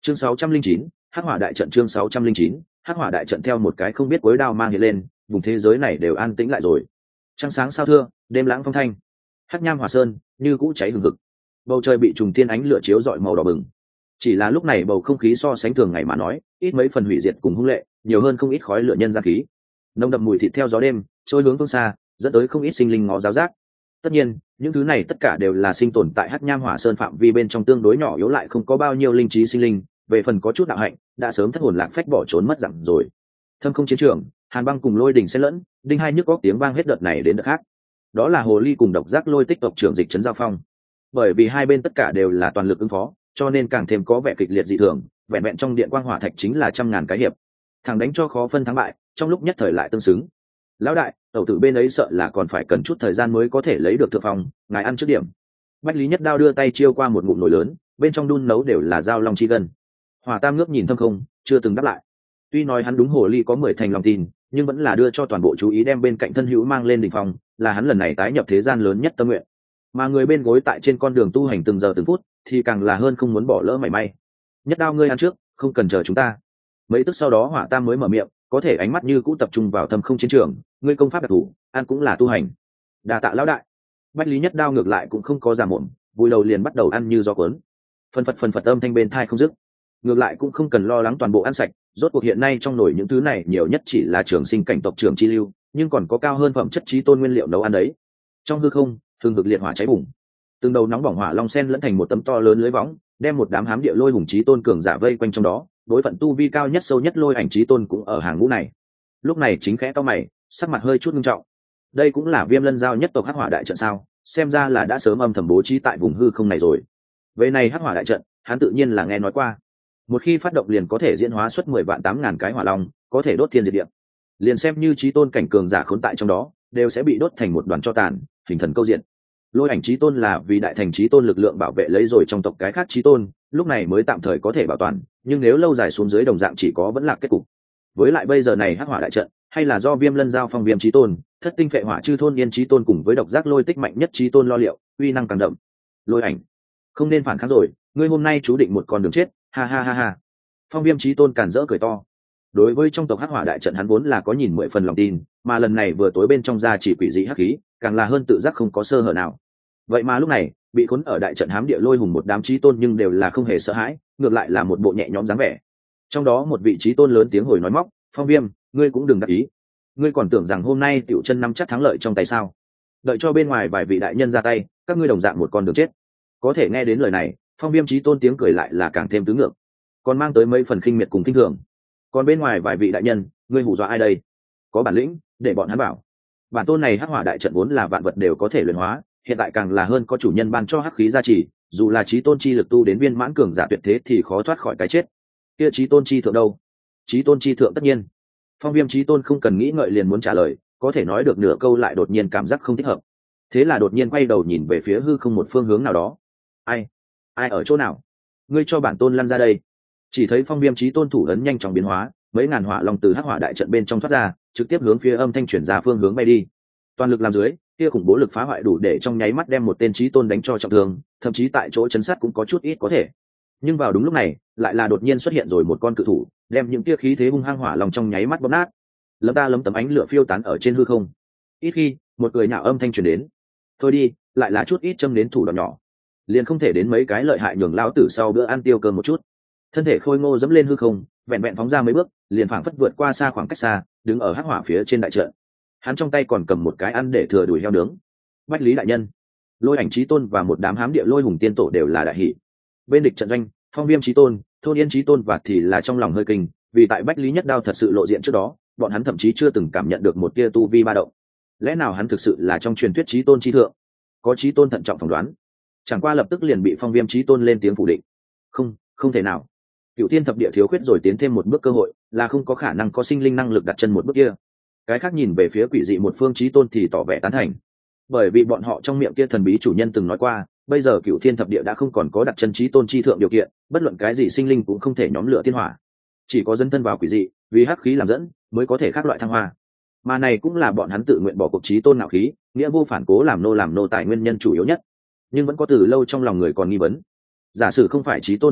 Chương 609, Hắc Hỏa đại trận. Chương 609, Hắc Hỏa đại trận. Theo một cái không biết cuối đao mang hiện lên, vùng thế giới này đều an tĩnh lại rồi. Trăng sáng sao thưa, đêm lãng phong thanh. Hắc nham hỏa sơn như cũ cháy hừng hực. Bầu trời bị trùng tiên ánh lửa chiếu rọi màu đỏ bừng. Chỉ là lúc này bầu không khí so sánh thường ngày mà nói, ít mấy phần hủy diệt cùng hung lệ, nhiều hơn không ít khói lửa nhân gian khí. Nồng đậm mùi thịt theo gió đêm, trôi hướng phương xa, dẫn tới không ít sinh linh ngó giáo giác. Tất nhiên, những thứ này tất cả đều là sinh tồn tại Hắc nham hỏa sơn phạm vi bên trong tương đối nhỏ yếu lại không có bao nhiêu linh trí sinh linh, về phần có chút đạo hạnh đã sớm thất hồn lạc phách bỏ trốn mất dặn rồi. Thâm không chiến trường, Hàn Băng cùng Lôi Đình xen lẫn, đinh hai nhức góc tiếng vang hết đợt này đến đợt khác. Đó là hồ ly cùng độc giác lôi tích tộc trưởng Dịch Trấn giao phong. Bởi vì hai bên tất cả đều là toàn lực ứng phó, cho nên càng thêm có vẻ kịch liệt dị thường, vẹn vẹn trong điện quang hỏa thạch chính là trăm ngàn cái hiệp. Thằng đánh cho khó phân thắng bại, trong lúc nhất thời lại tương xứng. Lão đại, tẩu tử bên ấy sợ là còn phải cần chút thời gian mới có thể lấy được thượng phong, ngài ăn trước điểm. Bách Lý Nhất Đao đưa tay chiêu qua một ngụm nồi lớn, bên trong đun nấu đều là dao long chi gân. Hỏa Tam ngước nhìn Thâm Không, chưa từng đáp lại. Tuy nói hắn đúng hồ ly có 10 thành lòng tin, nhưng vẫn là đưa cho toàn bộ chú ý đem bên cạnh thân hữu mang lên đỉnh phong, là hắn lần này tái nhập thế gian lớn nhất tâm nguyện. Mà người bên gối tại trên con đường tu hành từng giờ từng phút, thì càng là hơn không muốn bỏ lỡ mảy may. Nhất Đao ngươi ăn trước, không cần chờ chúng ta. Mấy tức sau đó Hỏa Tam mới mở miệng, có thể ánh mắt như cũ tập trung vào Thâm Không chiến trường, ngươi công pháp đặc thủ, ăn cũng là tu hành. Đa tạ lão đại. Bách Lý Nhất Đao ngược lại cũng không có giả mồm, vui đầu liền bắt đầu ăn như gió cuốn. Phần phật âm thanh bên thai không dứt. Ngược lại cũng không cần lo lắng toàn bộ ăn sạch, rốt cuộc hiện nay trong nồi những thứ này nhiều nhất chỉ là trường sinh cảnh tộc trưởng chi lưu, nhưng còn có cao hơn phẩm chất trí tôn nguyên liệu nấu ăn đấy. Trong hư không, hừng hực liệt hỏa cháy bùng, từng đầu nóng bỏng hỏa long sen lẫn thành một tấm to lớn lưới võng, đem một đám hám địa lôi hùng trí tôn cường giả vây quanh trong đó. Đối phận tu vi cao nhất sâu nhất lôi ảnh trí tôn cũng ở hàng ngũ này. Lúc này chính khẽ to mày, sắc mặt hơi chút nghiêm trọng. Đây cũng là Viêm Lân giao nhất tộc Hắc Hỏa đại trận sao? Xem ra là đã sớm âm thầm bố trí tại vùng hư không này rồi. Về này Hắc Hỏa đại trận, hắn tự nhiên là nghe nói qua. Một khi phát động liền có thể diễn hóa xuất 10 vạn 8.000 cái hỏa long, có thể đốt thiên diệt địa. Liền xem như trí tôn cảnh cường giả khốn tại trong đó, đều sẽ bị đốt thành một đoàn tro tàn, hình thần câu diện. Lôi ảnh trí tôn là vì đại thành trí tôn lực lượng bảo vệ lấy rồi trong tộc cái khác trí tôn, lúc này mới tạm thời có thể bảo toàn, nhưng nếu lâu dài xuống dưới đồng dạng chỉ có vẫn là kết cục. Với lại bây giờ này Hắc Hỏa đại trận, hay là do Viêm Lân giao phong Viêm trí tôn, Thất tinh phệ hỏa chư thôn yên trí tôn cùng với độc giác lôi tích mạnh nhất trí tôn lo liệu, uy năng càng đậm. Lôi ảnh, không nên phản kháng rồi, ngươi hôm nay chú định một con đường chết, ha ha ha ha. Phong Viêm trí tôn càn rỡ cười to. Đối với trong tộc Hắc Hỏa đại trận hắn vốn là có nhìn 10 phần lòng tin, mà lần này vừa tối bên trong ra chỉ quỷ dị hắc khí, càng là hơn tự giác không có sơ hở nào. Vậy mà lúc này, bị khốn ở đại trận hám địa lôi hùng một đám trí tôn nhưng đều là không hề sợ hãi, ngược lại là một bộ nhẹ nhõm dáng vẻ. Trong đó một vị trí tôn lớn tiếng hồi nói móc, Phong Viêm, ngươi cũng đừng đắc ý, ngươi còn tưởng rằng hôm nay tiểu chân nắm chắc thắng lợi trong tay sao? Đợi cho bên ngoài vài vị đại nhân ra tay, các ngươi đồng dạng một con đường chết. Có thể nghe đến lời này, Phong Viêm trí tôn tiếng cười lại là càng thêm tứ ngược, còn mang tới mấy phần khinh miệt cùng kinh thường. Còn bên ngoài vài vị đại nhân, ngươi hù dọa ai đây? Có bản lĩnh, để bọn hắn bảo. Bản tôn này Hắc Hỏa đại trận vốn là vạn vật đều có thể luyện hóa, hiện tại càng là hơn có chủ nhân ban cho hắc khí gia trì, dù là chí tôn chi lực tu đến viên mãn cường giả tuyệt thế thì khó thoát khỏi cái chết. Kia chí tôn chi thượng đâu? Chí tôn chi thượng tất nhiên. Phong Viêm chí tôn không cần nghĩ ngợi liền muốn trả lời, có thể nói được nửa câu lại đột nhiên cảm giác không thích hợp. Thế là đột nhiên quay đầu nhìn về phía hư không một phương hướng nào đó. Ai ở chỗ nào? Ngươi cho bản tôn lăn ra đây. Chỉ thấy Phong Viêm chí tôn thủ ấn nhanh chóng biến hóa, mấy ngàn hỏa long từ Hắc Hỏa đại trận bên trong thoát ra, trực tiếp hướng phía âm thanh chuyển ra phương hướng bay đi. Toàn lực làm dưới, kia khủng bố lực phá hoại đủ để trong nháy mắt đem một tên chí tôn đánh cho trọng thương, thậm chí tại chỗ chấn sát cũng có chút ít có thể. Nhưng vào đúng lúc này, lại là đột nhiên xuất hiện rồi một con cự thủ, đem những tia khí thế hung hăng hỏa lòng trong nháy mắt bóp nát. Lấm tấm ánh lửa phiêu tán ở trên hư không. Ít khi, một cười nhạo âm thanh truyền đến. Thôi đi, lại là chút ít châm đến thủ đoạn nhỏ, liền không thể đến mấy cái lợi hại nhường lão tử sau bữa ăn tiêu cơm một chút. Thân thể khôi ngô dẫm lên hư không, vẹn vẹn phóng ra mấy bước, liền phảng phất vượt qua xa khoảng cách xa, đứng ở hắc hỏa phía trên đại trận. Hắn trong tay còn cầm một cái ăn để thừa đùi heo nướng. Bách Lý đại nhân, Lôi ảnh chí tôn và một đám hám địa lôi hùng tiên tổ đều là đại hỷ. Bên địch trận doanh, Phong Viêm chí tôn, Thôn Yên chí tôn và thì là trong lòng hơi kinh, vì tại Bách Lý Nhất Đao thật sự lộ diện trước đó, bọn hắn thậm chí chưa từng cảm nhận được một tia tu vi ba động. Lẽ nào hắn thực sự là trong truyền thuyết chí tôn chi thượng? Có chí tôn thận trọng phỏng đoán, chẳng qua lập tức liền bị Phong Viêm chí tôn lên tiếng phủ định. Không thể nào. Cửu Thiên thập địa thiếu khuyết rồi tiến thêm một bước cơ hội, là không có khả năng có sinh linh năng lực đặt chân một bước kia. Cái khác nhìn về phía quỷ dị một phương chí tôn thì tỏ vẻ tán thành, bởi vì bọn họ trong miệng kia thần bí chủ nhân từng nói qua, bây giờ Cửu Thiên thập địa đã không còn có đặt chân chí tôn chi thượng điều kiện, bất luận cái gì sinh linh cũng không thể nhóm lửa thiên hỏa, chỉ có dấn thân vào quỷ dị, vì hắc khí làm dẫn, mới có thể khác loại thăng hoa. Mà này cũng là bọn hắn tự nguyện bỏ cuộc chí tôn ngạo khí, nghĩa vô phản cố làm nô tài nguyên nhân chủ yếu nhất. Nhưng vẫn có từ lâu trong lòng người còn nghi vấn, giả sử không phải chí tôn chi thượng,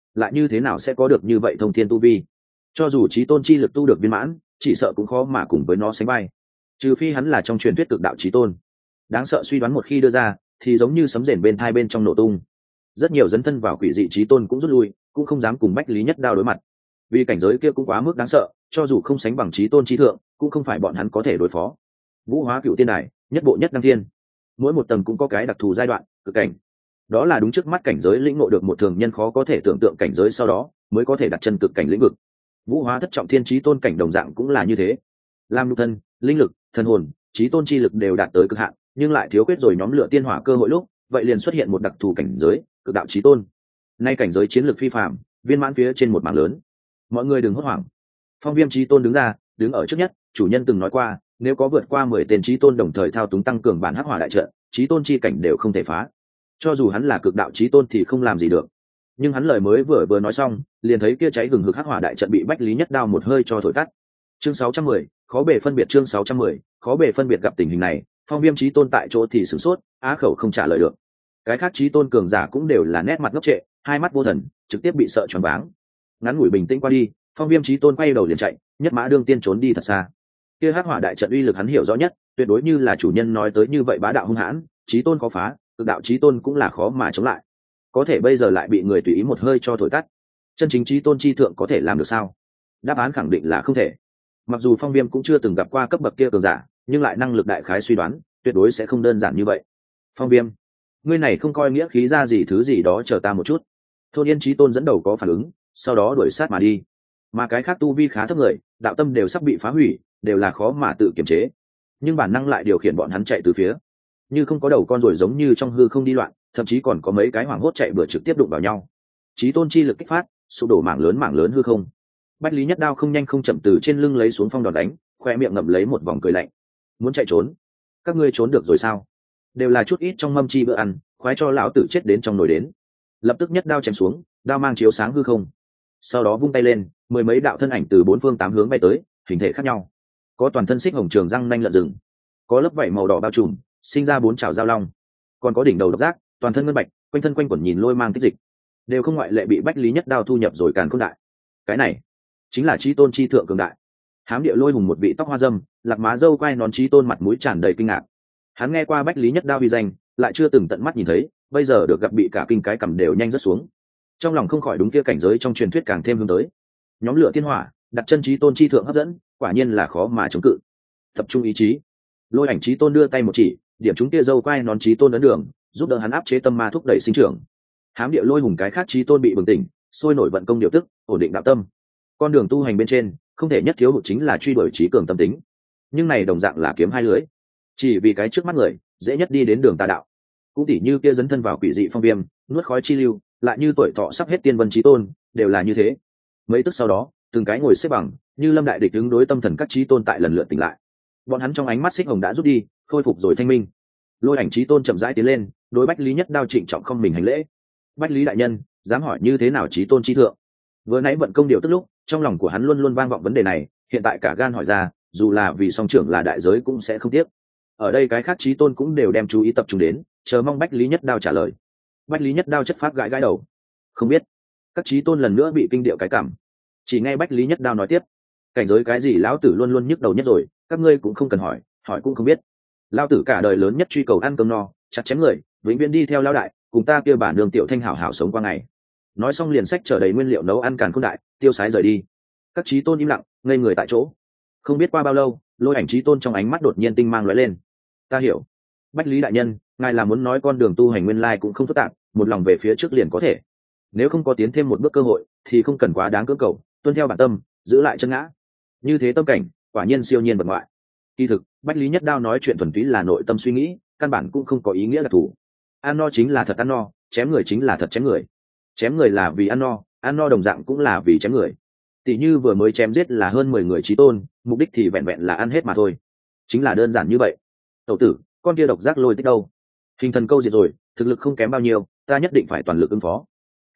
lại như thế nào sẽ có được như vậy thông thiên tu vi? Cho dù chí tôn chi lực tu được viên mãn, chỉ sợ cũng khó mà cùng với nó sánh vai, trừ phi hắn là trong truyền thuyết cực đạo chí tôn. Đáng sợ suy đoán một khi đưa ra thì giống như sấm rền bên thai bên trong nổ tung. Rất nhiều dấn thân vào quỷ dị chí tôn cũng rút lui, cũng không dám cùng Bách Lý Nhất Đao đối mặt, vì cảnh giới kia cũng quá mức đáng sợ, cho dù không sánh bằng chí tôn chí thượng cũng không phải bọn hắn có thể đối phó. Vũ hóa cựu tiên đài, nhất bộ nhất đăng thiên, mỗi một tầng cũng có cái đặc thù giai đoạn cực cảnh, đó là đúng trước mắt cảnh giới lĩnh ngộ được một thường nhân khó có thể tưởng tượng cảnh giới, sau đó mới có thể đặt chân cực cảnh lĩnh vực. Vũ hóa thất trọng thiên chí tôn cảnh đồng dạng cũng là như thế, làm nhục thân, linh lực, thần hồn, chí tôn chi lực đều đạt tới cực hạn, nhưng lại thiếu khuyết rồi nhóm lửa tiên hỏa cơ hội lúc, vậy liền xuất hiện một đặc thù cảnh giới cực đạo chí tôn. Nay cảnh giới chiến lược phi phàm, viên mãn phía trên một mảng lớn. Mọi người đừng hốt hoảng. Phong Viêm chí tôn đứng ra, đứng ở trước nhất. Chủ nhân từng nói qua, nếu có vượt qua 10 tên chí tôn đồng thời thao túng tăng cường bản hắc hỏa đại trận, chí tôn chi cảnh đều không thể phá. Cho dù hắn là cực đạo chí tôn thì không làm gì được. Nhưng hắn lời mới vừa nói xong, liền thấy kia cháy hừng hực hắc hỏa đại trận bị Bách Lý Nhất Đao một hơi cho thổi tắt. Chương 610, khó bề phân biệt. Chương 610, khó bề phân biệt. Gặp tình hình này, Phong Viêm chí tôn tại chỗ thì sửng sốt, á khẩu không trả lời được. Cái khác chí tôn cường giả cũng đều là nét mặt ngốc trệ, hai mắt vô thần, trực tiếp bị sợ choáng váng. Ngắn ngủi bình tĩnh qua đi, Phong Viêm chí tôn quay đầu liền chạy, nhất mã đương tiên trốn đi thật xa. Kia hắc hỏa đại trận uy lực hắn hiểu rõ nhất, tuyệt đối như là chủ nhân nói tới như vậy bá đạo hung hãn, chí tôn có phá, cực đạo chí tôn cũng là khó mà chống lại. Có thể bây giờ lại bị người tùy ý một hơi cho thổi tắt. Chân chính chí tôn chi thượng có thể làm được sao? Đáp án khẳng định là không thể. Mặc dù Phong Viêm cũng chưa từng gặp qua cấp bậc kia cường giả, nhưng lại năng lực đại khái suy đoán, tuyệt đối sẽ không đơn giản như vậy. Phong Viêm, ngươi này không coi nghĩa khí ra gì thứ gì đó, chờ ta một chút. Thôn Yên chí tôn dẫn đầu có phản ứng, sau đó đuổi sát mà đi. Mà cái khác tu vi khá thấp người, đạo tâm đều sắp bị phá hủy, đều là khó mà tự kiềm chế, nhưng bản năng lại điều khiển bọn hắn chạy từ phía, như không có đầu con rồi, giống như trong hư không đi loạn, thậm chí còn có mấy cái hoảng hốt chạy bừa trực tiếp đụng vào nhau. Chí tôn chi lực kích phát, sụp đổ mảng lớn hư không. Bách Lý Nhất Đao không nhanh không chậm từ trên lưng lấy xuống phong đòn đánh, khoe miệng ngậm lấy một vòng cười lạnh. Muốn chạy trốn? Các ngươi trốn được rồi sao? Đều là chút ít trong mâm chi bữa ăn, khoái cho lão tử chết đến trong nồi đến. Lập tức nhất đao chém xuống, đao mang chiếu sáng hư không. Sau đó vung tay lên, mười mấy đạo thân ảnh từ bốn phương tám hướng bay tới, hình thể khác nhau. Có toàn thân xích hồng trường răng nanh lợn rừng, có lớp vảy màu đỏ bao trùm, sinh ra bốn trảo giao long, còn có đỉnh đầu độc giác, toàn thân ngân bạch, quanh thân quanh quẩn nhìn lôi mang tích dịch, đều không ngoại lệ bị Bách Lý Nhất Đao thu nhập rồi càn khôn đại. Cái này chính là chí tôn chi thượng cường đại. Hám Địa Lôi hùng một vị tóc hoa dâm, lạc má dâu quai nón chí tôn mặt mũi tràn đầy kinh ngạc. Hắn nghe qua Bách Lý Nhất Đao uy danh, lại chưa từng tận mắt nhìn thấy, bây giờ được gặp bị cả kinh cái cầm đều nhanh rất xuống. Trong lòng không khỏi đúng kia cảnh giới trong truyền thuyết càng thêm hướng tới. Nhóm lửa thiên hỏa, đặt chân chí tôn chi thượng hấp dẫn, quả nhiên là khó mà chống cự. Tập trung ý chí, Lôi Ảnh chí tôn đưa tay một chỉ, điểm chúng kia dâu quai nón chí tôn ấn đường, giúp đỡ hắn áp chế tâm ma thúc đẩy sinh trưởng. Hám Địa Lôi hùng cái khác chí tôn bị bừng tỉnh, sôi nổi vận công điều tức, ổn định đạo tâm. Con đường tu hành bên trên, không thể nhất thiếu hụt chính là truy đuổi trí cường tâm tính, nhưng này đồng dạng là kiếm hai lưỡi, chỉ vì cái trước mắt người dễ nhất đi đến đường tà đạo. Cũng tỉ như kia dấn thân vào quỷ dị phong viêm, nuốt khói chi lưu, lại như tuổi thọ sắp hết tiên vân chí tôn, đều là như thế. Mấy tức sau đó, từng cái ngồi xếp bằng, như lâm đại địch ứng đối tâm thần các chí tôn tại lần lượt tỉnh lại. Bọn hắn trong ánh mắt xích hồng đã rút đi, khôi phục rồi thanh minh. Lôi Ảnh chí tôn chậm rãi tiến lên, đối Bách Lý Nhất Đao trịnh trọng không mình hành lễ. Bách Lý đại nhân, dám hỏi như thế nào chí tôn chi thượng? Vừa nãy vận công điều tức lúc, trong lòng của hắn luôn luôn vang vọng vấn đề này, hiện tại cả gan hỏi ra, dù là vì song trưởng là đại giới cũng sẽ không tiếc. Ở đây cái khác chí tôn cũng đều đem chú ý tập trung đến, chờ mong Bách Lý Nhất Đao trả lời. Bách Lý Nhất Đao chất phát gãi đầu, không biết. Các chí tôn lần nữa bị kinh điệu cái cảm. Chỉ nghe Bách Lý Nhất Đao nói tiếp, cảnh giới cái gì lão tử luôn luôn nhức đầu nhất rồi, các ngươi cũng không cần hỏi, hỏi cũng không biết. Lão tử cả đời lớn nhất truy cầu ăn cơm no, chặt chém người, vĩnh viễn đi theo lão đại, cùng ta kia bản đường tiểu thanh hảo hảo sống qua ngày. Nói xong liền xách chở đầy nguyên liệu nấu ăn càn khôn đại, tiêu sái rời đi. Các chí tôn im lặng, ngây người tại chỗ. Không biết qua bao lâu, Lôi Ảnh chí tôn trong ánh mắt đột nhiên tinh mang lóe lên. Ta hiểu. Bách Lý đại nhân, ngài là muốn nói con đường tu hành nguyên lai cũng không phức tạp, một lòng về phía trước liền có thể. Nếu không có tiến thêm một bước cơ hội, thì không cần quá đáng cưỡng cầu, tuân theo bản tâm, giữ lại chân ngã. Như thế tâm cảnh, quả nhiên siêu nhiên vật ngoại. Kỳ thực, Bách Lý Nhất Đao nói chuyện thuần túy là nội tâm suy nghĩ, căn bản cũng không có ý nghĩa đặc thù. Ăn no chính là thật ăn no, chém người chính là thật chém người. Chém người là vì ăn no đồng dạng cũng là vì chém người. Tỷ như vừa mới chém giết là hơn 10 người chí tôn, mục đích thì vẹn vẹn là ăn hết mà thôi, chính là đơn giản như vậy. Tẩu tử, con kia độc giác lôi tích đâu? Hình thần câu diệt rồi, thực lực không kém bao nhiêu, ta nhất định phải toàn lực ứng phó.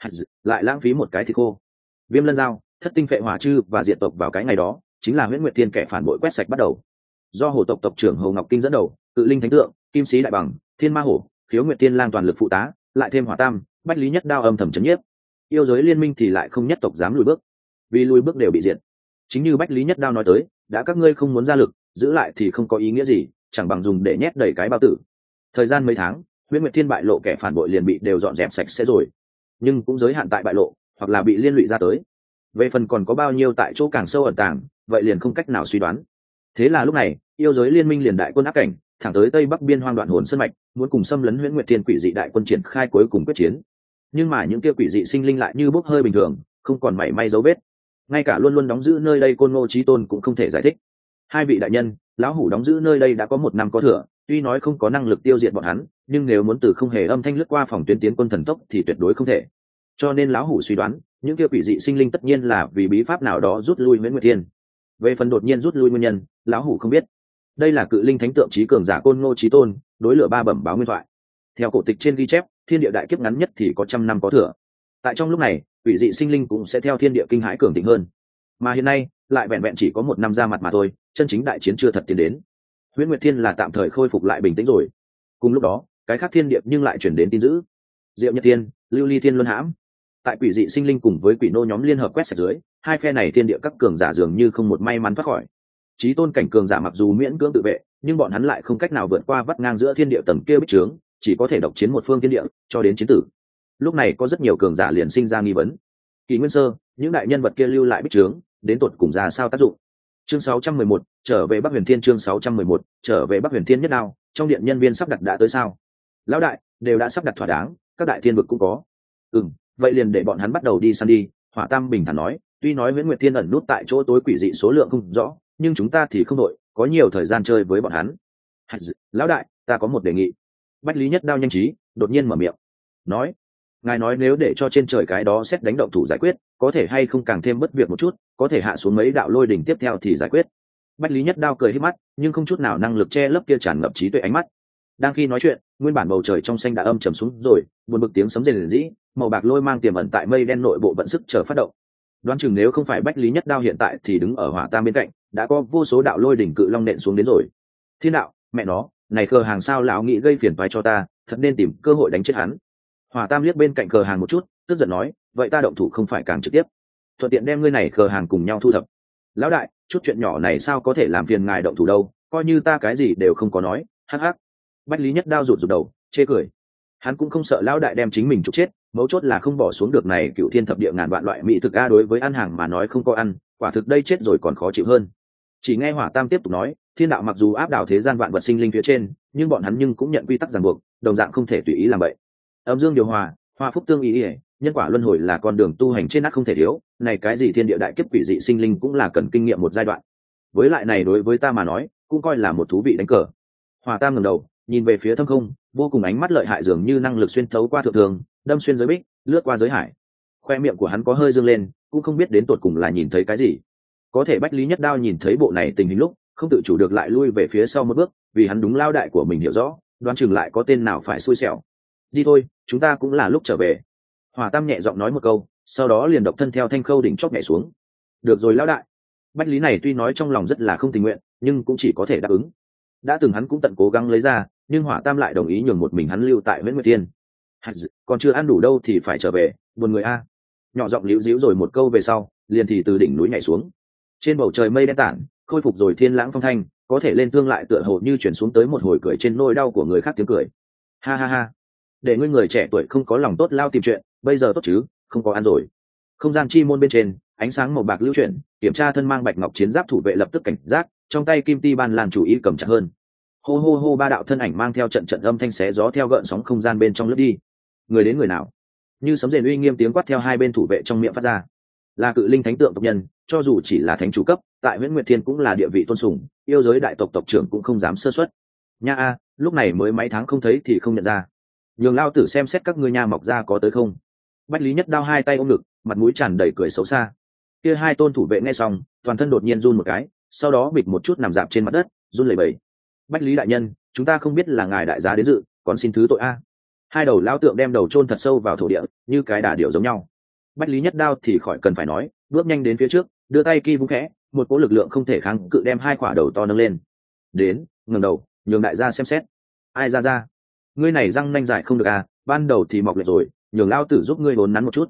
Lại lãng phí một cái thịt khô. Viêm lân dao, thất tinh phệ hỏa chư và diệt tộc vào cái ngày đó, chính là Huyễn Nguyệt Thiên kẻ phản bội quét sạch bắt đầu. Do Hổ tộc tộc trưởng Hồ Ngọc Kinh dẫn đầu, Cự Linh Thánh Tượng, Kim Sĩ Đại Bằng, Thiên Ma Hổ, Khiếu Nguyệt Tiên Lang toàn lực phụ tá, lại thêm Hỏa Tam, Bách Lý Nhất Đao âm thầm chấn nhiếp. yêu giới liên minh thì lại không nhất tộc dám lùi bước, vì lùi bước đều bị diệt. Chính như Bách Lý Nhất Đao nói tới, đã các ngươi không muốn ra lực, giữ lại thì không có ý nghĩa gì, chẳng bằng dùng để nhét đầy cái bao tử. Thời gian mấy tháng, Huyễn Nguyệt Thiên bại lộ, kẻ phản bội liền bị đều dọn dẹp sạch sẽ rồi, nhưng cũng giới hạn tại bại lộ, hoặc là bị liên lụy ra tới. Về phần còn có bao nhiêu tại chỗ càng sâu ẩn tàng, vậy liền không cách nào suy đoán. Thế là lúc này, yêu giới liên minh liền đại quân áp cảnh, thẳng tới tây bắc biên hoang đoạn hồn sơn mạch, muốn cùng xâm lấn Huyễn Nguyệt Thiên quỷ dị đại quân triển khai cuối cùng quyết chiến. Nhưng mà những kia quỷ dị sinh linh lại như bốc hơi bình thường, không còn mảy may dấu vết. Ngay cả luôn luôn đóng giữ nơi đây Côn Ngô Chí Tôn cũng không thể giải thích. Hai vị đại nhân, lão hủ đóng giữ nơi đây đã có 1 năm có thừa, tuy nói không có năng lực tiêu diệt bọn hắn, nhưng nếu muốn từ không hề âm thanh lướt qua phòng tuyến tiến quân thần tốc thì tuyệt đối không thể. Cho nên lão hủ suy đoán, những kia quỷ dị sinh linh tất nhiên là vì bí pháp nào đó rút lui Huyễn Nguyệt Thiên. Về phần đột nhiên rút lui nguyên nhân, lão hủ không biết. Đây là cự linh thánh tượng trí cường giả Côn Ngô Chí Tôn đối lửa ba bẩm báo nguyên thoại. Theo cổ tịch trên ghi chép, thiên địa đại kiếp ngắn nhất thì có 100 năm có thừa. Tại trong lúc này, quỷ dị sinh linh cũng sẽ theo thiên địa kinh hãi cường thịnh hơn. Mà hiện nay, lại vẹn vẹn chỉ có 1 năm ra mặt mà thôi, chân chính đại chiến chưa thật tiến đến. Huyễn Nguyệt Thiên là tạm thời khôi phục lại bình tĩnh rồi. Cùng lúc đó, cái khác thiên địa nhưng lại chuyển đến tin dữ. Diệu Nhật Thiên, Lưu Ly Thiên luân hãm. Tại quỷ dị sinh linh cùng với quỷ nô nhóm liên hợp quét sạch dưới, hai phe này thiên địa các cường giả dường như không một may mắn thoát khỏi. Chí tôn cảnh cường giả mặc dù miễn cưỡng tự vệ, nhưng bọn hắn lại không cách nào vượt qua vắt ngang giữa thiên địa tầng kia bích trướng, chỉ có thể độc chiến một phương thiên địa, cho đến chiến tử. Lúc này có rất nhiều cường giả liền sinh ra nghi vấn. Kỷ Nguyên Sơ, những đại nhân vật kia lưu lại bích trướng, đến tột cùng ra sao tác dụng? Chương 611, trở về Bắc Huyền Thiên. Chương 611, trở về Bắc Huyền Thiên nhất đao, trong điện nhân viên sắp đặt đã tới sao? Lão đại, đều đã sắp đặt thỏa đáng, các đại thiên vực cũng có. Vậy liền để bọn hắn bắt đầu đi săn đi. Hỏa Tam bình thản nói, tuy nói Huyễn Nguyệt Thiên ẩn nút tại chỗ tối quỷ dị số lượng không rõ, nhưng chúng ta thì không đội, có nhiều thời gian chơi với bọn hắn. Lão đại, ta có một đề nghị. Bách Lý Nhất Đao nhanh trí đột nhiên mở miệng nói, ngài nói nếu để cho trên trời cái đó xét đánh động thủ giải quyết, có thể hay không càng thêm bất việc một chút, có thể hạ xuống mấy đạo lôi đỉnh tiếp theo thì giải quyết. Bách Lý Nhất Đao cười hít mắt, nhưng không chút nào năng lực che lấp kia tràn ngập trí tuệ ánh mắt. Đang khi nói chuyện, nguyên bản bầu trời trong xanh đã âm trầm xuống rồi, buồn bực tiếng sấm rền rĩ, màu bạc lôi mang tiềm ẩn tại mây đen nội bộ vận sức chờ phát động. Đoán chừng nếu không phải Bách Lý Nhất Đao hiện tại thì đứng ở Hỏa Tam bên cạnh, đã có vô số đạo lôi đỉnh cự long nện xuống đến rồi. Thiên đạo, mẹ nó, này khờ hàng sao lão nghĩ gây phiền toái cho ta, thật nên tìm cơ hội đánh chết hắn. Hỏa Tam liếc bên cạnh khờ hàng một chút, tức giận nói, vậy ta động thủ không phải càng trực tiếp, thuận tiện đem ngươi này khờ hàng cùng nhau thu thập. Lão đại, chút chuyện nhỏ này sao có thể làm phiền ngài động thủ đâu, coi như ta cái gì đều không có nói. Hắc hắc. Bách Lý Nhất Đao rụt rụt đầu, chê cười. Hắn cũng không sợ lão đại đem chính mình trục chết, mấu chốt là không bỏ xuống được này cựu thiên thập địa ngàn vạn loại mỹ thực a, đối với ăn hàng mà nói không có ăn, quả thực đây chết rồi còn khó chịu hơn. Chỉ nghe Hỏa Tam tiếp tục nói, thiên đạo mặc dù áp đảo thế gian vạn vật sinh linh phía trên, nhưng bọn hắn nhưng cũng nhận quy tắc ràng buộc, đồng dạng không thể tùy ý làm vậy. Âm dương điều hòa, hoa phúc tương ý, nhân quả luân hồi là con đường tu hành trên nát không thể thiếu, này cái gì thiên địa đại kiếp quỷ dị sinh linh cũng là cần kinh nghiệm một giai đoạn. Với lại này đối với ta mà nói, cũng coi là một thú vị đánh cờ. Hỏa Tam ngẩng đầu, nhìn về phía thâm không, vô cùng ánh mắt lợi hại, dường như năng lực xuyên thấu qua thượng thường, đâm xuyên giới bích, lướt qua giới hải. Khoe miệng của hắn có hơi dương lên, cũng không biết đến tột cùng là nhìn thấy cái gì. Có thể Bách Lý Nhất Đao nhìn thấy bộ này tình hình lúc, không tự chủ được lại lui về phía sau một bước, vì hắn đúng lao đại của mình hiểu rõ, đoán chừng lại có tên nào phải xui xẻo. Đi thôi, chúng ta cũng là lúc trở về. Hỏa Tam nhẹ giọng nói một câu, sau đó liền độc thân theo thanh khâu đỉnh chót nhảy xuống. Được rồi lão đại. Bách Lý này tuy nói trong lòng rất là không tình nguyện, nhưng cũng chỉ có thể đáp ứng. Đã từng hắn cũng tận cố gắng lấy ra, nhưng Hỏa Tam lại đồng ý nhường một mình hắn lưu tại Huyễn Nguyệt Thiên. Còn chưa ăn đủ đâu thì phải trở về, buồn người a. Nhỏ giọng líu díu rồi một câu về sau, liền thì từ đỉnh núi nhảy xuống. Trên bầu trời mây đen tản, khôi phục rồi thiên lãng phong thanh, có thể lên thương lại tựa hồ như chuyển xuống tới một hồi cười trên nỗi đau của người khác tiếng cười. Ha ha ha, để ngươi người trẻ tuổi không có lòng tốt lao tìm chuyện, bây giờ tốt chứ, không có ăn rồi. Không gian chi môn bên trên, ánh sáng màu bạc lưu chuyển, kiểm tra thân mang bạch ngọc chiến giáp thủ vệ lập tức cảnh giác, trong tay kim ti ban lan chủ ý cầm chặt hơn. Hô hô hô, ba đạo thân ảnh mang theo trận trận âm thanh xé gió theo gợn sóng không gian bên trong lướt đi. Người đến người nào? Như sấm rền uy nghiêm tiếng quát theo hai bên thủ vệ trong miệng phát ra. Là cự linh thánh tượng tộc nhân, cho dù chỉ là thánh chủ cấp, tại Huyễn Nguyệt Thiên cũng là địa vị tôn sùng, yêu giới đại tộc tộc trưởng cũng không dám sơ suất. Nha a, lúc này mới mấy tháng không thấy thì không nhận ra. Nhường lao tử xem xét các ngươi nha mọc ra có tới không. Bách Lý Nhất Đao hai tay ôm ngực, mặt mũi tràn đầy cười xấu xa. Kia hai tôn thủ vệ nghe xong, toàn thân đột nhiên run một cái, sau đó bịch một chút nằm dạp trên mặt đất, run lẩy bẩy. Bách Lý đại nhân, chúng ta không biết là ngài đại giá đến dự, còn xin thứ tội a. Hai đầu lao tượng đem đầu chôn thật sâu vào thổ địa, như cái đà điểu giống nhau. Bách Lý Nhất Đao thì khỏi cần phải nói, bước nhanh đến phía trước, đưa tay kỳ vung khẽ, một cỗ lực lượng không thể kháng cự đem hai quả đầu to nâng lên. Đến, ngẩng đầu, nhường đại gia xem xét. Ai ra, ngươi này răng nanh dài không được à, ban đầu thì mọc lệch rồi, nhường lao tử giúp ngươi vốn nắn một chút.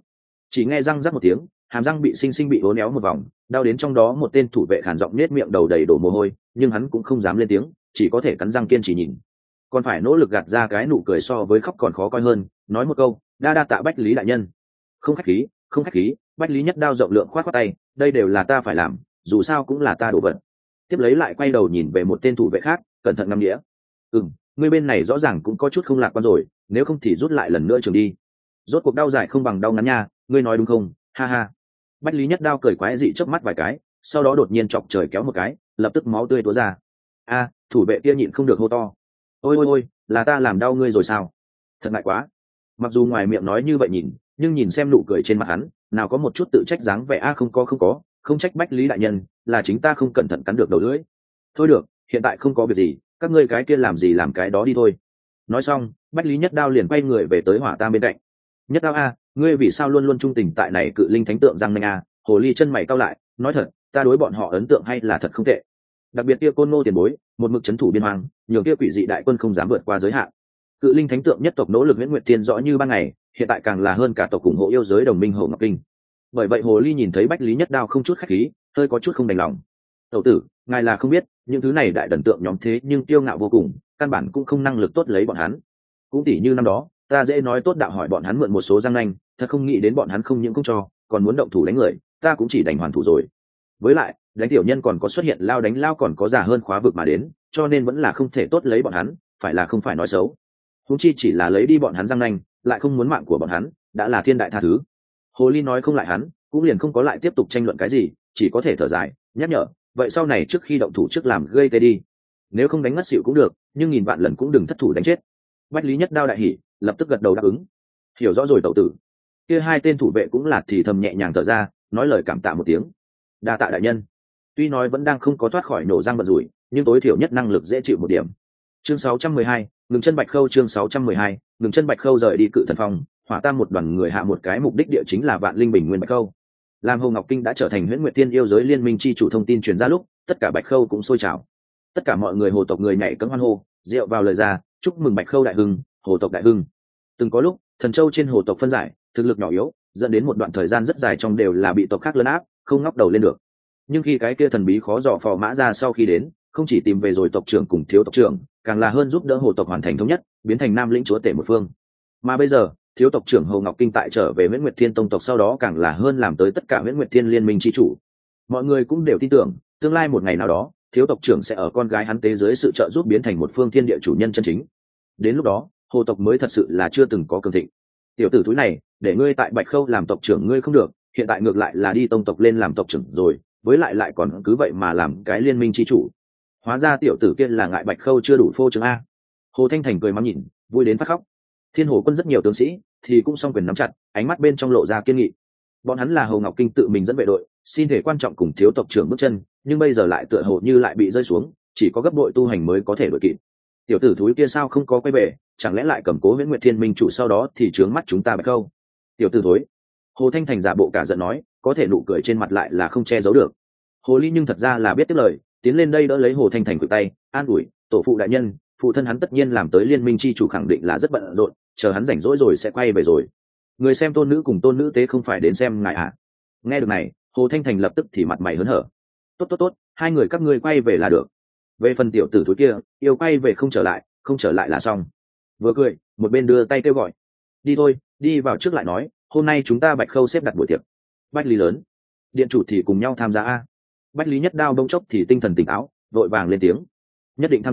Chỉ nghe răng rắc một tiếng, hàm răng bị sinh bị uốn éo một vòng, đau đến trong đó một tên thủ vệ khản giọng nết miệng đầu đầy đổ mồ hôi, nhưng hắn cũng không dám lên tiếng, chỉ có thể cắn răng kiên trì nhìn. Còn phải nỗ lực gạt ra cái nụ cười so với khóc còn khó coi hơn, nói một câu, đa đa tạ Bách Lý đại nhân. Không khách khí, không khách khí. Bách Lý Nhất Đao rộng lượng khoát khoát tay, đây đều là ta phải làm, dù sao cũng là ta đổ vật. Tiếp lấy lại quay đầu nhìn về một tên thủ vệ khác, cẩn thận ngắm nghĩa. Ngươi bên này rõ ràng cũng có chút không lạc quan rồi, nếu không thì rút lại lần nữa trường đi. Rốt cuộc đau dài không bằng đau ngắn nha, ngươi nói đúng không? Ha ha. Bách Lý Nhất Đao cười quái dị chớp mắt vài cái, sau đó đột nhiên chọc trời kéo một cái, lập tức máu tươi túa ra. A, thủ vệ kia nhịn không được hô to. Ôi ôi ôi, là ta làm đau ngươi rồi sao? Thật ngại quá. Mặc dù ngoài miệng nói như vậy nhìn, nhưng nhìn xem nụ cười trên mặt hắn, nào có một chút tự trách dáng vẻ. Không có, không trách Bách Lý đại nhân, là chính ta không cẩn thận cắn được đầu lưỡi. Thôi được, hiện tại không có việc gì, các ngươi cái kia làm gì làm cái đó đi thôi. Nói xong, Bách Lý Nhất Đao liền quay người về tới Hỏa Tam bên cạnh. Nhất Đao a, ngươi vì sao luôn luôn trung tình tại này cự linh thánh tượng răng nanh a? Hồ ly chân mày cau lại, nói thật, ta đối bọn họ ấn tượng hay là thật không tệ. Đặc biệt kia Côn Ngô tiền bối, một mực trấn thủ biên hoang, nhường kia quỷ dị đại quân không dám vượt qua giới hạn. Cự linh thánh tượng nhất tộc nỗ lực Huyễn Nguyệt Tiên rõ như ban ngày, hiện tại càng là hơn cả tộc ủng hộ yêu giới đồng minh Hồ Ngọc Kinh. Bởi vậy Hồ ly nhìn thấy Bách Lý Nhất Đao không chút khách khí, hơi có chút không đành lòng. Tẩu tử, ngài là không biết, những thứ này đại đần tượng nhóm thế nhưng kiêu ngạo vô cùng, căn bản cũng không năng lực tốt lấy bọn hắn. Cũng tỉ như năm đó, ta dễ nói tốt đạo hỏi bọn hắn mượn một số răng nanh, thật không nghĩ đến bọn hắn không những không cho, còn muốn động thủ đánh người, ta cũng chỉ đành hoàn thủ rồi. Với lại, đánh tiểu nhân còn có xuất hiện lao đánh lao còn có giả hơn khóa vực mà đến, cho nên vẫn là không thể tốt lấy bọn hắn, phải là không phải nói xấu. Huống chi chỉ là lấy đi bọn hắn răng nanh, lại không muốn mạng của bọn hắn, đã là thiên đại tha thứ. Hồ ly nói không lại hắn, cũng liền không có lại tiếp tục tranh luận cái gì, chỉ có thể thở dài, nhắc nhở, vậy sau này trước khi động thủ trước làm gây tê đi, nếu không đánh ngất xỉu cũng được, nhưng nghìn vạn lần cũng đừng thất thủ đánh chết. Bách Lý Nhất Đao đại hỉ, lập tức gật đầu đáp ứng. Hiểu rõ rồi tẩu tử. Kia hai tên thủ vệ cũng là thì thầm nhẹ nhàng thở ra, nói lời cảm tạ một tiếng. Đa tạ đại nhân. Tuy nói vẫn đang không có thoát khỏi nổ răng bật rủi, nhưng tối thiểu nhất năng lực dễ chịu một điểm. Chương 612, ngừng chân Bạch Khâu. Chương 612, ngừng chân Bạch Khâu rời đi Cự Thần Phong, Hỏa Tam một đoàn người hạ một cái mục đích địa chính là Vạn Linh Bình Nguyên Bạch Khâu. Làm Hồ Ngọc Kinh đã trở thành Huyễn Nguyệt Tiên yêu giới liên minh chi chủ thông tin truyền ra lúc, tất cả Bạch Khâu cũng sôi trào. Tất cả mọi người hồ tộc người nhảy cẫng hoan hô, rượu vào lời ra, chúc mừng Bạch Khâu đại hưng, hồ tộc đại hưng. Từng có lúc, Thần Châu trên hồ tộc phân giải, thực lực nhỏ yếu, dẫn đến một đoạn thời gian rất dài trong đều là bị tộc khác lấn áp, không ngóc đầu lên được. Nhưng khi cái kia thần bí khó dò phò mã ra sau khi đến, không chỉ tìm về rồi tộc trưởng cùng thiếu tộc trưởng, càng là hơn giúp đỡ hồ tộc hoàn thành thống nhất, biến thành nam lĩnh chúa tể một phương. Mà bây giờ, thiếu tộc trưởng Hồ Ngọc Kinh tại trở về Huyễn Nguyệt Thiên tông tộc sau đó càng là hơn làm tới tất cả Huyễn Nguyệt Thiên liên minh chi chủ. Mọi người cũng đều tin tưởng, tương lai một ngày nào đó, thiếu tộc trưởng sẽ ở con gái hắn tế dưới sự trợ giúp biến thành một phương thiên địa chủ nhân chân chính. Đến lúc đó, hồ tộc mới thật sự là chưa từng có cường thịnh. Tiểu tử túi này, để ngươi tại Bạch Khâu làm tộc trưởng ngươi không được, hiện tại ngược lại là đi tông tộc lên làm tộc trưởng rồi, với lại còn cứ vậy mà làm cái liên minh chi chủ. Hóa ra tiểu tử kia là ngại Bạch Khâu chưa đủ phô trương a. Hồ Thanh Thành cười mắng nhìn, vui đến phát khóc. Thiên Hồ quân rất nhiều tướng sĩ thì cũng song quyền nắm chặt, ánh mắt bên trong lộ ra kiên nghị. Bọn hắn là Hồ Ngọc Kinh tự mình dẫn vệ đội, xin thể quan trọng cùng thiếu tộc trưởng bước chân, nhưng bây giờ lại tựa hồ như lại bị rơi xuống, chỉ có gấp bội tu hành mới có thể đuổi kịp. Tiểu tử thúi kia sao không có quay về, chẳng lẽ lại cầm cố Huyễn Nguyệt Thiên minh chủ sau đó thì trướng mắt chúng ta Bạch Khâu? Tiểu tử thối. Hồ Thanh Thành giả bộ cả giận nói, có thể nụ cười trên mặt lại là không che giấu được. Hồ Ly nhưng thật ra là biết tiếp lời, tiến lên đây đỡ lấy Hồ Thanh Thành cự tay, an ủi, tổ phụ đại nhân, phụ thân hắn tất nhiên làm tới liên minh chi chủ khẳng định là rất bận rộn, chờ hắn rảnh rỗi rồi sẽ quay về rồi. Người xem tôn nữ cùng tôn nữ tế không phải đến xem ngài à? Nghe được này, Hồ Thanh Thành lập tức thì mặt mày hớn hở. Tốt, hai người các ngươi quay về là được. Về phần tiểu tử thúi kia, yêu quay về không trở lại là xong. Vừa cười, một bên đưa tay kêu gọi. Đi thôi, đi vào trước lại nói, hôm nay chúng ta Bạch Khâu xếp đặt buổi tiệc. Bách Lý lớn, điện chủ thì cùng nhau tham gia a. Bách Lý Nhất Đao bỗng chốc thì tinh thần tỉnh táo, vội vàng lên tiếng. Nhất định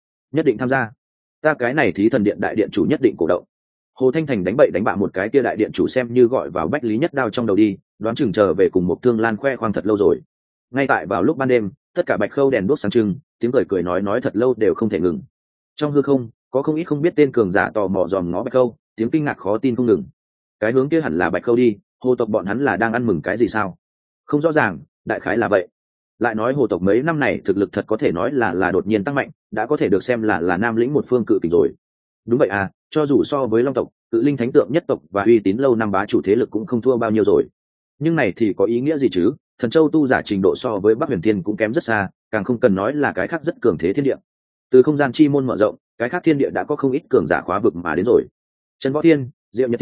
tham gia. Ta cái này thí thần điện đại điện chủ nhất định cổ động. Hồ Thanh Thành đánh bậy đánh bạ một cái kia đại điện chủ xem như gọi vào Bách Lý Nhất Đao trong đầu đi, đoán chừng chờ về cùng một Thương Lan khoe khoang thật lâu rồi. Ngay tại vào lúc ban đêm, tất cả Bạch Khâu đèn đuốc sáng trưng, tiếng cười nói thật lâu đều không thể ngừng. Trong hư không, có không ít không biết tên cường giả tò mò dòm ngó Bạch Khâu, tiếng kinh ngạc khó tin không ngừng. Cái hướng kia hẳn là Bạch Khâu đi, hồ tộc bọn hắn là đang ăn mừng cái gì sao? Không rõ ràng, đại khái là vậy. Lại nói hồ tộc mấy năm này thực lực thật có thể nói là đột nhiên tăng mạnh, đã có thể được xem là nam lĩnh một phương cự kình rồi. Đúng vậy à, cho dù so với Long tộc, Cự Linh Thánh Tượng nhất tộc và uy tín lâu năm bá chủ thế lực cũng không thua bao nhiêu rồi. Nhưng này thì có ý nghĩa gì chứ? Thần Châu tu giả trình độ so với Bắc Huyền Thiên cũng kém rất xa, càng không cần nói là cái khác rất cường thế thiên địa. Từ không gian chi môn mở rộng, cái khác thiên địa đã có không ít cường giả khóa vực mà đến rồi. Trần Võ Thiên, Diệu Nhật Thiên,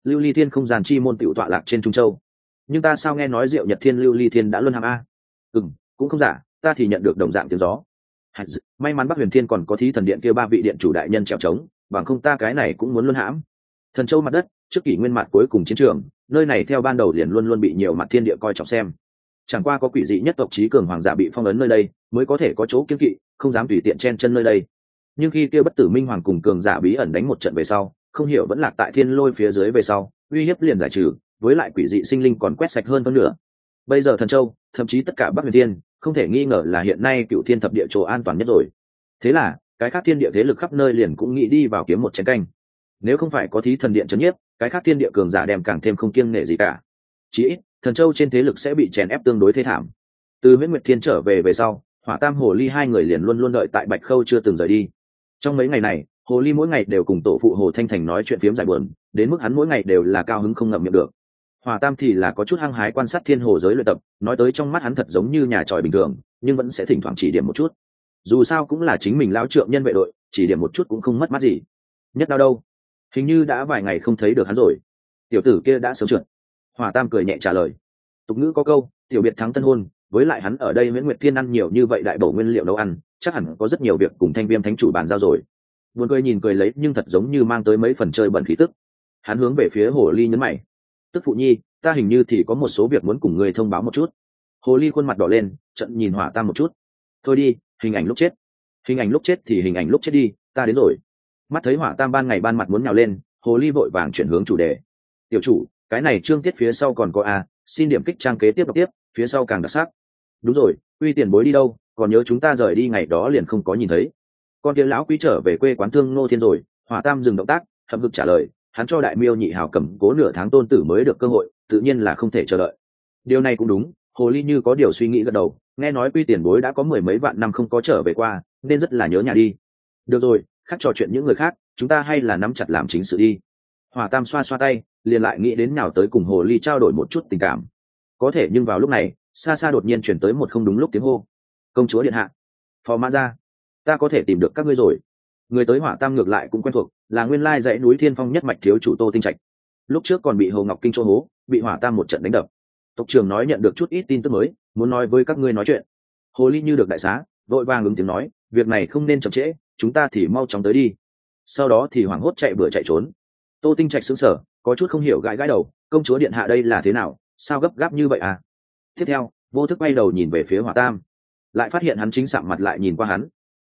Lưu Ly Thiên không gian chi môn tiểu tọa lạc trên Trung Châu. Nhưng ta sao nghe nói Diệu Nhật Thiên Lưu Ly Thiên đã luân hãm a? Cũng không giả, ta thì nhận được đồng dạng tiếng gió. May mắn Bắc Huyền Thiên còn có Thí Thần Điện kia ba vị điện chủ đại nhân trèo trống, bằng không ta cái này cũng muốn luân hãm. Thần Châu mặt đất, trước kỷ nguyên mặt cuối cùng chiến trường, nơi này theo ban đầu liền luôn luôn bị nhiều mặt thiên địa coi trọng xem. Chẳng qua có quỷ dị nhất tộc trí cường hoàng giả bị phong ấn nơi đây, mới có thể có chỗ kiêng kỵ, không dám tùy tiện chen chân nơi đây. Nhưng khi kia bất tử minh hoàng cùng cường giả bí ẩn đánh một trận về sau, không hiểu vẫn lạc tại thiên lôi phía dưới về sau, uy hiếp liền giải trừ, với lại quỷ dị sinh linh còn quét sạch hơn nữa. Bây giờ Thần Châu, thậm chí tất cả Bắc Huyền Thiên, không thể nghi ngờ là hiện nay Cựu Thiên thập địa chỗ an toàn nhất rồi. Thế là, cái khác thiên địa thế lực khắp nơi liền cũng nghĩ đi vào kiếm một chén canh. Nếu không phải có Thí Thần Điện trấn nhiếp, cái khác thiên địa cường giả đem càng thêm không kiêng nể gì cả. Chỉ ít, Thần Châu trên thế lực sẽ bị chèn ép tương đối thê thảm. Từ Huyễn Nguyệt Thiên trở về sau, Hỏa Tam Hồ Ly hai người liền luôn luôn đợi tại Bạch Khâu chưa từng rời đi. Trong mấy ngày này, Hồ Ly mỗi ngày đều cùng tổ phụ Hồ Thanh Thành nói chuyện phiếm giải buồn, đến mức hắn mỗi ngày đều là cao hứng không ngậm miệng được. Hỏa Tam thì là có chút hăng hái quan sát thiên hồ giới luyện tập, nói tới trong mắt hắn thật giống như nhà tròi bình thường, nhưng vẫn sẽ thỉnh thoảng chỉ điểm một chút. Dù sao cũng là chính mình lão trượng nhân vệ đội, chỉ điểm một chút cũng không mất mát gì. Nhất đau đâu? Hình như đã vài ngày không thấy được hắn rồi. Tiểu tử kia đã sớm trượt. Hỏa Tam cười nhẹ trả lời. Tục ngữ có câu, tiểu biệt thắng tân hôn, với lại hắn ở đây Nguyễn Nguyệt Thiên ăn nhiều như vậy đại bổ nguyên liệu nấu ăn, chắc hẳn có rất nhiều việc cùng Thanh Viêm Thánh chủ bàn giao rồi. Buồn cười nhìn cười lấy nhưng thật giống như mang tới mấy phần chơi bẩn khí tức. Hắn hướng về phía Hồ Ly nhấn mày. Tức phụ nhi, ta hình như thì có một số việc muốn cùng người thông báo một chút. Hồ Ly khuôn mặt đỏ lên, trận nhìn Hỏa Tam một chút. Thôi đi, hình ảnh lúc chết. Hình ảnh lúc chết thì hình ảnh lúc chết đi, ta đến rồi. Mắt thấy Hỏa Tam ban ngày ban mặt muốn nhào lên, Hồ Ly vội vàng chuyển hướng chủ đề. Tiểu chủ, cái này chương tiết phía sau còn có a, xin điểm kích trang kế tiếp đọc tiếp, phía sau càng đặc sắc. Đúng rồi, uy tiền bối đi đâu, còn nhớ chúng ta rời đi ngày đó liền không có nhìn thấy. Con kia lão quý trở về quê quán thương Ngô Thiên rồi. Hỏa Tam dừng động tác, hậm hực trả lời, hắn cho Đại Miêu nhị hào cầm cố nửa tháng tôn tử mới được cơ hội, tự nhiên là không thể chờ đợi. Điều này cũng đúng. Hồ Ly như có điều suy nghĩ gật đầu, nghe nói quy tiền bối đã có mười mấy vạn năm không có trở về qua, nên rất là nhớ nhà đi. Được rồi, khác trò chuyện những người khác, chúng ta hay là nắm chặt làm chính sự đi. Hỏa Tam xoa xoa tay, liền lại nghĩ đến nào tới cùng Hồ Ly trao đổi một chút tình cảm. Có thể nhưng vào lúc này, xa xa đột nhiên chuyển tới một không đúng lúc tiếng hô. Công chúa điện hạ, phò mã ra, ta có thể tìm được các ngươi rồi. Người tới Hỏa Tam ngược lại cũng quen thuộc, là nguyên lai dãy núi Thiên Phong nhất mạch thiếu chủ Tô Tinh Trạch. Lúc trước còn bị Hồ Ngọc Kinh chỗ hố, bị Hỏa Tam một trận đánh đập. Tộc trưởng nói nhận được chút ít tin tức mới, muốn nói với các ngươi nói chuyện. Hồ Ly như được đại xá, vội vàng ứng tiếng nói, việc này không nên chậm trễ, chúng ta thì mau chóng tới đi. Sau đó thì hoảng hốt chạy bừa chạy trốn. Tô Tinh Trạch sững sờ, có chút không hiểu gãi gãi đầu, công chúa điện hạ đây là thế nào, sao gấp gáp như vậy à? Tiếp theo, vô thức quay đầu nhìn về phía Hỏa Tam, lại phát hiện hắn chính sạm mặt lại nhìn qua hắn.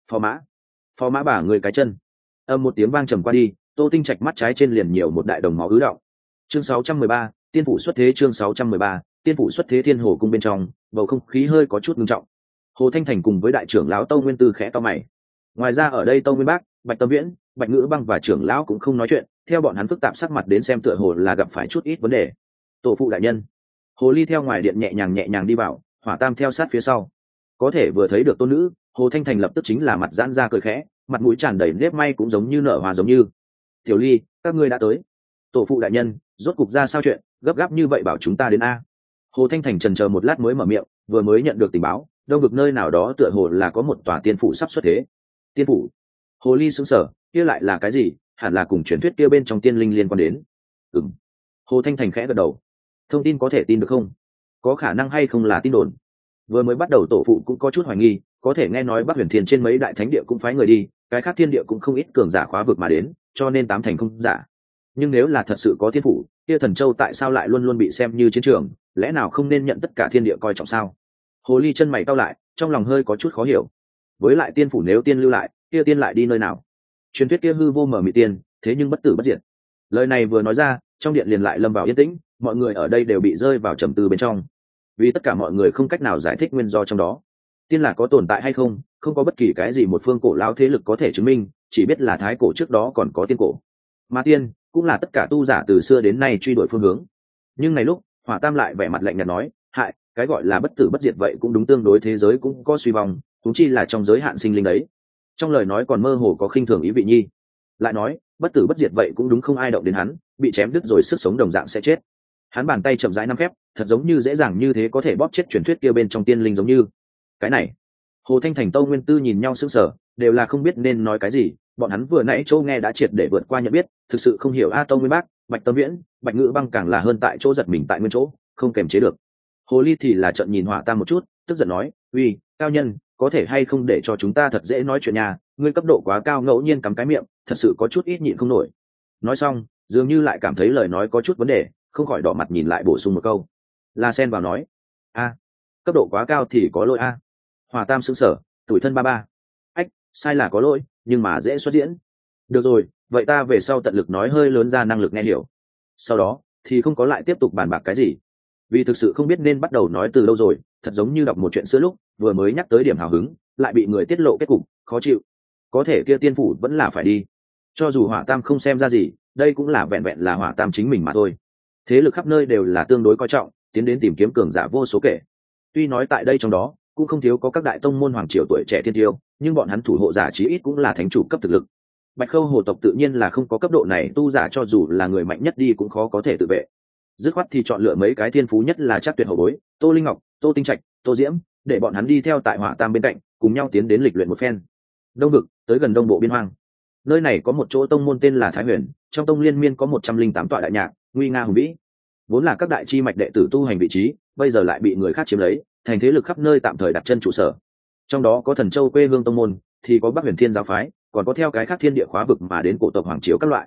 Phò mã bả người cái chân. Âm một tiếng vang trầm qua đi, Tô Tinh Trạch mắt trái trên liền nhiều một đại đồng máu ứ đọng. Chương 613, tiên phủ xuất thế. Chương 613, tiên phủ xuất thế. Thiên Hồ cung bên trong, bầu không khí hơi có chút ngưng trọng. Hồ Thanh Thành cùng với đại trưởng lão Tâu Nguyên Tư khẽ to mày. Ngoài ra ở đây Tâu Nguyên Bác, Bạch Tâm Viễn, Bạch Ngữ Băng và trưởng lão cũng không nói chuyện, theo bọn hắn phức tạp sắc mặt đến xem tựa hồ là gặp phải chút ít vấn đề. Tổ phụ đại nhân. Hồ Ly theo ngoài điện nhẹ nhàng đi vào, Hỏa Tam theo sát phía sau. Có thể vừa thấy được tôn nữ, Hồ Thanh Thành lập tức chính là mặt giãn ra cười khẽ, mặt mũi tràn đầy nếp may cũng giống như nở hoa giống như. Tiểu Ly, các ngươi đã tới. Tổ phụ đại nhân, rốt cục ra sao chuyện, gấp gáp như vậy bảo chúng ta đến a? Hồ Thanh Thành chần chờ một lát mới mở miệng, vừa mới nhận được tình báo, đông vực nơi nào đó tựa hồ là có một tòa tiên phủ sắp xuất thế. Tiên phủ? Hồ Ly sững sờ, kia lại là cái gì? Hẳn là cùng truyền thuyết kia bên trong tiên linh liên quan đến. Ừm. Hồ Thanh Thành khẽ gật đầu. Thông tin có thể tin được không? Có khả năng hay không là tin đồn? Vừa mới bắt đầu tổ phụ cũng có chút hoài nghi, có thể nghe nói Bắc Huyền Thiên trên mấy đại thánh địa cũng phái người đi, cái khác thiên địa cũng không ít cường giả khóa vực mà đến, cho nên tám thành không giả. Nhưng nếu là thật sự có tiên phủ, kia Thần Châu tại sao lại luôn luôn bị xem như chiến trường, lẽ nào không nên nhận tất cả thiên địa coi trọng sao? Hồ Ly chân mày cau lại, trong lòng hơi có chút khó hiểu. Với lại tiên phủ nếu tiên lưu lại, kia tiên lại đi nơi nào? Truyền thuyết kia hư vô mở mị tiên, thế nhưng bất tử bất diệt. Lời này vừa nói ra, trong điện liền lại lâm vào yên tĩnh, mọi người ở đây đều bị rơi vào trầm tư bên trong. Vì tất cả mọi người không cách nào giải thích nguyên do trong đó. Tiên là có tồn tại hay không, không có bất kỳ cái gì một phương cổ lão thế lực có thể chứng minh, chỉ biết là thái cổ trước đó còn có tiên cổ. Mà tiên cũng là tất cả tu giả từ xưa đến nay truy đuổi phương hướng. Nhưng này lúc, Hỏa Tam lại vẻ mặt lạnh nhạt nói, hại, cái gọi là bất tử bất diệt vậy cũng đúng, tương đối thế giới cũng có suy vong, chúng chi là trong giới hạn sinh linh đấy. Trong lời nói còn mơ hồ có khinh thường ý vị nhi. Lại nói, bất tử bất diệt vậy cũng đúng, không ai động đến hắn, bị chém đứt rồi sức sống đồng dạng sẽ chết. Hắn bàn tay chậm rãi nắm khép, thật giống như dễ dàng như thế có thể bóp chết truyền thuyết kia bên trong tiên linh giống như. Cái này, Hồ Thanh Thành Tâu Nguyên Tư nhìn nhau sững sờ, đều là không biết nên nói cái gì, bọn hắn vừa nãy châu nghe đã triệt để vượt qua nhận biết, thực sự không hiểu a. Tâu Nguyên Bác, Bạch Tâm Viễn, Bạch Ngữ Băng càng là hơn tại chỗ giật mình tại nguyên chỗ, không kềm chế được. Hồ ly thì là trợn nhìn Hỏa Tam một chút, tức giận nói, uy, cao nhân, có thể hay không để cho chúng ta thật dễ nói chuyện nhà, ngươi cấp độ quá cao, ngẫu nhiên cắm cái miệng, thật sự có chút ít nhịn không nổi. Nói xong, dường như lại cảm thấy lời nói có chút vấn đề, không khỏi đỏ mặt nhìn lại bổ sung một câu. La Sen vào nói, a, cấp độ quá cao thì có lỗi a. Hỏa Tam sững sờ, tủi thân ba ba. Ách, sai là có lỗi, nhưng mà dễ xuất diễn. Được rồi, vậy ta về sau tận lực nói hơi lớn ra năng lực nghe hiểu. Sau đó thì không có lại tiếp tục bàn bạc cái gì, vì thực sự không biết nên bắt đầu nói từ lâu rồi, thật giống như đọc một chuyện xưa lúc vừa mới nhắc tới điểm hào hứng lại bị người tiết lộ kết cục, khó chịu. Có thể kia tiên phủ vẫn là phải đi, cho dù Hỏa Tam không xem ra gì, đây cũng là vẹn vẹn là Hỏa Tam chính mình mà thôi. Thế lực khắp nơi đều là tương đối coi trọng, tiến đến tìm kiếm cường giả vô số kể. Tuy nói tại đây trong đó cũng không thiếu có các đại tông môn hoàng triều tuổi trẻ thiên tiêu, nhưng bọn hắn thủ hộ giả chí ít cũng là thánh chủ cấp thực lực. Bạch Khâu hồ tộc tự nhiên là không có cấp độ này tu giả, cho dù là người mạnh nhất đi cũng khó có thể tự vệ. Dứt khoát thì chọn lựa mấy cái thiên phú nhất là chắc tuyệt hậu bối, Tô Linh Ngọc, Tô Tinh Trạch, Tô Diễm, để bọn hắn đi theo tại Hỏa Tam bên cạnh, cùng nhau tiến đến lịch luyện một phen. Đông vực tới gần đông bộ biên hoang, nơi này có một chỗ tông môn tên là Thái Huyền, trong tông liên miên có 108 tọa đại nhạc, nguy nga hùng vĩ, vốn là các đại chi mạch đệ tử tu hành vị trí, bây giờ lại bị người khác chiếm lấy, thành thế lực khắp nơi tạm thời đặt chân trụ sở. Trong đó có Thần Châu quê hương tông môn, thì có Bắc Huyền Thiên giáo phái, còn có theo cái khác thiên địa khóa vực mà đến cổ tộc hoàng triều các loại.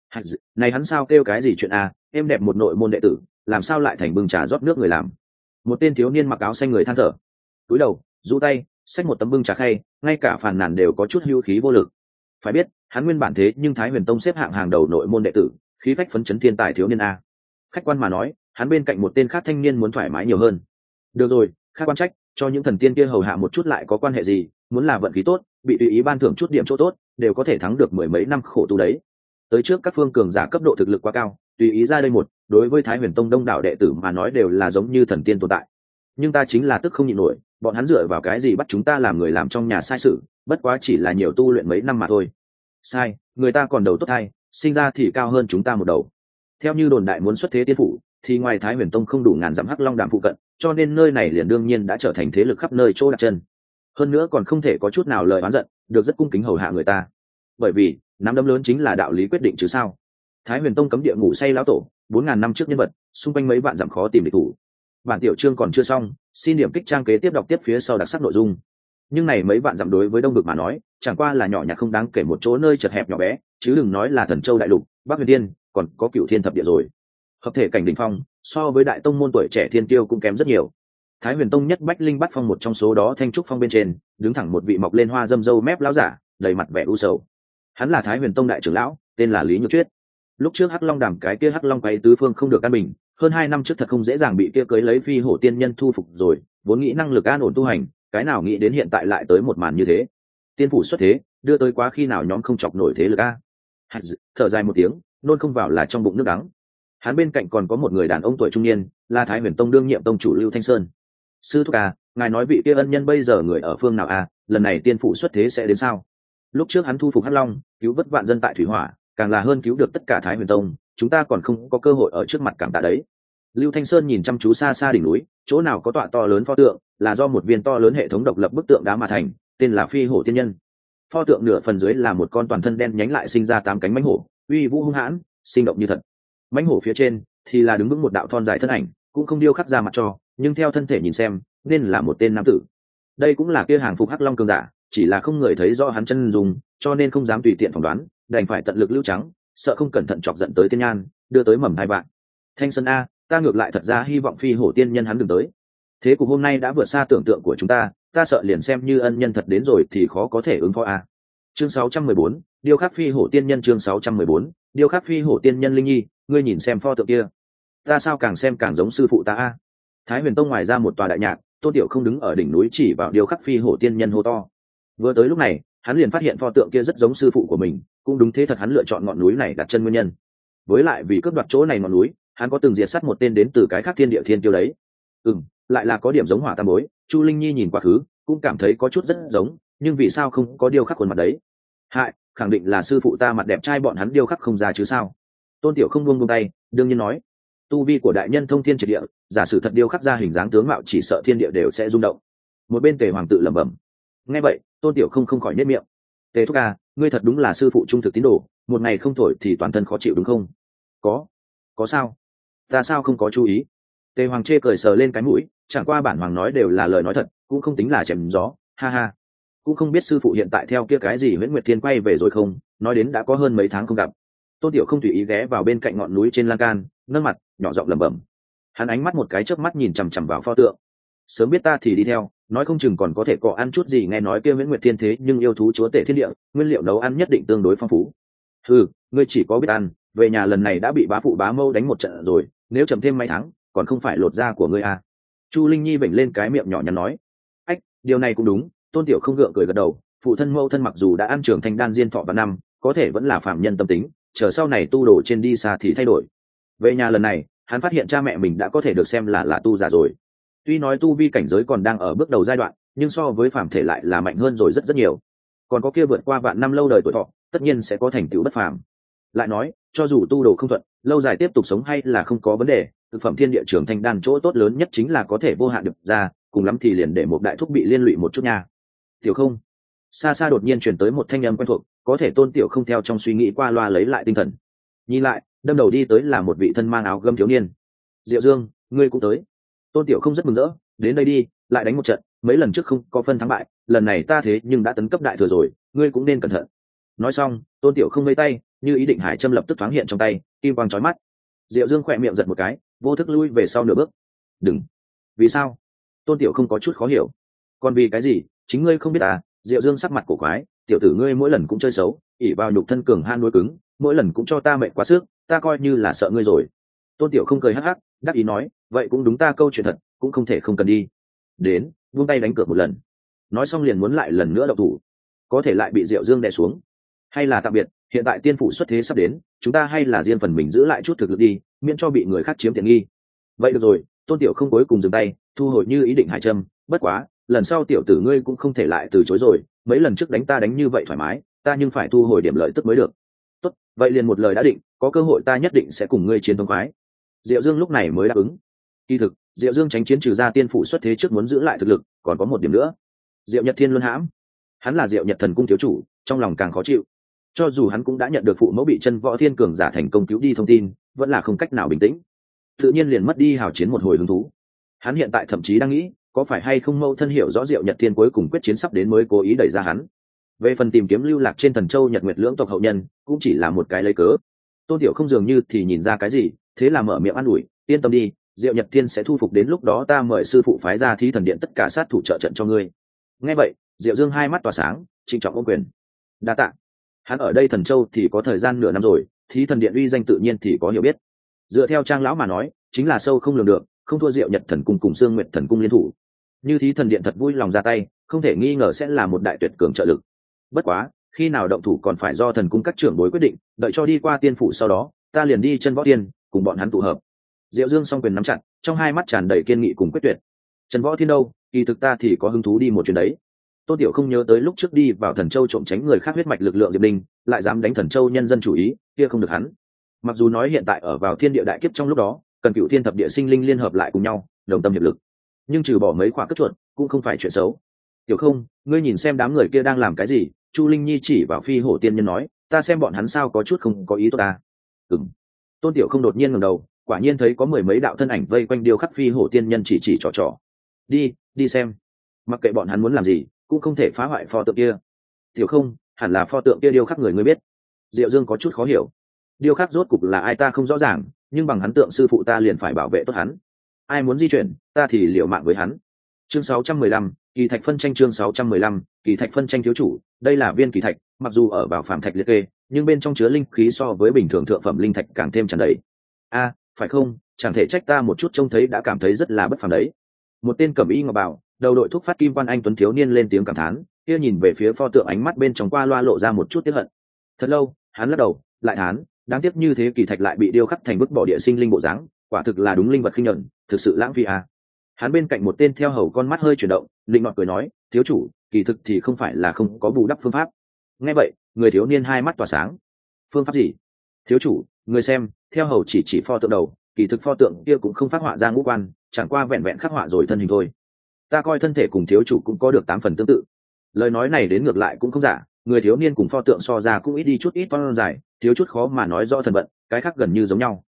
Này hắn sao kêu cái gì chuyện a, em đẹp một nội môn đệ tử, làm sao lại thành bưng trà rót nước người làm. Một tên thiếu niên mặc áo xanh người than thở, cúi đầu rũ tay xách một tấm bưng trà khay, ngay cả phàn nàn đều có chút hưu khí vô lực. Phải biết hắn nguyên bản thế nhưng Thái Huyền Tông xếp hạng hàng đầu nội môn đệ tử, khí phách phấn chấn thiên tài thiếu niên a. Khách quan mà nói, hắn bên cạnh một tên khác thanh niên muốn thoải mái nhiều hơn. Được rồi, khác quan trách, cho những thần tiên kia hầu hạ một chút lại có quan hệ gì, muốn là vận khí tốt, bị tùy ý ban thưởng chút điểm chỗ tốt, đều có thể thắng được mười mấy năm khổ tu đấy. Tới trước các phương cường giả cấp độ thực lực quá cao, tùy ý ra đây một, đối với Thái Huyền Tông đông đảo đệ tử mà nói đều là giống như thần tiên tồn tại. Nhưng ta chính là tức không nhịn nổi, bọn hắn dựa vào cái gì bắt chúng ta làm người làm trong nhà sai sự, bất quá chỉ là nhiều tu luyện mấy năm mà thôi. Sai, người ta còn đầu tốt hay, sinh ra thì cao hơn chúng ta một đầu. Theo như đồn đại muốn xuất thế tiên phủ, thì ngoài Thái Huyền Tông không đủ ngàn dặm Hắc Long Đàm phụ cận, cho nên nơi này liền đương nhiên đã trở thành thế lực khắp nơi chỗ đặt chân. Hơn nữa còn không thể có chút nào lời oán giận, được rất cung kính hầu hạ người ta. Bởi vì nắm đấm lớn chính là đạo lý quyết định chứ sao. Thái Huyền Tông cấm địa ngủ say lão tổ, 4000 năm trước nhân vật, xung quanh mấy vạn dặm khó tìm địch thủ. Bản tiểu chương còn chưa xong, xin điểm kích trang kế tiếp đọc tiếp phía sau đặc sắc nội dung. Nhưng này mấy vạn dặm đối với đông vực mà nói, chẳng qua là nhỏ nhặt không đáng kể một chỗ nơi chật hẹp nhỏ bé, chứ đừng nói là Thần Châu đại lục, Bắc Huyền Tiên, còn có Cửu Thiên thập địa rồi. Hợp thể cảnh đỉnh phong, so với đại tông môn tuổi trẻ thiên tiêu cũng kém rất nhiều. Thái Huyền Tông nhất bách linh bát phong một trong số đó thanh trúc phong bên trên, đứng thẳng một vị mọc lên hoa dâm dâu mép lão giả, đầy mặt vẻ u sầu. Hắn là Thái Huyền Tông đại trưởng lão, tên là Lý Nhược Chuyết. Lúc trước Hắc Long Đàm cái kia Hắc Long quay tứ phương không được an bình, hơn 2 năm trước thật không dễ dàng bị kia cưới lấy phi hổ tiên nhân thu phục rồi, vốn nghĩ năng lực an ổn tu hành, cái nào nghĩ đến hiện tại lại tới một màn như thế. Tiên phủ xuất thế, đưa tới quá khi nào nhóm không chọc nổi thế lực a. Thở dài một tiếng, nôn không vào là trong bụng nước đắng. Hắn bên cạnh còn có một người đàn ông tuổi trung niên, là Thái Huyền Tông đương nhiệm tông chủ Lưu Thanh Sơn. Sư thúc à, ngài nói vị kia ân nhân bây giờ người ở phương nào à, lần này tiên phủ xuất thế sẽ đến sao? Lúc trước hắn thu phục Hắc Long, cứu vớt vạn dân tại thủy hỏa, càng là hơn cứu được tất cả Thái Huyền Tông, chúng ta còn không có cơ hội ở trước mặt cảm tạ đấy. Lưu Thanh Sơn nhìn chăm chú xa xa đỉnh núi, chỗ nào có tọa to lớn pho tượng, là do một viên to lớn hệ thống độc lập bức tượng đá mà thành, tên là Phi Hổ Tiên Nhân. Pho tượng nửa phần dưới là một con toàn thân đen nhánh lại sinh ra 8 cánh mãnh hổ, uy vũ hung hãn, sinh động như thật. Mãnh hổ phía trên thì là đứng vững một đạo thon dài thân ảnh, cũng không điêu khắc ra mặt cho, nhưng theo thân thể nhìn xem, nên là một tên nam tử. Đây cũng là kia hàng phục Hắc Long cường giả, chỉ là không người thấy rõ hắn chân dùng, cho nên không dám tùy tiện phỏng đoán, đành phải tận lực lưu trắng, sợ không cẩn thận chọc giận tới tiên nhan, đưa tới mầm hai bạn. Thanh Sơn a, ta ngược lại thật ra hy vọng Phi Hổ Tiên Nhân hắn đừng tới. Thế cục hôm nay đã vượt xa tưởng tượng của chúng ta, ta sợ liền xem như ân nhân thật đến rồi thì khó có thể ứng phó a. Chương 614, điêu khắc Phi Hổ Tiên Nhân. Chương 614, điêu khắc Phi Hổ Tiên Nhân. Linh Nhi, ngươi nhìn xem pho tượng kia, ta sao càng xem càng giống sư phụ ta a. Thái Huyền Tông ngoài ra một tòa đại nhạc, Tô Tiểu không đứng ở đỉnh núi chỉ vào điêu khắc Phi Hổ Tiên Nhân hô to. Vừa tới lúc này, hắn liền phát hiện pho tượng kia rất giống sư phụ của mình, cũng đúng thế thật hắn lựa chọn ngọn núi này đặt chân nguyên nhân. Với lại vì cướp đoạt chỗ này ngọn núi, hắn có từng diệt sát một tên đến từ cái khác thiên địa thiên tiêu đấy. Lại là có điểm giống Hỏa Tam bối. Chu Linh Nhi nhìn quá khứ, cũng cảm thấy có chút rất giống, nhưng vì sao không có điêu khắc khuôn mặt đấy? Hại, khẳng định là sư phụ ta mặt đẹp trai bọn hắn điêu khắc không ra chứ sao? Tôn Tiểu không buông tay, đương nhiên nói, tu vi của đại nhân thông thiên triệt địa, giả sử thật điêu khắc ra hình dáng tướng mạo chỉ sợ thiên địa đều sẽ rung động. Một bên Tề Hoàng tự lẩm bẩm. Nghe vậy, Tôn Tiểu không khỏi nhếch miệng. Tề thúc à, ngươi thật đúng là sư phụ trung thực tín đồ, một ngày không thổi thì toàn thân khó chịu đúng không? có sao? Ta sao không có chú ý? Tề Hoàng chê cười sờ lên cái mũi, chẳng qua bản hoàng nói đều là lời nói thật, cũng không tính là chém gió, ha ha. Cũng không biết sư phụ hiện tại theo kia cái gì Huyễn Nguyệt Thiên quay về rồi không, nói đến đã có hơn mấy tháng không gặp. Tôn Tiểu không tùy ý ghé vào bên cạnh ngọn núi trên lan can, nâng mặt nhỏ giọng lẩm bẩm. Hắn ánh mắt một cái chớp mắt nhìn chằm chằm vào pho tượng. Sớm biết ta thì đi theo, nói không chừng còn có thể cọ ăn chút gì. Nghe nói kia Huyễn Nguyệt Thiên thế nhưng yêu thú chúa tể thiên địa, nguyên liệu nấu ăn nhất định tương đối phong phú. Ngươi chỉ có biết ăn, về nhà lần này đã bị bá phụ bá mâu đánh một trận rồi, nếu chậm thêm mấy tháng còn không phải lột da của ngươi à. Chu Linh Nhi vểnh lên cái miệng nhỏ nhắn nói. Ách, điều này cũng đúng. Tôn Tiểu không gượng cười gật đầu, phụ thân mâu thân mặc dù đã ăn trưởng thành đan diên thọ và năm, có thể vẫn là phạm nhân tâm tính, chờ sau này tu đồ trên đi xa thì thay đổi. Về nhà lần này hắn phát hiện cha mẹ mình đã có thể được xem là tu giả rồi. Tuy nói tu vi cảnh giới còn đang ở bước đầu giai đoạn, nhưng so với phàm thể lại là mạnh hơn rồi rất rất nhiều. Còn có kia vượt qua vạn năm lâu đời tuổi thọ, tất nhiên sẽ có thành tựu bất phàm. Lại nói, cho dù tu đồ không thuận, lâu dài tiếp tục sống hay là không có vấn đề, thực phẩm thiên địa trưởng thành đan chỗ tốt lớn nhất chính là có thể vô hạn được ra, cùng lắm thì liền để một đại thúc bị liên lụy một chút nha. Tiểu không, xa xa đột nhiên truyền tới một thanh âm quen thuộc, có thể Tôn Tiểu không theo trong suy nghĩ qua loa lấy lại tinh thần. Nhìn lại, đâm đầu đi tới là một vị thân mang áo gươm thiếu niên. Diệu Dương, ngươi cũng tới. Tôn Tiểu không rất mừng rỡ, đến đây đi, lại đánh một trận, mấy lần trước không có phân thắng bại, lần này ta thế nhưng đã tấn cấp đại thừa rồi, ngươi cũng nên cẩn thận. Nói xong, Tôn Tiểu không vây tay, như ý định hải châm lập tức thoáng hiện trong tay, kim quang chói mắt. Diệu Dương khỏe miệng giật một cái, vô thức lui về sau nửa bước. Đừng. Vì sao? Tôn Tiểu không có chút khó hiểu. Còn vì cái gì? Chính ngươi không biết à? Diệu Dương sắc mặt cổ quái, tiểu tử ngươi mỗi lần cũng chơi xấu, ỷ vào nhục thân cường han đối cứng, mỗi lần cũng cho ta mệt quá sức, ta coi như là sợ ngươi rồi. Tôn Tiểu không cười hắc hắc, đáp ý nói, vậy cũng đúng, ta câu chuyện thật, cũng không thể không cần đi. Đến, buông tay đánh cược một lần. Nói xong liền muốn lại lần nữa động thủ, có thể lại bị Diệu Dương đè xuống. Hay là tạm biệt, hiện tại tiên phủ xuất thế sắp đến, chúng ta hay là riêng phần mình giữ lại chút thực lực đi, miễn cho bị người khác chiếm tiện nghi. Vậy được rồi. Tôn Tiểu không cuối cùng dừng tay, thu hồi như ý định hải châm. Bất quá, lần sau tiểu tử ngươi cũng không thể lại từ chối rồi, mấy lần trước đánh ta đánh như vậy thoải mái, ta nhưng phải thu hồi điểm lợi tức mới được. Tốt, vậy liền một lời đã định, có cơ hội ta nhất định sẽ cùng ngươi chiến thống khoái. Diệu Dương lúc này mới đáp ứng. Kỳ thực, Diệu Dương tránh chiến trừ ra tiên phủ xuất thế trước muốn giữ lại thực lực, còn có một điểm nữa. Diệu Nhật Thiên luân hãm, hắn là Diệu Nhật Thần cung thiếu chủ, trong lòng càng khó chịu. Cho dù hắn cũng đã nhận được phụ mẫu bị chân võ thiên cường giả thành công cứu đi thông tin, vẫn là không cách nào bình tĩnh, tự nhiên liền mất đi hào chiến một hồi hứng thú. Hắn hiện tại thậm chí đang nghĩ, có phải hay không mâu thân hiểu rõ Diệu Nhật Thiên cuối cùng quyết chiến sắp đến mới cố ý đẩy ra hắn. Về phần tìm kiếm lưu lạc trên Thần Châu Nhật Nguyệt lưỡng tộc hậu nhân, cũng chỉ là một cái lấy cớ. Tôn Tiểu không dường như thì nhìn ra cái gì, thế là mở miệng an ủi, yên tâm đi, Diệu Nhật Thiên sẽ thu phục, đến lúc đó ta mời sư phụ phái ra Thí Thần Điện tất cả sát thủ trợ trận cho ngươi. Nghe vậy, Diệu Dương hai mắt tỏa sáng, trịnh trọng ôm quyền. Đa tạ. Hắn ở đây Thần Châu thì có thời gian nửa năm rồi, Thí Thần Điện uy danh tự nhiên thì có hiểu biết. Dựa theo Trang lão mà nói, chính là sâu không lường được, không thua Diệu Nhật Thần cung cùng Sương Nguyệt Thần cung liên thủ. Như Thí Thần Điện thật vui lòng ra tay, không thể nghi ngờ sẽ là một đại tuyệt cường trợ lực. Bất quá, khi nào động thủ còn phải do thần cung các trưởng bối quyết định, đợi cho đi qua tiên phủ sau đó, ta liền đi chân võ tiên, cùng bọn hắn tụ hợp. Diệu Dương song quyền nắm chặt, trong hai mắt tràn đầy kiên nghị cùng quyết tuyệt. Trần Võ Thiên đâu, kỳ thực ta thì có hứng thú đi một chuyến đấy. Tô Tiểu không nhớ tới lúc trước đi vào Thần Châu trộm tránh người khác huyết mạch lực lượng Diệp Linh, lại dám đánh Thần Châu nhân dân chủ ý, kia không được hắn. Mặc dù nói hiện tại ở vào thiên địa đại kiếp trong lúc đó, cần cựu thiên thập địa sinh linh liên hợp lại cùng nhau, đồng tâm hiệp lực, nhưng trừ bỏ mấy quả cất chuột, cũng không phải chuyện xấu. Tiểu không, ngươi nhìn xem đám người kia đang làm cái gì? Chu Linh Nhi chỉ vào Phi Hổ Tiên Nhân nói, ta xem bọn hắn sao có chút không có ý tốt ta. Ừm. Tôn Tiểu không đột nhiên ngẩng đầu, quả nhiên thấy có mười mấy đạo thân ảnh vây quanh điêu khắc Phi Hổ Tiên Nhân, chỉ trò trò. Đi xem. Mặc kệ bọn hắn muốn làm gì, cũng không thể phá hoại pho tượng kia. Tiểu không, hẳn là pho tượng kia điêu khắc người ngươi biết. Diệu Dương có chút khó hiểu. Điêu khắc rốt cục là ai ta không rõ ràng, nhưng bằng hắn tượng sư phụ ta liền phải bảo vệ tốt hắn. Ai muốn di chuyển, ta thì liều mạng với hắn. Chương 615, kỳ thạch phân tranh. Chương 615, kỳ thạch phân tranh. Thiếu chủ, đây là viên kỳ thạch, mặc dù ở vào phàm thạch liệt kê, nhưng bên trong chứa linh khí so với bình thường thượng phẩm linh thạch càng thêm tràn đầy. A, phải không, chẳng thể trách ta một chút trông thấy đã cảm thấy rất là bất phàm đấy. Một tên cẩm y ngọc bào, đầu đội thuốc phát kim văn anh tuấn thiếu niên lên tiếng cảm thán, kia nhìn về phía pho tượng, ánh mắt bên trong qua loa lộ ra một chút tiếc hận. Thật lâu, hắn lắc đầu, lại thán, đáng tiếc như thế kỳ thạch lại bị điêu khắc thành bức bỏ địa sinh linh bộ dáng, quả thực là đúng linh vật khinh nhẫn, thực sự lãng phí à. Hắn bên cạnh một tên theo hầu con mắt hơi chuyển động, định ngọt cười nói, thiếu chủ, kỳ thực thì không phải là không có bù đắp phương pháp. Nghe vậy, người thiếu niên hai mắt tỏa sáng. Phương pháp gì? Thiếu chủ, người xem, theo hầu chỉ pho tượng đầu, kỳ thực pho tượng kia cũng không phát họa ra ngũ quan, chẳng qua vẹn vẹn khắc họa rồi thân hình thôi. Ta coi thân thể cùng thiếu chủ cũng có được 8 phần tương tự. Lời nói này đến ngược lại cũng không giả, người thiếu niên cùng pho tượng so ra cũng ít đi chút ít phong dài, thiếu chút khó mà nói rõ thần vận, cái khác gần như giống nhau.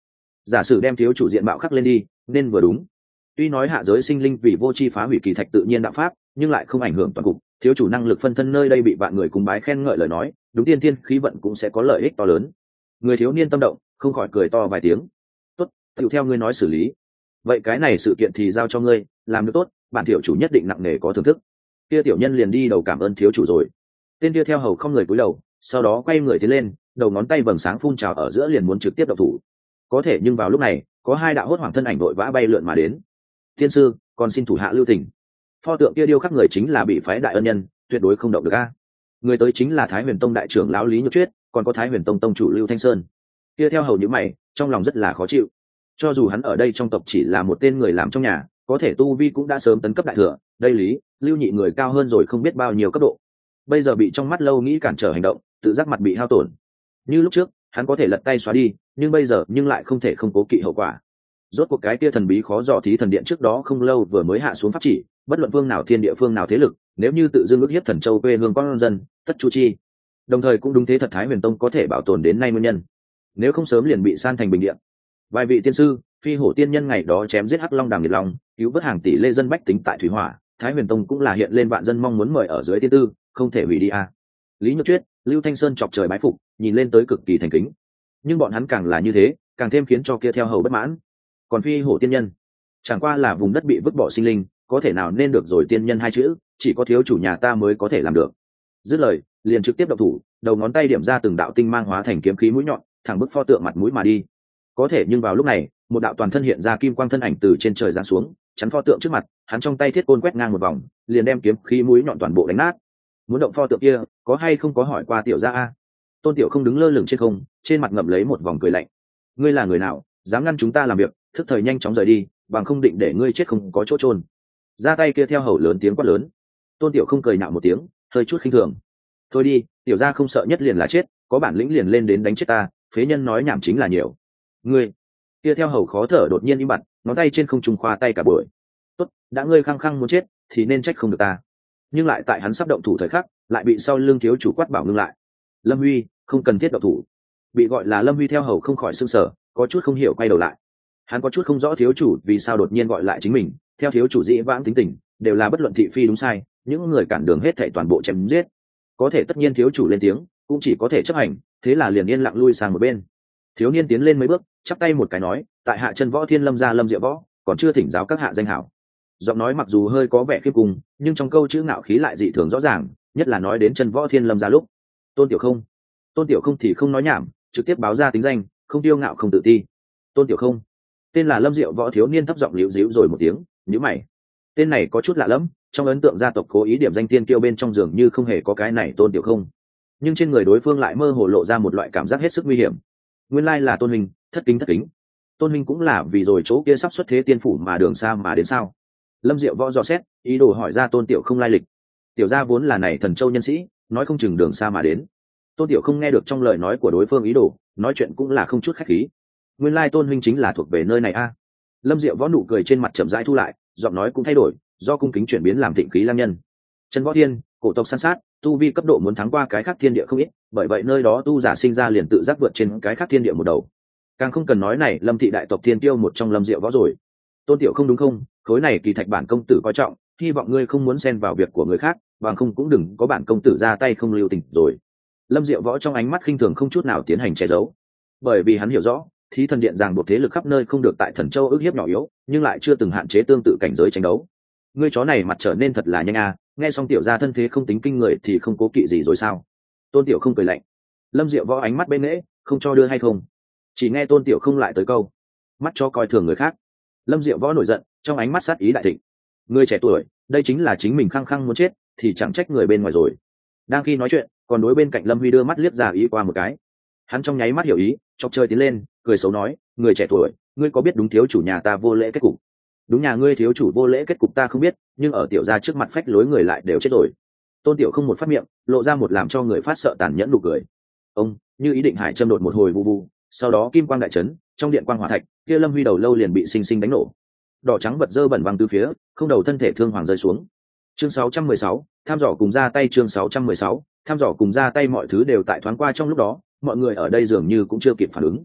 giả sử đem thiếu chủ diện mạo khắc lên đi nên vừa đúng. Tuy nói hạ giới sinh linh vì vô chi phá hủy kỳ thạch tự nhiên đạo pháp, nhưng lại không ảnh hưởng toàn cục. Thiếu chủ năng lực phân thân nơi đây bị vạn người cúng bái khen ngợi lời nói, đúng tiên thiên khí vận cũng sẽ có lợi ích to lớn. Người thiếu niên tâm động, không khỏi cười to vài tiếng. Tốt, tựu theo ngươi nói xử lý. Vậy cái này sự kiện thì giao cho ngươi, làm được tốt, bản tiểu chủ nhất định nặng nề có thưởng thức. Kia tiểu nhân liền đi đầu cảm ơn thiếu chủ rồi. Tên kia theo hầu không người cúi đầu, sau đó quay người tiến lên, đầu ngón tay vầng sáng phun trào ở giữa liền muốn trực tiếp động thủ. Có thể nhưng vào lúc này, có hai đạo hốt hoảng thân ảnh đội vã bay lượn mà đến. Tiên sư, còn xin thủ hạ lưu tình. Pho tượng kia điêu khắc người chính là bị phái đại ân nhân, tuyệt đối không động được a. Người tới chính là Thái Huyền Tông đại trưởng lão Lý Nhược Chuyết, còn có Thái Huyền Tông tông chủ Lưu Thanh Sơn. Kia theo hầu như mày, trong lòng rất là khó chịu. Cho dù hắn ở đây trong tộc chỉ là một tên người làm trong nhà, có thể tu vi cũng đã sớm tấn cấp đại thừa, đây Lý, Lưu nhị người cao hơn rồi không biết bao nhiêu cấp độ. Bây giờ bị trong mắt lâu nghĩ cản trở hành động, tự giác mặt bị hao tổn. Như lúc trước, hắn có thể lật tay xóa đi, nhưng bây giờ nhưng lại không thể không cố kỵ hậu quả. Rốt cuộc cái kia thần bí khó dò thí thần điện trước đó không lâu vừa mới hạ xuống pháp chỉ, bất luận phương nào thiên địa phương nào thế lực, nếu như tự dưng ức hiếp Thần Châu quê hương con dân, tất chu chi. Đồng thời cũng đúng thế thật Thái Huyền Tông có thể bảo tồn đến nay nguyên nhân, nếu không sớm liền bị san thành bình địa. Vài vị tiên sư, phi hổ tiên nhân ngày đó chém giết Hắc Long Đàm Liệt Long, cứu vớt hàng tỷ lê dân bách tính tại thủy hỏa, Thái Huyền Tông cũng là hiện lên vạn dân mong muốn mời ở dưới tiên tư, không thể hủy đi a. Lý Nhược Chuyết, Lưu Thanh Sơn chọc trời bái phục, nhìn lên tới cực kỳ thành kính. Nhưng bọn hắn càng là như thế, càng thêm khiến cho kia theo hầu bất mãn. Còn phi hổ tiên nhân, chẳng qua là vùng đất bị vứt bỏ sinh linh, có thể nào nên được rồi tiên nhân hai chữ, chỉ có thiếu chủ nhà ta mới có thể làm được. Dứt lời, liền trực tiếp động thủ, đầu ngón tay điểm ra từng đạo tinh mang hóa thành kiếm khí mũi nhọn, thẳng bức pho tượng mặt mũi mà đi. Có thể nhưng vào lúc này, một đạo toàn thân hiện ra kim quang thân ảnh từ trên trời giáng xuống, chắn pho tượng trước mặt, hắn trong tay thiết côn quét ngang một vòng, liền đem kiếm khí mũi nhọn toàn bộ đánh nát. Muốn động pho tượng kia, có hay không có hỏi qua tiểu gia a? Tôn Tiểu không đứng lơ lửng trên không, trên mặt ngậm lấy một vòng cười lạnh. Ngươi là người nào, dám ngăn chúng ta làm việc, thức thời nhanh chóng rời đi, bằng không định để ngươi chết không có chỗ chôn. Ra tay kia theo hầu lớn tiếng quát lớn. Tôn Tiểu không cười nhạo một tiếng, hơi chút khinh thường. Thôi đi, tiểu gia không sợ nhất liền là chết, có bản lĩnh liền lên đến đánh chết ta, phế nhân nói nhảm chính là nhiều. Ngươi, kia theo hầu khó thở đột nhiên im bặt, ngón tay trên không trung khoa tay cả buổi. Tốt, đã ngươi khăng khăng muốn chết, thì nên trách không được ta. Nhưng lại tại hắn sắp động thủ thời khắc, lại bị sau lưng thiếu chủ quát bảo ngưng lại. Lâm Huy, không cần thiết động thủ. Bị gọi là Lâm Huy theo hầu không khỏi sưng sở, có chút không hiểu quay đầu lại. Hắn có chút không rõ thiếu chủ vì sao đột nhiên gọi lại chính mình, theo thiếu chủ dĩ vãng tính tình, đều là bất luận thị phi đúng sai, những người cản đường hết thảy toàn bộ chém giết. Có thể tất nhiên thiếu chủ lên tiếng, cũng chỉ có thể chấp hành, thế là liền yên lặng lui sang một bên. Thiếu niên tiến lên mấy bước, chắp tay một cái nói, tại hạ chân võ thiên lâm gia Lâm Diệu Võ, còn chưa thỉnh giáo các hạ danh hảo. Giọng nói mặc dù hơi có vẻ khiêm cung, nhưng trong câu chữ ngạo khí lại dị thường rõ ràng, nhất là nói đến chân võ thiên lâm gia lúc. Tôn Tiểu không thì không nói nhảm, trực tiếp báo ra tính danh, không tiêu ngạo không tự ti. Tôn Tiểu không, tên là Lâm Diệu Võ. Thiếu niên thấp giọng liễu díu rồi một tiếng, nhíu mày. Tên này có chút lạ lẫm, trong ấn tượng gia tộc cố ý điểm danh tiên kiêu bên trong giường như không hề có cái này Tôn Tiểu không, nhưng trên người đối phương lại mơ hồ lộ ra một loại cảm giác hết sức nguy hiểm. Nguyên lai là Tôn Minh, thất kính. Tôn Minh cũng là vì rồi chỗ kia sắp xuất thế tiên phủ mà đường xa mà đến sao? Lâm Diệu Võ dò xét, ý đồ hỏi ra Tôn Tiểu không lai lịch. Tiểu gia vốn là này thần châu nhân sĩ, nói không chừng đường xa mà đến. Tôn Tiểu không nghe được trong lời nói của đối phương ý đồ, nói chuyện cũng là không chút khách khí. Nguyên lai Tôn huynh chính là thuộc về nơi này a. Lâm Diệu Võ nụ cười trên mặt chậm rãi thu lại, giọng nói cũng thay đổi, do cung kính chuyển biến làm thịnh khí lang nhân. Trần Võ Thiên, cổ tộc san sát, tu vi cấp độ muốn thắng qua cái khác thiên địa không ít, bởi vậy nơi đó tu giả sinh ra liền tự giác vượt trên cái khác thiên địa một đầu. Càng không cần nói này Lâm thị đại tộc thiên tiêu một trong Lâm Diệu Võ rồi. Tôn Tiểu không đúng không, khối này kỳ thạch bản công tử coi trọng, hy vọng ngươi không muốn xen vào việc của người khác, bằng không cũng đừng có bản công tử ra tay không lưu tình rồi. Lâm Diệu Võ trong ánh mắt khinh thường không chút nào tiến hành che giấu, bởi vì hắn hiểu rõ thí thần điện ràng buộc thế lực khắp nơi không được tại Thần Châu ức hiếp nhỏ yếu, nhưng lại chưa từng hạn chế tương tự cảnh giới tranh đấu. Ngươi chó này mặt trở nên thật là nhanh à, nghe xong tiểu gia thân thế không tính kinh người thì không cố kỵ gì rồi sao? Tôn Tiểu không cười lạnh. Lâm Diệu Võ ánh mắt bên nễ, không cho đưa hay không. Chỉ nghe Tôn Tiểu không lại tới câu, mắt cho coi thường người khác. Lâm Diệu Võ nổi giận, trong ánh mắt sát ý đại thịnh. Ngươi trẻ tuổi, đây chính là chính mình khăng khăng muốn chết, thì chẳng trách người bên ngoài rồi. Đang khi nói chuyện, còn đối bên cạnh Lâm Huy đưa mắt liếc ra ý qua một cái. Hắn trong nháy mắt hiểu ý, chọc chơi tiến lên, cười xấu nói, người trẻ tuổi, ngươi có biết đúng thiếu chủ nhà ta vô lễ kết cục? Đúng nhà ngươi thiếu chủ vô lễ kết cục ta không biết, nhưng ở tiểu gia trước mặt phách lối người lại đều chết rồi. Tôn Tiểu không một phát miệng, lộ ra một làm cho người phát sợ tàn nhẫn nụ cười. Ông như ý định hải châm đột một hồi vu vu, sau đó kim quang đại chấn, trong điện quang hỏa thạch, kia Lâm Huy đầu lâu liền bị sinh sinh đánh nổ. Đỏ trắng vật dơ bẩn văng từ phía, không đầu thân thể thương hoàng rơi xuống. Chương 616, tham dò cùng ra tay. Chương 616, tham dò cùng ra tay. Mọi thứ đều tại thoáng qua trong lúc đó, mọi người ở đây dường như cũng chưa kịp phản ứng.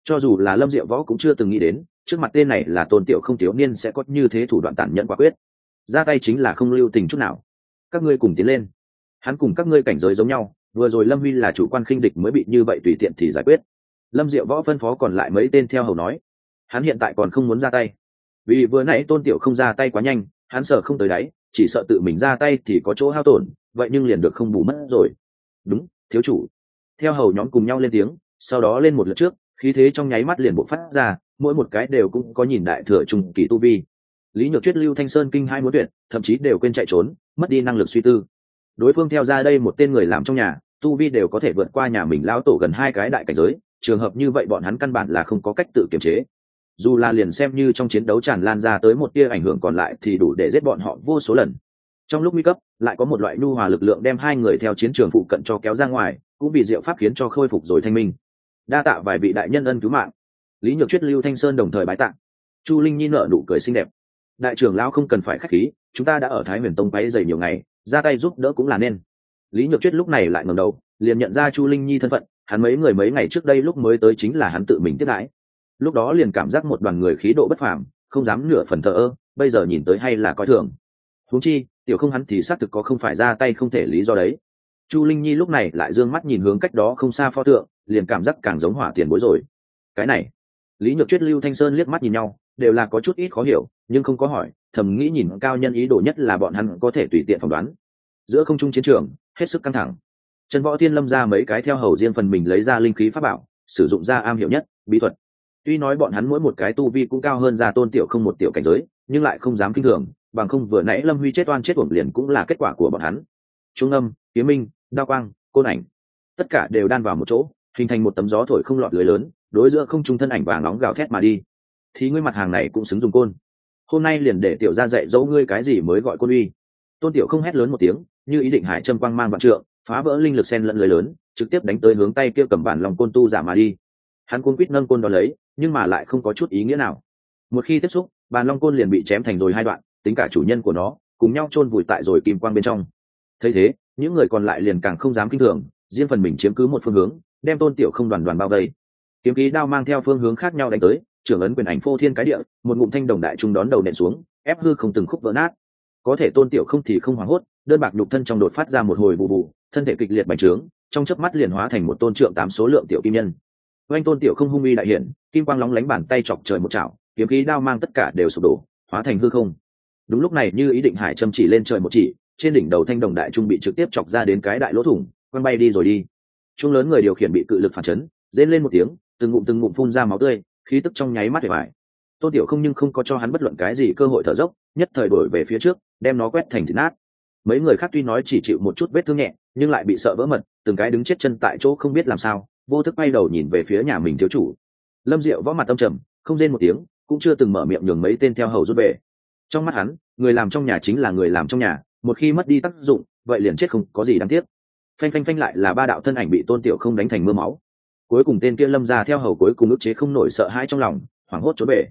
Cho dù là Lâm Diệu Võ cũng chưa từng nghĩ đến trước mặt tên này là Tôn Tiểu Không thiếu niên sẽ có như thế thủ đoạn tàn nhẫn quả quyết, ra tay chính là không lưu tình chút nào. Các ngươi cùng tiến lên, hắn cùng các ngươi cảnh giới giống nhau, vừa rồi Lâm Huy là chủ quan khinh địch mới bị như vậy tùy tiện thì giải quyết. Lâm Diệu Võ phân phó còn lại mấy tên theo hầu nói, hắn hiện tại còn không muốn ra tay, vì vừa nãy Tôn Tiểu Không ra tay quá nhanh, hắn sợ không tới đáy, chỉ sợ tự mình ra tay thì có chỗ hao tổn, vậy nhưng liền được không bù mất rồi. Đúng, thiếu chủ. Theo hầu nhóm cùng nhau lên tiếng, sau đó lên một lượt trước, khí thế trong nháy mắt liền bộc phát ra, mỗi một cái đều cũng có nhìn đại thừa trùng kỳ tu vi. Lý Nhược Tuyết, Lưu Thanh Sơn kinh hai muốn tuyệt, thậm chí đều quên chạy trốn, mất đi năng lực suy tư. Đối phương theo ra đây một tên người làm trong nhà, tu vi đều có thể vượt qua nhà mình lão tổ gần hai cái đại cảnh giới, trường hợp như vậy bọn hắn căn bản là không có cách tự kiềm chế. Dù là liền xem như trong chiến đấu tràn lan ra tới một tia ảnh hưởng còn lại thì đủ để giết bọn họ vô số lần. Trong lúc nguy cấp, lại có một loại nhu hòa lực lượng đem hai người theo chiến trường phụ cận cho kéo ra ngoài, cũng vì diệu pháp khiến cho khôi phục rồi thanh minh. Đa tạ vài vị đại nhân ân cứu mạng. Lý Nhược Tuyết, Lưu Thanh Sơn đồng thời bái tạ. Chu Linh Nhi nở nụ cười xinh đẹp. Đại trưởng lão không cần phải khách khí, chúng ta đã ở Thái Huyền Tông quấy rầy nhiều ngày, ra tay giúp đỡ cũng là nên. Lý Nhược Tuyết lúc này lại ngẩng đầu, liền nhận ra Chu Linh Nhi thân phận, hắn mấy người mấy ngày trước đây lúc mới tới chính là hắn tự mình tiếp đãi. Lúc đó liền cảm giác một đoàn người khí độ bất phàm, không dám nửa phần thờ ơ, bây giờ nhìn tới hay là coi thường. Huống chi, Tiểu Không hắn thì xác thực có không phải ra tay không thể lý do đấy. Chu Linh Nhi lúc này lại dương mắt nhìn hướng cách đó không xa pho tượng, liền cảm giác càng giống Hỏa Tiền Bối rồi. Cái này, Lý Nhược Tuyết, Lưu Thanh Sơn liếc mắt nhìn nhau, đều là có chút ít khó hiểu, nhưng không có hỏi, thầm nghĩ nhìn cao nhân ý đồ nhất là bọn hắn có thể tùy tiện phỏng đoán. Giữa không trung chiến trường, hết sức căng thẳng. Trần Võ Thiên Lâm ra mấy cái theo hầu riêng phần mình lấy ra linh khí pháp bảo, sử dụng ra am hiểu nhất, bí thuật. Tuy nói bọn hắn mỗi một cái tu vi cũng cao hơn ra Tôn Tiểu Không một tiểu cảnh giới, nhưng lại không dám kinh thường, bằng không vừa nãy Lâm Huy chết oan chết uổng liền cũng là kết quả của bọn hắn. Trung âm, kiếm minh, đao quang, côn ảnh, tất cả đều đan vào một chỗ, hình thành một tấm gió thổi không lọt lưới lớn, đối giữa không trung thân ảnh vàng nóng gào thét mà đi. Thì ngươi mặt hàng này cũng xứng dùng côn. Hôm nay liền để tiểu gia dạy dỗ ngươi cái gì mới gọi côn uy. Tôn Tiểu Không hét lớn một tiếng, như ý định hải châm quang mang vạn trượng, phá vỡ linh lực sen lẫn lưới lớn, trực tiếp đánh tới hướng tay kia cầm bản lòng côn tu giả mà đi. Hắn cuống quýt nâng côn đó lấy, nhưng mà lại không có chút ý nghĩa nào. Một khi tiếp xúc, bàn long côn liền bị chém thành rồi hai đoạn, tính cả chủ nhân của nó cùng nhau chôn vùi tại rồi kim quang bên trong. Thấy thế, những người còn lại liền càng không dám kinh thường, riêng phần mình chiếm cứ một phương hướng, đem Tôn Tiểu Không đoàn đoàn bao vây. Kiếm khí đao mang theo phương hướng khác nhau đánh tới, trưởng ấn quyền ảnh phô thiên cái địa, một ngụm thanh đồng đại trung đón đầu nện xuống, ép hư không từng khúc vỡ nát. Có thể Tôn Tiểu Không thì không hoảng hốt, đơn bạc nhục thân trong đột phát ra một hồi bù bù, thân thể kịch liệt bành trướng, trong chớp mắt liền hóa thành một tôn trượng 8 số lượng tiểu kim nhân. Oanh Tôn Tiểu Không hung uy đại hiển, kim quang lóng lánh bàn tay chọc trời một chảo, kiếm khí đao mang tất cả đều sụp đổ, hóa thành hư không. Đúng lúc này như ý định hải châm chỉ lên trời một chỉ, trên đỉnh đầu thanh đồng đại trung bị trực tiếp chọc ra đến cái đại lỗ thủng, quăng bay đi rồi đi. Trung lớn người điều khiển bị cự lực phản chấn, rên lên một tiếng, từng ngụm phun ra máu tươi, khí tức trong nháy mắt để bại. Tôn Tiểu Không nhưng không có cho hắn bất luận cái gì cơ hội thở dốc, nhất thời đổi về phía trước, đem nó quét thành thịt nát. Mấy người khác tuy nói chỉ chịu một chút vết thương nhẹ, nhưng lại bị sợ vỡ mật, từng cái đứng chết chân tại chỗ không biết làm sao, vô thức quay đầu nhìn về phía nhà mình thiếu chủ. Lâm Diệu Võ mặt âm trầm, không rên một tiếng, cũng chưa từng mở miệng nhường mấy tên theo hầu rút về. Trong mắt hắn, người làm trong nhà chính là người làm trong nhà, một khi mất đi tác dụng, vậy liền chết không có gì đáng tiếc. Phanh phanh phanh lại là ba đạo thân ảnh bị Tôn Tiểu Không đánh thành mưa máu. Cuối cùng tên kia Lâm gia theo hầu cuối cùng ức chế không nổi sợ hãi trong lòng, hoảng hốt trốn về.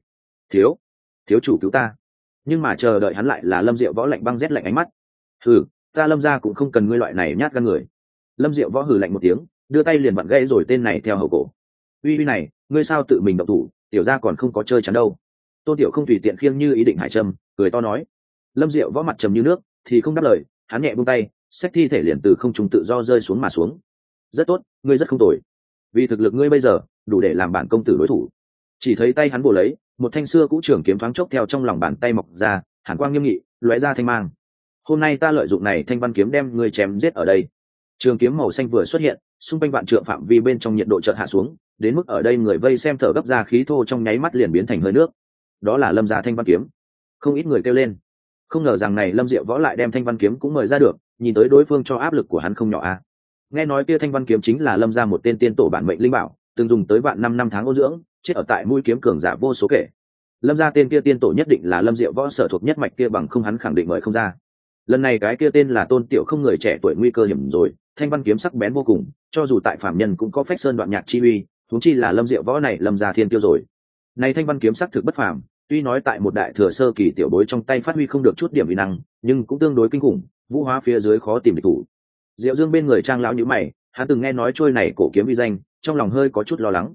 Thiếu chủ cứu ta. Nhưng mà chờ đợi hắn lại là Lâm Diệu Võ lạnh băng rét lạnh ánh mắt. Hừ, ta Lâm gia cũng không cần ngươi loại này nhát gan người. Lâm Diệu Võ hừ lạnh một tiếng, đưa tay liền vặn gãy rồi tên này theo hầu cổ. Uy này, ngươi sao tự mình động thủ, tiểu gia còn không có chơi chắn đâu. Tôn Tiểu Không tùy tiện khiêng như ý định hải trâm, cười to nói. Lâm Diệu Võ mặt trầm như nước, thì không đáp lời, hắn nhẹ buông tay, xách thi thể liền từ không trung tự do rơi xuống mà xuống. Rất tốt, ngươi rất không tồi. Vì thực lực ngươi bây giờ đủ để làm bản công tử đối thủ. Chỉ thấy tay hắn bổ lấy một thanh xưa cũ trường kiếm thoáng chốc theo trong lòng bàn tay mọc ra, hàn quang nghiêm nghị, lóe ra thanh mang. Hôm nay ta lợi dụng này thanh văn kiếm đem ngươi chém giết ở đây. Trường kiếm màu xanh vừa xuất hiện, xung quanh vạn trượng phạm vi bên trong nhiệt độ chợt hạ xuống, đến mức ở đây người vây xem thở gấp ra khí thô trong nháy mắt liền biến thành hơi nước. Đó là Lâm gia thanh văn kiếm. Không ít người kêu lên, không ngờ rằng này Lâm Diệu Võ lại đem thanh văn kiếm cũng mời ra được, nhìn tới đối phương cho áp lực của hắn không nhỏ a. Nghe nói kia thanh văn kiếm chính là Lâm gia một tên tiên tổ bản mệnh linh bảo, từng dùng tới vạn năm tháng ôn dưỡng, chết ở tại mũi kiếm cường giả vô số kể. Lâm gia tên kia tiên tổ nhất định là Lâm Diệu Võ sở thuộc nhất mạch kia, bằng không hắn khẳng định mời không ra. Lần này cái kia tên là Tôn Tiểu Không người trẻ tuổi nguy cơ hiểm rồi, thanh văn kiếm sắc bén vô cùng, cho dù tại phạm nhân cũng có phách sơn đoạn nhạc chi uy, huống chi là Lâm Diệu Võ này Lâm gia thiên tiêu rồi. Này thanh văn kiếm sắc thực bất phàm, tuy nói tại một đại thừa sơ kỳ tiểu bối trong tay phát huy không được chút điểm uy năng, nhưng cũng tương đối kinh khủng, vũ hóa phía dưới khó tìm địch thủ. Diệu Dương bên người Trang lão nhíu mày, hắn từng nghe nói trôi này cổ kiếm uy danh, trong lòng hơi có chút lo lắng.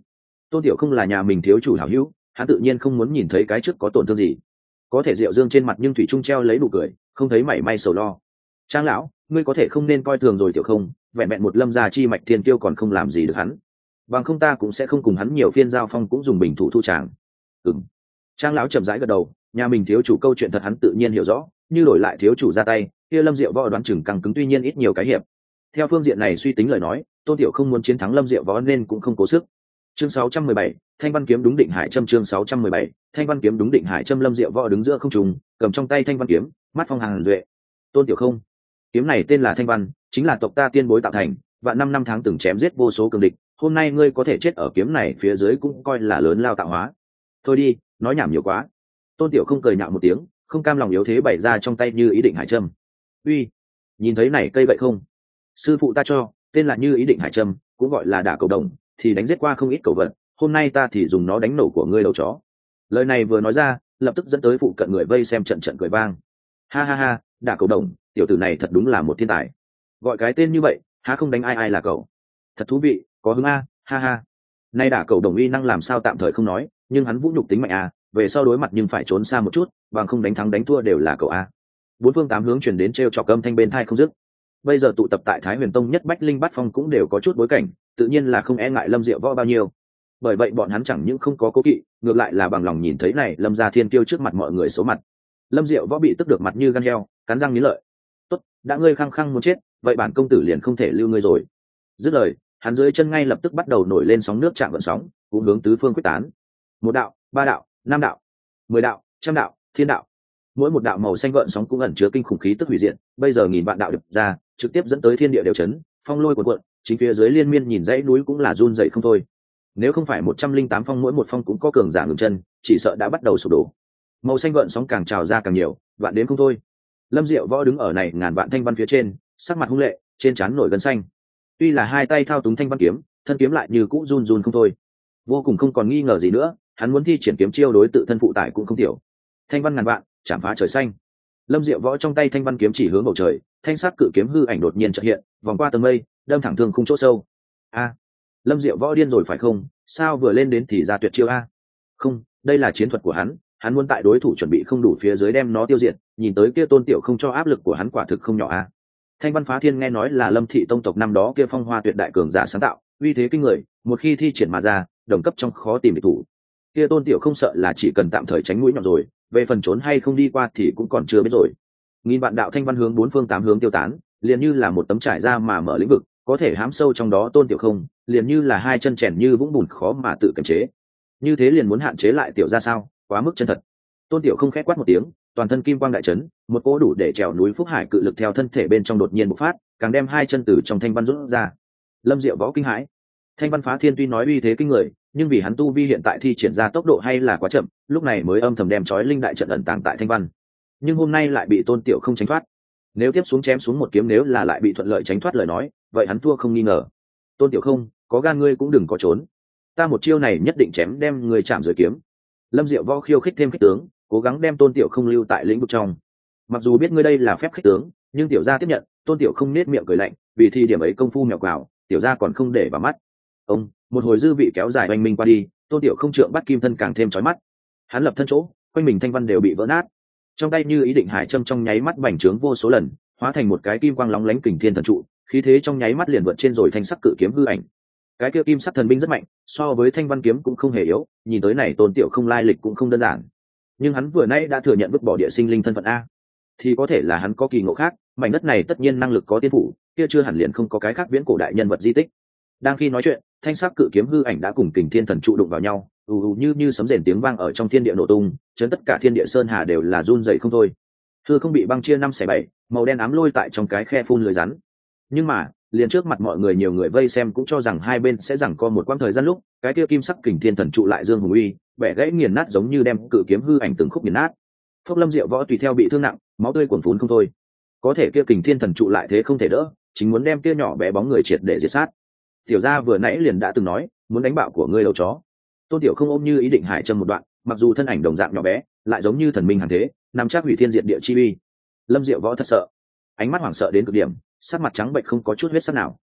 Tôn Tiểu không là nhà mình thiếu chủ hảo hữu, hắn tự nhiên không muốn nhìn thấy cái trước có tổn thương gì. Có thể Diệu Dương trên mặt nhưng thủy trung treo lấy nụ cười, không thấy mảy may sầu lo. Trang lão, ngươi có thể không nên coi thường rồi Tiểu không, vẹn vẹn một lâm gia chi mạch thiên tiêu còn không làm gì được hắn, bằng không ta cũng sẽ không cùng hắn nhiều phiên giao phong cũng dùng bình thủ thu tràng. Ừm. Trang lão chậm rãi gật đầu, nhà mình thiếu chủ câu chuyện thật hắn tự nhiên hiểu rõ, như đổi lại thiếu chủ ra tay, kia Lâm Diệu Võ đoán chừng căng cứng tuy nhiên ít nhiều cái hiệp. Theo phương diện này suy tính lời nói, Tôn Tiểu không muốn chiến thắng Lâm Diệu Võ nên cũng không cố sức. Chương 617, Thanh Văn kiếm đúng định hải châm. Chương 617, Thanh Văn kiếm đúng định hải châm. Lâm Diệu Võ đứng giữa không trung, cầm trong tay Thanh Văn kiếm, mắt phong hàng duệ. Tôn Tiểu không, kiếm này tên là Thanh Văn, chính là tộc ta tiên bối tạo thành, và 5 tháng từng chém giết vô số cường địch, hôm nay ngươi có thể chết ở kiếm này phía dưới cũng coi là lớn lao tạo hóa. Thôi đi, nói nhảm nhiều quá. Tôn Tiểu không cười nhạo một tiếng, không cam lòng yếu thế bày ra trong tay Như Ý Định Hải Châm. Uy, nhìn thấy này cây vậy không? Sư phụ ta cho, tên là Như Ý Định Hải Châm, cũng gọi là đả cầu đồng, thì đánh giết qua không ít cầu vật, hôm nay ta thì dùng nó đánh nổ của ngươi đầu chó. Lời này vừa nói ra, lập tức dẫn tới phụ cận người vây xem trận trận cười vang. Ha ha ha, đả cầu đồng, tiểu tử này thật đúng là một thiên tài. Gọi cái tên như vậy, há không đánh ai ai là cậu. Thật thú vị, có hứng a, ha ha. Nay đả cầu đồng uy năng làm sao tạm thời không nói, nhưng hắn vũ nhục tính mạnh a, về sau đối mặt nhưng phải trốn xa một chút, bằng không đánh thắng đánh thua đều là cậu a. Bốn phương tám hướng truyền đến trêu chọc âm thanh bên thai không dứt. Bây giờ tụ tập tại Thái Huyền Tông nhất Bách Linh Bát Phong cũng đều có chút bối cảnh, tự nhiên là không e ngại Lâm Diệu Võ bao nhiêu. Bởi vậy bọn hắn chẳng những không có cố kỵ, ngược lại là bằng lòng nhìn thấy này Lâm gia thiên kiêu trước mặt mọi người xấu mặt. Lâm Diệu Võ bị tức được mặt như gan heo, cắn răng nghiến lợi. Tốt, đã ngươi khăng khăng muốn chết, vậy bản công tử liền không thể lưu ngươi rồi. Dứt lời, hắn dưới chân ngay lập tức bắt đầu nổi lên sóng nước chạm gợn sóng, cũng hướng tứ phương quyết tán. Một đạo, ba đạo, năm đạo, 10 đạo, trăm đạo, thiên đạo. Mỗi một đạo màu xanh gợn sóng cũng ẩn chứa kinh khủng khí tức hủy diệt, bây giờ nghìn vạn đạo đập ra, trực tiếp dẫn tới thiên địa đều chấn, phong lôi cuộn cuộn, chính phía dưới liên miên nhìn dãy núi cũng là run rẩy không thôi. Nếu không phải 108 phong mỗi một phong cũng có cường giả ngừng chân, chỉ sợ đã bắt đầu sụp đổ. Màu xanh gợn sóng càng trào ra càng nhiều, vạn đến không thôi. Lâm Diệu Võ đứng ở này ngàn vạn thanh văn phía trên, sắc mặt hung lệ, trên trán nổi gân xanh. Tuy là hai tay thao túng thanh văn kiếm, thân kiếm lại như cũ run run không thôi. Vô cùng không còn nghi ngờ gì nữa, hắn muốn thi triển kiếm chiêu đối tự thân phụ tải cũng không tiểu. Thanh văn ngàn vạn, chạm phá trời xanh. Lâm Diệu Võ trong tay thanh văn kiếm chỉ hướng bầu trời, thanh sắc cự kiếm hư ảnh đột nhiên chợt hiện, vòng qua tầng mây, đâm thẳng thương khung chỗ sâu. A, Lâm Diệu Võ điên rồi phải không? Sao vừa lên đến thì ra tuyệt chiêu a? Không, đây là chiến thuật của hắn muốn tại đối thủ chuẩn bị không đủ phía dưới đem nó tiêu diệt, nhìn tới kia Tôn Tiểu không cho áp lực của hắn quả thực không nhỏ a. Thanh văn phá thiên nghe nói là Lâm thị tông tộc năm đó kia phong hoa tuyệt đại cường giả sáng tạo, uy thế kinh người, một khi thi triển mà ra, đồng cấp trong khó tìm địch thủ. Kia Tôn Tiểu không sợ là chỉ cần tạm thời tránh mũi nhọn rồi, về phần trốn hay không đi qua thì cũng còn chưa biết rồi. Nghìn vạn đạo thanh văn hướng bốn phương tám hướng tiêu tán, liền như là một tấm trải ra mà mở lĩnh vực, có thể hãm sâu trong đó Tôn Tiểu không, liền như là hai chân chèn như vũng bùn khó mà tự kiềm chế. Như thế liền muốn hạn chế lại tiểu ra sao, quá mức chân thật. Tôn Tiểu không khẽ quát một tiếng, toàn thân kim quang đại chấn, một cỗ đủ để trèo núi Phúc Hải cự lực theo thân thể bên trong đột nhiên bộc phát, càng đem hai chân từ trong thanh văn rút ra. Lâm Diệu Võ kinh hãi. Thanh văn phá thiên tuy nói uy thế kinh người, nhưng vì hắn tu vi hiện tại thi triển ra tốc độ hay là quá chậm, lúc này mới âm thầm đem chói linh đại trận ẩn tàng tại thanh văn. Nhưng hôm nay lại bị Tôn Tiểu không tránh thoát. Nếu tiếp xuống chém xuống một kiếm nếu là lại bị thuận lợi tránh thoát lời nói, vậy hắn thua không nghi ngờ. Tôn Tiểu không, có gan ngươi cũng đừng có trốn. Ta một chiêu này nhất định chém đem người chạm rồi kiếm. Lâm Diệu Võ khiêu khích thêm khích tướng, cố gắng đem Tôn Tiểu không lưu tại lĩnh vực trong. Mặc dù biết ngươi đây là phép khích tướng, nhưng tiểu gia tiếp nhận. Tôn Tiểu không nết miệng cười lạnh, vì thì điểm ấy công phu mèo quào, tiểu gia còn không để vào mắt. Ông, một hồi dư vị kéo dài oanh minh qua đi, Tôn Tiểu không trượng bắt kim thân càng thêm chói mắt. Hắn lập thân chỗ, quanh mình thanh văn đều bị vỡ nát. Trong tay Như Ý Định Hải châm trong nháy mắt bành trướng vô số lần, hóa thành một cái kim quang lóng lánh kình thiên thần trụ, khí thế trong nháy mắt liền vượt trên rồi thanh sắc cự kiếm hư ảnh. Cái kia kim sắc thần binh rất mạnh, so với thanh văn kiếm cũng không hề yếu, nhìn tới này Tôn Tiểu không lai lịch cũng không đơn giản. Nhưng hắn vừa nãy đã thừa nhận vứt bỏ địa sinh linh thân phận a, thì có thể là hắn có kỳ ngộ khác, mảnh đất này tất nhiên năng lực có tiên phủ, kia chưa hẳn liền không có cái khác viễn cổ đại nhân vật di tích. Đang khi nói chuyện, thanh sắc cự kiếm hư ảnh đã cùng kình thiên thần trụ đụng vào nhau, như sấm rền tiếng vang ở trong thiên địa nổ tung, chấn tất cả thiên địa sơn hà đều là run rẩy không thôi. Hư không bị băng chia 5/7, màu đen ám lôi tại trong cái khe phun lưới rắn. Nhưng mà, liền trước mặt mọi người nhiều người vây xem cũng cho rằng hai bên sẽ giằng co một quãng thời gian lúc, cái kia kim sắc kình thiên thần trụ lại dương hùng uy, bẻ gãy nghiền nát giống như đem cự kiếm hư ảnh từng khúc nghiền nát. Phốc Lâm Diệu Võ tùy theo bị thương nặng, máu tươi cuồn phún không thôi. Có thể kia kình thiên thần trụ lại thế không thể đỡ, chính muốn đem kia nhỏ bé bóng người triệt để diệt sát. Tiểu gia vừa nãy liền đã từng nói, muốn đánh bạo của ngươi đầu chó. Tôn Tiểu không ôm Như Ý Định Hải châm một đoạn, mặc dù thân ảnh đồng dạng nhỏ bé, lại giống như thần minh hàng thế, nằm chắc hủy thiên diệt địa chi uy. Lâm Diệu Võ thật sợ, ánh mắt hoảng sợ đến cực điểm, sắc mặt trắng bệch không có chút huyết sắc nào.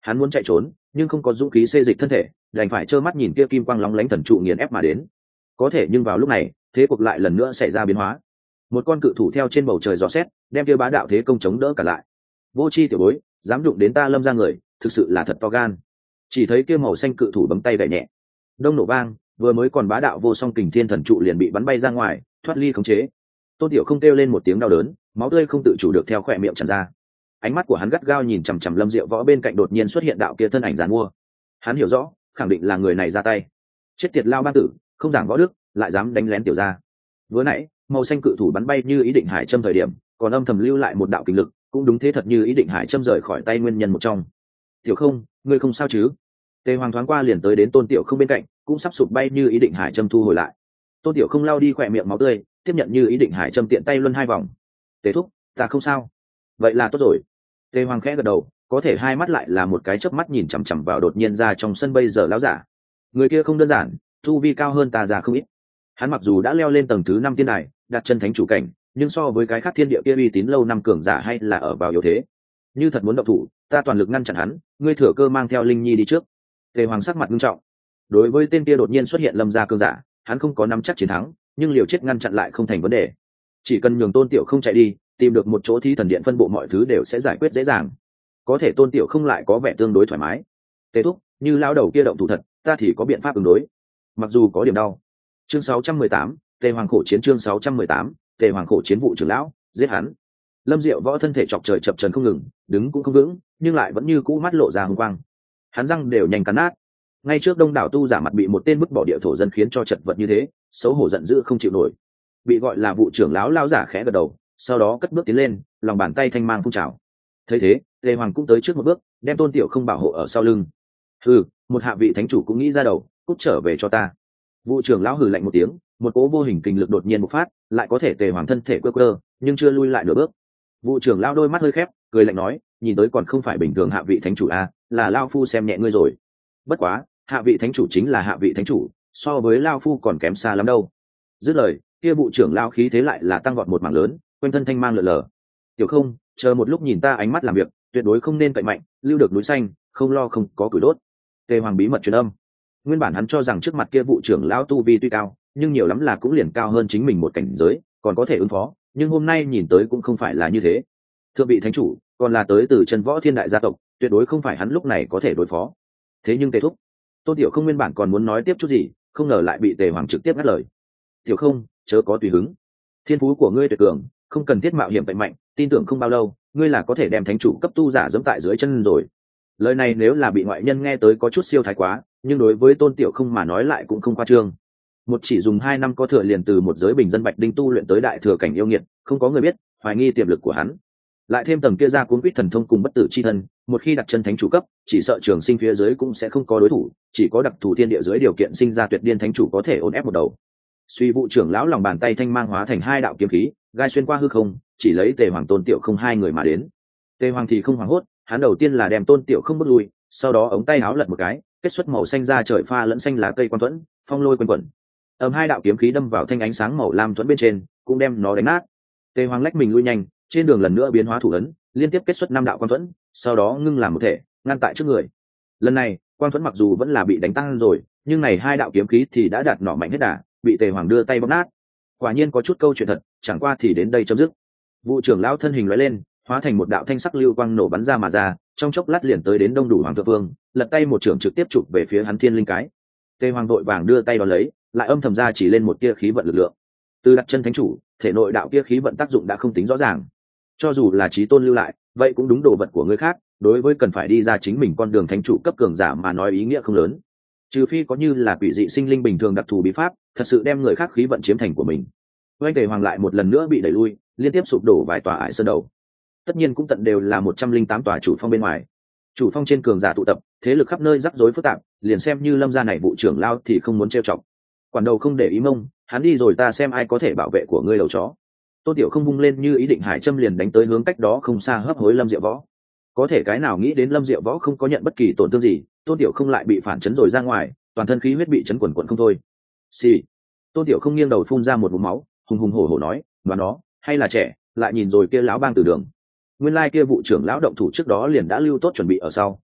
Hắn muốn chạy trốn nhưng không có dũng khí xê dịch thân thể, đành phải trơ mắt nhìn kia kim quang lóng lánh thần trụ nghiền ép mà đến. Có thể nhưng vào lúc này thế cuộc lại lần nữa xảy ra biến hóa. Một con cự thủ theo trên bầu trời gió xét, đem kia bá đạo thế công chống đỡ cả lại. Vô chi tiểu bối, dám đụng đến ta Lâm gia người, thực sự là thật to gan. Chỉ thấy kia màu xanh cự thủ bấm tay gảy nhẹ, đông nổ vang, vừa mới còn bá đạo vô song kình thiên thần trụ liền bị bắn bay ra ngoài, thoát ly khống chế. Tôn Tiểu không kêu lên một tiếng đau đớn, máu tươi không tự chủ được theo khỏe miệng tràn ra. Ánh mắt của hắn gắt gao nhìn chằm chằm Lâm Diệu Võ bên cạnh đột nhiên xuất hiện đạo kia thân ảnh giàn mua. Hắn hiểu rõ, khẳng định là người này ra tay. Chết tiệt lao ban tử, không giảng võ đức, lại dám đánh lén tiểu gia. Vừa nãy, màu xanh cự thủ bắn bay như ý định hải châm thời điểm, còn âm thầm lưu lại một đạo kinh lực, cũng đúng thế thật như ý định hải châm rời khỏi tay nguyên nhân một trong. Tiểu không, ngươi không sao chứ? Tề Hoàng thoáng qua liền tới đến Tôn Tiểu không bên cạnh, cũng sắp sụp bay như ý định hải châm thu hồi lại. Tôn Tiểu không lao đi khỏe miệng máu tươi, tiếp nhận như ý định hải châm tiện tay luân hai vòng. Tề thúc, ta không sao. Vậy là tốt rồi. Tề Hoàng khẽ gật đầu, có thể hai mắt lại là một cái chớp mắt nhìn chằm chằm vào đột nhiên ra trong sân bây giờ lão giả. Người kia không đơn giản, tu vi cao hơn ta già không ít. Hắn mặc dù đã leo lên tầng thứ 5 tiên đài, đặt chân thánh chủ cảnh, nhưng so với cái khác thiên địa kia uy tín lâu năm cường giả hay là ở vào yếu thế. Như thật muốn động thủ, ta toàn lực ngăn chặn hắn, ngươi thừa cơ mang theo Linh Nhi đi trước. Tề Hoàng sắc mặt nghiêm trọng. Đối với tên kia đột nhiên xuất hiện Lâm gia cường giả, hắn không có nắm chắc chiến thắng, nhưng liều chết ngăn chặn lại không thành vấn đề. Chỉ cần nhường Tôn Tiểu không chạy đi, tìm được một chỗ thí thần điện phân bộ mọi thứ đều sẽ giải quyết dễ dàng. Có thể Tôn Tiểu không lại có vẻ tương đối thoải mái. Tề thúc, như lão đầu kia động thủ thật, ta thì có biện pháp ứng đối. Mặc dù có điểm đau. Chương 618, Tề Hoàng khổ chiến. Chương 618, Tề Hoàng khổ chiến. Vụ trưởng lão, giết hắn. Lâm Diệu Võ thân thể chọc trời chập trần không ngừng, đứng cũng không vững, nhưng lại vẫn như cũ mắt lộ ra hung quang. Hắn răng đều nhanh cắn nát. Ngay trước đông đảo tu giả mặt bị một tên bức bỏ địa thổ dân khiến cho chật vật như thế, xấu hổ giận dữ không chịu nổi. Bị gọi là vụ trưởng lão lao giả khẽ gật đầu, sau đó cất bước tiến lên, lòng bàn tay thanh mang phun trào. Thấy thế, Tề Hoàng cũng tới trước một bước, đem Tôn Tiểu không bảo hộ ở sau lưng. Hừ, một hạ vị thánh chủ cũng nghĩ ra đầu, cút trở về cho ta. Vụ trưởng lão hừ lạnh một tiếng, một cỗ vô hình kình lực đột nhiên bộc phát, lại có thể Tề Hoàng thân thể quơ quơ, nhưng chưa lui lại nửa bước. Vụ trưởng lão đôi mắt hơi khép, cười lạnh nói, nhìn tới còn không phải bình thường hạ vị thánh chủ a, là lao phu xem nhẹ ngươi rồi. Bất quá, hạ vị thánh chủ chính là hạ vị thánh chủ, so với lao phu còn kém xa lắm đâu. Dứt lời, kia vụ trưởng lão khí thế lại là tăng vọt một mảng lớn, quanh thân thanh mang lượn lờ. Tiểu không, chờ một lúc nhìn ta ánh mắt làm việc, tuyệt đối không nên cậy mạnh, lưu được núi xanh, không lo không có củi đốt. Tề Hoàng bí mật truyền âm. Nguyên bản hắn cho rằng trước mặt kia vụ trưởng lão tu vi tuy cao, nhưng nhiều lắm là cũng liền cao hơn chính mình một cảnh giới, còn có thể ứng phó, nhưng hôm nay nhìn tới cũng không phải là như thế. Thượng vị thánh chủ, còn là tới từ Chân Võ Thiên đại gia tộc, tuyệt đối không phải hắn lúc này có thể đối phó. Thế nhưng Tề thúc, Tôn Tiểu không nguyên bản còn muốn nói tiếp chút gì, không ngờ lại bị Tề Hoàng trực tiếp ngắt lời. Tiểu không, chớ có tùy hứng. Thiên phú của ngươi tuyệt cường, không cần thiết mạo hiểm bệnh mạnh, tin tưởng không bao lâu, ngươi là có thể đem thánh chủ cấp tu giả giẫm tại dưới chân rồi. Lời này nếu là bị ngoại nhân nghe tới có chút siêu thái quá, nhưng đối với Tôn Tiểu không mà nói lại cũng không khoa trương. Một chỉ dùng 2 năm có thừa liền từ một giới bình dân bạch đinh tu luyện tới đại thừa cảnh yêu nghiệt, không có người biết, hoài nghi tiềm lực của hắn. Lại thêm tầng kia ra cuốn quýt thần thông cùng bất tử chi thân, một khi đặt chân thánh chủ cấp, chỉ sợ trường sinh phía dưới cũng sẽ không có đối thủ, chỉ có đặc thù thiên địa dưới điều kiện sinh ra tuyệt điên thánh chủ có thể ổn ép một đầu. Suy vụ trưởng lão lòng bàn tay thanh mang hóa thành 2 đạo kiếm khí, gai xuyên qua hư không, chỉ lấy Tề Hoàng Tôn Tiểu không 2 người mà đến. Tề Hoàng thì không hoảng hốt, hắn đầu tiên là đem Tôn Tiểu không bước lui, sau đó ống tay áo lật một cái, kết xuất màu xanh ra trời pha lẫn xanh lá cây quan thuẫn, phong lôi quần quẩn. 2 đạo kiếm khí đâm vào thanh ánh sáng màu lam thuẫn bên trên, cũng đem nó đánh nát. Tề Hoàng lách mình lui nhanh, trên đường lần nữa biến hóa thủ ấn, liên tiếp kết xuất 5 đạo quan thuẫn, sau đó ngưng làm một thể, ngăn tại trước người. Lần này, quan thuẫn mặc dù vẫn là bị đánh tan rồi, nhưng này 2 đạo kiếm khí thì đã đạt nỏ mạnh hết đà, bị Tề Hoàng đưa tay bóp nát. Quả nhiên có chút câu chuyện thật, chẳng qua thì đến đây chấm dứt. Vụ trưởng lão thân hình lóe lên, hóa thành một đạo thanh sắc lưu quang nổ bắn ra mà ra, trong chốc lát liền tới đến đông đủ hoàng thượng vương, lật tay một trưởng trực tiếp chụp về phía hắn thiên linh cái. Tề Hoàng vội vàng đưa tay đón lấy, lại âm thầm ra chỉ lên một tia khí vận lực lượng. Từ đặt chân thánh chủ, thể nội đạo kia khí vận tác dụng đã không tính rõ ràng. Cho dù là chí tôn lưu lại, vậy cũng đúng đồ vật của người khác, đối với cần phải đi ra chính mình con đường thánh chủ cấp cường giả mà nói ý nghĩa không lớn. Trừ phi có như là quỷ dị sinh linh bình thường đặc thù bí pháp, thật sự đem người khác khí vận chiếm thành của mình. Oanh Tề Hoàng lại một lần nữa bị đẩy lui, liên tiếp sụp đổ vài tòa ải sơn đầu. Tất nhiên cũng tận đều là 108 tòa chủ phong bên ngoài. Chủ phong trên cường giả tụ tập, thế lực khắp nơi rắc rối phức tạp, liền xem như Lâm gia này vụ trưởng lao thì không muốn trêu chọc. Quản đầu không để ý mông, hắn đi rồi ta xem ai có thể bảo vệ của ngươi đầu chó. Tôn Tiểu không vung lên như ý định hải châm liền đánh tới hướng cách đó không xa hấp hối Lâm Diệu Võ. Có thể cái nào nghĩ đến Lâm Diệu Võ không có nhận bất kỳ tổn thương gì, Tôn Tiểu không lại bị phản chấn rồi ra ngoài, toàn thân khí huyết bị chấn quần quần không thôi. Xì. Tôn Tiểu không nghiêng đầu phun ra một ngụm máu, hùng hùng hổ hổ nói, đoán đó, hay là trẻ, lại nhìn rồi kia lão bang từ đường. Nguyên lai kia vụ trưởng lão động thủ trước đó liền đã lưu tốt chuẩn bị ở sau,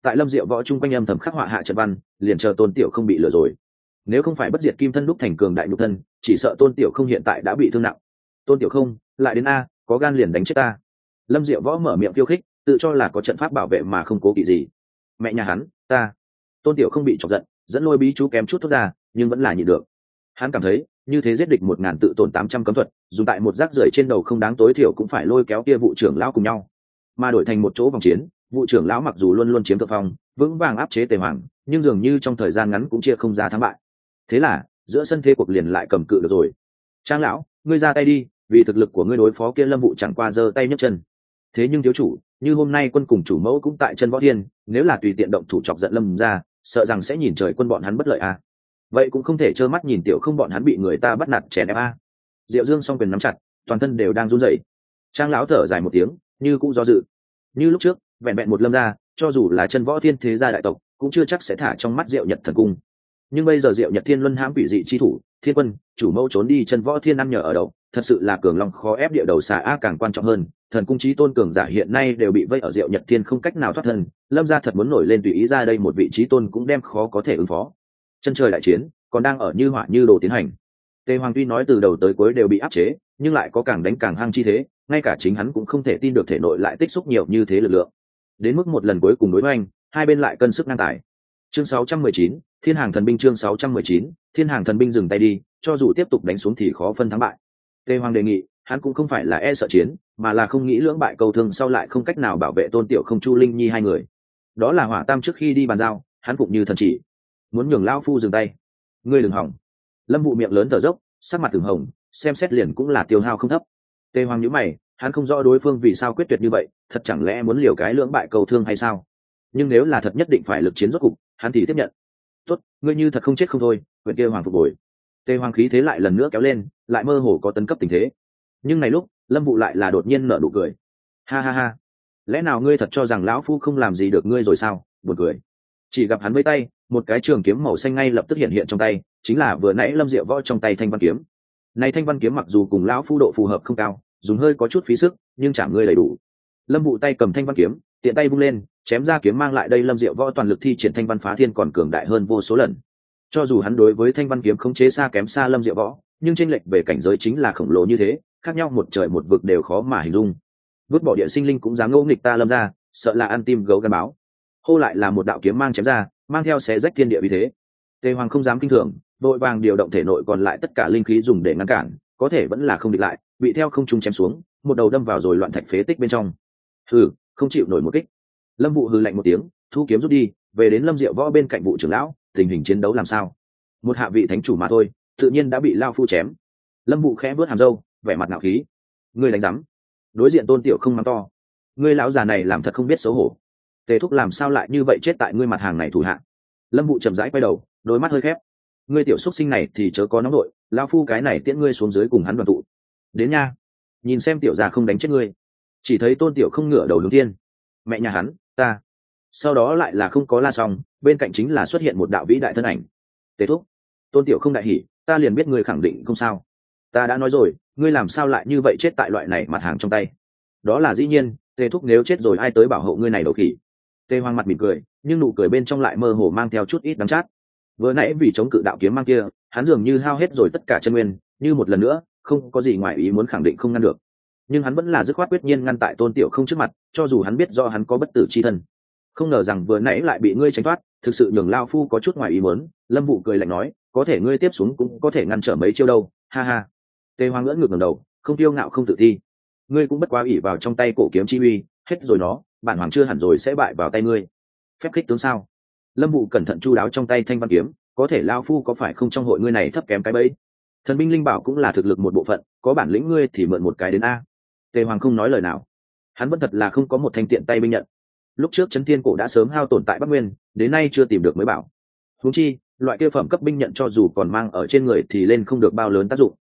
tại Lâm Diệu Võ chung quanh âm thầm khắc họa hạ trận văn, liền chờ Tôn Tiểu không bị lừa rồi. Nếu không phải bất diệt kim thân đúc thành cường đại nhục thân, chỉ sợ Tôn Tiểu không hiện tại đã bị thương nặng. Tôn Tiểu không, lại đến a, có gan liền đánh chết ta. Lâm Diệu Võ mở miệng khiêu khích, tự cho là có trận pháp bảo vệ mà không cố kỵ gì. Mẹ nhà hắn, ta. Tôn Tiểu không bị chọc giận, dẫn lôi bí chú kém chút thoát ra, nhưng vẫn là nhịn được. Hắn cảm thấy, như thế giết địch 1000 tự tổn 800 cấm thuật, dùng tại một rác rưởi trên đầu không đáng, tối thiểu cũng phải lôi kéo kia vụ trưởng lão cùng nhau, mà đổi thành một chỗ vòng chiến, vụ trưởng lão mặc dù luôn luôn chiếm thượng phong, vững vàng áp chế Tề Hoàng, nhưng dường như trong thời gian ngắn cũng chia không ra thắng bại. Thế là, giữa sân thế cuộc liền lại cầm cự được rồi. Trang lão, ngươi ra tay đi, vì thực lực của ngươi đối phó kia Lâm Vụ chẳng qua giơ tay nhấc chân. Thế nhưng thiếu chủ, như hôm nay quân cùng chủ mẫu cũng tại chân võ thiên, nếu là tùy tiện động thủ chọc giận Lâm ra, sợ rằng sẽ nhìn trời quân bọn hắn bất lợi à. Vậy cũng không thể trơ mắt nhìn Tiểu không bọn hắn bị người ta bắt nạt chèn ép à. Diệu Dương song quyền nắm chặt, toàn thân đều đang run rẩy. Trang lão thở dài một tiếng, như cũng do dự. Như lúc trước, vẹn vẹn một Lâm ra, cho dù là chân võ thiên thế gia đại tộc, cũng chưa chắc sẽ thả trong mắt Diệu Nhật thần cung. Nhưng bây giờ Diệu Nhật Thiên Luân hãm quỷ dị chi thủ, Thiên Quân, chủ mẫu trốn đi chân võ thiên ăn nhờ ở đậu, thật sự là cường long khó ép, địa đầu xà a càng quan trọng hơn, thần cung chí tôn cường giả hiện nay đều bị vây ở Diệu Nhật Thiên không cách nào thoát thân, Lâm gia thật muốn nổi lên tùy ý ra đây một vị chí tôn cũng đem khó có thể ứng phó. Chân trời đại chiến còn đang ở như hỏa như đồ tiến hành. Tề Hoàng tuy nói từ đầu tới cuối đều bị áp chế, nhưng lại có càng đánh càng hăng chi thế, ngay cả chính hắn cũng không thể tin được thể nội lại tích xúc nhiều như thế lực lượng. Đến mức một lần cuối cùng đối hoành, hai bên lại cân sức ngang tài. Chương 619, Thiên Hàng Thần Binh. Chương 619, Thiên Hàng Thần Binh. Dừng tay đi, cho dù tiếp tục đánh xuống thì khó phân thắng bại. Tề Hoàng đề nghị, hắn cũng không phải là e sợ chiến, mà là không nghĩ lưỡng bại câu thương sau lại không cách nào bảo vệ Tôn Tiểu không Chu Linh Nhi hai người. Đó là Hỏa Tam trước khi đi bàn giao, hắn cũng như thần chỉ, muốn nhường lão phu dừng tay. Ngươi đừng hỏng. Lâm Vụ miệng lớn thở dốc, sắc mặt từng hồng, xem xét liền cũng là tiêu hao không thấp. Tề Hoàng nhíu mày, hắn không rõ đối phương vì sao quyết tuyệt như vậy, thật chẳng lẽ muốn liều cái lưỡng bại câu thương hay sao? Nhưng nếu là thật nhất định phải lực chiến rốt cục, hắn thì tiếp nhận. Tốt, ngươi như thật không chết không thôi, huyện kia Hoàng phục hồi. Tề Hoàng khí thế lại lần nữa kéo lên, lại mơ hồ có tấn cấp tình thế. Nhưng này lúc, Lâm Vụ lại là đột nhiên nở nụ cười. Ha ha ha, lẽ nào ngươi thật cho rằng lão phu không làm gì được ngươi rồi sao? Buồn cười. Chỉ gặp hắn vẫy tay, một cái trường kiếm màu xanh ngay lập tức hiện hiện trong tay, chính là vừa nãy Lâm Diệu Võ trong tay thanh văn kiếm. Này thanh văn kiếm mặc dù cùng lão phu độ phù hợp không cao, dùng hơi có chút phí sức, nhưng chạm ngươi đầy đủ. Lâm Vụ tay cầm thanh văn kiếm, tiện tay vung lên, chém ra kiếm mang lại đây. Lâm Diệu Võ toàn lực thi triển thanh văn phá thiên còn cường đại hơn vô số lần. Cho dù hắn đối với thanh văn kiếm khống chế xa kém xa Lâm Diệu Võ, nhưng chênh lệch về cảnh giới chính là khổng lồ như thế, khác nhau một trời một vực đều khó mà hình dung. Vứt bỏ địa sinh linh cũng dám ngỗ nghịch ta Lâm ra, sợ là ăn tim gấu gan báo. Hô lại là một đạo kiếm mang chém ra, mang theo xé rách thiên địa uy thế. Tề Hoàng không dám kinh thường, vội vàng điều động thể nội còn lại tất cả linh khí dùng để ngăn cản, có thể vẫn là không địch lại, bị theo không trung chém xuống, một đầu đâm vào rồi loạn thạch phế tích bên trong. Hừ, không chịu nổi một kích. Lâm Vụ hừ lạnh một tiếng, thu kiếm rút đi, về đến Lâm Diệu Võ bên cạnh vụ trưởng lão, tình hình chiến đấu làm sao? Một hạ vị thánh chủ mà thôi, tự nhiên đã bị lao phu chém. Lâm Vụ khẽ vớt hàm râu, vẻ mặt ngạo khí. Ngươi đánh rắm? Đối diện Tôn Tiểu không mắng to. Ngươi lão già này làm thật không biết xấu hổ. Tề Thúc làm sao lại như vậy chết tại ngươi mặt hàng này thủ hạ? Lâm Vụ chậm rãi quay đầu, đôi mắt hơi khép. Ngươi tiểu xuất sinh này thì chớ có nóng đội, lão phu cái này tiễn ngươi xuống dưới cùng hắn đoàn tụ. Đến nha, nhìn xem tiểu già không đánh chết ngươi. Chỉ thấy Tôn Tiểu không ngửa đầu hướng thiên. Mẹ nhà hắn, ta. Sau đó lại là không có la xong, bên cạnh chính là xuất hiện một đạo vĩ đại thân ảnh. Tề Thúc. Tôn Tiểu không đại hỉ, ta liền biết ngươi khẳng định không sao. Ta đã nói rồi, ngươi làm sao lại như vậy chết tại loại này mặt hàng trong tay? Đó là dĩ nhiên, Tề Thúc nếu chết rồi ai tới bảo hộ ngươi này đầu khỉ? Tề Hoàng mặt mỉm cười, nhưng nụ cười bên trong lại mơ hồ mang theo chút ít đắng chát. Vừa nãy vì chống cự đạo kiếm mang kia, hắn dường như hao hết rồi tất cả chân nguyên, như một lần nữa, không có gì ngoài ý muốn khẳng định không ngăn được. Nhưng hắn vẫn là dứt khoát quyết nhiên ngăn tại Tôn Tiểu không trước mặt, cho dù hắn biết do hắn có bất tử chi thân. Không ngờ rằng vừa nãy lại bị ngươi tránh thoát, thực sự nhường lao phu có chút ngoài ý muốn. Lâm Vụ cười lạnh nói, có thể ngươi tiếp xuống cũng có thể ngăn trở mấy chiêu đâu, ha ha. Tề Hoàng ngỡ ngược ngẩng đầu, không tiêu ngạo không tự thi. Ngươi cũng bất quá ỷ vào trong tay cổ kiếm chi uy, hết rồi nó, bản hoàng chưa hẳn rồi sẽ bại vào tay ngươi. Phép khích tướng sao? Lâm Vụ cẩn thận chu đáo trong tay thanh văn kiếm, có thể lao phu có phải không trong hội ngươi này thấp kém cái bẫy? Thần binh linh bảo cũng là thực lực một bộ phận, có bản lĩnh ngươi thì mượn một cái đến a. Tề Hoàng không nói lời nào, hắn vẫn thật là không có một thanh tiện tay binh nhận. Lúc trước Chấn Thiên Cổ đã sớm hao tổn tại Bắc Nguyên, đến nay chưa tìm được mới bảo. Huống chi, loại kia phẩm cấp binh nhận cho dù còn mang ở trên người thì lên không được bao lớn tác dụng.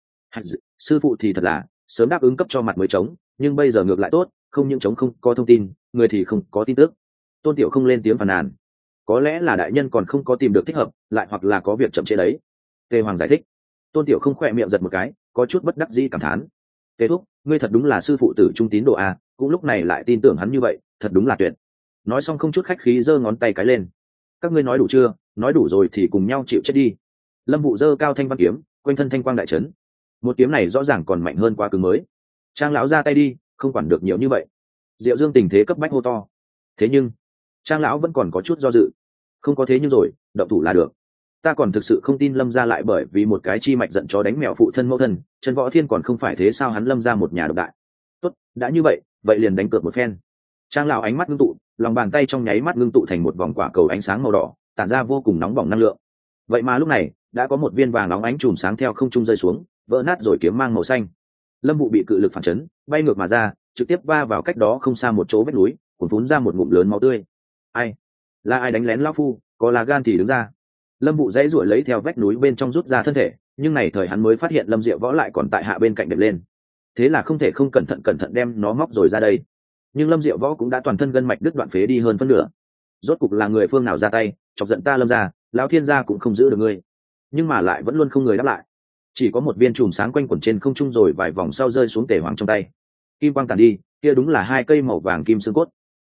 Sư phụ thì thật là sớm đáp ứng cấp cho mặt mới chống, nhưng bây giờ ngược lại tốt, không những chống không có thông tin, người thì không có tin tức. Tôn Tiểu không lên tiếng phàn nàn. Có lẽ là đại nhân còn không có tìm được thích hợp, lại hoặc là có việc chậm trễ đấy. Tề Hoàng giải thích. Tôn Tiểu không khỏe miệng giật một cái, có chút bất đắc dĩ cảm thán. Tề Thúc, ngươi thật đúng là sư phụ tử trung tín độ a, cũng lúc này lại tin tưởng hắn như vậy, thật đúng là tuyệt. nói xong không chút khách khí giơ ngón tay cái lên. Các ngươi nói đủ chưa? Nói đủ rồi thì cùng nhau chịu chết đi. Lâm Vụ giơ cao thanh văn kiếm, quanh thân thanh quang đại trấn. Một kiếm này rõ ràng còn mạnh hơn quá cứng mới. Trang lão ra tay đi, không quản được nhiều như vậy. Diệu Dương tình thế cấp bách hô to. Thế nhưng Trang lão vẫn còn có chút do dự. Không có thế nhưng rồi, động thủ là được. Ta còn thực sự không tin Lâm gia lại bởi vì một cái chi mạch giận chó đánh mèo phụ thân mẫu thân, Trần Võ Thiên còn không phải thế sao? Hắn Lâm gia một nhà độc đại. Tốt, đã như vậy, vậy liền đánh cược một phen. Trang lão ánh mắt ngưng tụ, lòng bàn tay trong nháy mắt ngưng tụ thành một vòng quả cầu ánh sáng màu đỏ, tản ra vô cùng nóng bỏng năng lượng. Vậy mà lúc này đã có một viên vàng nóng ánh chùm sáng theo không trung rơi xuống, vỡ nát rồi kiếm mang màu xanh. Lâm Vụ bị cự lực phản chấn, bay ngược mà ra, trực tiếp va vào cách đó không xa một chỗ vách núi, cuốn phún ra một ngụm lớn máu tươi. Ai? Là ai đánh lén lão phu? Có là gan thì đứng ra. Lâm Vụ dãy ruổi lấy theo vách núi bên trong rút ra thân thể, nhưng này thời hắn mới phát hiện Lâm Diệu Võ lại còn tại hạ bên cạnh đệm lên. Thế là không thể không cẩn thận đem nó móc rồi ra đây. Nhưng Lâm Diệu Võ cũng đã toàn thân gân mạch đứt đoạn phế đi hơn phân nửa. Rốt cục là người phương nào ra tay chọc giận ta Lâm gia, lão Thiên gia cũng không giữ được ngươi. Nhưng mà lại vẫn luôn không người đáp lại. Chỉ có một viên chùm sáng quanh quẩn trên không trung rồi vài vòng sau rơi xuống Tề Hoàng trong tay. Kim quang tàn đi, kia đúng là hai cây màu vàng kim xương cốt.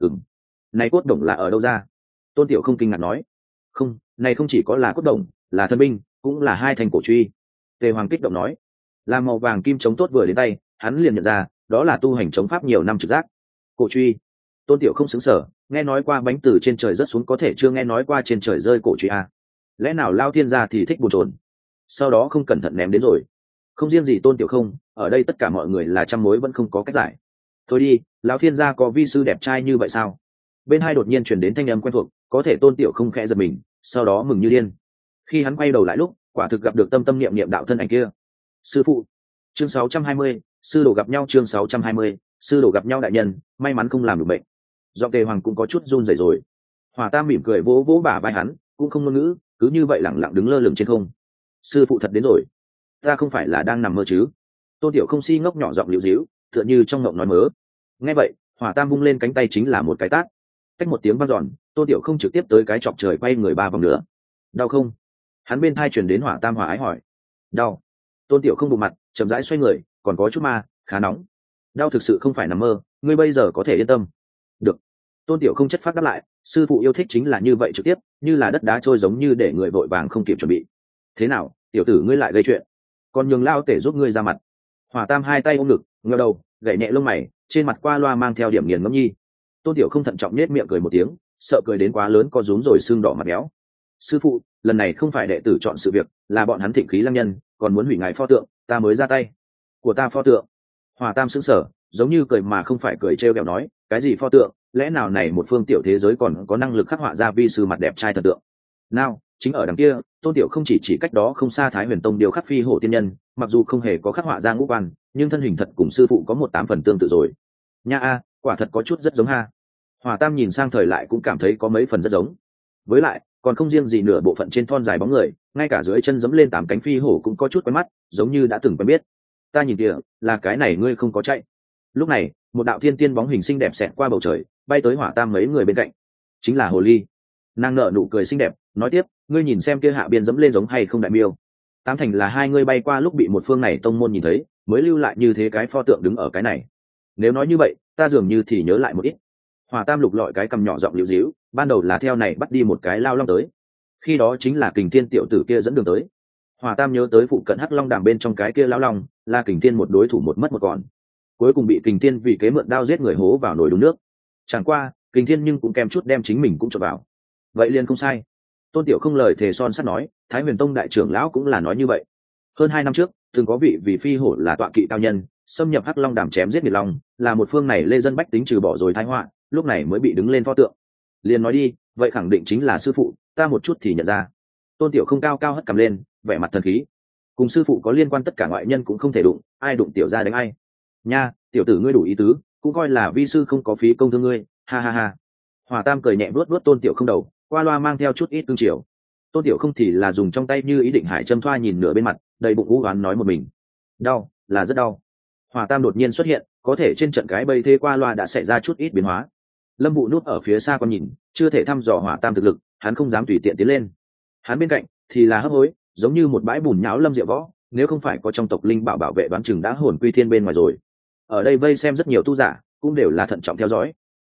Này cốt đồng là ở đâu ra? Tôn Tiểu không kinh ngạc nói. Không, này không chỉ có là cốt đồng, là thân binh, cũng là hai thanh cổ truy. Tề Hoàng kích động nói. Là màu vàng kim chống tốt vừa đến tay, hắn liền nhận ra, đó là tu hành chống pháp nhiều năm trực giác. Cổ truy. Tôn Tiểu không xứng sở, nghe nói qua bánh từ trên trời rớt xuống có thể chưa nghe nói qua trên trời rơi cổ truy à? Lẽ nào Lao Thiên gia thì thích bồn chồn? Sau đó không cẩn thận ném đến rồi. Không riêng gì Tôn Tiểu không, ở đây tất cả mọi người là trăm mối vẫn không có cách giải. Thôi đi, Lão Thiên gia có vi sư đẹp trai như vậy sao? Bên hai đột nhiên chuyển đến thanh âm quen thuộc, có thể Tôn Tiểu không khẽ giật mình, sau đó mừng như điên. Khi hắn quay đầu lại lúc, quả thực gặp được tâm tâm niệm niệm đạo thân ảnh kia. Sư phụ. Chương 620, sư đồ gặp nhau. Chương 620, sư đồ gặp nhau. Đại nhân, may mắn không làm được bệnh. Giọng Tề Hoàng cũng có chút run rẩy rồi. Hỏa Tam mỉm cười vỗ vỗ bả vai hắn, cũng không ngôn ngữ, cứ như vậy lẳng lặng đứng lơ lửng trên không. Sư phụ thật đến rồi. Ta không phải là đang nằm mơ chứ? Tôn Tiểu không si ngốc nhỏ giọng liễu díu, tựa như trong ngộng nói mớ. Nghe vậy, Hỏa Tam vung lên cánh tay chính là một cái tát. Cách một tiếng vang dọn, Tôn Tiểu không trực tiếp tới cái chọc trời quay người ba vòng nữa. Đau không? Hắn bên thai truyền đến Hỏa Tam hòa ái hỏi. Đau. Tôn Tiểu không bụng mặt, chậm rãi xoay người, còn có chút ma, khá nóng. Đau thực sự không phải nằm mơ, ngươi bây giờ có thể yên tâm. Được. Tôn Tiểu không chất phát đáp lại, sư phụ yêu thích chính là như vậy trực tiếp, như là đất đá trôi giống như để người vội vàng không kịp chuẩn bị. Thế nào, tiểu tử ngươi lại gây chuyện? Còn nhường Lao Tể giúp ngươi ra mặt. Hỏa Tam hai tay ôm ngực, ngẩng đầu, gảy nhẹ lông mày, trên mặt qua loa mang theo điểm nghiền ngẫm nhi. Tôn Tiểu không thận trọng nhếch miệng cười một tiếng, sợ cười đến quá lớn có rúm rồi sưng đỏ mặt béo. Sư phụ, lần này không phải đệ tử chọn sự việc, là bọn hắn thịnh khí lăng nhân, còn muốn hủy ngài pho tượng, ta mới ra tay. Của ta pho tượng? Hỏa Tam sững sờ, giống như cười mà không phải cười, trêu ghẹo nói, cái gì pho tượng? Lẽ nào này một phương tiểu thế giới còn có năng lực khắc họa ra vi sư mặt đẹp trai thần tượng? Nào, chính ở đằng kia. Tôn Tiểu không chỉ cách đó không xa Thái Huyền Tông điều khắc phi hổ tiên nhân, mặc dù không hề có khắc họa ra ngũ quan, nhưng thân hình thật cùng sư phụ có 1/8 tương tự rồi. Nha a, quả thật có chút rất giống ha. Hỏa Tam nhìn sang thời lại cũng cảm thấy có mấy phần rất giống. Với lại, còn không riêng gì nửa bộ phận trên thon dài bóng người, ngay cả dưới chân giẫm lên 8 cánh phi hổ cũng có chút quen mắt, giống như đã từng quen biết. Ta nhìn kìa, là cái này ngươi không có chạy. Lúc này, một đạo thiên tiên bóng hình xinh đẹp xẹt qua bầu trời, bay tới Hỏa Tam mấy người bên cạnh. Chính là hồ ly. Nàng nở nụ cười xinh đẹp, nói tiếp, ngươi nhìn xem kia hạ biên dẫm lên giống hay không đại miêu. Tám thành là hai ngươi bay qua lúc bị một phương này tông môn nhìn thấy, mới lưu lại như thế cái pho tượng đứng ở cái này. Nếu nói như vậy, ta dường như thì nhớ lại một ít. Hỏa Tam lục lọi cái cầm nhỏ giọng liễu díu, ban đầu là theo này bắt đi một cái lao long tới. Khi đó chính là Kình Thiên tiểu tử kia dẫn đường tới. Hỏa Tam nhớ tới phụ cận Hắc Long đàm bên trong cái kia lao long, là Kình Thiên một đối thủ một mất một còn. Cuối cùng bị Kình Thiên vì kế mượn đao giết người hố vào nồi đun nước. Chẳng qua, Kình Thiên nhưng cũng kèm chút đem chính mình cũng cho vào. Vậy liền không sai. Tôn Tiểu không lời thề son sắt nói, Thái Huyền Tông đại trưởng lão cũng là nói như vậy. Hơn 2 năm trước, từng có vị vì phi hổ là tọa kỵ cao nhân, xâm nhập Hắc Long đàm chém giết nghiệt long, là một phương này lê dân bách tính trừ bỏ rồi tai họa, lúc này mới bị đứng lên pho tượng. Liền nói đi, vậy khẳng định chính là sư phụ, ta một chút thì nhận ra. Tôn Tiểu không cao cao hất cằm lên, vẻ mặt thần khí. Cùng sư phụ có liên quan tất cả ngoại nhân cũng không thể đụng, ai đụng tiểu gia đánh ai. Nha, tiểu tử ngươi đủ ý tứ, cũng coi là vi sư không có phí công thương ngươi, ha ha ha. Hỏa Tam cười nhẹ vuốt vuốt Tôn Tiểu không đầu, qua loa mang theo chút ít tương chiều. Tôn Tiểu không thì là dùng trong tay như ý định hải châm thoa nhìn nửa bên mặt, đầy bụng u oán nói một mình. Đau, là rất đau. Hỏa Tam đột nhiên xuất hiện, có thể trên trận cái bây thê qua loa đã xảy ra chút ít biến hóa. Lâm Vụ núp ở phía xa còn nhìn, chưa thể thăm dò Hỏa Tam thực lực, hắn không dám tùy tiện tiến lên. Hắn bên cạnh thì là hấp hối, giống như một bãi bùn nhão Lâm Diệu Võ, nếu không phải có trong tộc linh bảo bảo vệ đoán chừng đã hồn quy thiên bên ngoài rồi. Ở đây vây xem rất nhiều tu giả, cũng đều là thận trọng theo dõi.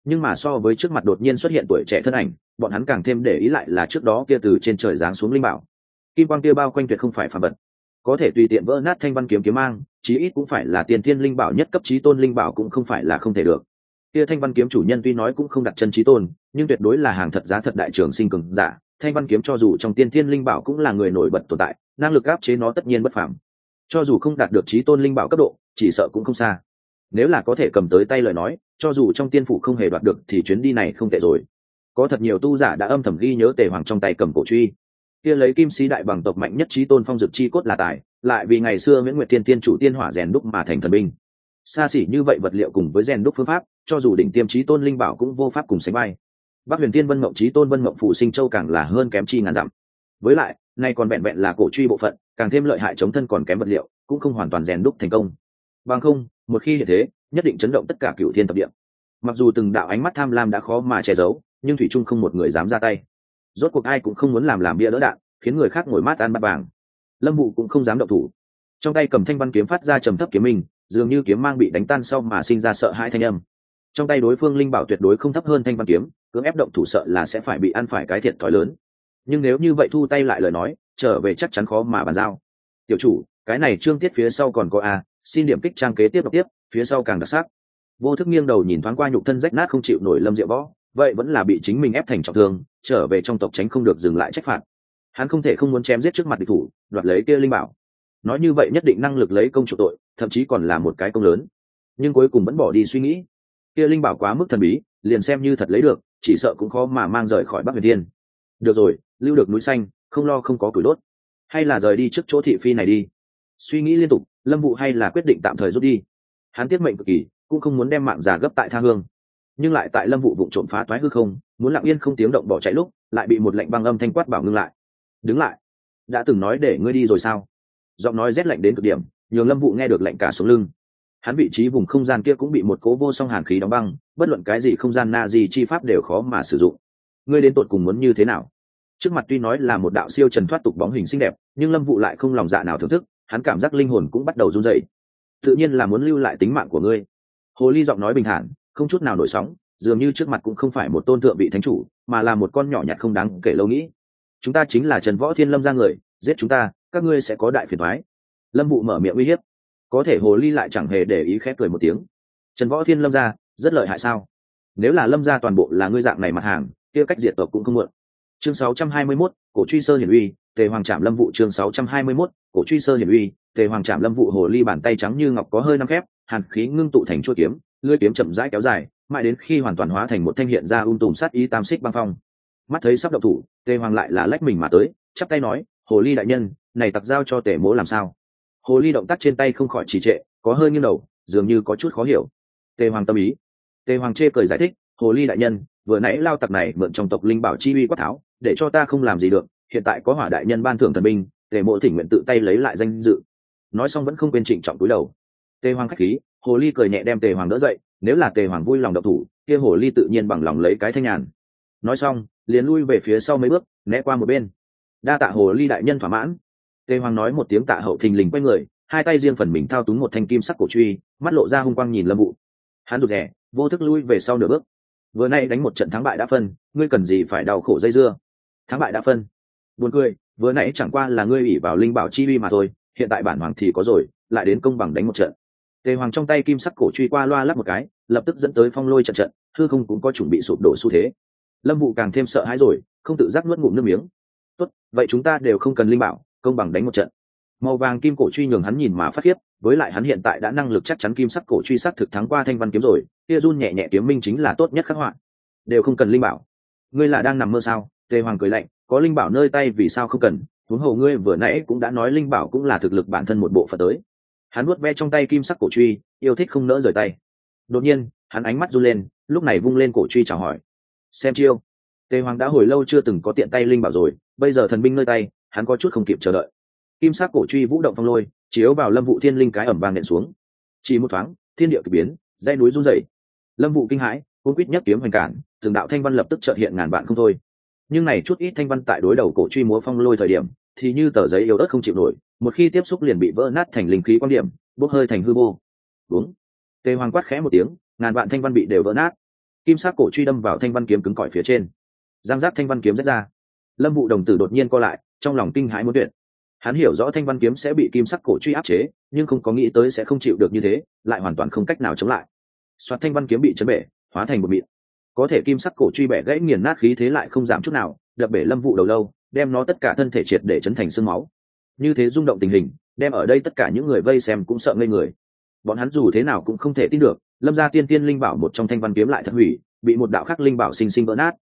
nhưng mà so với trước mặt đột nhiên xuất hiện tuổi trẻ thân ảnh, bọn hắn càng thêm để ý lại là trước đó kia từ trên trời giáng xuống linh bảo. Kim quang kia bao quanh tuyệt không phải phàm vật, có thể tùy tiện vỡ nát thanh văn kiếm kiếm mang, chí ít cũng phải là tiên thiên linh bảo nhất cấp chí tôn linh bảo cũng không phải là không thể được. Kia thanh văn kiếm chủ nhân tuy nói cũng không đặt chân chí tôn, nhưng tuyệt đối là hàng thật giá thật đại trường sinh cường giả. Thanh văn kiếm cho dù trong tiên thiên linh bảo cũng là người nổi bật tồn tại, năng lực áp chế nó tất nhiên bất phàm. Cho dù không đạt được chí tôn linh bảo cấp độ, chỉ sợ cũng không xa. Nếu là có thể cầm tới tay lời nói, cho dù trong tiên phủ không hề đoạt được thì chuyến đi này không tệ rồi. Có thật nhiều tu giả đã âm thầm ghi nhớ Tề Hoàng trong tay cầm cổ truy, kia lấy kim sĩ đại bằng tộc mạnh nhất chí tôn phong dực chi cốt là tài, lại vì ngày xưa Nguyễn Nguyệt Tiên tiên chủ tiên hỏa rèn đúc mà thành thần binh. Xa xỉ như vậy vật liệu cùng với rèn đúc phương pháp, cho dù đỉnh tiêm chí tôn linh bảo cũng vô pháp cùng sánh vai. Bắc Huyền Tiên Vân Mộng chí tôn Vân Mộng phụ sinh châu càng là hơn kém chi ngàn dặm. Với lại, nay còn vẹn vẹn là cổ truy bộ phận, càng thêm lợi hại chống thân còn kém vật liệu, cũng không hoàn toàn rèn đúc thành công. Bằng không, một khi hiện thế, nhất định chấn động tất cả cửu thiên thập địa. Mặc dù từng đạo ánh mắt tham lam đã khó mà che giấu, nhưng thủy chung không một người dám ra tay. Rốt cuộc ai cũng không muốn làm bia đỡ đạn, khiến người khác ngồi mát ăn bát vàng. Lâm Vũ cũng không dám động thủ, trong tay cầm thanh văn kiếm phát ra trầm thấp kiếm minh, dường như kiếm mang bị đánh tan sau mà sinh ra sợ hãi thanh âm. Trong tay đối phương linh bảo tuyệt đối không thấp hơn thanh văn kiếm, cưỡng ép động thủ sợ là sẽ phải bị ăn phải cái thiệt thòi lớn. Nhưng nếu như vậy thu tay lại lời nói, trở về chắc chắn khó mà bàn giao. Tiểu chủ, cái này chương tiết phía sau còn có xin điểm kích trang kế tiếp đọc tiếp, phía sau càng đặc sắc. Vô thức nghiêng đầu nhìn thoáng qua nhục thân rách nát không chịu nổi Lâm Diệu Võ, vậy vẫn là bị chính mình ép thành trọng thương, trở về trong tộc tránh không được dừng lại trách phạt. Hắn không thể không muốn chém giết trước mặt địch thủ, đoạt lấy kia linh bảo. Nói như vậy nhất định năng lực lấy công chủ tội, thậm chí còn là một cái công lớn. Nhưng cuối cùng vẫn bỏ đi suy nghĩ. Kia linh bảo quá mức thần bí, liền xem như thật lấy được, chỉ sợ cũng khó mà mang rời khỏi Bắc Huyền Thiên. Được rồi, lưu được núi xanh, không lo không có củi đốt. Hay là rời đi trước chỗ thị phi này đi. Suy nghĩ liên tục, Lâm Vũ hay là quyết định tạm thời rút đi. Hắn tiết mệnh cực kỳ, cũng không muốn đem mạng già gấp tại tha hương. Nhưng lại tại Lâm Vũ vụng trộm phá toái hư không, muốn lặng yên không tiếng động bỏ chạy lúc, lại bị một lệnh băng âm thanh quát bảo ngưng lại. Đứng lại, đã từng nói để ngươi đi rồi sao? Giọng nói rét lạnh đến cực điểm, nhường Lâm Vũ nghe được lạnh cả sống lưng. Hắn vị trí vùng không gian kia cũng bị một cố vô song hàn khí đóng băng, bất luận cái gì không gian na gì chi pháp đều khó mà sử dụng. Ngươi đến tột cùng muốn như thế nào? Trước mặt tuy nói là một đạo siêu trần thoát tục bóng hình xinh đẹp, nhưng Lâm Vũ lại không lòng dạ nào thưởng thức, hắn cảm giác linh hồn cũng bắt đầu run rẩy. Tự nhiên là muốn lưu lại tính mạng của ngươi. Hồ ly giọng nói bình thản, không chút nào nổi sóng, dường như trước mặt cũng không phải một tôn thượng vị thánh chủ, mà là một con nhỏ nhặt không đáng kể lâu nghĩ. Chúng ta chính là Trần Võ Thiên Lâm ra người, giết chúng ta, các ngươi sẽ có đại phiền toái. Lâm Vũ mở miệng uy hiếp. Có thể hồ ly lại chẳng hề để ý, khẽ cười một tiếng. Trần Võ Thiên Lâm ra, rất lợi hại sao? Nếu là Lâm ra toàn bộ là ngươi dạng này mặt hàng, kia cách diệt tộc cũng không muộn. Chương 621, cổ truy sơ hiển uy, Tề Hoàng Trảm Lâm Vũ. Chương 621, cổ truy sơ hiển uy, Tề Hoàng Trảm Lâm Vũ. Hồ ly bàn tay trắng như ngọc có hơi năm khép, hàn khí ngưng tụ thành chuôi kiếm, lưỡi kiếm chậm rãi kéo dài, mãi đến khi hoàn toàn hóa thành một thanh hiện ra tùm sát ý tam xích băng phong. Mắt thấy sắp động thủ, Tề Hoàng lại là lách mình mà tới, chắp tay nói: "Hồ ly đại nhân, này tặc giao cho Tề mỗ làm sao?" Hồ ly động tác trên tay không khỏi trì trệ, có hơi nghiêng đầu, dường như có chút khó hiểu. Tề Hoàng tâm ý. Tề Hoàng chê cười giải thích: "Hồ ly đại nhân, vừa nãy lao tặc này mượn trong tộc linh bảo chi uy quát tháo, để cho ta không làm gì được, hiện tại có Hỏa đại nhân ban thưởng thần binh, Tề mỗ thỉnh nguyện tự tay lấy lại danh dự." Nói xong vẫn không quên trịnh trọng cúi đầu. Tề Hoàng khách khí, hồ ly cười nhẹ đem Tề Hoàng đỡ dậy, nếu là Tề Hoàng vui lòng động thủ, kia hồ ly tự nhiên bằng lòng lấy cái thanh nhàn. Nói xong, liền lui về phía sau mấy bước, né qua một bên. Đa tạ hồ ly đại nhân thỏa mãn. Tề Hoàng nói một tiếng tạ hậu, thình lình quay người, hai tay riêng phần mình thao túng một thanh kim sắc cổ truy, mắt lộ ra hung quang nhìn Lâm Vũ. Hắn rụt rè, vô thức lui về sau nửa bước. Vừa nay đánh một trận thắng bại đã phân, ngươi cần gì phải đau khổ dây dưa? Thắng bại đã phân. Buồn cười, vừa nãy chẳng qua là ngươi ủy vào linh bảo chi uy mà thôi, hiện tại bản hoàng thì có rồi, lại đến công bằng đánh một trận. Tề Hoàng trong tay kim sắc cổ truy qua loa lắp một cái, lập tức dẫn tới phong lôi trận trận, hư không cũng có chuẩn bị sụp đổ xu thế. Lâm Vũ càng thêm sợ hãi rồi, không tự giác nuốt ngụm nước miếng. Tốt, vậy chúng ta đều không cần linh bảo, công bằng đánh một trận. Màu vàng kim cổ truy nhường hắn nhìn mà phát khiếp, với lại hắn hiện tại đã năng lực chắc chắn kim sắc cổ truy sắc thực thắng qua thanh văn kiếm rồi, kia run nhẹ nhẹ kiếm minh chính là tốt nhất khắc họa. Đều không cần linh bảo. Ngươi là đang nằm mơ sao? Tề Hoàng cười lạnh, có linh bảo nơi tay vì sao không cần, huống hồ ngươi vừa nãy cũng đã nói linh bảo cũng là thực lực bản thân một bộ phận tới. Hắn vuốt ve trong tay kim sắc cổ truy, yêu thích không nỡ rời tay. Đột nhiên, hắn ánh mắt run lên, lúc này vung lên cổ truy chào hỏi. Xem chiêu. Tề Hoàng đã hồi lâu chưa từng có tiện tay linh bảo rồi, bây giờ thần binh nơi tay, hắn có chút không kịp chờ đợi. Kim sắc cổ truy vũ động phong lôi, chiếu vào Lâm Vũ Thiên linh cái ẩm vang nện xuống. Chỉ một thoáng, thiên địa kỳ biến, dãy núi rung rẩy. Lâm Vũ kinh hãi, cuống quýt nhấc kiếm hoành cản, từng đạo thanh văn lập tức chợt hiện ngàn vạn không thôi. Nhưng này chút ít thanh văn tại đối đầu cổ truy múa phong lôi thời điểm, thì như tờ giấy yếu ớt không chịu nổi, một khi tiếp xúc liền bị vỡ nát thành linh khí quan điểm, bốc hơi thành hư vô. Đúng. Tề Hoàng quát khẽ một tiếng, ngàn vạn thanh văn bị đều vỡ nát. kim sắc cổ truy đâm vào thanh văn kiếm cứng cỏi phía trên, giang giác thanh văn kiếm rách ra. Lâm Vụ đồng tử đột nhiên co lại, trong lòng kinh hãi muốn tuyệt. Hắn hiểu rõ thanh văn kiếm sẽ bị kim sắc cổ truy áp chế, nhưng không có nghĩ tới sẽ không chịu được như thế, lại hoàn toàn không cách nào chống lại. Soạt, thanh văn kiếm bị chấn bể, hóa thành một mịn. Có thể kim sắc cổ truy bẻ gãy nghiền nát khí thế lại không giảm chút nào, đập bể Lâm Vụ đầu lâu, đem nó tất cả thân thể triệt để chấn thành xương máu. Như thế rung động tình hình, đem ở đây tất cả những người vây xem cũng sợ ngây người. Bọn hắn dù thế nào cũng không thể tin được, Lâm gia tiên tiên linh bảo một trong thanh văn kiếm lại thật hủy, bị một đạo khắc linh bảo sinh sinh vỡ nát.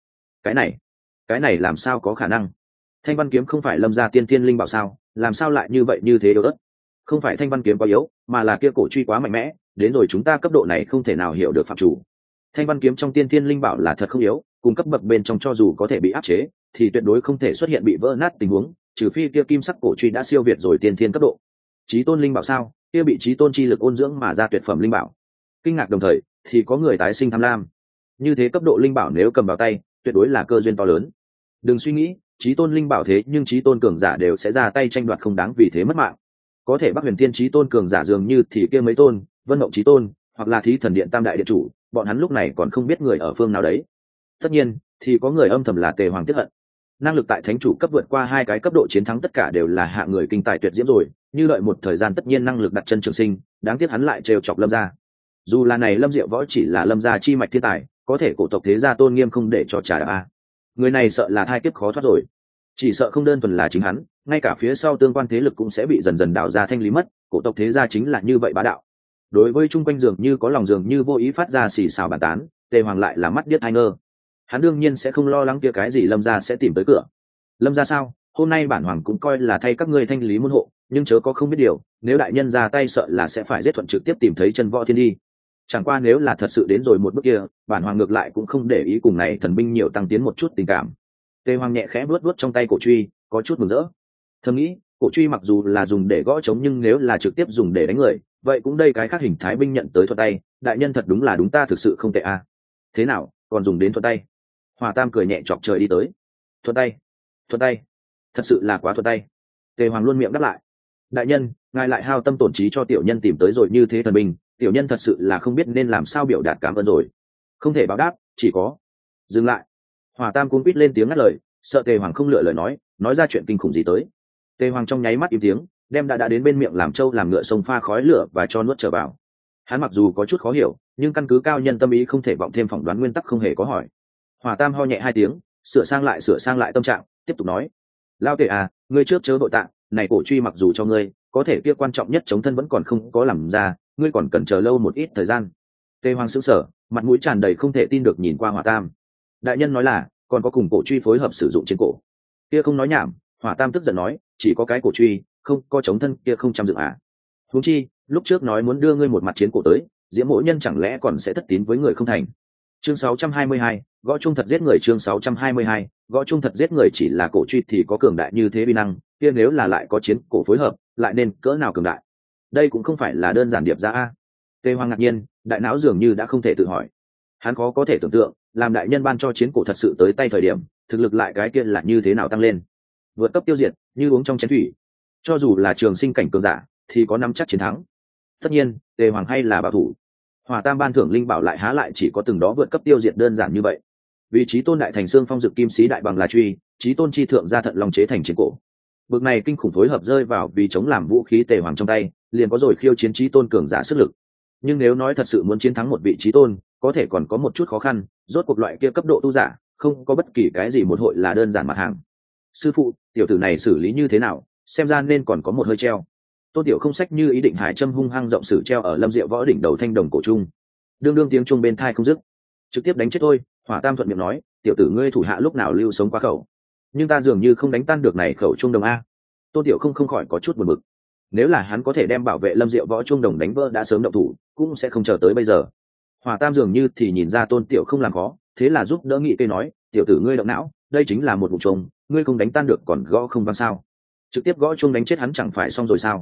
Cái này làm sao có khả năng? Thanh văn kiếm không phải Lâm gia tiên tiên linh bảo sao, làm sao lại như vậy như thế yếu ớt? Không phải thanh văn kiếm quá yếu, mà là kia cổ truy quá mạnh mẽ, đến rồi chúng ta cấp độ này không thể nào hiểu được phạm chủ. Thanh văn kiếm trong tiên tiên linh bảo là thật không yếu, cùng cấp bậc bên trong cho dù có thể bị áp chế, thì tuyệt đối không thể xuất hiện bị vỡ nát tình huống, trừ phi kia kim sắc cổ truy đã siêu việt rồi tiên thiên cấp độ. Chí tôn linh bảo sao? Kia bị chí tôn chi lực ôn dưỡng mà ra tuyệt phẩm linh bảo. Kinh ngạc đồng thời, thì có người tái sinh tham lam. Như thế cấp độ linh bảo nếu cầm vào tay, tuyệt đối là cơ duyên to lớn. Đừng suy nghĩ, chí tôn linh bảo thế nhưng chí tôn cường giả đều sẽ ra tay tranh đoạt không đáng vì thế mất mạng. Có thể Bắc Huyền Thiên chí tôn cường giả dường như thì kia mấy tôn, Vân Mộng chí tôn, hoặc là Thí Thần Điện Tam đại điện chủ, bọn hắn lúc này còn không biết người ở phương nào đấy. Tất nhiên, thì có người âm thầm là Tề Hoàng Tiết Hận. Năng lực tại thánh chủ cấp vượt qua hai cái cấp độ chiến thắng tất cả đều là hạ người kinh tài tuyệt diễm rồi, như đợi một thời gian tất nhiên năng lực đặt chân trường sinh, đáng tiếc hắn lại trêu chọc Lâm gia. Dù là này Lâm Diệu Võ chỉ là Lâm gia chi mạch thiên tài, có thể cổ tộc thế gia tôn nghiêm không để cho trả đạp. Người này sợ là thai kiếp khó thoát rồi. Chỉ sợ không đơn thuần là chính hắn, ngay cả phía sau tương quan thế lực cũng sẽ bị dần dần đảo ra thanh lý mất, cổ tộc thế gia chính là như vậy bá đạo. Đối với chung quanh dường như có lòng dường như vô ý phát ra xì xào bàn tán, Tề Hoàng lại là mắt điếc hai ngơ. Hắn đương nhiên sẽ không lo lắng kia cái gì Lâm gia sẽ tìm tới cửa. Lâm gia sao? Hôm nay bản hoàng cũng coi là thay các ngươi thanh lý môn hộ, nhưng chớ có không biết điều, nếu đại nhân ra tay sợ là sẽ phải giết thuận trực tiếp tìm thấy chân võ thiên đi. Chẳng qua nếu là thật sự đến rồi một bước kia, bản hoàng ngược lại cũng không để ý cùng này thần binh nhiều tăng tiến một chút tình cảm. Tề Hoàng nhẹ khẽ vuốt vuốt trong tay cổ truy, có chút mừng rỡ. Thầm nghĩ, cổ truy mặc dù là dùng để gõ trống nhưng nếu là trực tiếp dùng để đánh người, vậy cũng đây cái khác hình thái binh nhận tới thuận tay, đại nhân thật đúng là đúng ta thực sự không tệ a. Thế nào, còn dùng đến thuận tay? Hòa Tam cười nhẹ chọc trời đi tới. Thuận tay, thật sự là quá thuận tay. Tề Hoàng luôn miệng đáp lại. Đại nhân, ngài lại hao tâm tổn trí cho tiểu nhân tìm tới rồi như thế thần binh, tiểu nhân thật sự là không biết nên làm sao biểu đạt cảm ơn rồi. Không thể báo đáp, chỉ có dừng lại. Hòa Tam cuống quýt lên tiếng ngắt lời, sợ Tề Hoàng không lựa lời nói ra chuyện kinh khủng gì tới. Tề Hoàng trong nháy mắt im tiếng, đem đã đến bên miệng làm trâu làm ngựa sông pha khói lửa và cho nuốt trở vào. Hắn mặc dù có chút khó hiểu, nhưng căn cứ cao nhân tâm ý không thể vọng thêm phỏng đoán nguyên tắc không hề có hỏi. Hòa Tam ho nhẹ hai tiếng, sửa sang lại tâm trạng, tiếp tục nói: Lao Tề à, ngươi trước chớ vội tạ, này cổ truy mặc dù cho ngươi, có thể kia quan trọng nhất chống thân vẫn còn không có làm ra, ngươi còn cần chờ lâu một ít thời gian. Tề Hoàng sững sờ, mặt mũi tràn đầy không thể tin được nhìn qua Hòa Tam. Đại nhân nói là còn có cùng cổ truy phối hợp sử dụng trên cổ. Kia không nói nhảm, Hòa Tam tức giận nói, chỉ có cái cổ truy, không có chống thân kia không chăm dựng à? Huống chi, lúc trước nói muốn đưa ngươi một mặt chiến cổ tới, Diễm Mỗ Nhân chẳng lẽ còn sẽ thất tín với người không thành? Chương 622, gõ chung thật giết người. Chương 622, gõ chung thật giết người. Chỉ là cổ truy thì có cường đại như thế uy năng, kia nếu là lại có chiến cổ phối hợp, lại nên cỡ nào cường đại? Đây cũng không phải là đơn giản điệp ra a. Tề Hoàng ngạc nhiên, đại não dường như đã không thể tự hỏi. Hắn khó có thể tưởng tượng, làm đại nhân ban cho chiến cổ thật sự tới tay thời điểm, thực lực lại cái kia là như thế nào tăng lên. Vượt cấp tiêu diệt, như uống trong chén thủy. Cho dù là trường sinh cảnh cường giả, thì có nắm chắc chiến thắng. Tất nhiên, Tề Hoàng hay là bảo thủ. Hòa Tam ban thưởng linh bảo lại há lại chỉ có từng đó vượt cấp tiêu diệt đơn giản như vậy. Vì chí tôn đại thành xương phong dực kim sĩ đại bằng là truy, chí tôn chi thượng gia thận long chế thành chiến cổ. Bực này kinh khủng phối hợp rơi vào vì chống làm vũ khí Tề Hoàng trong tay, liền có rồi khiêu chiến chí tôn cường giả sức lực. Nhưng nếu nói thật sự muốn chiến thắng một vị chí tôn, có thể còn có một chút khó khăn, rốt cuộc loại kia cấp độ tu giả, không có bất kỳ cái gì một hội là đơn giản mặt hàng. Sư phụ, tiểu tử này xử lý như thế nào, xem ra nên còn có một hơi treo. Tôn Tiểu không sách như ý định hải châm hung hăng rộng sử treo ở Lâm Diệu Võ đỉnh đầu thanh đồng cổ trung. Đương tiếng chuông bên thai không dứt, trực tiếp đánh chết thôi. Hỏa Tam thuận miệng nói, tiểu tử ngươi thủ hạ lúc nào lưu sống quá khẩu, nhưng ta dường như không đánh tan được này khẩu trung đồng a. Tôn Tiểu không khỏi có chút buồn bực. Nếu là hắn có thể đem bảo vệ Lâm Diệu Võ trung đồng đánh vỡ đã sớm động thủ, cũng sẽ không chờ tới bây giờ. Hỏa Tam dường như thì nhìn ra Tôn Tiểu không làm khó, thế là giúp đỡ nghị cây nói, tiểu tử ngươi động não, đây chính là một vụ trùng, ngươi không đánh tan được còn gõ không vang sao? Trực tiếp gõ chuông đánh chết hắn chẳng phải xong rồi sao?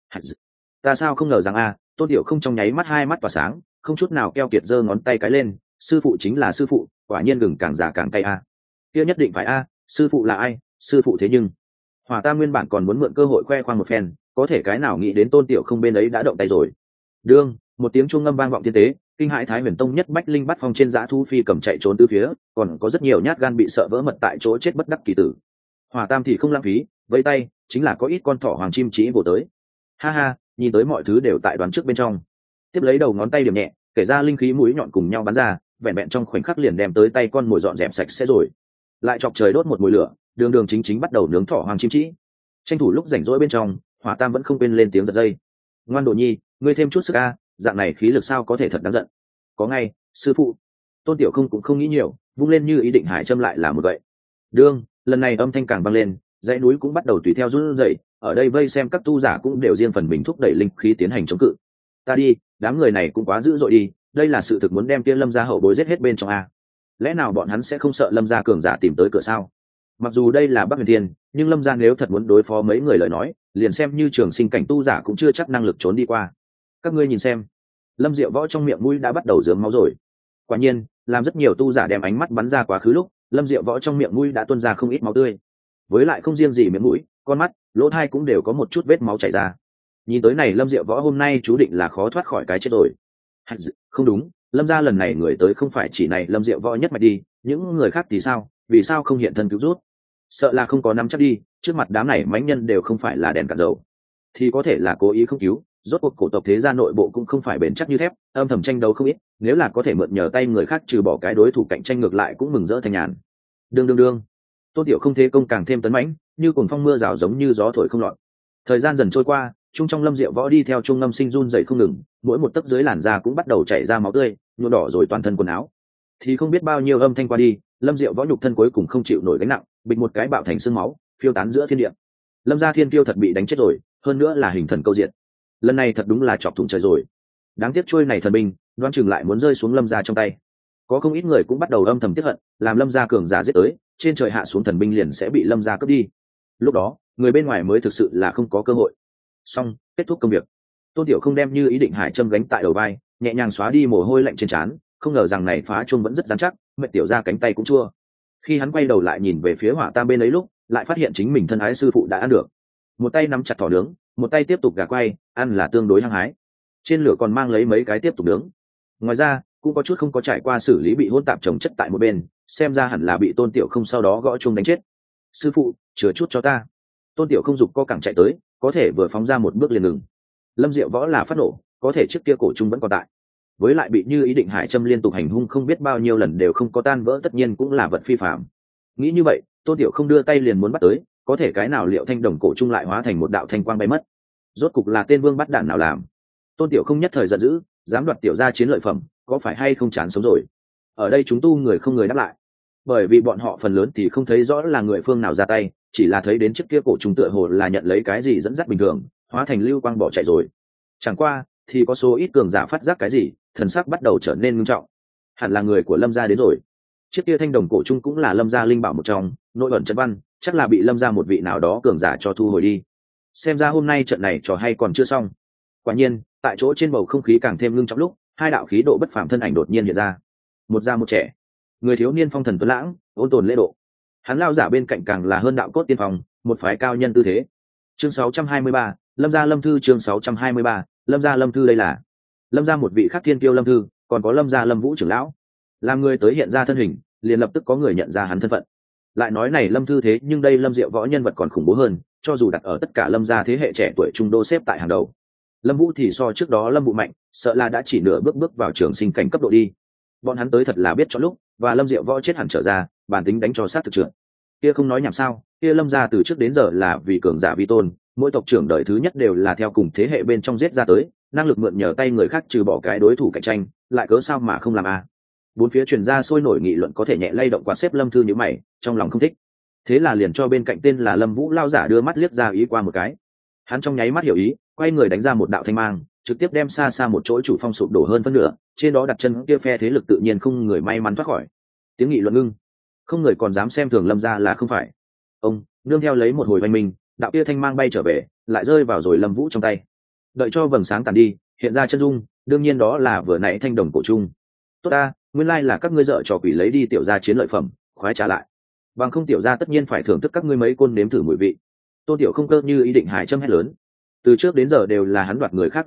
Ta sao không ngờ rằng a. Tôn Tiểu không trong nháy mắt hai mắt tỏa sáng, không chút nào keo kiệt giơ ngón tay cái lên, sư phụ chính là sư phụ, quả nhiên gừng càng già càng cay a. Kia nhất định phải a, sư phụ là ai? Sư phụ thế nhưng. Hỏa Tam nguyên bản còn muốn mượn cơ hội khoe khoang một phen, có thể cái nào nghĩ đến Tôn Tiểu không bên ấy đã động tay rồi. Đương, một tiếng chuông ngâm vang vọng thiên tế, kinh hãi Thái Huyền Tông nhất bách linh bắt phong trên dã thu phi cầm chạy trốn từ phía, còn có rất nhiều nhát gan bị sợ vỡ mật tại chỗ chết bất đắc kỳ tử. Hỏa Tam thì không lãng phí, vẫy tay chính là có ít con thỏ hoàng chim chỉ vồ tới. Ha ha, nhìn tới mọi thứ đều tại đoán trước bên trong. Tiếp lấy đầu ngón tay điểm nhẹ, kể ra linh khí mũi nhọn cùng nhau bắn ra, vẹn vẹn trong khoảnh khắc liền đem tới tay con mồi dọn dẹp sạch sẽ rồi. Lại chọc trời đốt một mùi lửa, đường đường chính chính bắt đầu nướng thỏ hoàng chim chỉ. Tranh thủ lúc rảnh rỗi bên trong, Hỏa Tam vẫn không quên lên tiếng giật dây. Ngoan Đồ Nhi, ngươi thêm chút sức a, dạng này khí lực sao có thể thật đáng giận. Có ngay, sư phụ. Tôn Tiểu Không cũng không nghĩ nhiều, vung lên như ý định hải châm lại là một vậy. Đương, lần này âm thanh càng vang lên, dãy núi cũng bắt đầu tùy theo run rẩy, ở đây vây xem các tu giả cũng đều riêng phần mình thúc đẩy linh khí tiến hành chống cự. Ta đi, đám người này cũng quá dữ dội đi, đây là sự thực muốn đem Tiên Lâm gia hậu bối giết hết bên trong a. Lẽ nào bọn hắn sẽ không sợ Lâm gia cường giả tìm tới cửa sao? Mặc dù đây là Bắc Huyền Thiên, nhưng Lâm gia nếu thật muốn đối phó mấy người lời nói, liền xem như trường sinh cảnh tu giả cũng chưa chắc năng lực trốn đi qua. Các ngươi nhìn xem, Lâm Diệu Võ trong miệng mũi đã bắt đầu rớm máu rồi. Quả nhiên, làm rất nhiều tu giả đem ánh mắt bắn ra quá khứ lúc, Lâm Diệu Võ trong miệng mũi đã tuôn ra không ít máu tươi. Với lại không riêng gì miệng mũi, con mắt, lỗ tai cũng đều có một chút vết máu chảy ra. Nhìn tới này Lâm Diệu Võ hôm nay chú định là khó thoát khỏi cái chết rồi. Không đúng, Lâm gia lần này người tới không phải chỉ này Lâm Diệu Võ nhất mạch đi, những người khác thì sao, vì sao không hiện thân cứu rút? Sợ là không có nắm chắc đi, trước mặt đám này mãnh nhân đều không phải là đèn cạn dầu, thì có thể là cố ý không cứu. Rốt cuộc cổ tộc thế gia nội bộ cũng không phải bền chắc như thép, âm thầm tranh đấu không ít, nếu là có thể mượn nhờ tay người khác trừ bỏ cái đối thủ cạnh tranh ngược lại cũng mừng rỡ thành nhàn. Đương, Tôn Tiểu Không thế công càng thêm tấn mãnh, như cuồng phong mưa rào giống như gió thổi không lọt. Thời gian dần trôi qua, trung trong Lâm Diệu Võ đi theo trung ngâm sinh run dậy không ngừng, mỗi một tấc dưới làn da cũng bắt đầu chảy ra máu tươi, nhuộm đỏ rồi toàn thân quần áo. Thì không biết bao nhiêu âm thanh qua đi, Lâm Diệu Võ nhục thân cuối cùng không chịu nổi gánh nặng, bịch một cái bạo thành xương máu, phiêu tán giữa thiên địa. Lâm gia thiên tiêu thật bị đánh chết rồi, hơn nữa là hình thần câu diện. Lần này thật đúng là chọc thủng trời rồi. Đáng tiếc trôi này thần binh, đoán chừng lại muốn rơi xuống Lâm gia trong tay. Có không ít người cũng bắt đầu âm thầm tiếc hận, làm Lâm gia cường giả giết tới, trên trời hạ xuống thần binh liền sẽ bị Lâm gia cướp đi. Lúc đó, người bên ngoài mới thực sự là không có cơ hội. Xong, kết thúc công việc. Tôn Tiểu Không đem như ý định hải châm gánh tại đầu vai, nhẹ nhàng xóa đi mồ hôi lạnh trên trán, không ngờ rằng này phá chuông vẫn rất rắn chắc, mệt tiểu ra cánh tay cũng chua. Khi hắn quay đầu lại nhìn về phía Hỏa Tam bên ấy lúc, lại phát hiện chính mình thân ái sư phụ đã ăn được. Một tay nắm chặt thỏ nướng, một tay tiếp tục gà quay, ăn là tương đối hăng hái. Trên lửa còn mang lấy mấy cái tiếp tục nướng. Ngoài ra, cũng có chút không có trải qua xử lý bị hỗn tạp chồng chất tại một bên, xem ra hẳn là bị Tôn Tiểu Không sau đó gõ chuông đánh chết. Sư phụ, chứa chút cho ta. Tôn Tiểu Không dục co cẳng chạy tới, có thể vừa phóng ra một bước liền ngừng. Lâm Diệu Võ là phát nổ, có thể trước kia cổ trung vẫn còn tại, với lại bị như ý định hải châm liên tục hành hung không biết bao nhiêu lần đều không có tan vỡ, tất nhiên cũng là vật phi phạm. Nghĩ như vậy, Tôn Tiểu Không đưa tay liền muốn bắt tới, có thể cái nào liệu thanh đồng cổ trung lại hóa thành một đạo thanh quang bay mất. Rốt cục là tên vương bắt đản nào làm? Tôn Tiểu Không nhất thời giận dữ, dám đoạt tiểu gia chiến lợi phẩm, có phải hay không chán sống rồi? Ở đây chúng tu người không người đáp lại, bởi vì bọn họ phần lớn thì không thấy rõ là người phương nào ra tay, chỉ là thấy đến chiếc kia cổ trùng tựa hồ là nhận lấy cái gì dẫn dắt bình thường, hóa thành lưu quang bỏ chạy rồi. Chẳng qua thì có số ít cường giả phát giác cái gì, thần sắc bắt đầu trở nên nghiêm trọng. Hẳn là người của Lâm gia đến rồi. Chiếc kia thanh đồng cổ trung cũng là Lâm gia linh bảo một trong, nội ẩn trận văn, chắc là bị Lâm gia một vị nào đó cường giả cho thu hồi đi. Xem ra hôm nay trận này trò hay còn chưa xong. Quả nhiên, tại chỗ trên bầu không khí càng thêm ngưng trọng lúc, hai đạo khí độ bất phàm thân ảnh đột nhiên hiện ra. Một già một trẻ, người thiếu niên phong thần tuấn lãng, ôn tồn lễ độ. Hắn lao giả bên cạnh càng là hơn đạo cốt tiên phong, một phái cao nhân tư thế. Chương 623, Lâm gia Lâm Thư. Chương 623, Lâm gia Lâm Thư. Đây là Lâm gia một vị khác thiên kiêu Lâm Thư, còn có Lâm gia Lâm Vũ trưởng lão. Làm người tới hiện ra thân hình, liền lập tức có người nhận ra hắn thân phận. Lại nói này Lâm Thư thế nhưng đây Lâm Diệu Võ nhân vật còn khủng bố hơn, cho dù đặt ở tất cả Lâm gia thế hệ trẻ tuổi trung đô xếp tại hàng đầu. Lâm Vũ thì so trước đó Lâm Vũ mạnh, sợ là đã chỉ nửa bước vào trường sinh cảnh cấp độ đi. Bọn hắn tới thật là biết chọn lúc, và Lâm Diệu Võ chết hẳn trở ra, bản tính đánh cho sát thực trượt. Kia không nói nhảm sao, kia Lâm gia từ trước đến giờ là vì cường giả vi tôn, mỗi tộc trưởng đời thứ nhất đều là theo cùng thế hệ bên trong giết ra tới, năng lực mượn nhờ tay người khác trừ bỏ cái đối thủ cạnh tranh, lại cớ sao mà không làm a? Bốn phía truyền ra sôi nổi nghị luận có thể nhẹ lay động quạt xếp Lâm Thư như mày, trong lòng không thích. Thế là liền cho bên cạnh tên là Lâm Vũ lao giả đưa mắt liếc ra ý qua một cái. Hắn trong nháy mắt hiểu ý, quay người đánh ra một đạo thanh mang, trực tiếp đem xa xa một chỗ chủ phong sụp đổ hơn phân nửa, trên đó đặt chân kia phe thế lực tự nhiên không người may mắn thoát khỏi. Tiếng nghị luận ngưng, không người còn dám xem thường Lâm gia là không phải. Ông nương theo lấy một hồi oanh minh, đạo kia thanh mang bay trở về, lại rơi vào rồi Lâm Vũ trong tay. Đợi cho vầng sáng tàn đi, hiện ra chân dung, đương nhiên đó là vừa nãy thanh đồng cổ trung. Tốt ta, nguyên lai là các ngươi dợ trò quỷ lấy đi tiểu gia chiến lợi phẩm, khoái trả lại. Bằng không tiểu gia tất nhiên phải thưởng thức các ngươi mấy côn nếm thử mùi vị. Tôn Tiểu Không cơ như ý định hài châm hét lớn. Từ trước đến giờ đều là hắn đoạt người khác đồ vật,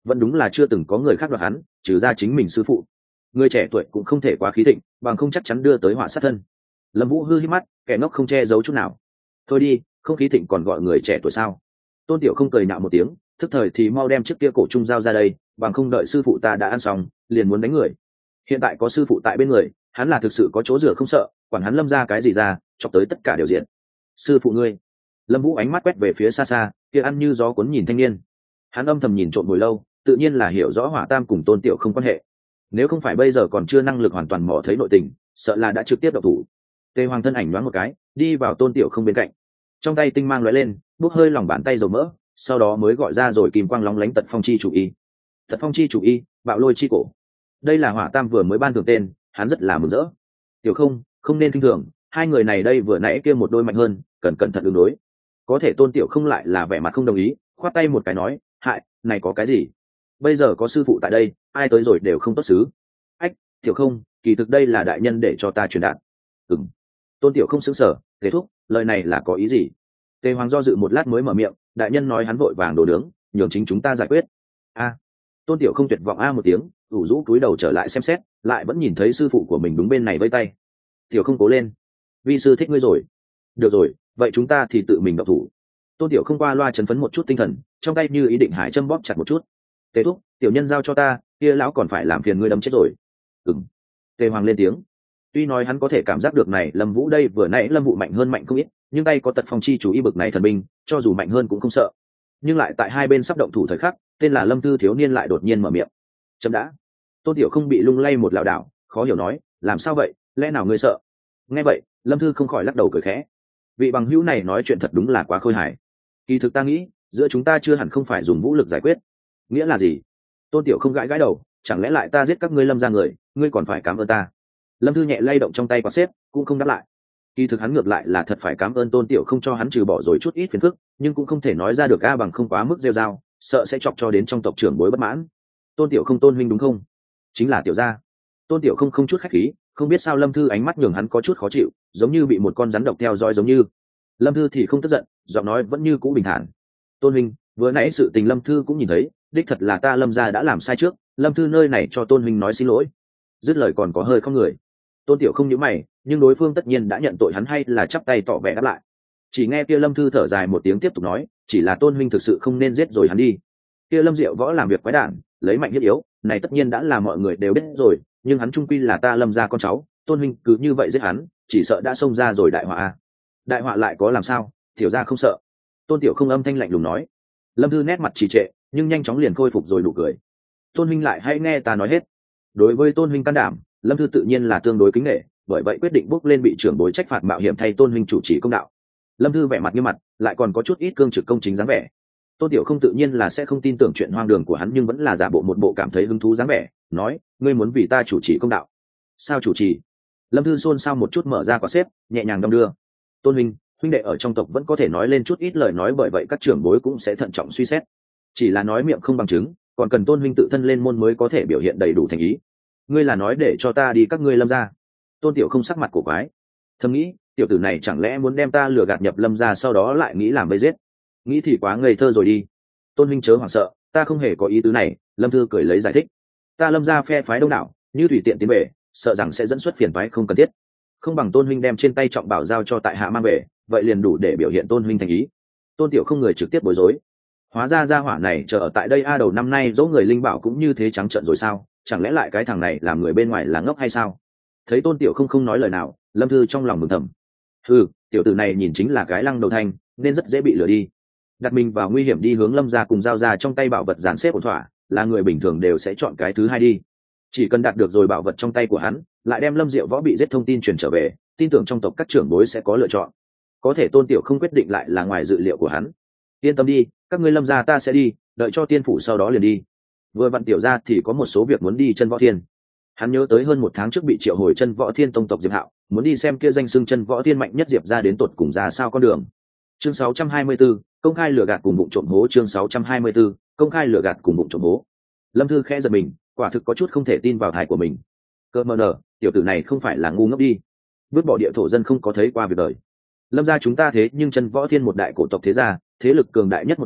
vẫn đúng là chưa từng có người khác đoạt hắn, trừ ra chính mình sư phụ. Người trẻ tuổi cũng không thể quá khí thịnh, bằng không chắc chắn đưa tới họa sát thân. Lâm Vũ hư hít mắt, kẻ ngốc không che giấu chút nào. Thôi đi, không khí thịnh còn gọi người trẻ tuổi sao? Tôn Tiểu không cười nhạo một tiếng, thức thời thì mau đem chiếc kia cổ trung dao ra đây, bằng không đợi sư phụ ta đã ăn xong, liền muốn đánh người. Hiện tại có sư phụ tại bên người, hắn là thực sự có chỗ dựa không sợ, quản hắn Lâm ra cái gì ra, chọc tới tất cả đều diện. Sư phụ ngươi. Lâm Vũ ánh mắt quét về phía xa xa, kia ăn như gió cuốn nhìn thanh niên. Hắn âm thầm nhìn trộm hồi lâu, tự nhiên là hiểu rõ Hỏa Tam cùng Tôn Tiểu không quan hệ. Nếu không phải bây giờ còn chưa năng lực hoàn toàn mò thấy nội tình, sợ là đã trực tiếp động thủ. Tề Hoàng thân ảnh nhoáng một cái, đi vào Tôn Tiểu không bên cạnh, trong tay tinh mang lóe lên, bốc hơi lòng bàn tay dầu mỡ, sau đó mới gọi ra rồi kim quang lóng lánh tật phong chi chủ y. Tật phong chi chủ y, bạo lôi chi cổ. Đây là Hỏa Tam vừa mới ban thưởng tên, hắn rất là mừng rỡ. Tiểu không, không nên kinh thường, hai người này đây vừa nãy kia một đôi mạnh hơn, cần cẩn thận ứng đối. Có thể Tôn Tiểu không lại là vẻ mặt không đồng ý, khoát tay một cái nói, hại, này có cái gì? Bây giờ có sư phụ tại đây, ai tới rồi đều không tốt xứ. Ách, Tiểu không, kỳ thực đây là đại nhân để cho ta truyền đạt. Ừm. Tôn Tiểu không sững sờ, kết thúc, lời này là có ý gì? Tề Hoàng do dự một lát mới mở miệng, đại nhân nói hắn vội vàng đồ nướng, nhường chính chúng ta giải quyết. A. Tôn Tiểu không tuyệt vọng a một tiếng, ủ rũ cúi đầu trở lại xem xét, lại vẫn nhìn thấy sư phụ của mình đúng bên này vây tay. Tiểu không cố lên, vi sư thích ngươi rồi. Được rồi, vậy chúng ta thì tự mình động thủ. Tôn Tiểu không qua loa chấn phấn một chút tinh thần, trong tay như ý định hải châm bóp chặt một chút. Tề thúc, tiểu nhân giao cho ta, kia lão còn phải làm phiền ngươi đấm chết rồi. Ừm. Tề Hoàng lên tiếng. Tuy nói hắn có thể cảm giác được này Lâm Vũ đây vừa nãy Lâm Vũ mạnh hơn mạnh không ít, nhưng tay có tật phong chi chủ y bực này thần binh, cho dù mạnh hơn cũng không sợ. Nhưng lại tại hai bên sắp động thủ thời khắc, tên là Lâm Thư thiếu niên lại đột nhiên mở miệng. Chấm đã. Tôn Tiểu không bị lung lay một lảo đảo, khó hiểu nói, làm sao vậy, lẽ nào ngươi sợ? Nghe vậy, Lâm Thư không khỏi lắc đầu cười khẽ. Vị bằng hữu này nói chuyện thật đúng là quá khôi hài. Kỳ thực ta nghĩ, giữa chúng ta chưa hẳn không phải dùng vũ lực giải quyết. Nghĩa là gì? Tôn Tiểu không gãi gãi đầu, chẳng lẽ lại ta giết các ngươi Lâm ra người, ngươi còn phải cảm ơn ta? Lâm Thư nhẹ lay động trong tay quạt xếp, cũng không đáp lại. Kỳ thực hắn ngược lại là thật phải cảm ơn Tôn Tiểu không cho hắn trừ bỏ rồi chút ít phiền phức, nhưng cũng không thể nói ra được a bằng không quá mức rêu rao, sợ sẽ chọc cho đến trong tộc trưởng bối bất mãn. Tôn Tiểu không Tôn huynh đúng không? Chính là tiểu gia. Tôn Tiểu không chút khách khí, không biết sao Lâm Thư ánh mắt nhường hắn có chút khó chịu, giống như bị một con rắn độc theo dõi giống như. Lâm Thư thì không tức giận, giọng nói vẫn như cũ bình thản. Tôn huynh, vừa nãy sự tình Lâm Thư cũng nhìn thấy, đích thật là ta Lâm gia đã làm sai trước, Lâm Thư nơi này cho Tôn huynh nói xin lỗi. Dứt lời còn có hơi không người. Tôn Tiểu không nhíu mày, nhưng đối phương tất nhiên đã nhận tội hắn hay là chắp tay tỏ vẻ đáp lại. Chỉ nghe kia Lâm Thư thở dài một tiếng tiếp tục nói, chỉ là Tôn huynh thực sự không nên giết rồi hắn đi. Kia Lâm Diệu Võ làm việc quái đản, lấy mạnh hiếp yếu, này tất nhiên đã là mọi người đều biết rồi, nhưng hắn trung quy là ta Lâm gia con cháu, Tôn huynh cứ như vậy giết hắn, chỉ sợ đã xông ra rồi đại họa a. Đại họa lại có làm sao, tiểu gia không sợ. Tôn Tiểu không âm thanh lạnh lùng nói. Lâm Thư nét mặt trì trệ, nhưng nhanh chóng liền khôi phục rồi nụ cười. Tôn huynh lại hãy nghe ta nói hết. Đối với Tôn huynh can đảm, Lâm Thư tự nhiên là tương đối kính nể, bởi vậy quyết định bước lên bị trưởng bối trách phạt mạo hiểm thay Tôn huynh chủ trì công đạo. Lâm Thư vẻ mặt nghiêm mặt, lại còn có chút ít cương trực công chính dáng vẻ. Tôn Tiểu không tự nhiên là sẽ không tin tưởng chuyện hoang đường của hắn, nhưng vẫn là giả bộ một bộ cảm thấy hứng thú dáng vẻ, nói, ngươi muốn vì ta chủ trì công đạo. Sao chủ trì? Lâm Thư xôn xao một chút mở ra quả xếp, nhẹ nhàng đong đưa. Tôn huynh, huynh đệ ở trong tộc vẫn có thể nói lên chút ít lời nói, bởi vậy các trưởng bối cũng sẽ thận trọng suy xét. Chỉ là nói miệng không bằng chứng, còn cần Tôn huynh tự thân lên môn mới có thể biểu hiện đầy đủ thành ý. Ngươi là nói để cho ta đi các ngươi Lâm gia? Tôn Tiểu không sắc mặt cổ quái, thầm nghĩ, tiểu tử này chẳng lẽ muốn đem ta lừa gạt nhập Lâm gia, sau đó lại nghĩ làm vây giết? Nghĩ thì quá ngây thơ rồi đi. Tôn huynh chớ hoảng sợ, ta không hề có ý tứ này. Lâm Thư cười lấy giải thích, ta Lâm gia phe phái đông đảo, như tùy tiện tiến về, sợ rằng sẽ dẫn xuất phiền toái không cần thiết. Không bằng Tôn huynh đem trên tay trọng bảo giao cho tại hạ mang về, vậy liền đủ để biểu hiện Tôn huynh thành ý. Tôn Tiểu không người trực tiếp bối rối. Hóa ra gia hỏa này chờ ở tại đây đầu năm nay dỗ người linh bảo cũng như thế trắng trợn rồi sao? Chẳng lẽ lại cái thằng này làm người bên ngoài là ngốc hay sao? Thấy Tôn Tiểu không nói lời nào, Lâm Thư trong lòng mừng thầm. Tiểu tử này nhìn chính là cái lăng đầu thanh, nên rất dễ bị lừa đi. Đặt mình vào nguy hiểm đi hướng Lâm gia cùng giao ra trong tay bảo vật dàn xếp ổn thỏa, là người bình thường đều sẽ chọn cái thứ hai đi. Chỉ cần đạt được rồi bảo vật trong tay của hắn, lại đem Lâm Diệu Võ bị giết thông tin truyền trở về, tin tưởng trong tộc các trưởng bối sẽ có lựa chọn. Có thể Tôn Tiểu không quyết định lại là ngoài dự liệu của hắn. Yên tâm đi, các ngươi Lâm gia ta sẽ đi, đợi cho tiên phủ sau đó liền đi. Vừa vặn tiểu gia thì có một số việc muốn đi Chân Võ Thiên. Hắn nhớ tới hơn một tháng trước bị triệu hồi Chân Võ Thiên tông tộc Diệp Hạo, muốn đi xem kia danh xưng Chân Võ Thiên mạnh nhất Diệp ra đến tột cùng ra sao con đường. Chương 624, công khai lừa gạt cùng bụng trộm hố. Chương 624, công khai lừa gạt cùng bụng trộm hố. Lâm Thư khẽ giật mình, quả thực có chút không thể tin vào tai của mình. Cơ mờ nở, tiểu tử này không phải là ngu ngốc đi. Vứt bỏ địa thổ dân không có thấy qua việc đời. Lâm gia chúng ta thế nhưng Chân Võ Thiên một đại cổ tộc thế gia, thế lực cường đại nhất một trong,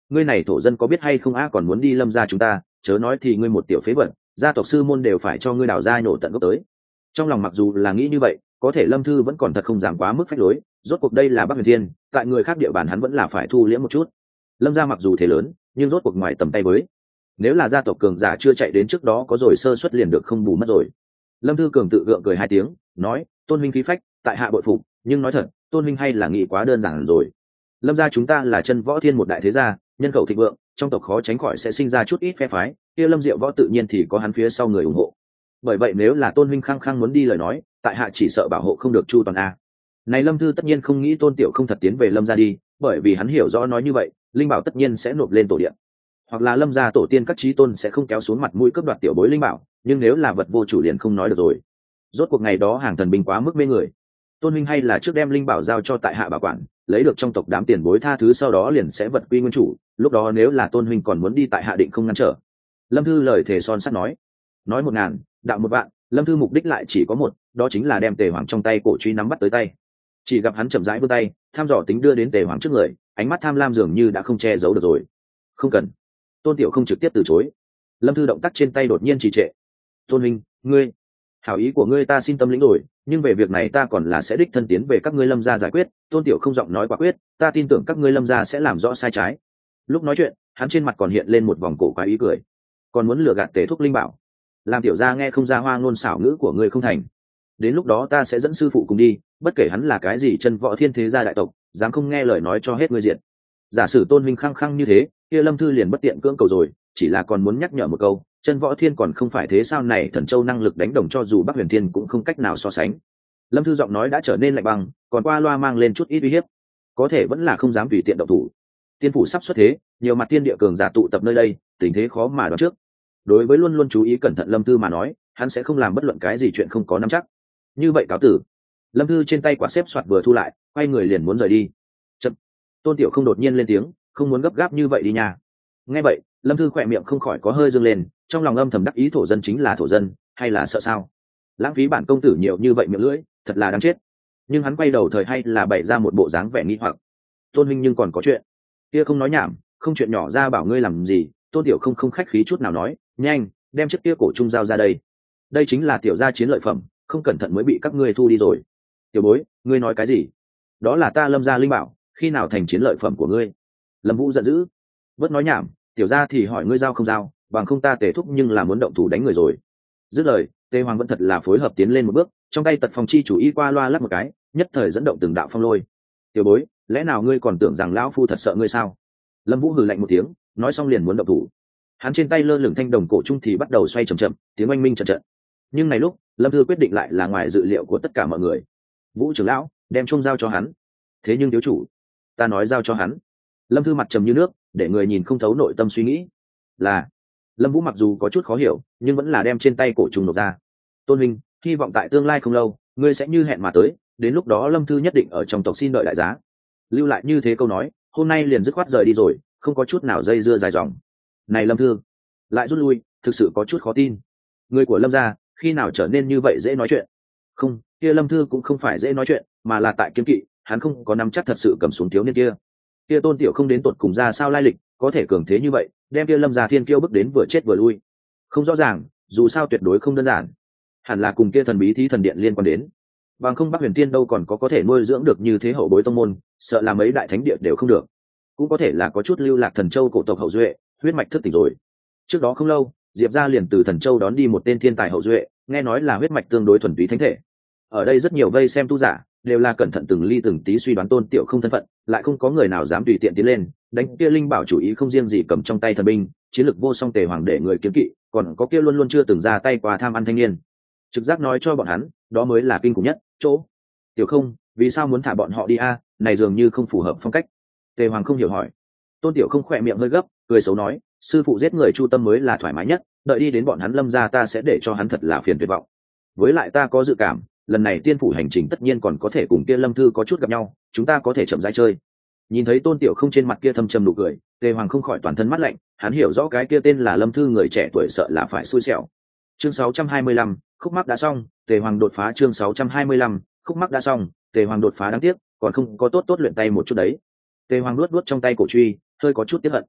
ngươi này thổ dân có biết hay không còn muốn đi lâm gia chúng ta, chớ nói thì ngươi một tiểu phế vật, gia tộc sư môn đều phải cho ngươi đào ra nổ tận gốc tới. Trong lòng mặc dù là nghĩ như vậy, có thể Lâm Thư vẫn còn thật không dám quá mức phách lối, rốt cuộc đây là Bắc Huyền Thiên, tại người khác địa bàn hắn vẫn là phải thu liễm một chút. Lâm gia mặc dù thế lớn, nhưng rốt cuộc ngoài tầm tay với. Nếu là gia tộc cường giả chưa chạy đến trước đó có rồi sơ suất liền được không bù mất rồi. Lâm Thư cường tự gượng cười hai tiếng, nói: "Tôn huynh khí phách, tại hạ bội phục, nhưng nói thật, Tôn huynh hay là nghĩ quá đơn giản rồi. Lâm gia chúng ta là chân võ thiên một đại thế gia, nhân khẩu thịnh vượng, trong tộc khó tránh khỏi sẽ sinh ra chút ít phe phái, kia Lâm Diệu Võ tự nhiên thì có hắn phía sau người ủng hộ. Bởi vậy nếu là Tôn huynh khăng khăng muốn đi lời nói, tại hạ chỉ sợ bảo hộ không được chu toàn a." Này Lâm Thư tất nhiên không nghĩ Tôn Tiểu không thật tiến về Lâm gia đi, bởi vì hắn hiểu rõ nói như vậy, linh bảo tất nhiên sẽ nộp lên tổ điện, hoặc là Lâm gia tổ tiên các chí tôn sẽ không kéo xuống mặt mũi cướp đoạt tiểu bối linh bảo, nhưng nếu là vật vô chủ liền không nói được rồi. Rốt cuộc ngày đó hàng thần binh quá mức mê người. Tôn huynh hay là trước đem linh bảo giao cho tại hạ bảo quản, lấy được trong tộc đám tiền bối tha thứ, sau đó liền sẽ vật quy nguyên chủ, lúc đó nếu là Tôn huynh còn muốn đi tại hạ định không ngăn trở. Lâm Thư lời thề son sắt nói 1000, đạo 1 vạn. Lâm Thư mục đích lại chỉ có một, đó chính là đem Tề Hoàng trong tay cổ truy nắm bắt tới tay. Chỉ gặp hắn chậm rãi vươn tay, tham dò tính đưa đến Tề Hoàng trước người, ánh mắt tham lam dường như đã không che giấu được rồi. "Không cần." Tôn Tiểu không trực tiếp từ chối. Lâm Thư động tác trên tay đột nhiên trì trệ. "Tôn huynh, ngươi, hảo ý của ngươi ta xin tâm lĩnh rồi, nhưng về việc này ta còn là sẽ đích thân tiến về các ngươi Lâm gia giải quyết." Tôn Tiểu không giọng nói quả quyết, "Ta tin tưởng các ngươi Lâm gia sẽ làm rõ sai trái." Lúc nói chuyện, hắn trên mặt còn hiện lên một vòng cổ quái ý cười. "Còn muốn lừa gạt Tề thúc linh bảo, làm tiểu gia nghe không ra hoa ngôn xảo ngữ của ngươi không thành. Đến lúc đó ta sẽ dẫn sư phụ cùng đi, bất kể hắn là cái gì chân võ thiên thế gia đại tộc, dám không nghe lời nói cho hết ngươi diện." Giả sử Tôn huynh khăng khăng như thế, kia Lâm Thư liền bất tiện cưỡng cầu rồi, chỉ là còn muốn nhắc nhở một câu, chân võ thiên còn không phải thế sao này, Thần Châu năng lực đánh đồng cho dù Bắc Huyền Thiên cũng không cách nào so sánh. Lâm Thư giọng nói đã trở nên lạnh băng, còn qua loa mang lên chút ít uy hiếp, có thể vẫn là không dám tùy tiện động thủ. Tiên phủ sắp xuất thế, nhiều mặt tiên địa cường giả tụ tập nơi đây, tình thế khó mà đoán trước. Đối với luôn luôn chú ý cẩn thận Lâm Thư mà nói, hắn sẽ không làm bất luận cái gì chuyện không có nắm chắc. Như vậy cáo tử. Lâm Thư trên tay quạt xếp soạt vừa thu lại, quay người liền muốn rời đi. Chậm. Tôn Tiểu không đột nhiên lên tiếng, "Không muốn gấp gáp như vậy đi nha." Nghe vậy, Lâm Thư khỏe miệng không khỏi có hơi dương lên, trong lòng âm thầm đắc ý, thổ dân chính là thổ dân, hay là sợ sao? Lãng phí bản công tử nhiều như vậy miệng lưỡi, thật là đáng chết. Nhưng hắn quay đầu thời hay là bày ra một bộ dáng vẻ nghi hoặc. "Tôn huynh nhưng còn có chuyện." Kia không nói nhảm, không chuyện nhỏ ra bảo ngươi làm gì. Tôn Tiểu không khách khí chút nào nói, "Nhanh, đem chiếc kia cổ trung giao ra đây. Đây chính là tiểu gia chiến lợi phẩm, không cẩn thận mới bị các ngươi thu đi rồi." "Tiểu bối, ngươi nói cái gì? Đó là ta Lâm gia linh bảo, khi nào thành chiến lợi phẩm của ngươi?" Lâm Vũ giận dữ. "Bớt nói nhảm, tiểu gia thì hỏi ngươi giao không giao, bằng không ta Tề thúc nhưng là muốn động thủ đánh người rồi." Dứt lời, Tề Hoàng vẫn thật là phối hợp tiến lên một bước, trong tay tật phong chi chủ y qua loa lắp một cái, nhất thời dẫn động từng đạo phong lôi. "Tiểu bối, lẽ nào ngươi còn tưởng rằng lão phu thật sợ ngươi sao?" Lâm Vũ hừ lạnh một tiếng, nói xong liền muốn động thủ. Hắn trên tay lơ lửng thanh đồng cổ trung thì bắt đầu xoay chậm chậm, tiếng oanh minh trận trận. Nhưng này lúc, Lâm Thư quyết định lại là ngoài dự liệu của tất cả mọi người. "Vũ trưởng lão, đem trung giao cho hắn." "Thế nhưng thiếu chủ, ta nói giao cho hắn." Lâm Thư mặt trầm như nước, để người nhìn không thấu nội tâm suy nghĩ. Là Lâm Vũ mặc dù có chút khó hiểu, nhưng vẫn là đem trên tay cổ trùng nộp ra. "Tôn huynh, hy vọng tại tương lai không lâu, ngươi sẽ như hẹn mà tới, đến lúc đó Lâm Thư nhất định ở trong tộc xin đợi đại giá." Lưu lại như thế câu nói, hôm nay liền dứt khoát rời đi rồi, không có chút nào dây dưa dài dòng. Này Lâm Thư lại rút lui, thực sự có chút khó tin. Người của Lâm gia khi nào trở nên như vậy dễ nói chuyện? Không, kia Lâm Thư cũng không phải dễ nói chuyện, mà là tại kiên kỵ, hắn không có nắm chắc thật sự cầm xuống thiếu niên kia. Kia Tôn Tiểu không đến tột cùng ra sao lai lịch, có thể cường thế như vậy, đem kia Lâm gia thiên kiêu bức đến vừa chết vừa lui. Không rõ ràng, dù sao tuyệt đối không đơn giản. Hẳn là cùng kia thần bí thí thần điện liên quan đến. Bằng không Bắc Huyền Tiên đâu còn có thể nuôi dưỡng được như thế hậu bối tông môn, sợ là mấy đại thánh địa đều không được. Cũng có thể là có chút lưu lạc Thần Châu cổ tộc hậu duệ, huyết mạch thức tỉnh rồi. Trước đó không lâu, Diệp gia liền từ Thần Châu đón đi một tên thiên tài hậu duệ, nghe nói là huyết mạch tương đối thuần túy thánh thể. Ở đây rất nhiều vây xem tu giả, đều là cẩn thận từng ly từng tí suy đoán Tôn Tiểu không thân phận, lại không có người nào dám tùy tiện tiến lên, đánh kia linh bảo chủ ý không riêng gì cầm trong tay thần binh, chiến lực vô song Tề Hoàng để người kiến kỵ, còn có kia luôn luôn chưa từng ra tay qua tham ăn thanh niên. Trực giác nói cho bọn hắn, đó mới là kinh khủng nhất. Chỗ Tiểu không, vì sao muốn thả bọn họ đi a? Này dường như không phù hợp phong cách. Tề Hoàng không hiểu hỏi. Tôn Tiểu không khỏe miệng hơi gấp, cười xấu nói, sư phụ giết người chu tâm mới là thoải mái nhất, đợi đi đến bọn hắn Lâm gia ta sẽ để cho hắn thật là phiền tuyệt vọng. Với lại ta có dự cảm, lần này tiên phủ hành trình tất nhiên còn có thể cùng kia Lâm Thư có chút gặp nhau, chúng ta có thể chậm rãi chơi. Nhìn thấy Tôn Tiểu không trên mặt kia thâm trầm nụ cười, Tề Hoàng không khỏi toàn thân mát lạnh, hắn hiểu rõ cái kia tên là Lâm Thư người trẻ tuổi sợ là phải xui xẻo. Chương 625, khúc mắc đã xong, Tề Hoàng đột phá. Chương 625, khúc mắc đã xong, Tề Hoàng đột phá đáng tiếc, còn không có tốt luyện tay một chút đấy. Tề Hoàng nuốt trong tay cổ truy, hơi có chút tiếc hận.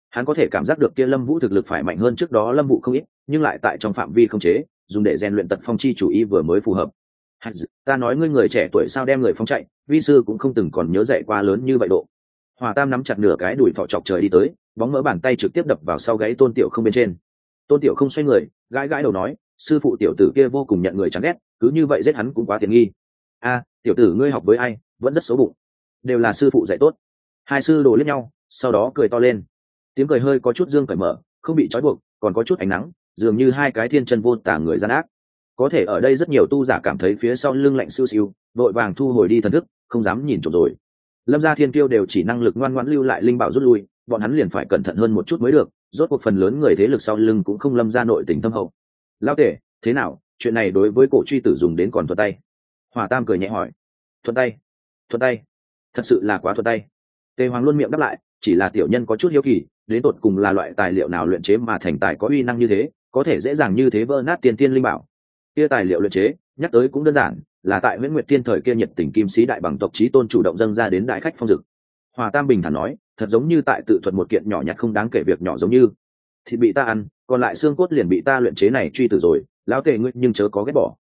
Hắn có thể cảm giác được kia Lâm Vũ thực lực phải mạnh hơn trước đó Lâm Vũ không ít, nhưng lại tại trong phạm vi không chế, dùng để rèn luyện tật phong chi chủ ý vừa mới phù hợp. Ta nói ngươi người trẻ tuổi sao đem người phong chạy, vi sư cũng không từng còn nhớ dạy qua lớn như vậy độ. Hòa Tam nắm chặt nửa cái đùi thọ chọc trời đi tới, bóng mỡ bàn tay trực tiếp đập vào sau gáy Tôn Tiểu Không bên trên. Tôn Tiểu Không xoay người, gãi gãi đầu nói, sư phụ tiểu tử kia vô cùng nhận người chán ghét, cứ như vậy giết hắn cũng quá tiện nghi. A, tiểu tử ngươi học với ai, vẫn rất xấu bụng. Đều là sư phụ dạy tốt. Hai sư đồ liếc nhau, sau đó cười to lên. Tiếng cười hơi có chút dương cởi mở, không bị trói buộc, còn có chút ánh nắng, dường như hai cái thiên chân vô tả người gian ác. Có thể ở đây rất nhiều tu giả cảm thấy phía sau lưng lạnh siêu siêu, vội vàng thu hồi đi thần thức, không dám nhìn trộm rồi. Lâm gia thiên kiêu đều chỉ năng lực ngoan ngoãn lưu lại linh bảo rút lui, bọn hắn liền phải cẩn thận hơn một chút mới được, rốt cuộc phần lớn người thế lực sau lưng cũng không lâm ra nội tình thâm hậu. Lão tể, thế nào, chuyện này đối với cổ truy tử dùng đến còn thuận tay? Hỏa Tam cười nhẹ hỏi. Thuận tay? Thuận tay? Thật sự là quá thuận tay. Tề Hoàng luôn miệng đáp lại, chỉ là tiểu nhân có chút hiếu kỳ, đến tột cùng là loại tài liệu nào luyện chế mà thành tài có uy năng như thế, có thể dễ dàng như thế vỡ nát tiên tiên linh bảo. Kia tài liệu luyện chế, nhắc tới cũng đơn giản, là tại Huyễn Nguyệt Tiên thời kia nhiệt tình kim sĩ đại bằng tộc chí tôn chủ động dâng ra đến đại khách phong dực. Hòa Tam bình thản nói, thật giống như tại tự thuật một kiện nhỏ nhặt không đáng kể việc nhỏ giống như thịt bị ta ăn, còn lại xương cốt liền bị ta luyện chế này truy tử rồi, lão tề ngươi nhưng chớ có ghét bỏ.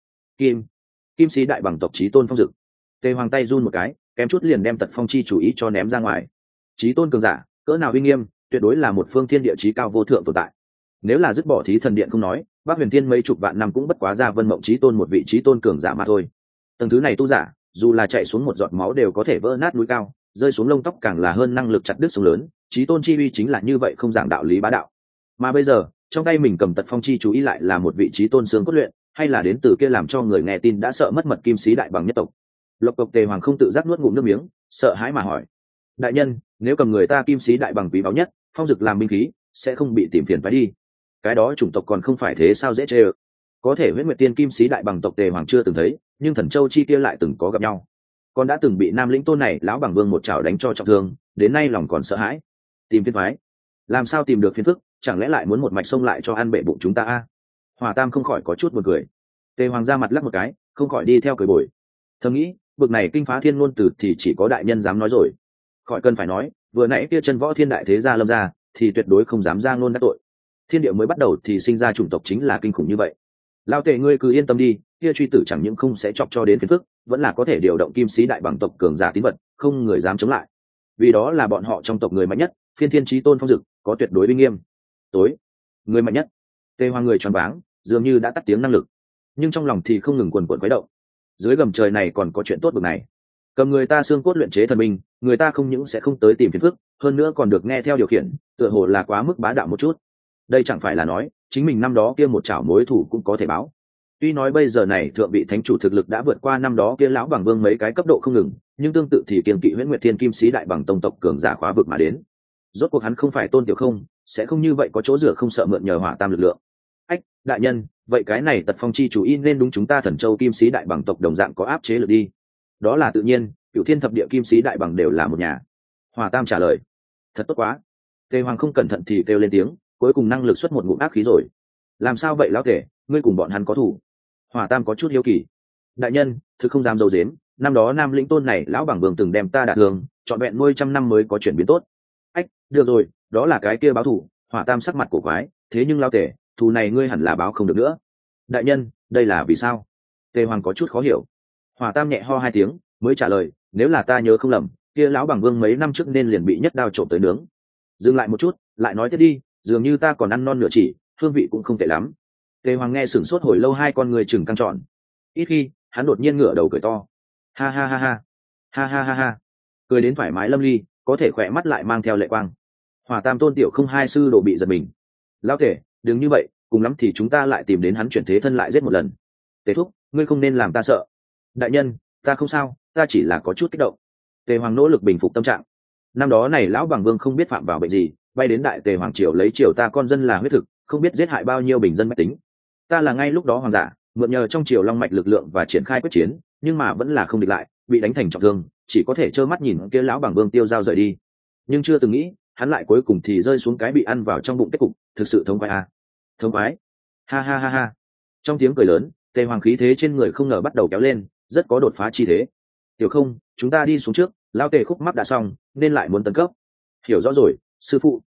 Kim sĩ đại bằng tộc chí tôn phong dực. Tề Hoàng tay run một cái, kém chút liền đem tật phong chi chủ ý cho ném ra ngoài. Chí tôn cường giả, cỡ nào uy nghiêm, tuyệt đối là một phương thiên địa chí cao vô thượng tồn tại. Nếu là dứt bỏ thí thần điện không nói, Bắc Huyền Thiên mấy chục vạn năm cũng bất quá ra Vân Mộng chí tôn một vị chí tôn cường giả mà thôi. Tầng thứ này tu giả, dù là chạy xuống một giọt máu đều có thể vỡ nát núi cao, rơi xuống lông tóc càng là hơn năng lực chặt đứt sông lớn, chí tôn chi uy chính là như vậy không giảng đạo lý bá đạo. Mà bây giờ, trong tay mình cầm tật phong chi chú ý lại là một vị chí tôn xương cốt luyện, hay là đến từ kia làm cho người nghe tin đã sợ mất mật kim sĩ đại bằng nhất tộc. Lộc tộc Tề Hoàng không tự giác nuốt ngụm nước miếng, sợ hãi mà hỏi: đại nhân, nếu cầm người ta kim sĩ đại bằng quý báu nhất phong dực làm binh khí, sẽ không bị tìm phiền phải đi? Cái đó chủng tộc còn không phải thế sao dễ chê ơ. Có thể Huyễn Nguyệt Tiên kim sĩ đại bằng tộc Tề Hoàng chưa từng thấy, nhưng Thần Châu chi kia lại từng có gặp nhau, còn đã từng bị Nam Lĩnh tôn này lão bằng vương một chảo đánh cho trọng thương, đến nay lòng còn sợ hãi. Tìm phiền toái? Làm sao tìm được phiền phức, chẳng lẽ lại muốn một mạch xông lại cho ăn bệ bụng chúng ta a? Hòa Tam không khỏi có chút buồn cười. Tề Hoàng ra mặt lắc một cái, không khỏi đi theo cười bồi. Thầm nghĩ, bực này kinh phá thiên ngôn từ thì chỉ có đại nhân dám nói rồi. Khỏi cần phải nói, vừa nãy kia chân võ thiên đại thế gia Lâm gia thì tuyệt đối không dám ra ngôn đắc tội. Thiên địa mới bắt đầu thì sinh ra chủng tộc chính là kinh khủng như vậy. Lao Tề ngươi cứ yên tâm đi, kia truy tử chẳng những không sẽ chọc cho đến phiền phức, vẫn là có thể điều động kim sĩ đại bằng tộc cường giả tín vật, không người dám chống lại. Vì đó là bọn họ trong tộc người mạnh nhất, phiên thiên chí tôn phong dực, có tuyệt đối uy nghiêm. Tối, người mạnh nhất. Tề Hoàng người choáng váng, dường như đã tắt tiếng năng lực, nhưng trong lòng thì không ngừng quần quần quấy động. Dưới gầm trời này còn có chuyện tốt bực này. Cầm người ta xương cốt luyện chế thần binh, người ta không những sẽ không tới tìm phiền phức, hơn nữa còn được nghe theo điều khiển, tựa hồ là quá mức bá đạo một chút. Đây chẳng phải là nói chính mình năm đó kia một chảo mối thủ cũng có thể báo. Tuy nói bây giờ này thượng vị thánh chủ thực lực đã vượt qua năm đó kia lão bằng vương mấy cái cấp độ không ngừng, nhưng tương tự thì kiên kỵ Huyễn Nguyệt Thiên kim sĩ đại bằng tông tộc cường giả khóa vực mà đến. Rốt cuộc hắn không phải Tôn Tiểu Không, sẽ không như vậy có chỗ dựa không sợ mượn nhờ Hỏa Tam lực lượng. Ách, đại nhân, vậy cái này tật phong chi chủ in nên đúng chúng ta Thần Châu kim sĩ đại bằng tộc đồng dạng có áp chế lực đi. Đó là tự nhiên, Cửu Thiên thập địa kim sĩ đại bằng đều là một nhà. Hỏa Tam trả lời. Thật tốt quá. Tề Hoàng không cẩn thận thì kêu lên tiếng, cuối cùng năng lực xuất một ngụm ác khí rồi. Làm sao vậy lão tể, ngươi cùng bọn hắn có thủ? Hỏa Tam có chút hiếu kỳ. Đại nhân, thực không dám dâu dếm, năm đó Nam Lĩnh tôn này lão bằng vương từng đem ta đả thương, trọn vẹn nuôi trăm năm mới có chuyển biến tốt. Ách, được rồi, đó là cái kia báo thủ. Hỏa Tam sắc mặt cổ quái, thế nhưng lão tể, thù này ngươi hẳn là báo không được nữa. Đại nhân, đây là vì sao? Tề Hoàng có chút khó hiểu. Hỏa Tam nhẹ ho hai tiếng, mới trả lời, nếu là ta nhớ không lầm, kia lão bằng vương mấy năm trước nên liền bị nhất đao trộm tới nướng. Dừng lại một chút, lại nói tiếp đi, dường như ta còn ăn non nửa chỉ, hương vị cũng không tệ lắm. Tề Hoàng nghe sửng sốt hồi lâu, hai con người chừng căng tròn. Ít khi, hắn đột nhiên ngửa đầu cười to. Ha ha ha ha, ha ha ha ha, cười đến thoải mái lâm ly, có thể khỏe mắt lại mang theo lệ quang. Hỏa Tam Tôn Tiểu Không hai sư đồ bị giật mình. Lão tể, đừng như vậy, cùng lắm thì chúng ta lại tìm đến hắn chuyển thế thân lại giết một lần. Tề thúc, ngươi không nên làm ta sợ. Đại nhân, ta không sao, ta chỉ là có chút kích động. Tề Hoàng nỗ lực bình phục tâm trạng. Năm đó này lão bằng vương không biết phạm vào bệnh gì, bay đến đại Tề Hoàng triều lấy triều ta con dân là huyết thực, không biết giết hại bao nhiêu bình dân bách tính. Ta là ngay lúc đó hoàng giả, mượn nhờ trong triều long mạch lực lượng và triển khai quyết chiến, nhưng mà vẫn là không địch lại, bị đánh thành trọng thương, chỉ có thể trơ mắt nhìn kia lão bằng vương tiêu dao rời đi. Nhưng chưa từng nghĩ, hắn lại cuối cùng thì rơi xuống cái bị ăn vào trong bụng kết cục, thực sự thống khoái à? Thống khoái! Ha ha ha ha! Trong tiếng cười lớn, Tề Hoàng khí thế trên người không ngờ bắt đầu kéo lên, rất có đột phá chi thế. Tiểu Không, chúng ta đi xuống trước, lao Tề khúc mắc đã xong, nên lại muốn tấn cấp. Hiểu rõ rồi, sư phụ.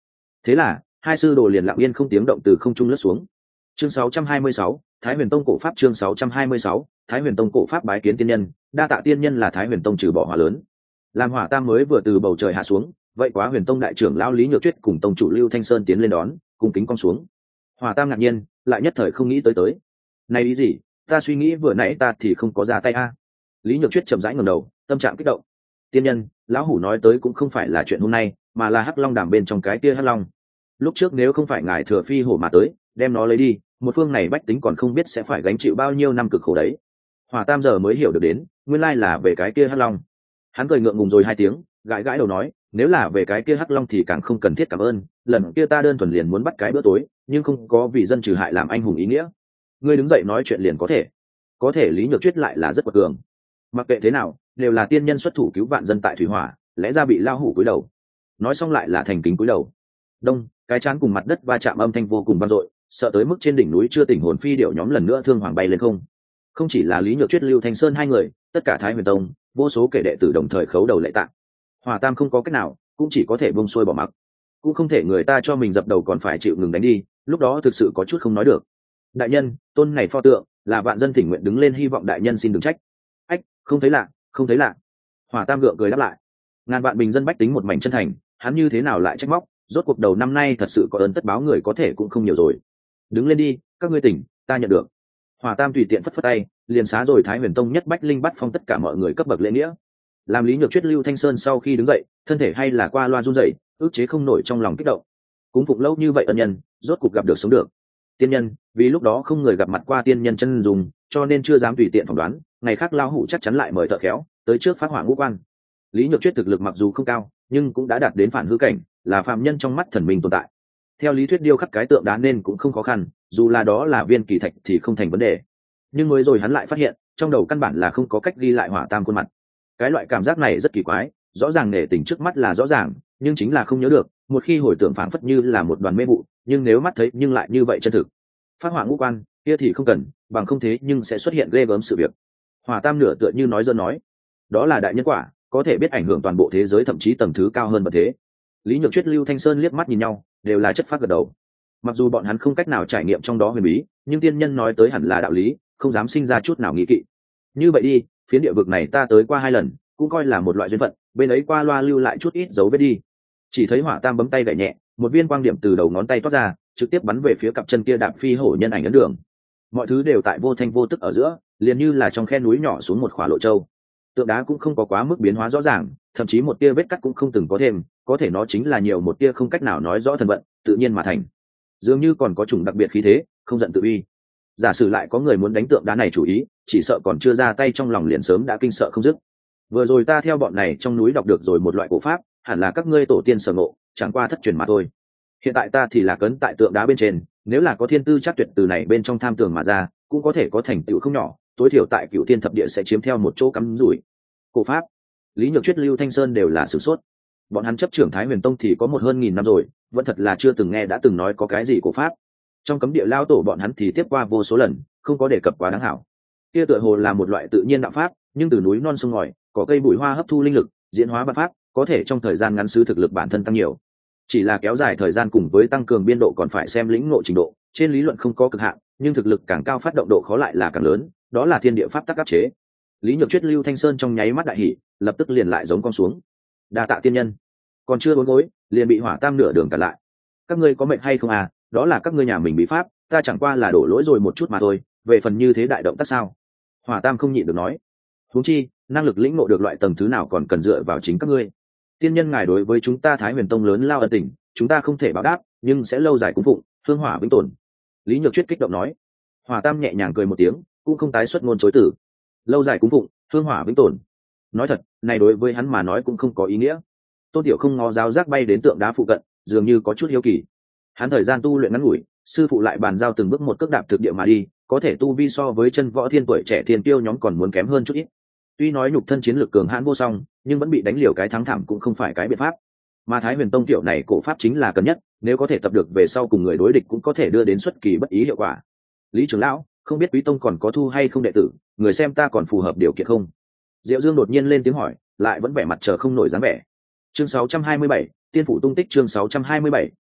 Thế là hai sư đồ liền lặng yên không tiếng động từ không trung lướt xuống. Chương 626, Thái Huyền Tông cổ pháp. Chương 626, Thái Huyền Tông cổ pháp bái kiến tiên nhân. Đa tạ tiên nhân là Thái Huyền Tông trừ bỏ hỏa lớn. Làm Hỏa Tam mới vừa từ bầu trời hạ xuống, vậy quá Huyền Tông đại trưởng lão Lý Nhược Tuyết cùng tông chủ Lưu Thanh Sơn tiến lên đón, cung kính cong xuống. Hỏa Tam ngạc nhiên, lại nhất thời không nghĩ tới. Này ý gì? Ta suy nghĩ vừa nãy ta thì không có ra tay a. Lý Nhược Tuyết chậm rãi ngẩng đầu, tâm trạng kích động. Tiên nhân, lão hủ nói tới cũng không phải là chuyện hôm nay, mà là Hắc Long đàm bên trong cái kia Hắc Long. Lúc trước nếu không phải ngài thừa phi hổ mà tới, đem nó lấy đi, một phương này bách tính còn không biết sẽ phải gánh chịu bao nhiêu năm cực khổ đấy. Hỏa Tam giờ mới hiểu được đến, nguyên lai là về cái kia Hắc Long. Hắn cười ngượng ngùng rồi hai tiếng, gãi gãi đầu nói, nếu là về cái kia Hắc Long thì càng không cần thiết cảm ơn, lần kia ta đơn thuần liền muốn bắt cái bữa tối, nhưng không có vì dân trừ hại làm anh hùng ý nghĩa. Ngươi đứng dậy nói chuyện liền có thể Lý Nhược Tuyết lại là rất quật cường. Mặc kệ thế nào, đều là tiên nhân xuất thủ cứu vạn dân tại thủy hỏa, lẽ ra bị lao hủ cúi đầu. Nói xong lại là thành kính cúi đầu. Đông, cái chán cùng mặt đất va chạm âm thanh vô cùng vang dội, sợ tới mức trên đỉnh núi chưa tỉnh hồn phi điệu nhóm lần nữa thương hoàng bay lên không. Không chỉ là Lý Nhược Tuyết, Lưu Thanh Sơn hai người, tất cả Thái Huyền Tông, vô số kẻ đệ tử đồng thời khấu đầu lạy tạ. Hỏa Tam không có cách nào, cũng chỉ có thể buông xuôi bỏ mặc. Cũng không thể người ta cho mình dập đầu còn phải chịu ngừng đánh đi, lúc đó thực sự có chút không nói được. Đại nhân, tôn này pho tượng là vạn dân thỉnh nguyện đứng lên, hy vọng đại nhân xin đừng trách. Ách, không thấy lạ. Hỏa Tam gượng cười đáp lại. Ngàn vạn bình dân bách tính một mảnh chân thành, hắn như thế nào lại trách móc, rốt cuộc đầu năm nay thật sự có ơn tất báo người có thể cũng không nhiều rồi. Đứng lên đi, các ngươi tỉnh, ta nhận được. Hỏa Tam tùy tiện phất phất tay, liền xá rồi Thái Huyền Tông nhất bách linh bắt phong tất cả mọi người cấp bậc lễ nghĩa. Làm Lý Nhược Tuyết, Lưu Thanh Sơn sau khi đứng dậy, thân thể hay là qua loa run rẩy, ức chế không nổi trong lòng kích động. Cúng phụng lâu như vậy ân nhân, rốt cuộc gặp được sống được. Tiên nhân, vì lúc đó không người gặp mặt qua tiên nhân chân dùng, cho nên chưa dám tùy tiện phỏng đoán, ngày khác lao hủ chắc chắn lại mời thợ khéo tới trước phát hỏa ngũ quan. Lý Nhược Tuyết thực lực mặc dù không cao, nhưng cũng đã đạt đến phản hư cảnh, là phàm nhân trong mắt thần minh tồn tại. Theo lý thuyết điêu khắc cái tượng đá nên cũng không khó khăn, dù là đó là viên kỳ thạch thì không thành vấn đề. Nhưng mới rồi hắn lại phát hiện, trong đầu căn bản là không có cách ghi lại Hỏa Tam khuôn mặt. Cái loại cảm giác này rất kỳ quái, rõ ràng nể tình trước mắt là rõ ràng, nhưng chính là không nhớ được, một khi hồi tưởng phảng phất như là một đoàn mê vụ, nhưng nếu mắt thấy nhưng lại như vậy chân thực. Phát hỏa ngũ quan, kia thì không cần, bằng không thế nhưng sẽ xuất hiện ghê gớm sự việc. Hỏa Tam nửa tựa như nói dơ nói, đó là đại nhân quả, có thể biết ảnh hưởng toàn bộ thế giới, thậm chí tầng thứ cao hơn bậc thế. Lý Nhược Tuyết, Lưu Thanh Sơn liếc mắt nhìn nhau, đều là chất phát gật đầu. Mặc dù bọn hắn không cách nào trải nghiệm trong đó huyền bí, nhưng tiên nhân nói tới hẳn là đạo lý, không dám sinh ra chút nào nghi kỵ. Như vậy đi, phiến địa vực này ta tới qua 2 lần, cũng coi là một loại duyên phận, bên ấy qua loa lưu lại chút ít dấu vết đi. Chỉ thấy Hỏa Tam bấm tay gảy nhẹ, một viên quang điểm từ đầu ngón tay toát ra, trực tiếp bắn về phía cặp chân kia đạp phi hổ nhân ảnh ấn đường. Mọi thứ đều tại vô thanh vô tức ở giữa, liền như là trong khe núi nhỏ xuống một khỏa lộ châu. Tượng đá cũng không có quá mức biến hóa rõ ràng, thậm chí một tia vết cắt cũng không từng có thêm, có thể nó chính là nhiều một tia không cách nào nói rõ thần vận, tự nhiên mà thành. Dường như còn có chủng đặc biệt khí thế, không giận tự uy. Giả sử lại có người muốn đánh tượng đá này chủ ý, chỉ sợ còn chưa ra tay trong lòng liền sớm đã kinh sợ không dứt. Vừa rồi ta theo bọn này trong núi đọc được rồi một loại cổ pháp, hẳn là các ngươi tổ tiên sở ngộ, chẳng qua thất truyền mà thôi. Hiện tại ta thì là cấn tại tượng đá bên trên, nếu là có thiên tư chắc tuyệt từ này bên trong tham tường mà ra, cũng có thể có thành tựu không nhỏ, tối thiểu tại Cửu Thiên thập địa sẽ chiếm theo một chỗ cắm rủi. Cổ pháp, Lý Nhược Tuyết, Lưu Thanh Sơn đều là sử sốt. Bọn hắn chấp trưởng Thái Huyền Tông thì có một hơn 1000 năm rồi, vẫn thật là chưa từng nghe đã từng nói có cái gì cổ pháp. Trong cấm địa lao tổ bọn hắn thì tiếp qua vô số lần, không có đề cập quá đáng hảo. Kia tựa hồ là một loại tự nhiên đạo pháp, nhưng từ núi non sông ngòi, có cây bụi hoa hấp thu linh lực, diễn hóa bản pháp, có thể trong thời gian ngắn xứ thực lực bản thân tăng nhiều. Chỉ là kéo dài thời gian cùng với tăng cường biên độ còn phải xem lĩnh ngộ trình độ, trên lý luận không có cực hạn, nhưng thực lực càng cao phát động độ khó lại là càng lớn, đó là thiên địa pháp tắc áp chế. Lý Nhược Tuyết, Lưu Thanh Sơn trong nháy mắt đại hỉ, lập tức liền lại giống con xuống. Đa tạ tiên nhân. Còn chưa bốn gối, liền bị Hỏa Tam nửa đường cản lại. Các ngươi có mệnh hay không à, đó là các ngươi nhà mình bí pháp, ta chẳng qua là đổ lỗi rồi một chút mà thôi, về phần như thế đại động tác sao? Hỏa Tam không nhịn được nói. Huống chi, năng lực lĩnh ngộ được loại tầng thứ nào còn cần dựa vào chính các ngươi. Tiên nhân ngài đối với chúng ta Thái Huyền Tông lớn lao ân tình, chúng ta không thể báo đáp, nhưng sẽ lâu dài cúng phụng, hương hỏa vĩnh tồn. Lý Nhược Tuyết kích động nói. Hỏa Tam nhẹ nhàng cười một tiếng, cũng không tái xuất ngôn chối từ. Lâu dài cúng phụng, hương hỏa vĩnh tồn. Nói thật, này đối với hắn mà nói cũng không có ý nghĩa. Tôn Tiểu không ngó giáo giác bay đến tượng đá phụ cận, dường như có chút hiếu kỳ. Hắn thời gian tu luyện ngắn ngủi, sư phụ lại bàn giao từng bước một cước đạp thực địa mà đi, có thể tu vi so với chân võ thiên tuổi trẻ thiên tiêu nhóm còn muốn kém hơn chút ít. Tuy nói nhục thân chiến lược cường hãn vô song, nhưng vẫn bị đánh liều cái thắng thảm cũng không phải cái biện pháp. Mà Thái Huyền Tông tiểu này cổ pháp chính là cần nhất, nếu có thể tập được về sau cùng người đối địch cũng có thể đưa đến xuất kỳ bất ý hiệu quả. Lý trưởng lão, không biết Quý Tông còn có thu hay không đệ tử, người xem ta còn phù hợp điều kiện không? Diệu Dương đột nhiên lên tiếng hỏi, lại vẫn vẻ mặt chờ không nổi dáng vẻ. Chương 627, Tiên phủ tung tích. Chương 627,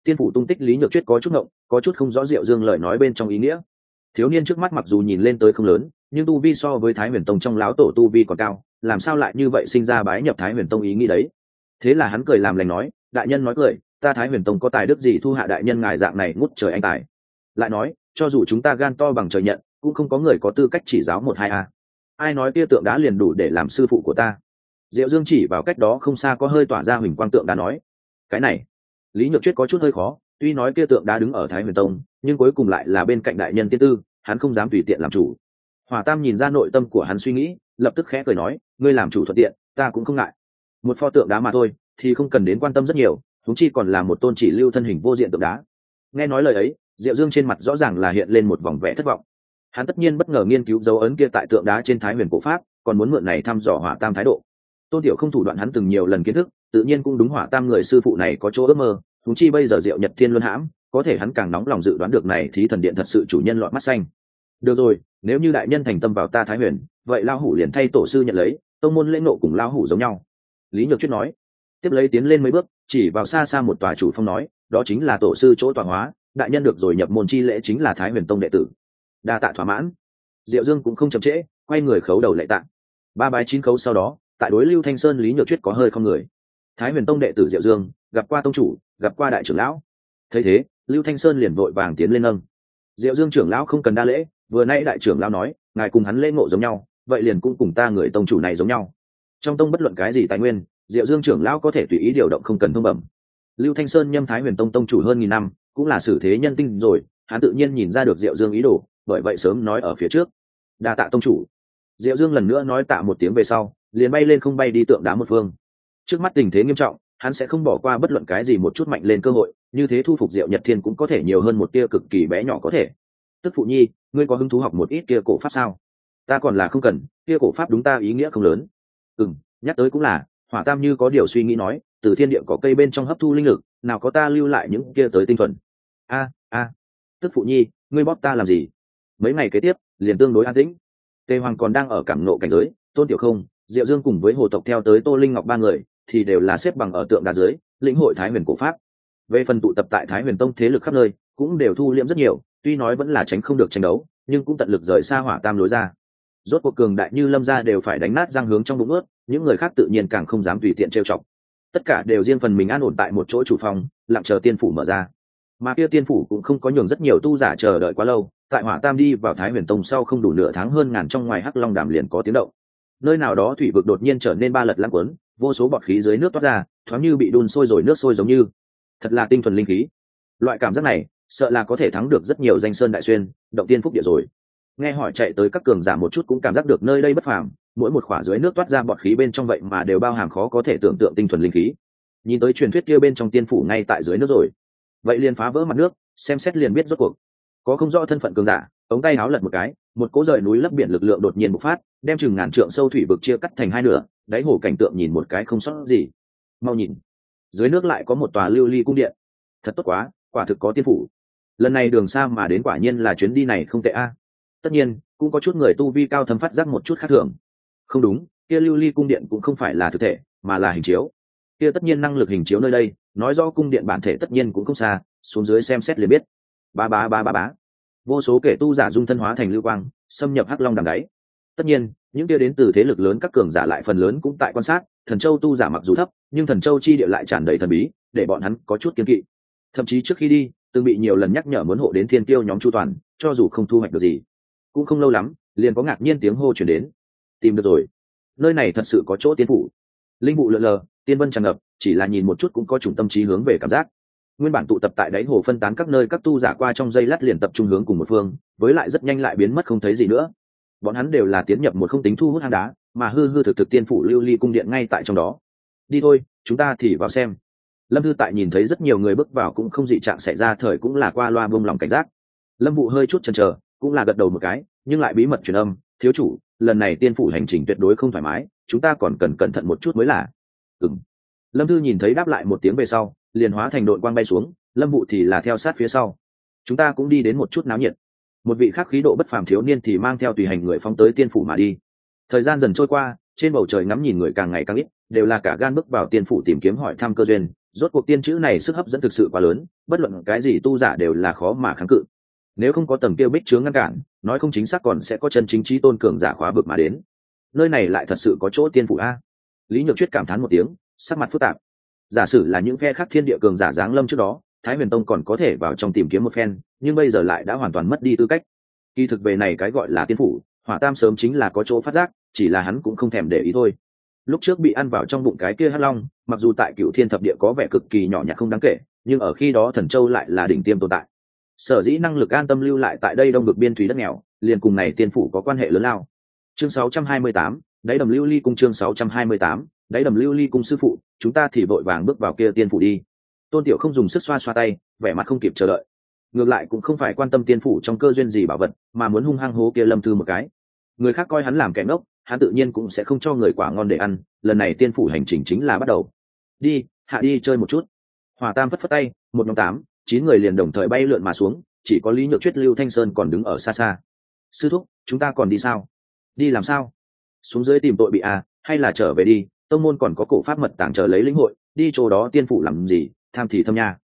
tiên phủ tung tích Lý Nhược Chuyết có chút ngộng, có chút không rõ Diệu Dương lời nói bên trong ý nghĩa. Thiếu niên trước mắt mặc dù nhìn lên tới không lớn, nhưng tu vi so với Thái Huyền Tông trong lão tổ tu vi còn cao, làm sao lại như vậy sinh ra bái nhập Thái Huyền Tông ý nghĩ đấy. Thế là hắn cười làm lành nói, đại nhân nói cười, ta Thái Huyền Tông có tài đức gì thu hạ đại nhân ngài dạng này ngút trời anh tài. Lại nói, cho dù chúng ta gan to bằng trời nhận, cũng không có người có tư cách chỉ giáo một hai a. Ai nói kia tượng đá liền đủ để làm sư phụ của ta. Diệu Dương chỉ vào cách đó không xa có hơi tỏa ra huỳnh quang tượng đá nói, cái này Lý Nhược Chuyết có chút hơi khó, tuy nói kia tượng đá đứng ở Thái Huyền Tông, nhưng cuối cùng lại là bên cạnh đại nhân tiên tư, hắn không dám tùy tiện làm chủ. Hỏa Tam nhìn ra nội tâm của hắn suy nghĩ, lập tức khẽ cười nói, ngươi làm chủ thuận tiện, ta cũng không ngại. Một pho tượng đá mà thôi, thì không cần đến quan tâm rất nhiều, chúng chi còn là một tôn chỉ lưu thân hình vô diện tượng đá. Nghe nói lời ấy, Diệu Dương trên mặt rõ ràng là hiện lên một vòng vẻ thất vọng. Hắn tất nhiên bất ngờ nghiên cứu dấu ấn kia tại tượng đá trên Thái Huyền cổ pháp, còn muốn mượn này thăm dò Hỏa Tam thái độ. Tôn Tiểu không thủ đoạn hắn từng nhiều lần kiến thức, tự nhiên cũng đúng Hỏa Tam người sư phụ này có chỗ ước mơ, chúng chi bây giờ Diệu Nhật Thiên luân hãm, có thể hắn càng nóng lòng dự đoán được này Thí Thần Điện thật sự chủ nhân lọt mắt xanh. Được rồi, nếu như đại nhân thành tâm vào ta Thái Huyền, vậy lao hủ liền thay tổ sư nhận lấy, tông môn lễ ngộ cùng lao hủ giống nhau. Lý Nhược Chuyết nói, tiếp lấy tiến lên mấy bước, chỉ vào xa xa một tòa chủ phong nói, đó chính là tổ sư chỗ tọa hóa, đại nhân được rồi nhập môn chi lễ chính là Thái Huyền Tông đệ tử. Đa tạ thỏa mãn. Diệu Dương cũng không chậm trễ, quay người khấu đầu lạy tạ. Ba bái chín khấu sau đó, tại đối Lưu Thanh Sơn Lý Nhược Chuyết có hơi không người. Thái Huyền Tông đệ tử Diệu Dương gặp qua tông chủ, gặp qua đại trưởng lão. Thấy thế, Lưu Thanh Sơn liền vội vàng tiến lên nâng. Diệu Dương trưởng lão không cần đa lễ, vừa nãy đại trưởng lão nói, ngài cùng hắn lễ ngộ giống nhau, vậy liền cũng cùng ta người tông chủ này giống nhau. Trong tông bất luận cái gì tài nguyên, Diệu Dương trưởng lão có thể tùy ý điều động không cần thông bẩm. Lưu Thanh Sơn nhâm Thái Huyền Tông tông chủ hơn 1000 năm, cũng là sử thế nhân tinh rồi, hắn tự nhiên nhìn ra được Diệu Dương ý đồ, bởi vậy sớm nói ở phía trước. Đa tạ tông chủ. Diệu Dương lần nữa nói tạ một tiếng về sau, liền bay lên không bay đi tượng đá một phương. Trước mắt tình thế nghiêm trọng, hắn sẽ không bỏ qua bất luận cái gì một chút mạnh lên cơ hội, như thế thu phục Diệu Nhật Thiên cũng có thể nhiều hơn một tia cực kỳ bé nhỏ có thể. Tức phụ nhi, ngươi có hứng thú học một ít kia cổ pháp sao? Ta còn là không cần, kia cổ pháp đúng ta ý nghĩa không lớn. Nhắc tới cũng là, Hỏa Tam như có điều suy nghĩ nói, từ thiên địa có cây bên trong hấp thu linh lực, nào có ta lưu lại những kia tới tinh thuần. Tức phụ nhi, ngươi bóp ta làm gì? Mấy ngày kế tiếp, liền tương đối an tĩnh. Tề Hoàng còn đang ở cảm nộ cảnh giới, Tôn Tiểu Không, Diệu Dương cùng với Hồ tộc theo tới Tô Linh Ngọc ba người, thì đều là xếp bằng ở tượng đá dưới, lĩnh hội Thái Huyền cổ pháp. Về phần tụ tập tại Thái Huyền Tông thế lực khắp nơi, cũng đều thu liễm rất nhiều, tuy nói vẫn là tránh không được tranh đấu, nhưng cũng tận lực rời xa Hỏa Tam lối ra. Rốt cuộc cường đại như Lâm gia đều phải đánh nát răng hướng trong bụng ướt, những người khác tự nhiên càng không dám tùy tiện trêu chọc. Tất cả đều riêng phần mình an ổn tại một chỗ chủ phòng, lặng chờ tiên phủ mở ra. Mà kia tiên phủ cũng không có nhường rất nhiều tu giả chờ đợi quá lâu, tại Hỏa Tam đi vào Thái Huyền Tông sau không đủ nửa tháng hơn ngàn trong ngoài Hắc Long Đàm liền có tiếng động. Nơi nào đó thủy vực đột nhiên trở nên ba lật lãng cuốn, vô số bọt khí dưới nước toát ra, thoáng như bị đun sôi rồi nước sôi giống như. Thật là tinh thuần linh khí. Loại cảm giác này, sợ là có thể thắng được rất nhiều danh sơn đại xuyên, động tiên phúc địa rồi. Nghe hỏi chạy tới các cường giả một chút cũng cảm giác được nơi đây bất phàm, mỗi một khỏa dưới nước toát ra bọt khí bên trong vậy mà đều bao hàm khó có thể tưởng tượng tinh thuần linh khí. Nhìn tới truyền thuyết kia bên trong tiên phủ ngay tại dưới nước rồi. Vậy liền phá vỡ mặt nước, xem xét liền biết rốt cuộc. Có không rõ thân phận cường giả, ống tay áo lật một cái, một cỗ rời núi lấp biển lực lượng đột nhiên bộc phát, đem chừng ngàn trượng sâu thủy vực chia cắt thành hai nửa, đáy hồ cảnh tượng nhìn một cái không sót gì. Mau nhìn, dưới nước lại có một tòa lưu ly cung điện. Thật tốt quá, quả thực có tiên phủ. Lần này đường xa mà đến quả nhiên là chuyến đi này không tệ a. Tất nhiên, cũng có chút người tu vi cao thâm phát giác một chút khác thường. Không đúng, kia lưu ly cung điện cũng không phải là thực thể, mà là hình chiếu. Kia tất nhiên năng lực hình chiếu nơi đây, nói rõ cung điện bản thể tất nhiên cũng không xa, xuống dưới xem xét liền biết. Bá. Vô số kẻ tu giả dung thân hóa thành lưu quang, xâm nhập Hắc Long Đàm đáy. Tất nhiên, những kia đến từ thế lực lớn các cường giả lại phần lớn cũng tại quan sát, Thần Châu tu giả mặc dù thấp, nhưng Thần Châu chi địa lại tràn đầy thần bí, để bọn hắn có chút kiêng kỵ. Thậm chí trước khi đi, từng bị nhiều lần nhắc nhở muốn hộ đến thiên tiêu nhóm chu toàn, cho dù không thu hoạch được gì. Cũng không lâu lắm, liền có ngạc nhiên tiếng hô truyền đến. Tìm được rồi, nơi này thật sự có chỗ tiên phủ. Linh vụ lượn lờ, tiên vân tràn ngập, chỉ là nhìn một chút cũng có chủng tâm trí hướng về cảm giác. Nguyên bản tụ tập tại đáy hồ phân tán các nơi các tu giả qua trong giây lát liền tập trung hướng cùng một phương, với lại rất nhanh lại biến mất không thấy gì nữa. Bọn hắn đều là tiến nhập một không tính thu hút hang đá, mà hư thực tiên phủ lưu ly cung điện ngay tại trong đó. Đi thôi, chúng ta thì vào xem. Lâm Thư tại nhìn thấy rất nhiều người bước vào cũng không dị trạng xảy ra, thời cũng là qua loa buông lòng cảnh giác. Lâm Vụ hơi chút chần chờ, cũng là gật đầu một cái, nhưng lại bí mật truyền âm, thiếu chủ, lần này tiên phủ hành trình tuyệt đối không thoải mái, chúng ta còn cần cẩn thận một chút mới là. Lâm Thư nhìn thấy đáp lại một tiếng về sau, liền hóa thành đội quang bay xuống, Lâm Vụ thì là theo sát phía sau. Chúng ta cũng đi đến một chút náo nhiệt. Một vị khác khí độ bất phàm thiếu niên thì mang theo tùy hành người phóng tới tiên phủ mà đi. Thời gian dần trôi qua, trên bầu trời ngắm nhìn người càng ngày càng ít, đều là cả gan bước vào tiên phủ tìm kiếm hỏi thăm cơ duyên, Rốt cuộc tiên chữ này sức hấp dẫn thực sự quá lớn, bất luận cái gì tu giả đều là khó mà kháng cự. Nếu không có tầng kia bích chướng ngăn cản, nói không chính xác còn sẽ có chân chính trí tôn cường giả khóa vực mà đến. Nơi này lại thật sự có chỗ tiên phủ a. Lý Nhược Triết cảm thán một tiếng, sắc mặt phức tạp. Giả sử là những phe khác thiên địa cường giả giáng lâm trước đó, Thái Huyền Tông còn có thể vào trong tìm kiếm một phen, nhưng bây giờ lại đã hoàn toàn mất đi tư cách. Kỳ thực về này cái gọi là tiên phủ, Hỏa Tam sớm chính là có chỗ phát giác, chỉ là hắn cũng không thèm để ý thôi. Lúc trước bị ăn vào trong bụng cái kia hắc long, mặc dù tại Cửu Thiên thập địa có vẻ cực kỳ nhỏ nhặt không đáng kể, nhưng ở khi đó Thần Châu lại là đỉnh tiêm tồn tại. Sở dĩ năng lực an tâm lưu lại tại đây đông vực biên thủy đất nghèo, liền cùng này tiên phủ có quan hệ lớn lao. Chương 628, đáy đầm lưu ly cung. Chương 628, đáy đầm lưu ly cung. Sư phụ, chúng ta thì vội vàng bước vào kia tiên phủ đi. Tôn Tiểu không dùng sức xoa xoa tay, vẻ mặt không kịp chờ đợi. Ngược lại cũng không phải quan tâm tiên phủ trong cơ duyên gì bảo vật, mà muốn hung hăng hố kia Lâm Thư một cái. Người khác coi hắn làm kẻ ngốc, hắn tự nhiên cũng sẽ không cho người quả ngon để ăn. Lần này tiên phủ hành trình chính là bắt đầu. Đi, hạ đi chơi một chút. Hỏa Tam phất phất tay, một nhóm 8, 9 người liền đồng thời bay lượn mà xuống, chỉ có Lý Nhược Triết, Lưu Thanh Sơn còn đứng ở xa xa. Sư thúc, chúng ta còn đi sao? Đi làm sao? Xuống dưới tìm tội bị à, hay là trở về đi? Tông môn còn có cổ pháp mật tàng chờ lấy lĩnh hội, đi chỗ đó tiên phủ làm gì? Tham thì thâm nha.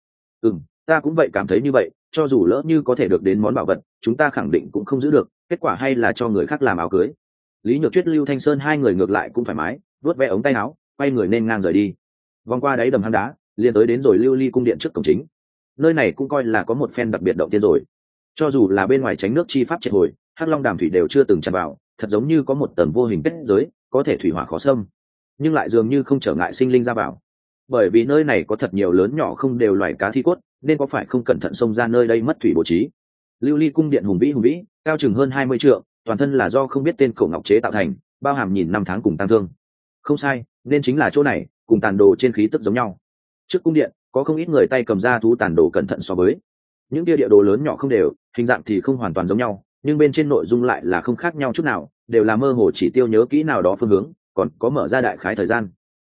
Ta cũng vậy cảm thấy như vậy. Cho dù lỡ như có thể được đến món bảo vật, chúng ta khẳng định cũng không giữ được. Kết quả hay là cho người khác làm áo cưới. Lý Nhược Triết, Lưu Thanh Sơn hai người ngược lại cũng thoải mái, vuốt ve ống tay áo, quay người nên ngang rời đi. Vòng qua đáy đầm hang đá, liền tới đến rồi Lưu Ly cung điện trước cổng chính. Nơi này cũng coi là có một phen đặc biệt động tiên rồi. Cho dù là bên ngoài tránh nước chi pháp triệt hồi, Hắc Long Đàm thủy đều chưa từng tràn vào, thật giống như có một tầng vô hình kết giới, có thể thủy hỏa khó xâm, nhưng lại dường như không trở ngại sinh linh ra vào. Bởi vì nơi này có thật nhiều lớn nhỏ không đều loài cá thi cốt, nên có phải không cẩn thận xông ra nơi đây mất thủy bố trí. Lưu Ly cung điện hùng vĩ, cao chừng hơn 20 trượng, toàn thân là do không biết tên cổ ngọc chế tạo thành, bao hàm nhìn năm tháng cùng tăng thương. Không sai, nên chính là chỗ này, cùng tàn đồ trên khí tức giống nhau. Trước cung điện có không ít người tay cầm ra thú tàn đồ cẩn thận so với. Những kia địa đồ lớn nhỏ không đều, hình dạng thì không hoàn toàn giống nhau, nhưng bên trên nội dung lại là không khác nhau chút nào, đều là mơ hồ chỉ tiêu nhớ kỹ nào đó phương hướng, còn có mở ra đại khái thời gian.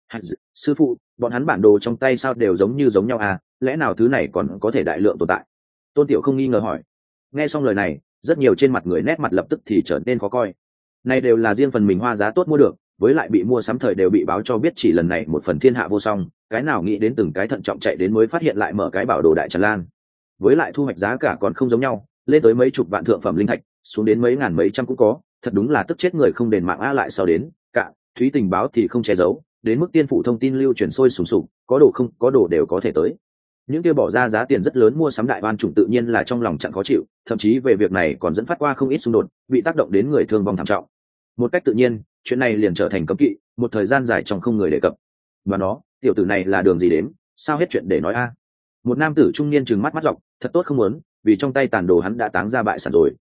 Sư phụ, bọn hắn bản đồ trong tay sao đều giống nhau à, lẽ nào thứ này còn có thể đại lượng tồn tại? Tôn Tiểu không nghi ngờ hỏi. Nghe xong lời này, rất nhiều trên mặt người nét mặt lập tức thì trở nên khó coi. Này đều là riêng phần mình hoa giá tốt mua được, với lại bị mua sắm thời đều bị báo cho biết chỉ lần này một phần thiên hạ vô song, cái nào nghĩ đến từng cái thận trọng chạy đến mới phát hiện lại mở cái bảo đồ đại tràn lan. Với lại thu hoạch giá cả còn không giống nhau, lên tới mấy chục vạn thượng phẩm linh thạch, xuống đến mấy ngàn mấy trăm cũng có, thật đúng là tức chết người không đền mạng a. Lại sau đến cả Thúy tình báo thì không che giấu, đến mức tiên phủ thông tin lưu truyền sôi sùng sục, có đồ không có đồ đều có thể tới. Những kia bỏ ra giá tiền rất lớn mua sắm đại oan chủng tự nhiên là trong lòng chẳng khó chịu, thậm chí về việc này còn dẫn phát qua không ít xung đột, bị tác động đến người thương vong thảm trọng. Một cách tự nhiên, chuyện này liền trở thành cấm kỵ, một thời gian dài trong không người đề cập. Và nó, tiểu tử này là đường gì đến, sao hết chuyện để nói a? Một nam tử trung niên trừng mắt mắt dọc, thật tốt không muốn, vì trong tay tàn đồ hắn đã táng ra bại sản rồi.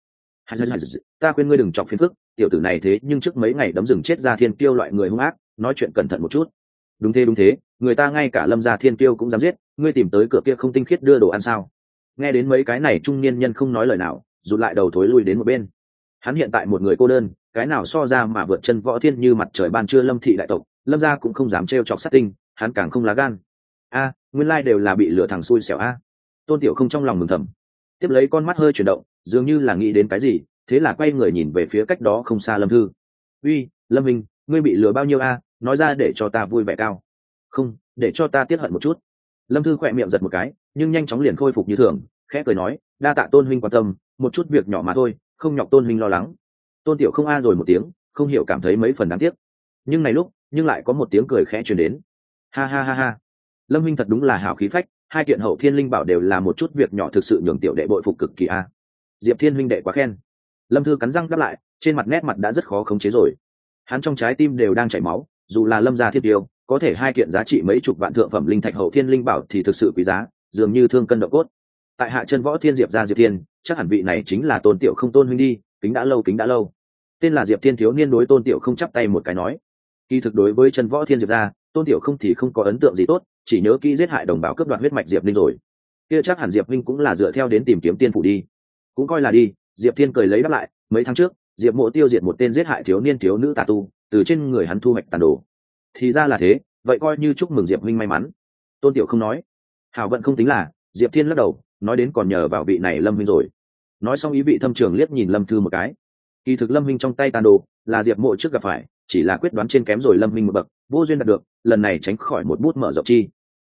Ta khuyên ngươi đừng chọc phiền phức, tiểu tử này thế nhưng trước mấy ngày đấm rừng chết ra thiên kiêu loại người hung ác, nói chuyện cẩn thận một chút. Đúng thế, người ta ngay cả Lâm gia thiên kiêu cũng dám giết, ngươi tìm tới cửa kia không tinh khiết đưa đồ ăn sao? Nghe đến mấy cái này trung niên nhân không nói lời nào, rụt lại đầu thối lui đến một bên. Hắn hiện tại một người cô đơn, cái nào so ra mà vượt chân Võ Thiên như mặt trời ban trưa Lâm thị đại tộc, Lâm gia cũng không dám trêu chọc sát tinh, hắn càng không lá gan. A, nguyên lai đều là bị lừa thằng xui xẻo a. Tôn Tiểu không trong lòng mừng thầm, tiếp lấy con mắt hơi chuyển động, dường như là nghĩ đến cái gì, thế là quay người nhìn về phía cách đó không xa Lâm Thư. Uy, Lâm Minh, ngươi bị lừa bao nhiêu a? Nói ra để cho ta vui vẻ cao. Không, để cho ta tiết hận một chút. Lâm Thư khỏe miệng giật một cái, nhưng nhanh chóng liền khôi phục như thường, khẽ cười nói, đa tạ Tôn huynh quan tâm, một chút việc nhỏ mà thôi, không nhọc Tôn huynh lo lắng. Tôn Tiểu không a rồi một tiếng, không hiểu cảm thấy mấy phần đáng tiếc. Nhưng này lúc, nhưng lại có một tiếng cười khẽ truyền đến. Ha. Lâm huynh thật đúng là hảo khí phách, hai kiện hậu thiên linh bảo đều là một chút việc nhỏ thực sự nhường tiểu đệ bội phục cực kỳ a. Diệp Thiên huynh đệ quá khen. Lâm Thư cắn răng đáp lại, trên mặt nét mặt đã rất khó khống chế rồi. Hắn trong trái tim đều đang chảy máu, dù là Lâm gia thiết tiêu, có thể hai kiện giá trị mấy chục vạn thượng phẩm linh thạch hậu thiên linh bảo thì thực sự quý giá, dường như thương cân độ cốt. Tại hạ chân Võ Thiên Diệp gia Diệp Thiên, chắc hẳn vị này chính là Tôn Tiểu không Tôn huynh đi, kính đã lâu. Tên là Diệp Thiên thiếu niên đối Tôn Tiểu không chắp tay một cái nói. Kỳ thực đối với chân Võ Thiên Diệp gia, Tôn Tiểu không thì không có ấn tượng gì tốt, chỉ nhớ kỹ giết hại đồng bào cướp đoạt huyết mạch Diệp Linh rồi. Kia chắc hẳn Diệp Linh cũng là dựa theo đến tìm kiếm tiên phủ đi. Cũng coi là đi, Diệp Thiên cười lấy đáp lại, mấy tháng trước, Diệp Mộ tiêu diệt một tên giết hại thiếu niên thiếu nữ tà tu, từ trên người hắn thu hoạch tàn đồ. Thì ra là thế, vậy coi như chúc mừng Diệp huynh may mắn. Tôn Tiểu không nói, hảo vận không tính là. Diệp Thiên lắc đầu, nói đến còn nhờ vào vị này Lâm huynh rồi. Nói xong ý vị thâm trường liếc nhìn Lâm Thư một cái. Kỳ thực Lâm huynh trong tay tàn đồ là Diệp Mộ trước gặp phải, chỉ là quyết đoán trên kém rồi Lâm huynh một bậc, vô duyên đạt được, lần này tránh khỏi một bút mở rộng chi.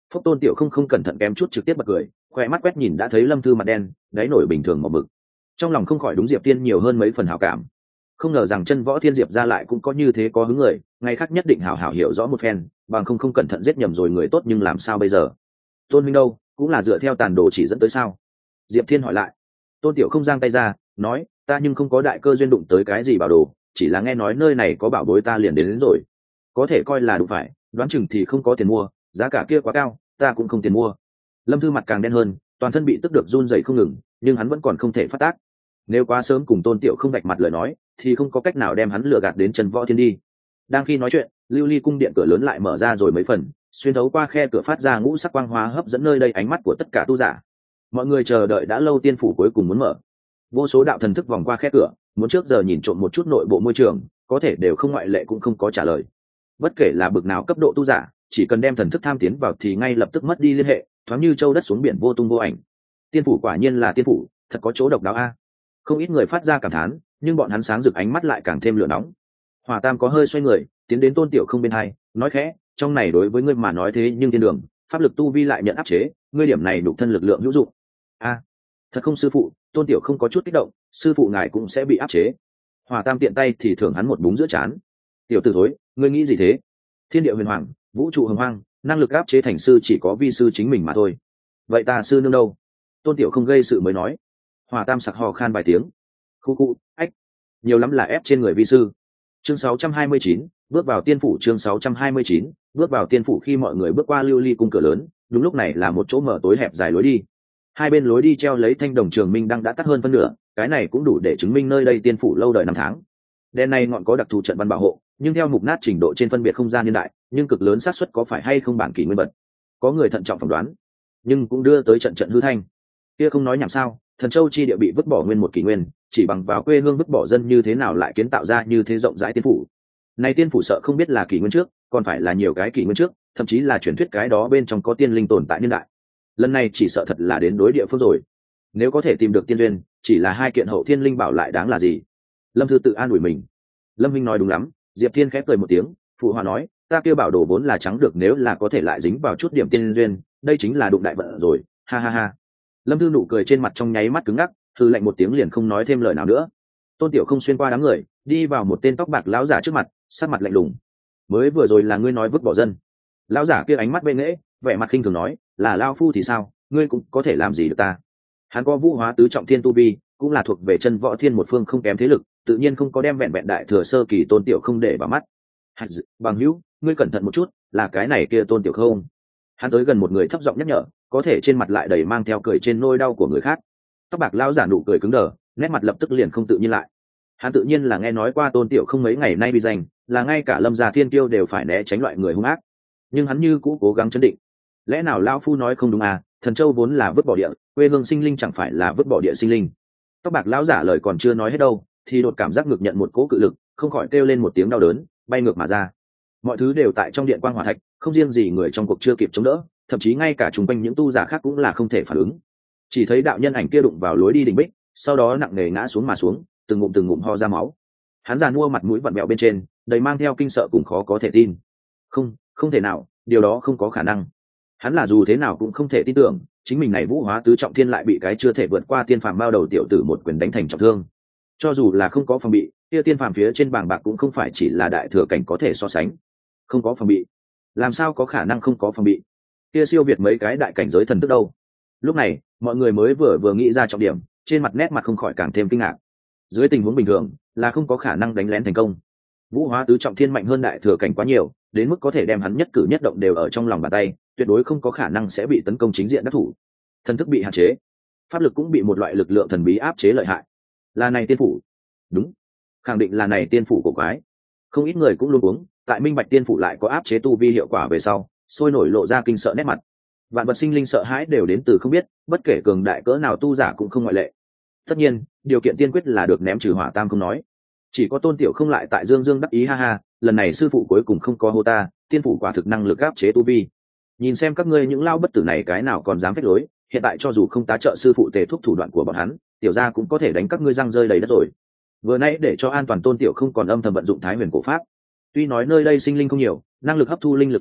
Phúc Tôn Tiểu không cẩn thận kém chút trực tiếp bật cười, khoe mắt quét nhìn đã thấy Lâm Thư mặt đen, đáy nổi bình thường một mực. Trong lòng không khỏi đúng Diệp Tiên nhiều hơn mấy phần hảo cảm. Không ngờ rằng chân võ thiên Diệp ra lại cũng có như thế có hứng người, ngày khác nhất định hảo hảo hiểu rõ một phen, bằng không cẩn thận giết nhầm rồi người tốt nhưng làm sao bây giờ. Tôn huynh đâu, cũng là dựa theo tàn đồ chỉ dẫn tới sao? Diệp Thiên hỏi lại. Tôn Tiểu không giang tay ra, nói, ta nhưng không có đại cơ duyên đụng tới cái gì bảo đồ, chỉ là nghe nói nơi này có bảo bối ta liền đến rồi. Có thể coi là đủ phải, đoán chừng thì không có tiền mua, giá cả kia quá cao, ta cũng không tiền mua. Lâm Thư mặt càng đen hơn, toàn thân bị tức được run rẩy không ngừng, nhưng hắn vẫn còn không thể phát tác. Nếu quá sớm cùng Tôn Tiểu không vạch mặt lời nói, thì không có cách nào đem hắn lừa gạt đến chân võ thiên đi. Đang khi nói chuyện, lưu ly cung điện cửa lớn lại mở ra rồi mấy phần, xuyên thấu qua khe cửa phát ra ngũ sắc quang hóa hấp dẫn nơi đây ánh mắt của tất cả tu giả. Mọi người chờ đợi đã lâu, tiên phủ cuối cùng muốn mở. Vô số đạo thần thức vòng qua khe cửa, muốn trước giờ nhìn trộm một chút nội bộ môi trường, có thể đều không ngoại lệ cũng không có trả lời. Bất kể là bực nào cấp độ tu giả, chỉ cần đem thần thức tham tiến vào thì ngay lập tức mất đi liên hệ, thoáng như châu đất xuống biển vô tung vô ảnh. Tiên phủ quả nhiên là tiên phủ, thật có chỗ độc đáo a. Không ít người phát ra cảm thán, nhưng bọn hắn sáng rực ánh mắt lại càng thêm lửa nóng. Hỏa Tam có hơi xoay người, tiến đến Tôn Tiểu không bên hai, nói khẽ, trong này đối với ngươi mà nói thế nhưng thiên đường, pháp lực tu vi lại nhận áp chế, ngươi điểm này đục thân lực lượng hữu dụng. A, thật không sư phụ? Tôn Tiểu không có chút kích động, sư phụ ngài cũng sẽ bị áp chế. Hỏa Tam tiện tay thì thưởng hắn một búng giữa trán. Tiểu tử thối, ngươi nghĩ gì thế? Thiên địa huyền hoàng, vũ trụ hồng hoang, năng lực áp chế thành sư chỉ có vi sư chính mình mà thôi. Vậy ta sư nương đâu? Tôn Tiểu không gây sự mới nói. Hỏa Tam sặc hò khan vài tiếng. Khu khu, ách, nhiều lắm là ép trên người vi sư. Chương 629, bước vào tiên phủ. Chương 629, bước vào tiên phủ. Khi mọi người bước qua lưu ly cung cửa lớn, đúng lúc này là một chỗ mở tối hẹp dài lối đi. Hai bên lối đi treo lấy thanh đồng trường minh đang đã tắt hơn phân nửa, cái này cũng đủ để chứng minh nơi đây tiên phủ lâu đời năm tháng. Đèn này ngọn có đặc thù trận văn bảo hộ, nhưng theo mục nát trình độ trên phân biệt không gian niên đại, nhưng cực lớn xác suất có phải hay không bản kỷ nguyên vật. Có người thận trọng phỏng đoán, nhưng cũng đưa tới trận trận hư thanh. Kia không nói nhảm sao, Thần Châu chi địa bị vứt bỏ nguyên một kỷ nguyên, chỉ bằng vào quê hương vứt bỏ dân như thế nào lại kiến tạo ra như thế rộng rãi tiên phủ. Này tiên phủ sợ không biết là kỷ nguyên trước, còn phải là nhiều cái kỷ nguyên trước, thậm chí là truyền thuyết cái đó bên trong có tiên linh tồn tại niên đại. Lần này chỉ sợ thật là đến đối địa phương rồi. Nếu có thể tìm được tiên duyên, chỉ là hai kiện hậu thiên linh bảo lại đáng là gì? Lâm Thư tự an ủi mình. Lâm Minh nói đúng lắm. Diệp Thiên khép cười một tiếng, phụ hòa nói, ta kêu bảo đồ vốn là trắng được, nếu là có thể lại dính vào chút điểm tiên duyên, đây chính là đụng đại vận rồi. Ha ha ha. Lâm Thư nụ cười trên mặt trong nháy mắt cứng ngắc, hừ lạnh một tiếng liền không nói thêm lời nào nữa. Tôn Tiểu không xuyên qua đám người, đi vào một tên tóc bạc lão giả trước mặt, sắc mặt lạnh lùng. Mới vừa rồi là ngươi nói vứt bỏ dân? Lão giả kia ánh mắt bệ nghễ, vẻ mặt khinh thường nói, là lao phu thì sao, ngươi cũng có thể làm gì được ta? Hắn có vũ hóa tứ trọng thiên tu vi, cũng là thuộc về chân võ thiên một phương không kém thế lực, tự nhiên không có đem vẹn vẹn đại thừa sơ kỳ Tôn Tiểu không để vào mắt. Bằng hữu, ngươi cẩn thận một chút, là cái này kia Tôn Tiểu không. Hắn tới gần một người thấp giọng nhắc nhở, có thể trên mặt lại đầy mang theo cười trên nỗi đau của người khác. Tóc bạc lão giả nụ cười cứng đờ, nét mặt lập tức liền không tự nhiên lại. Hắn tự nhiên là nghe nói qua Tôn Tiểu không mấy ngày nay bị danh, là ngay cả Lâm gia thiên kiêu đều phải né tránh loại người hung ác, nhưng hắn như cũ cố gắng chấn định. Lẽ nào lão phu nói không đúng à? Thần Châu vốn là vứt bỏ địa, quê hương sinh linh chẳng phải là vứt bỏ địa sinh linh. Tóc bạc lão giả lời còn chưa nói hết đâu, thì đột cảm giác ngực nhận một cỗ cự lực, không khỏi kêu lên một tiếng đau đớn, bay ngược mà ra. Mọi thứ đều tại trong điện quang hỏa thạch, không riêng gì người trong cuộc chưa kịp chống đỡ, thậm chí ngay cả chung quanh những tu giả khác cũng là không thể phản ứng. Chỉ thấy đạo nhân ảnh kia đụng vào lối đi đỉnh bích, sau đó nặng nề ngã xuống mà xuống, từng ngụm ho ra máu. Hắn giàn mua mặt mũi vặn vẹo bên trên, đầy mang theo kinh sợ cùng khó có thể tin. Không thể nào, điều đó không có khả năng. Hắn là dù thế nào cũng không thể tin tưởng, chính mình này vũ hóa tứ trọng thiên lại bị cái chưa thể vượt qua tiên phàm bao đầu tiểu tử một quyền đánh thành trọng thương. Cho dù là không có phòng bị, kia tiên phàm phía trên bảng bạc cũng không phải chỉ là đại thừa cảnh có thể so sánh. Không có phòng bị, làm sao có khả năng không có phòng bị? Kia siêu việt mấy cái đại cảnh giới thần tức đâu. Lúc này mọi người mới vừa nghĩ ra trọng điểm, trên mặt nét mặt không khỏi càng thêm kinh ngạc. Dưới tình huống bình thường là không có khả năng đánh lén thành công. Vũ hóa tứ trọng thiên mạnh hơn đại thừa cảnh quá nhiều, đến mức có thể đem hắn nhất cử nhất động đều ở trong lòng bàn tay, tuyệt đối không có khả năng sẽ bị tấn công chính diện đắc thủ. Thần thức bị hạn chế, pháp lực cũng bị một loại lực lượng thần bí áp chế lợi hại. Là này tiên phủ? Đúng, khẳng định là này tiên phủ của quái. Không ít người cũng luôn uống, tại minh bạch tiên phủ lại có áp chế tu vi hiệu quả về sau, sôi nổi lộ ra kinh sợ nét mặt. Vạn vật sinh linh sợ hãi đều đến từ không biết, bất kể cường đại cỡ nào tu giả cũng không ngoại lệ. Tất nhiên điều kiện tiên quyết là được ném trừ Hỏa Tam không nói, chỉ có Tôn Tiểu không lại tại dương dương đắc ý, ha ha, lần này sư phụ cuối cùng không có hô ta, tiên phủ quả thực năng lực áp chế tu vi. Nhìn xem các ngươi những lao bất tử này cái nào còn dám phách lối, hiện tại cho dù không tá trợ sư phụ tề thúc thủ đoạn của bọn hắn, tiểu gia cũng có thể đánh các ngươi răng rơi đầy đất rồi. Vừa nãy để cho an toàn Tôn Tiểu không còn âm thầm vận dụng Thái Huyền cổ pháp. Tuy nói nơi đây sinh linh không nhiều, năng lực hấp thu linh lực có hạn,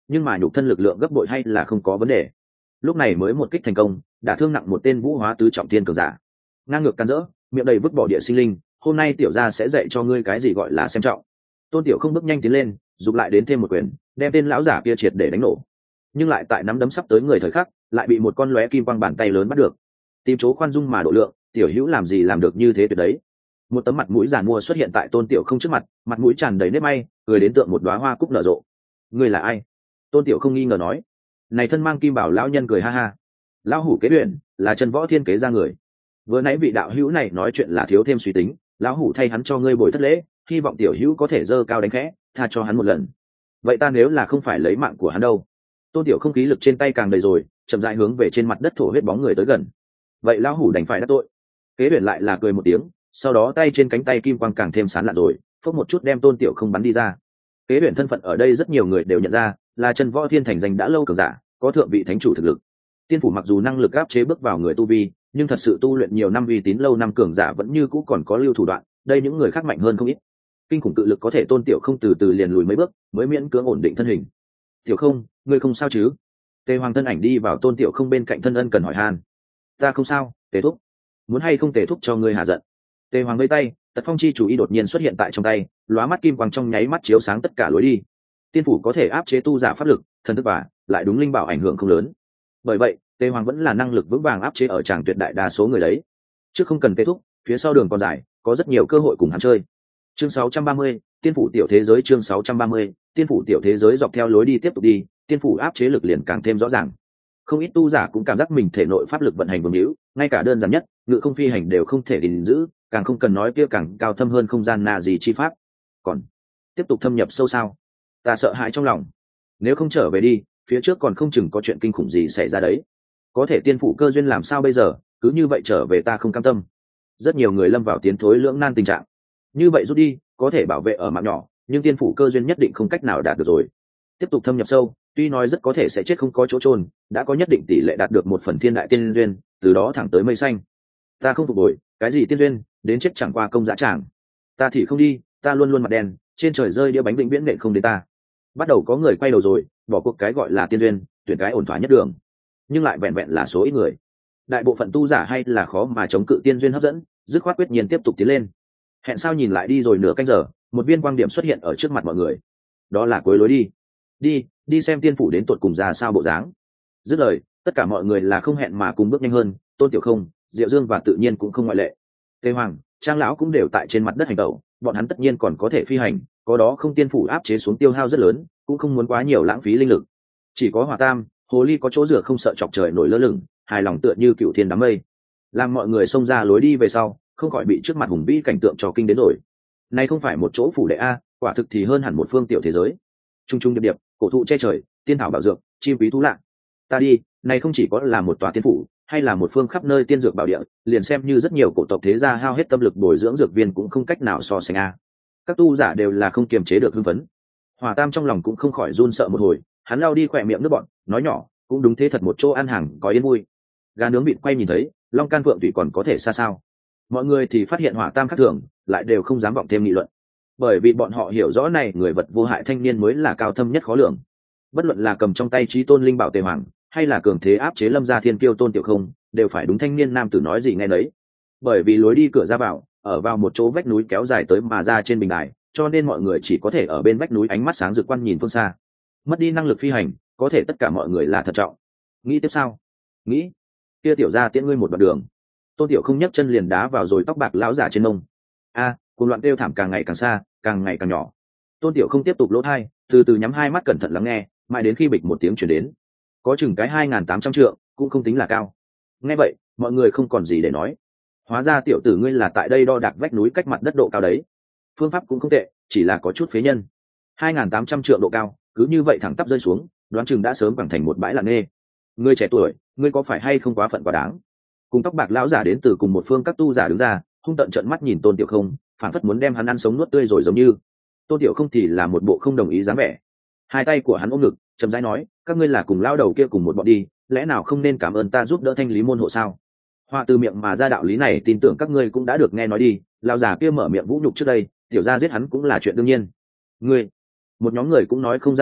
nhưng mà nhục thân lực lượng gấp bội hay là không có vấn đề. Lúc này mới một kích thành công, đã thương nặng một tên vũ hóa tứ trọng tiên cường giả. Ngang ngược can dỡ, miệng đầy vứt bỏ địa sinh linh, hôm nay tiểu gia sẽ dạy cho ngươi cái gì gọi là xem trọng. Tôn Tiểu không bước nhanh tiến lên, giục lại đến thêm một quyền, đem tên lão giả kia triệt để đánh nổ. Nhưng lại tại nắm đấm sắp tới người thời khắc, lại bị một con lóe kim quang bàn tay lớn bắt được. Tìm chỗ khoan dung mà độ lượng, tiểu hữu làm gì làm được như thế tuyệt đấy. Một tấm mặt mũi giàn mua xuất hiện tại Tôn Tiểu không trước mặt, mặt mũi tràn đầy nếp may, cười đến tượng một đóa hoa cúc nở rộ. Ngươi là ai? Tôn Tiểu không nghi ngờ nói. Này thân mang kim bảo lão nhân cười ha ha. Lão hủ kế luyện, là Trần Võ Thiên kế ra người. Vừa nãy vị đạo hữu này nói chuyện là thiếu thêm suy tính, lão hủ thay hắn cho ngươi bồi thất lễ, hy vọng tiểu hữu có thể dơ cao đánh khẽ, tha cho hắn một lần. Vậy ta nếu là không phải lấy mạng của hắn đâu? Tôn Tiểu không khí lực trên tay càng đầy rồi, chậm rãi hướng về trên mặt đất thổ huyết bóng người tới gần. Vậy lão hủ đành phải đắc tội. Kế luyện lại là cười một tiếng, sau đó tay trên cánh tay kim quang càng thêm sáng lạ rồi, phốc một chút đem Tôn Tiểu không bắn đi ra. Kế luyện thân phận ở đây rất nhiều người đều nhận ra, là Trần Võ Thiên thành danh đã lâu cường giả, có thượng vị thánh chủ thực lực. Tiên phủ mặc dù năng lực áp chế bước vào người tu vi, nhưng thật sự tu luyện nhiều năm uy tín lâu năm cường giả vẫn như cũ còn có lưu thủ đoạn, đây những người khác mạnh hơn không ít. Kinh khủng tự lực có thể Tôn Tiểu không từ từ liền lùi mấy bước, mới miễn cưỡng ổn định thân hình. Tiểu không, ngươi không sao chứ? Tề Hoàng thân ảnh đi vào Tôn Tiểu không bên cạnh thân ân cần hỏi han. Ta không sao, Tề thúc. Muốn hay không Tề thúc cho ngươi hạ giận? Tề Hoàng vẫy tay, tật phong chi chủ y đột nhiên xuất hiện tại trong tay, lóa mắt kim quang trong nháy mắt chiếu sáng tất cả lối đi. Tiên phủ có thể áp chế tu giả pháp lực, thần thức và lại đúng linh bảo ảnh hưởng không lớn. Bởi vậy, Tề Hoàng vẫn là năng lực vững vàng áp chế ở tràng tuyệt đại đa số người đấy. Trước không cần kết thúc, phía sau đường còn dài, có rất nhiều cơ hội cùng hắn chơi. Chương 630, Tiên phủ tiểu thế giới chương 630, Tiên phủ tiểu thế giới dọc theo lối đi tiếp tục đi, tiên phủ áp chế lực liền càng thêm rõ ràng. Không ít tu giả cũng cảm giác mình thể nội pháp lực vận hành vương hữu, ngay cả đơn giản nhất, ngự không phi hành đều không thể gìn giữ, càng không cần nói kia càng cao thâm hơn không gian na gì chi pháp. Còn tiếp tục thâm nhập sâu sao? Ta sợ hãi trong lòng. Nếu không trở về đi, phía trước còn không chừng có chuyện kinh khủng gì xảy ra đấy. Có thể tiên phủ cơ duyên làm sao bây giờ, cứ như vậy trở về ta không cam tâm. Rất nhiều người lâm vào tiến thối lưỡng nan tình trạng. Như vậy rút đi, có thể bảo vệ ở mạng nhỏ, nhưng tiên phủ cơ duyên nhất định không cách nào đạt được rồi. Tiếp tục thâm nhập sâu, tuy nói rất có thể sẽ chết không có chỗ chôn, đã có nhất định tỷ lệ đạt được một phần thiên đại tiên duyên, từ đó thẳng tới mây xanh. Ta không phục hồi, cái gì tiên duyên, đến chết chẳng qua công dã tràng. Ta thì không đi, ta luôn luôn mặt đen, trên trời rơi đĩa bánh vĩnh viễn nện không đến ta. Bắt đầu có người quay đầu rồi, bỏ cuộc cái gọi là tiên duyên, tuyển cái ổn thỏa nhất đường. Nhưng lại vẹn vẹn là số ít người. Đại bộ phận tu giả hay là khó mà chống cự tiên duyên hấp dẫn, dứt khoát quyết nhiên tiếp tục tiến lên. Hẹn sao nhìn lại đi rồi nửa canh giờ, một viên quang điểm xuất hiện ở trước mặt mọi người. Đó là cuối lối đi. Đi xem tiên phủ đến tột cùng ra sao bộ dáng. Dứt lời, tất cả mọi người là không hẹn mà cùng bước nhanh hơn, Tôn Tiểu không, Diệu Dương và tự nhiên cũng không ngoại lệ. Tề Hoàng, Trang lão cũng đều tại trên mặt đất hành tẩu, bọn hắn tất nhiên còn có thể phi hành, có đó không tiên phủ áp chế xuống tiêu hao rất lớn, cũng không muốn quá nhiều lãng phí linh lực. Chỉ có Hỏa Tam, Hồ Ly có chỗ dựa không sợ chọc trời nổi lơ lửng, hài lòng tựa như cựu thiên đám mây. Làm mọi người xông ra lối đi về sau, không khỏi bị trước mặt hùng vĩ cảnh tượng cho kinh đến rồi. Này không phải một chỗ phủ đệ a, quả thực thì hơn hẳn một phương tiểu thế giới. Trung trung điệp điệp, cổ thụ che trời, tiên thảo bảo dược, chim quý thú lạ. Ta đi, này không chỉ có là một tòa tiên phủ, hay là một phương khắp nơi tiên dược bảo địa, liền xem như rất nhiều cổ tộc thế gia hao hết tâm lực bồi dưỡng dược viên cũng không cách nào so sánh a. Các tu giả đều là không kiềm chế được hưng phấn. Hỏa Tam trong lòng cũng không khỏi run sợ một hồi, hắn lao đi khỏe miệng nước bọn, nói nhỏ, cũng đúng thế thật một chỗ ăn hàng có yên vui. Gà nướng vịt quay nhìn thấy, long can phượng thủy còn có thể xa sao. Mọi người thì phát hiện Hỏa Tam khác thường, lại đều không dám vọng thêm nghị luận. Bởi vì bọn họ hiểu rõ này người vật vô hại thanh niên mới là cao thâm nhất khó lường. Bất luận là cầm trong tay chí tôn linh bảo Tề Hoàng, hay là cường thế áp chế lâm gia thiên kiêu Tôn Tiểu không, đều phải đúng thanh niên nam tử nói gì nghe nấy. Bởi vì lối đi cửa ra vào, ở vào một chỗ vách núi kéo dài tới mà ra trên bình đài, cho nên mọi người chỉ có thể ở bên vách núi ánh mắt sáng rực quan nhìn phương xa. Mất đi năng lực phi hành, có thể tất cả mọi người là thận trọng. Nghĩ tiếp sao? Nghĩ. Kia tiểu gia tiễn ngươi một đoạn đường. Tôn Tiểu không nhấc chân liền đá vào rồi tóc bạc lão giả trên mông. A, cuồng loạn kêu thảm càng ngày càng xa, càng ngày càng nhỏ. Tôn Tiểu không tiếp tục lỗ tai, từ từ nhắm hai mắt cẩn thận lắng nghe, mãi đến khi bịch một tiếng truyền đến. Có chừng cái 2.800 trượng, cũng không tính là cao. Nghe vậy, mọi người không còn gì để nói. Hóa ra tiểu tử ngươi là tại đây đo đạc vách núi cách mặt đất độ cao đấy. Phương pháp cũng không tệ, chỉ là có chút phế nhân. 2.800 trượng độ cao, cứ như vậy thẳng tắp rơi xuống, đoán chừng đã sớm bằng thành một bãi lặng nghê. Ngươi trẻ tuổi, ngươi có phải hay không quá phận quá đáng? Cùng tóc bạc lão giả đến từ cùng một phương các tu giả đứng ra, hung tợn trợn mắt nhìn Tôn Tiểu không, phản phất muốn đem hắn ăn sống nuốt tươi rồi giống như. Tôn Tiểu không thì là một bộ không đồng ý dáng vẻ. Hai tay của hắn ôm ngực, chậm rãi nói, các ngươi là cùng lao đầu kia cùng một bọn đi, lẽ nào không nên cảm ơn ta giúp đỡ thanh lý môn hộ sao? Hoa từ miệng mà ra đạo lý này tin tưởng các ngươi cũng đã được nghe nói đi, lão già kia mở miệng vũ nhục trước đây, tiểu gia giết hắn cũng là chuyện đương nhiên. Ngươi, một nhóm người cũng nói không ra lời,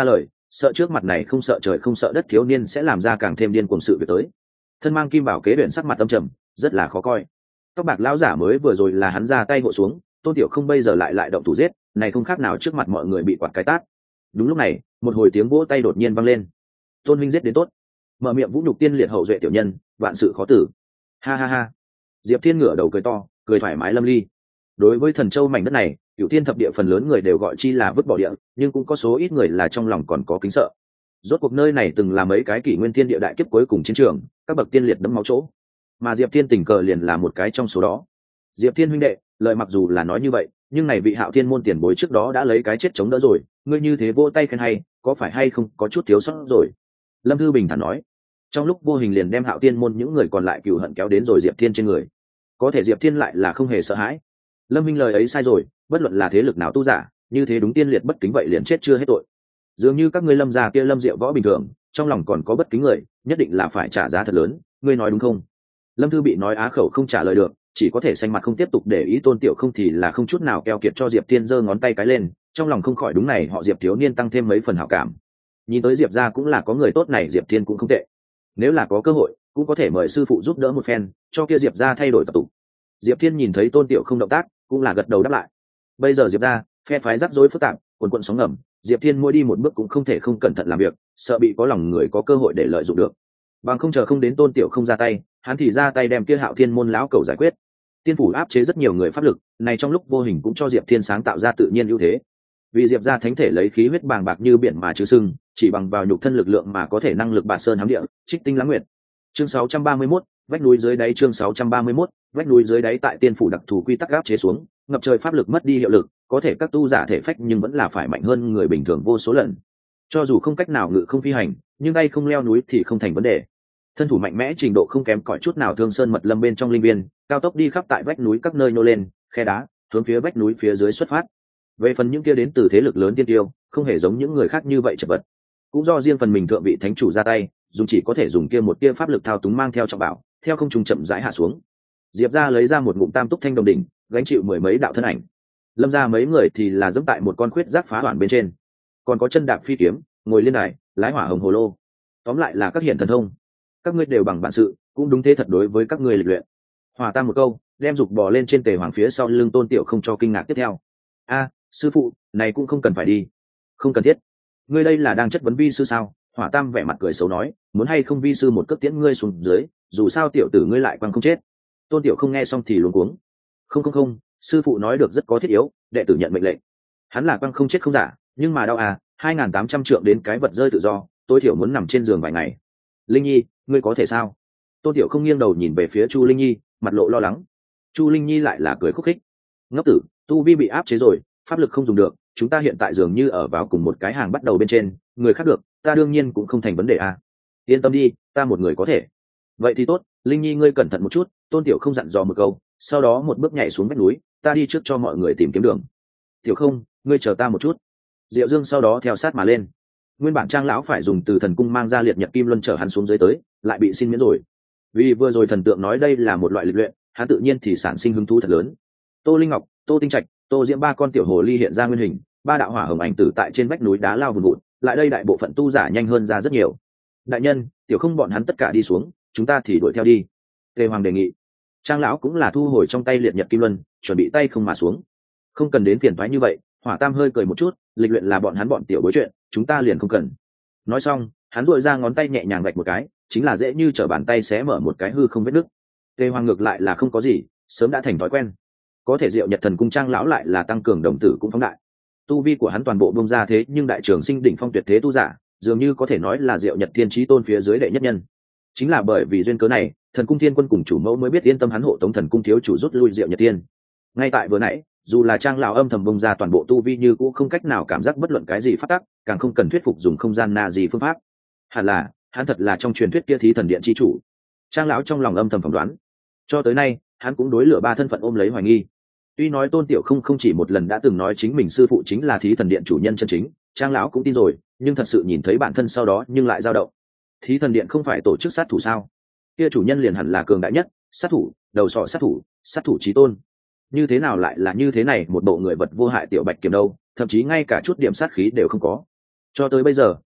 sợ trước mặt này không sợ trời không sợ đất thiếu niên sẽ làm ra càng thêm điên cuồng sự việc tới. Thân mang kim bảo kế huyện sắc mặt âm trầm, rất là khó coi. Tóc bạc lão giả mới vừa rồi là hắn ra tay hộ xuống, Tôn Tiểu không bây giờ lại động thủ giết, này không khác nào trước mặt mọi người bị quạt cái tát. Đúng lúc này, một hồi tiếng vỗ tay đột nhiên vang lên. Tôn huynh giết đến tốt, mở miệng vũ nhục tiên liệt hậu duệ tiểu nhân, vạn sự khó tử. Ha ha ha. Diệp Thiên ngửa đầu cười to, cười thoải mái lâm ly. Đối với Thần Châu mảnh đất này, Cửu Thiên thập địa phần lớn người đều gọi chi là vứt bỏ địa, nhưng cũng có số ít người là trong lòng còn có kính sợ. Rốt cuộc nơi này từng là mấy cái kỷ nguyên thiên địa đại kiếp cuối cùng chiến trường, các bậc tiên liệt đẫm máu chỗ, mà Diệp Thiên tình cờ liền là một cái trong số đó. Diệp Thiên huynh đệ, lời mặc dù là nói như vậy, nhưng này vị Hạo Thiên môn tiền bối trước đó đã lấy cái chết chống đỡ rồi, ngươi như thế vỗ tay khen hay, có phải hay không có chút thiếu sót rồi? Lâm Thư bình thản nói. Trong lúc vô hình liền đem Hạo Thiên môn những người còn lại cừu hận kéo đến rồi Diệp Thiên trên người. Có thể Diệp Thiên lại là không hề sợ hãi. Lâm Minh lời ấy sai rồi, bất luận là thế lực nào tu giả, như thế đúng tiên liệt bất kính vậy liền chết chưa hết tội. Dường như các ngươi Lâm gia kia Lâm Diệu võ bình thường, trong lòng còn có bất kính người, nhất định là phải trả giá thật lớn, ngươi nói đúng không? Lâm Thư bị nói á khẩu không trả lời được, chỉ có thể xanh mặt không tiếp tục để ý Tôn Tiểu không thì là không chút nào keo kiệt cho Diệp Thiên giơ ngón tay cái lên, trong lòng không khỏi đúng này họ Diệp thiếu niên tăng thêm mấy phần hảo cảm. Nhìn tới Diệp gia cũng là có người tốt này, Diệp Thiên cũng không tệ. Nếu là có cơ hội, cũng có thể mời sư phụ giúp đỡ một phen, cho kia Diệp gia thay đổi tập tục. Diệp Thiên nhìn thấy Tôn Tiểu không động tác, cũng là gật đầu đáp lại. Bây giờ Diệp gia phe phái rắc rối phức tạp, quần quần sóng ngầm, Diệp Thiên mỗi đi một bước cũng không thể không cẩn thận làm việc, sợ bị có lòng người có cơ hội để lợi dụng được. Bằng không chờ không đến Tôn Tiểu không ra tay, hắn thì ra tay đem kia Hạo Thiên môn lão cầu giải quyết. Tiên phủ áp chế rất nhiều người pháp lực, này trong lúc vô hình cũng cho Diệp Thiên sáng tạo ra tự nhiên ưu thế. Vì Diệp gia thánh thể lấy khí huyết bàng bạc như biển mà chứ sưng, chỉ bằng vào nhục thân lực lượng mà có thể năng lực bạt sơn hám địa, trích tinh lãng nguyệt. Chương 631, vách núi dưới đáy. Chương 631, vách núi dưới đáy. Tại tiên phủ đặc thù quy tắc áp chế xuống, ngập trời pháp lực mất đi hiệu lực, có thể các tu giả thể phách nhưng vẫn là phải mạnh hơn người bình thường vô số lần. Cho dù không cách nào ngự không phi hành, nhưng tay không leo núi thì không thành vấn đề. Thân thủ mạnh mẽ trình độ không kém cỏi chút nào Thương Sơn Mật Lâm bên trong linh viên, cao tốc đi khắp tại vách núi các nơi nô lên, khe đá, hướng phía vách núi phía dưới xuất phát. Về phần những kia đến từ thế lực lớn tiên tiêu, không hề giống những người khác như vậy chật vật. Cũng do riêng phần mình thượng vị thánh chủ ra tay, dùng chỉ có thể dùng kia một kia pháp lực thao túng mang theo trọng bảo, theo không trung chậm rãi hạ xuống. Diệp gia lấy ra một ngụm tam túc thanh đồng đỉnh, gánh chịu mười mấy đạo thân ảnh. Lâm gia mấy người thì là dẫm tại một con khuyết giác phá đoạn bên trên, còn có chân đạp phi kiếm, ngồi liên đài, lái hỏa hồng hồ lô. Tóm lại là các hiện thần thông. Các ngươi đều bằng bản sự, cũng đúng thế thật đối với các ngươi lịch luyện. Hòa tam một câu, đem dục bò lên trên tề hoàng phía sau lưng Tôn Tiểu không cho kinh ngạc tiếp theo. A, sư phụ, này cũng không cần phải đi. Không cần thiết. Ngươi đây là đang chất vấn vi sư sao? Hỏa tam vẻ mặt cười xấu nói, muốn hay không vi sư một cước tiễn ngươi xuống dưới, dù sao tiểu tử ngươi lại quăng không chết. Tôn Tiểu không nghe xong thì luống cuống. Không, sư phụ nói được rất có thiết yếu, đệ tử nhận mệnh lệnh. Hắn là quăng không chết không giả, nhưng mà đau à, 2.800 trượng đến cái vật rơi tự do, tối thiểu muốn nằm trên giường vài ngày. Linh Nhi, ngươi có thể sao? Tôn Tiểu không nghiêng đầu nhìn về phía Chu Linh Nhi, mặt lộ lo lắng. Chu Linh Nhi lại là cười khúc khích. Ngốc tử, tu vi bị áp chế rồi, pháp lực không dùng được, chúng ta hiện tại dường như ở vào cùng một cái hàng bắt đầu bên trên, người khác được, ta đương nhiên cũng không thành vấn đề à. Yên tâm đi, ta một người có thể. Vậy thì tốt, Linh Nhi ngươi cẩn thận một chút. Tôn Tiểu không dặn dò một câu, sau đó một bước nhảy xuống vách núi, ta đi trước cho mọi người tìm kiếm đường. Tiểu không, ngươi chờ ta một chút. Diệu Dương sau đó theo sát mà lên. Nguyên bản Trang lão phải dùng từ thần cung mang ra liệt nhật kim luân chở hắn xuống dưới tới, lại bị xin miễn rồi. Vì vừa rồi thần tượng nói đây là một loại lịch luyện, hắn tự nhiên thì sản sinh hứng thú thật lớn. Tô Linh Ngọc, Tô Tinh Trạch, Tô Diễm ba con tiểu hồ ly hiện ra nguyên hình, ba đạo hỏa hồng ảnh tử tại trên vách núi đá lao vùn vụt, lại đây đại bộ phận tu giả nhanh hơn ra rất nhiều. Đại nhân, tiểu không bọn hắn tất cả đi xuống, chúng ta thì đuổi theo đi. Tề Hoàng đề nghị. Trang lão cũng là thu hồi trong tay liệt nhật kim luân, chuẩn bị tay không mà xuống. Không cần đến phiền toái như vậy. Hỏa Tam hơi cười một chút, lịch luyện là bọn hắn bọn tiểu bối chuyện, chúng ta liền không cần. Nói xong, hắn duỗi ra ngón tay nhẹ nhàng vạch một cái, chính là dễ như trở bàn tay xé mở một cái hư không vết nứt. Tề Hoàng ngược lại là không có gì, sớm đã thành thói quen. Có thể Diệu Nhật Thần Cung Trang lão lại là tăng cường đồng tử cũng phóng đại. Tu vi của hắn toàn bộ bung ra thế, nhưng đại trường sinh đỉnh phong tuyệt thế tu giả, dường như có thể nói là Diệu Nhật Thiên Chí Tôn phía dưới đệ nhất nhân. Chính là bởi vì duyên cớ này, Thần Cung Thiên Quân cùng chủ mẫu mới biết yên tâm hắn hộ tống Thần Cung thiếu chủ rút lui Diệu Nhật Thiên. Ngay tại vừa nãy, dù là Trang lão âm thầm bung ra toàn bộ tu vi như cũng không cách nào cảm giác bất luận cái gì phát tác, càng không cần thuyết phục dùng không gian na gì phương pháp. Hẳn là hắn thật là trong truyền thuyết kia thí thần điện chi chủ. Trang lão trong lòng âm thầm phỏng đoán. Cho tới nay, hắn cũng đối lửa ba thân phận ôm lấy hoài nghi. Tuy nói Tôn Tiểu không chỉ một lần đã từng nói chính mình sư phụ chính là thí thần điện chủ nhân chân chính, Trang lão cũng tin rồi, nhưng thật sự nhìn thấy bản thân sau đó nhưng lại dao động. Thí thần điện không phải tổ chức sát thủ sao? Kia chủ nhân liền hẳn là cường đại nhất, sát thủ, đầu sọ sát thủ chí tôn. Như thế nào lại là như thế này, một bộ người vật vô hại tiểu bạch kiểm đâu, thậm chí ngay cả chút điểm sát khí đều không có. Cho tới bây giờ,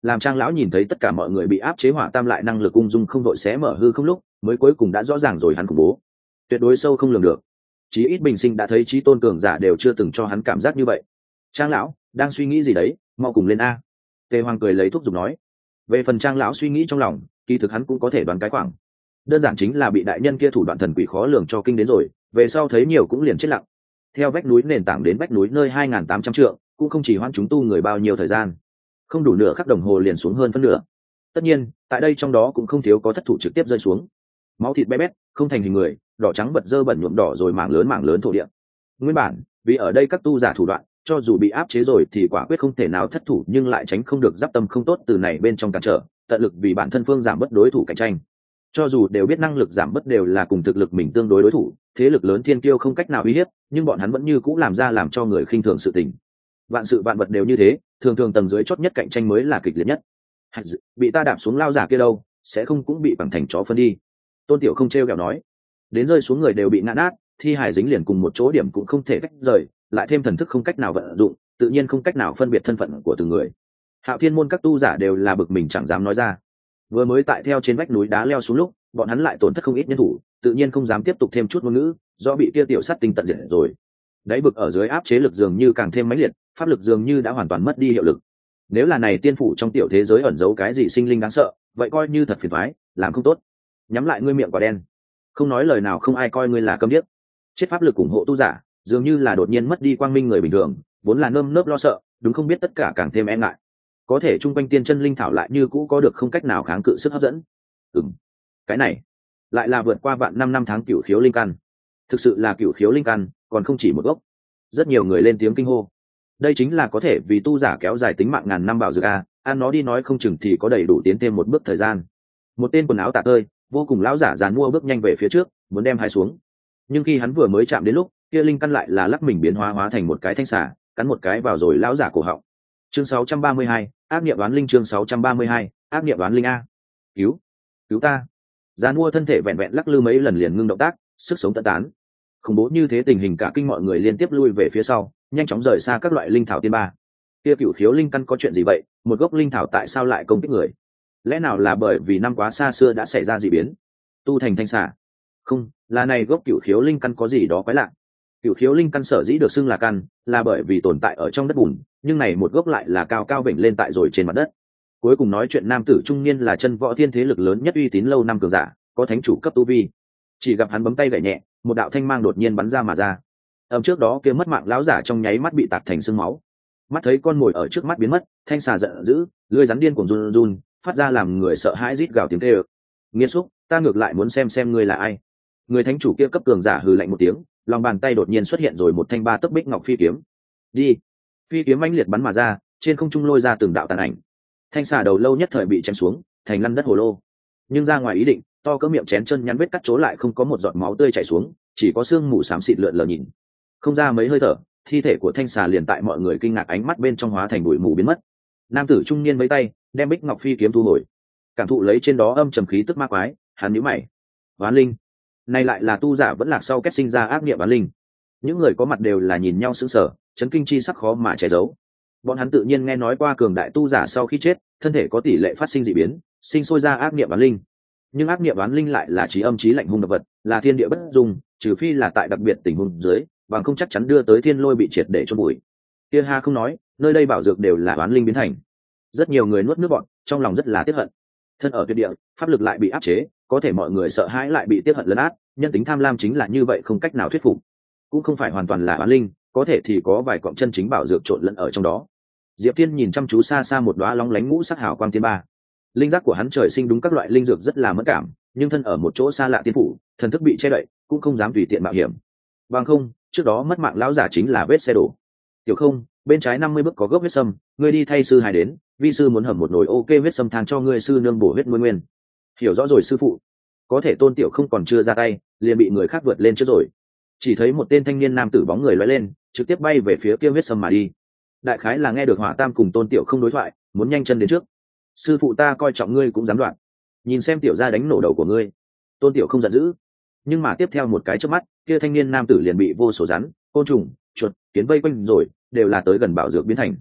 làm Trang lão nhìn thấy tất cả mọi người bị áp chế hỏa tam lại năng lực ung dung không đội xé mở hư không lúc mới cuối cùng đã rõ ràng rồi hắn khủng bố tuyệt đối sâu không lường được. Chí ít bình sinh đã thấy chí tôn cường giả đều chưa từng cho hắn cảm giác như vậy. Trang lão đang suy nghĩ gì đấy, mau cùng lên a. Tề Hoàng cười lấy thuốc dùng nói. Về phần Trang lão suy nghĩ trong lòng, kỳ thực hắn cũng có thể đoán cái khoảng. Đơn giản chính là bị đại nhân kia thủ đoạn thần quỷ khó lường cho kinh đến rồi, về sau thấy nhiều cũng liền chết lặng. Theo vách núi nền tảng đến vách núi nơi 2.800 trượng, cũng không chỉ hoãn chúng tu người bao nhiêu thời gian. Không đủ nửa khắc đồng hồ liền xuống hơn phân nửa. Tất nhiên, tại đây trong đó cũng không thiếu có thất thủ trực tiếp rơi xuống. Máu thịt bé bét, không thành hình người, đỏ trắng bật dơ bẩn nhuộm đỏ rồi mảng lớn thổ địa. Nguyên bản, vì ở đây các tu giả thủ đoạn, cho dù bị áp chế rồi thì quả quyết không thể nào thất thủ, nhưng lại tránh không được giáp tâm không tốt từ này bên trong cản trở, tận lực vì bản thân phương giảm bất đối thủ cạnh tranh. Cho dù đều biết năng lực giảm bất đều là cùng thực lực mình tương đối đối thủ, thế lực lớn thiên kiêu không cách nào uy hiếp, nhưng bọn hắn vẫn như cũ làm ra làm cho người khinh thường sự tình. Vạn sự vạn vật đều như thế, thường thường tầng dưới chót nhất cạnh tranh mới là kịch liệt nhất. Bị ta đạp xuống lao giả kia đâu, sẽ không cũng bị bằng thành chó phân đi. Tôn Tiểu không trêu ghẹo nói. Đến rơi xuống người đều bị ngã nát, thi hài dính liền cùng một chỗ điểm cũng không thể cách rời, lại thêm thần thức không cách nào vận dụng, tự nhiên không cách nào phân biệt thân phận của từng người. Hạo Thiên môn các tu giả đều là bực mình chẳng dám nói ra. Vừa mới tại theo trên vách núi đá leo xuống lúc, bọn hắn lại tổn thất không ít nhân thủ, tự nhiên không dám tiếp tục thêm chút ngôn ngữ, do bị kia tiểu sát tinh tận diệt rồi. Đáy bực ở dưới áp chế lực dường như càng thêm mãnh liệt, pháp lực dường như đã hoàn toàn mất đi hiệu lực. Nếu là này tiên phủ trong tiểu thế giới ẩn giấu cái gì sinh linh đáng sợ, vậy coi như thật phiền toái, làm không tốt. Nhắm lại ngươi miệng quả đen, không nói lời nào không ai coi ngươi là câm điếc. Chết pháp lực ủng hộ tu giả, dường như là đột nhiên mất đi quang minh người bình thường, vốn là nơm nớp lo sợ, đúng không biết tất cả càng thêm e ngại. Có thể trung quanh tiên chân linh thảo lại như cũ có được không cách nào kháng cự sức hấp dẫn. Cái này lại là vượt qua vạn năm tháng cửu khiếu linh căn. Thực sự là cửu khiếu linh căn, còn không chỉ một gốc. Rất nhiều người lên tiếng kinh hô. Đây chính là có thể vì tu giả kéo dài tính mạng ngàn năm bảo dược a, ăn nó đi nói không chừng thì có đầy đủ tiến thêm một bước thời gian. Một tên quần áo tả tơi, vô cùng lão giả dàn mua bước nhanh về phía trước, muốn đem hai xuống. Nhưng khi hắn vừa mới chạm đến lúc, kia linh căn lại là lắc mình biến hóa thành một cái thanh xà, cắn một cái vào rồi lão giả cổ họng. Chương 632, ác niệm đoán linh. Chương 632, ác niệm đoán linh a. Cứu ta. Dàn mua thân thể vẹn vẹn lắc lư mấy lần liền ngưng động tác, sức sống tận tán. Khủng bố như thế tình hình cả kinh mọi người liên tiếp lui về phía sau, nhanh chóng rời xa các loại linh thảo tiên ba. Kia cửu khiếu linh căn có chuyện gì vậy, một gốc linh thảo tại sao lại công kích người? Lẽ nào là bởi vì năm quá xa xưa đã xảy ra dị biến, tu thành thanh xà? Không, là này gốc cửu khiếu linh căn có gì đó quái lạ. Cửu khiếu linh căn sở dĩ được xưng là căn, là bởi vì tồn tại ở trong đất bùn, nhưng này một gốc lại là cao cao vểnh lên tại rồi trên mặt đất. Cuối cùng nói chuyện nam tử trung niên là chân võ thiên thế lực lớn nhất uy tín lâu năm cường giả, có thánh chủ cấp tu vi. Chỉ gặp hắn bấm tay gảy nhẹ, một đạo thanh mang đột nhiên bắn ra mà ra. Trước đó kia mất mạng lão giả trong nháy mắt bị tạc thành xương máu. Mắt thấy con mồi ở trước mắt biến mất, thanh xà giận dữ, lưỡi rắn điên cuồng run run, phát ra làm người sợ hãi rít gào tiếng kêu. Nghiệt xúc, ta ngược lại muốn xem ngươi là ai. Người thánh chủ kia cấp cường giả hừ lạnh một tiếng, lòng bàn tay đột nhiên xuất hiện rồi một thanh 3 tấc bích ngọc phi kiếm. Đi. Phi kiếm mãnh liệt bắn mà ra, trên không trung lôi ra từng đạo tàn ảnh. Thanh xà đầu lâu nhất thời bị chém xuống, thành lăn đất hồ lô. Nhưng ra ngoài ý định, to cỡ miệng chén chân nhắn vết cắt chỗ lại không có một giọt máu tươi chảy xuống, chỉ có xương mù xám xịt lượn lờ nhìn. Không ra mấy hơi thở, thi thể của thanh xà liền tại mọi người kinh ngạc ánh mắt bên trong hóa thành bụi mù biến mất. Nam tử trung niên mấy tay đem bích ngọc phi kiếm thu hồi, cảm thụ lấy trên đó âm trầm khí tức ma quái, hắn nhíu mày. Oán linh, này lại là tu giả vẫn lạc sau kết sinh ra ác niệm oán linh. Những người có mặt đều là nhìn nhau sững sờ, chấn kinh chi sắc khó mà che giấu. Bọn hắn tự nhiên nghe nói qua cường đại tu giả sau khi chết, thân thể có tỷ lệ phát sinh dị biến, sinh sôi ra ác niệm oán linh. Nhưng ác niệm oán linh lại là trí âm trí lạnh hung độc vật, là thiên địa bất dung, trừ phi là tại đặc biệt tình huống dưới, bằng không chắc chắn đưa tới thiên lôi bị triệt để chôn bụi. Kia ha không nói, nơi đây bảo dược đều là oán linh biến thành. Rất nhiều người nuốt nước bọt, trong lòng rất là tiếc hận. Thân ở tuyệt địa, pháp lực lại bị áp chế, có thể mọi người sợ hãi lại bị tiếc hận lấn át, nhân tính tham lam chính là như vậy không cách nào thuyết phục. Cũng không phải hoàn toàn là oán linh, có thể thì có vài cọng chân chính bảo dược trộn lẫn ở trong đó. Diệp Thiên nhìn chăm chú xa xa một đóa long lánh ngũ sắc hào quang tiên ba. Linh giác của hắn trời sinh đúng các loại linh dược rất là mẫn cảm, nhưng thân ở một chỗ xa lạ tiên phủ, thần thức bị che đậy, cũng không dám tùy tiện mạo hiểm. Bằng không, trước đó mất mạng lão giả chính là vết xe đổ. Tiểu Không, bên trái 50 bước có gốc huyết sâm, ngươi đi thay sư hài đến, vi sư muốn hầm một nồi ok huyết sâm than cho ngươi sư nương bổ huyết nguyên. Hiểu rõ rồi sư phụ. Có thể Tôn Tiểu Không còn chưa ra tay, liền bị người khác vượt lên trước rồi. Chỉ thấy một tên thanh niên nam tử bóng người lóe lên, trực tiếp bay về phía kia huyết sâm mà đi. Đại khái là nghe được Hỏa Tam cùng Tôn Tiểu Không đối thoại, muốn nhanh chân đến trước. Sư phụ ta coi trọng ngươi cũng dám đoạn, nhìn xem tiểu gia đánh nổ đầu của ngươi. Tôn Tiểu Không giận dữ, nhưng mà tiếp theo một cái chớp mắt, kia thanh niên nam tử liền bị vô số rắn, côn trùng, chuột, kiến vây quanh rồi, đều là tới gần bảo dược biến thành.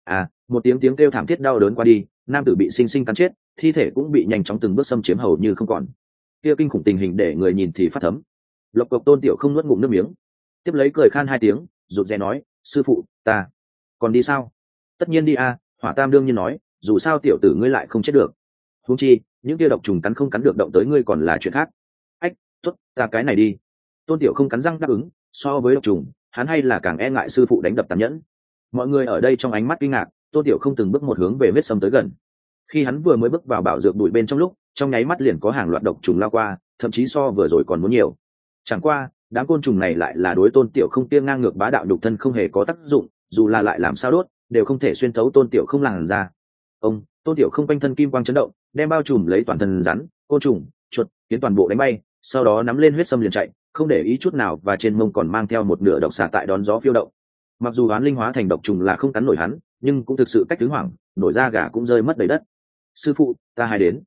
Một tiếng tiếng kêu thảm thiết đau đớn qua đi, nam tử bị sinh sinh cắn chết, thi thể cũng bị nhanh chóng từng bước xâm chiếm hầu như không còn. Kia kinh khủng tình hình để người nhìn thì phát thấm. Lộc Cộc Tôn Tiểu không nuốt ngụm nước miếng, tiếp lấy cười khan hai tiếng, rụt rè nói, sư phụ, ta còn đi sao? Tất nhiên đi a. Hỏa Tam đương nhiên nói, dù sao tiểu tử ngươi lại không chết được. Huống chi những kia độc trùng cắn không cắn được động tới ngươi còn là chuyện khác. Ách, tốt, ta cái này đi. Tôn Tiểu không cắn răng đáp ứng, so với độc trùng hắn hay là càng e ngại sư phụ đánh đập tàn nhẫn. Mọi người ở đây trong ánh mắt kinh ngạc, Tôn Tiểu không từng bước một hướng về huyết sâm tới gần. Khi hắn vừa mới bước vào bảo dược bụi bên trong lúc, trong nháy mắt liền có hàng loạt độc trùng lao qua, thậm chí so vừa rồi còn muốn nhiều. Chẳng qua đám côn trùng này lại là đối Tôn Tiểu không tiêng ngang ngược bá đạo nhục thân không hề có tác dụng, dù là lại làm sao đốt đều không thể xuyên thấu Tôn Tiểu không làn ra. Tôn Tiểu không quanh thân kim quang chấn động, đem bao trùm lấy toàn thân rắn, côn trùng, chuột, kiến toàn bộ đánh bay, sau đó nắm lên huyết sâm liền chạy, không để ý chút nào, và trên mông còn mang theo một nửa độc xà tại đón gió phiêu động. Mặc dù oán linh hóa thành độc trùng là không cắn nổi hắn, nhưng cũng thực sự cách tướng hoảng, nổi da gà cũng rơi mất đầy đất. Sư phụ, ta hay đến.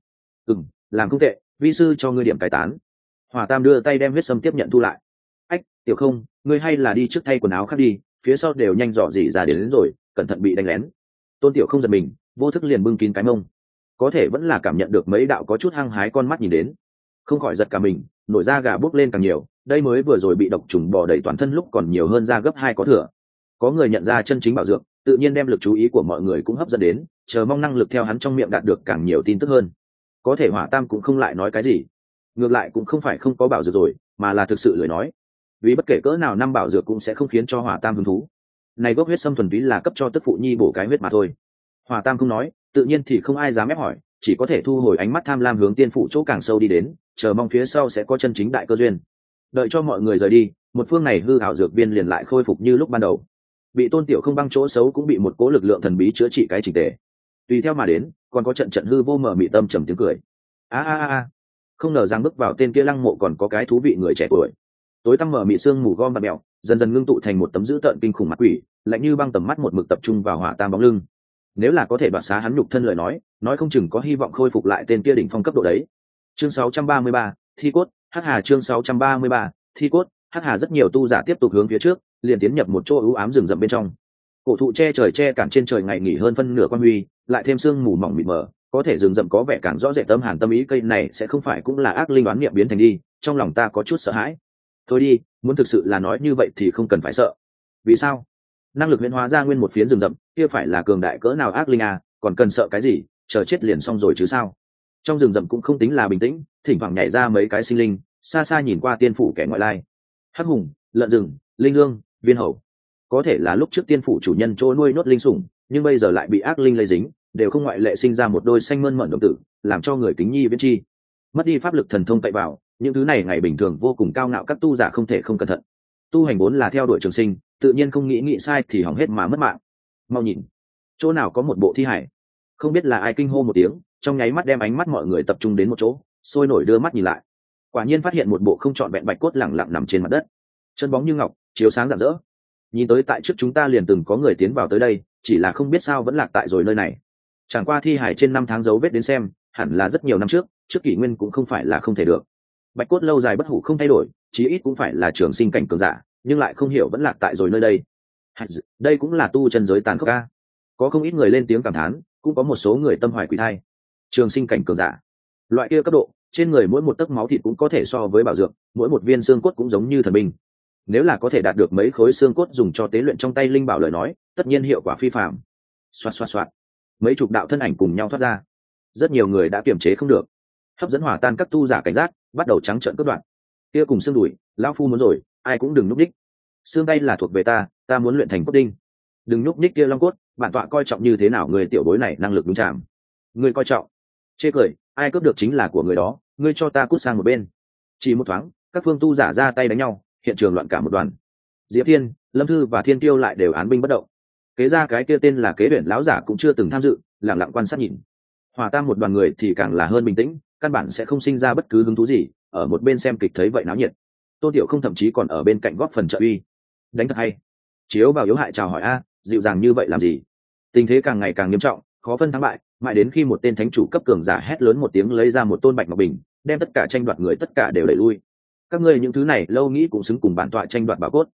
Làm không tệ, vi sư cho ngươi điểm cải tán. Hỏa Tam đưa tay đem huyết sâm tiếp nhận thu lại. Ách, Tiểu không, ngươi hay là đi trước thay quần áo khác đi, phía sau đều nhanh dọ dỉ ra đến rồi, cẩn thận bị đánh lén. Tôn Tiểu không giật mình, vô thức liền bưng kín cái mông, có thể vẫn là cảm nhận được mấy đạo có chút hăng hái con mắt nhìn đến, không khỏi giật cả mình, nổi da gà bốc lên càng nhiều. Đây mới vừa rồi bị độc trùng bò đầy toàn thân lúc còn nhiều hơn ra gấp 2 có thừa. Có người nhận ra chân chính bảo dược, tự nhiên đem lực chú ý của mọi người cũng hấp dẫn đến, chờ mong năng lực theo hắn trong miệng đạt được càng nhiều tin tức hơn. Có thể Hỏa Tam cũng không lại nói cái gì, ngược lại cũng không phải không có bảo dược rồi, mà là thực sự lười nói, vì bất kể cỡ nào năm bảo dược cũng sẽ không khiến cho Hỏa Tam hứng thú. Này gốc huyết sâm thuần túy là cấp cho tức phụ nhi bổ cái huyết mà thôi. Hỏa Tam không nói, tự nhiên thì không ai dám ép hỏi, chỉ có thể thu hồi ánh mắt tham lam hướng tiên phụ chỗ càng sâu đi đến, chờ mong phía sau sẽ có chân chính đại cơ duyên. Đợi cho mọi người rời đi, một phương này hư hảo dược viên liền lại khôi phục như lúc ban đầu. Bị Tôn Tiểu không băng chỗ xấu cũng bị một cố lực lượng thần bí chữa trị cái chỉnh tề. Tùy theo mà đến, còn có trận trận hư vô mờ mị tâm trầm tiếng cười. Không ngờ rằng bước vào tên kia lăng mộ còn có cái thú vị người trẻ tuổi. Tối tăm mờ mị sương mù gom và mèo, dần dần ngưng tụ thành một tấm dữ tợn kinh khủng mặt quỷ, lạnh như băng, tầm mắt một mực tập trung vào Hỏa Tam bóng lưng. Nếu là có thể đoạt xá hắn nhục thân lời nói không chừng có hy vọng khôi phục lại tên kia đỉnh phong cấp độ đấy. Chương 633, thi cốt, Hắc Hà. Chương 633, thi cốt, Hắc Hà. Rất nhiều tu giả tiếp tục hướng phía trước, liền tiến nhập một chỗ ưu ám rừng rậm bên trong. Cổ thụ che trời che cản trên trời ngày nghỉ hơn phân nửa quan huy, lại thêm sương mù mỏng mịt mờ, có thể rừng rậm có vẻ càng rõ rệt tâm hàn tâm ý. Cây này sẽ không phải cũng là ác linh đoán niệm biến thành đi, trong lòng ta có chút sợ hãi. Thôi đi, muốn thực sự là nói như vậy thì không cần phải sợ. Vì sao? Năng lực huyễn hóa ra nguyên một phiến rừng rậm, kia phải là cường đại cỡ nào ác linh à, còn cần sợ cái gì, chờ chết liền xong rồi chứ sao. Trong rừng rậm cũng không tính là bình tĩnh, thỉnh thoảng nhảy ra mấy cái sinh linh, xa xa nhìn qua tiên phủ kẻ ngoại lai. Hắc hùng, lợn rừng, linh dương, viên hầu, có thể là lúc trước tiên phủ chủ nhân chỗ nuôi nốt linh sủng, nhưng bây giờ lại bị ác linh lây dính, đều không ngoại lệ sinh ra một đôi xanh mơn mởn đồng tử, làm cho người kính nhi viễn chi. Mất đi pháp lực thần thông cậy vào, những thứ này ngày bình thường vô cùng cao ngạo các tu giả không thể không cẩn thận. Tu hành vốn là theo đuổi trường sinh, tự nhiên không nghĩ sai thì hỏng hết mà mất mạng. Mau nhìn, chỗ nào có một bộ thi hải. Không biết là ai kinh hô một tiếng, trong nháy mắt đem ánh mắt mọi người tập trung đến một chỗ, sôi nổi đưa mắt nhìn lại. Quả nhiên phát hiện một bộ không trọn vẹn bạch cốt lẳng lặng nằm trên mặt đất, chân bóng như ngọc, chiếu sáng rạng rỡ. Nhìn tới tại trước chúng ta liền từng có người tiến vào tới đây, chỉ là không biết sao vẫn lạc tại rồi nơi này. Chẳng qua thi hải trên 5 tháng dấu vết đến xem, hẳn là rất nhiều năm trước kỷ nguyên cũng không phải là không thể được. Bạch cốt lâu dài bất hủ không thay đổi, chí ít cũng phải là trường sinh cảnh cường giả, nhưng lại không hiểu vẫn lạc tại rồi nơi đây. Đây cũng là tu chân giới tàn khốc a. Có không ít người lên tiếng cảm thán, cũng có một số người tâm hoài quỷ thai. Trường sinh cảnh cường giả, loại kia cấp độ, trên người mỗi một tấc máu thịt cũng có thể so với bảo dược, mỗi một viên xương cốt cũng giống như thần binh. Nếu là có thể đạt được mấy khối xương cốt dùng cho tế luyện trong tay linh bảo lời nói, tất nhiên hiệu quả phi phàm. Xoạt xoạt xoạt, mấy chục đạo thân ảnh cùng nhau thoát ra. Rất nhiều người đã kiềm chế không được, hấp dẫn hòa tan các tu giả cảnh giác, bắt đầu trắng trợn cướp đoạt. Kia cùng xương đùi, lão phu muốn rồi, ai cũng đừng núp đích. Xương tay là thuộc về ta muốn luyện thành cốt đinh. Đừng núp đích kia long cốt, bản tọa coi trọng như thế nào người tiểu bối này năng lực đúng chạm. Người coi trọng? Chê cười, ai cướp được chính là của người đó, ngươi cho ta cút sang một bên. Chỉ một thoáng, các phương tu giả ra tay đánh nhau, hiện trường loạn cả một đoàn. Diệp Thiên, Lâm Thư và Thiên Tiêu lại đều án binh bất động. Kế ra cái kia tên là Kế Uyển lão giả cũng chưa từng tham dự, lặng lặng quan sát nhìn. Hòa Tam một đoàn người thì càng là hơn bình tĩnh, căn bản sẽ không sinh ra bất cứ hứng thú gì, ở một bên xem kịch thấy vậy náo nhiệt. Tô Tiểu không thậm chí còn ở bên cạnh góp phần trợ uy. Đánh thật hay, chiếu vào yếu hại chào hỏi a, dịu dàng như vậy làm gì? Tình thế càng ngày càng nghiêm trọng, khó phân thắng bại, mãi đến khi một tên thánh chủ cấp cường giả hét lớn một tiếng lấy ra một tôn bạch ngọc bình, đem tất cả tranh đoạt người tất cả đều đẩy lui. Các ngươi những thứ này lâu nghĩ cũng xứng cùng bản tọa tranh đoạt bảo cốt.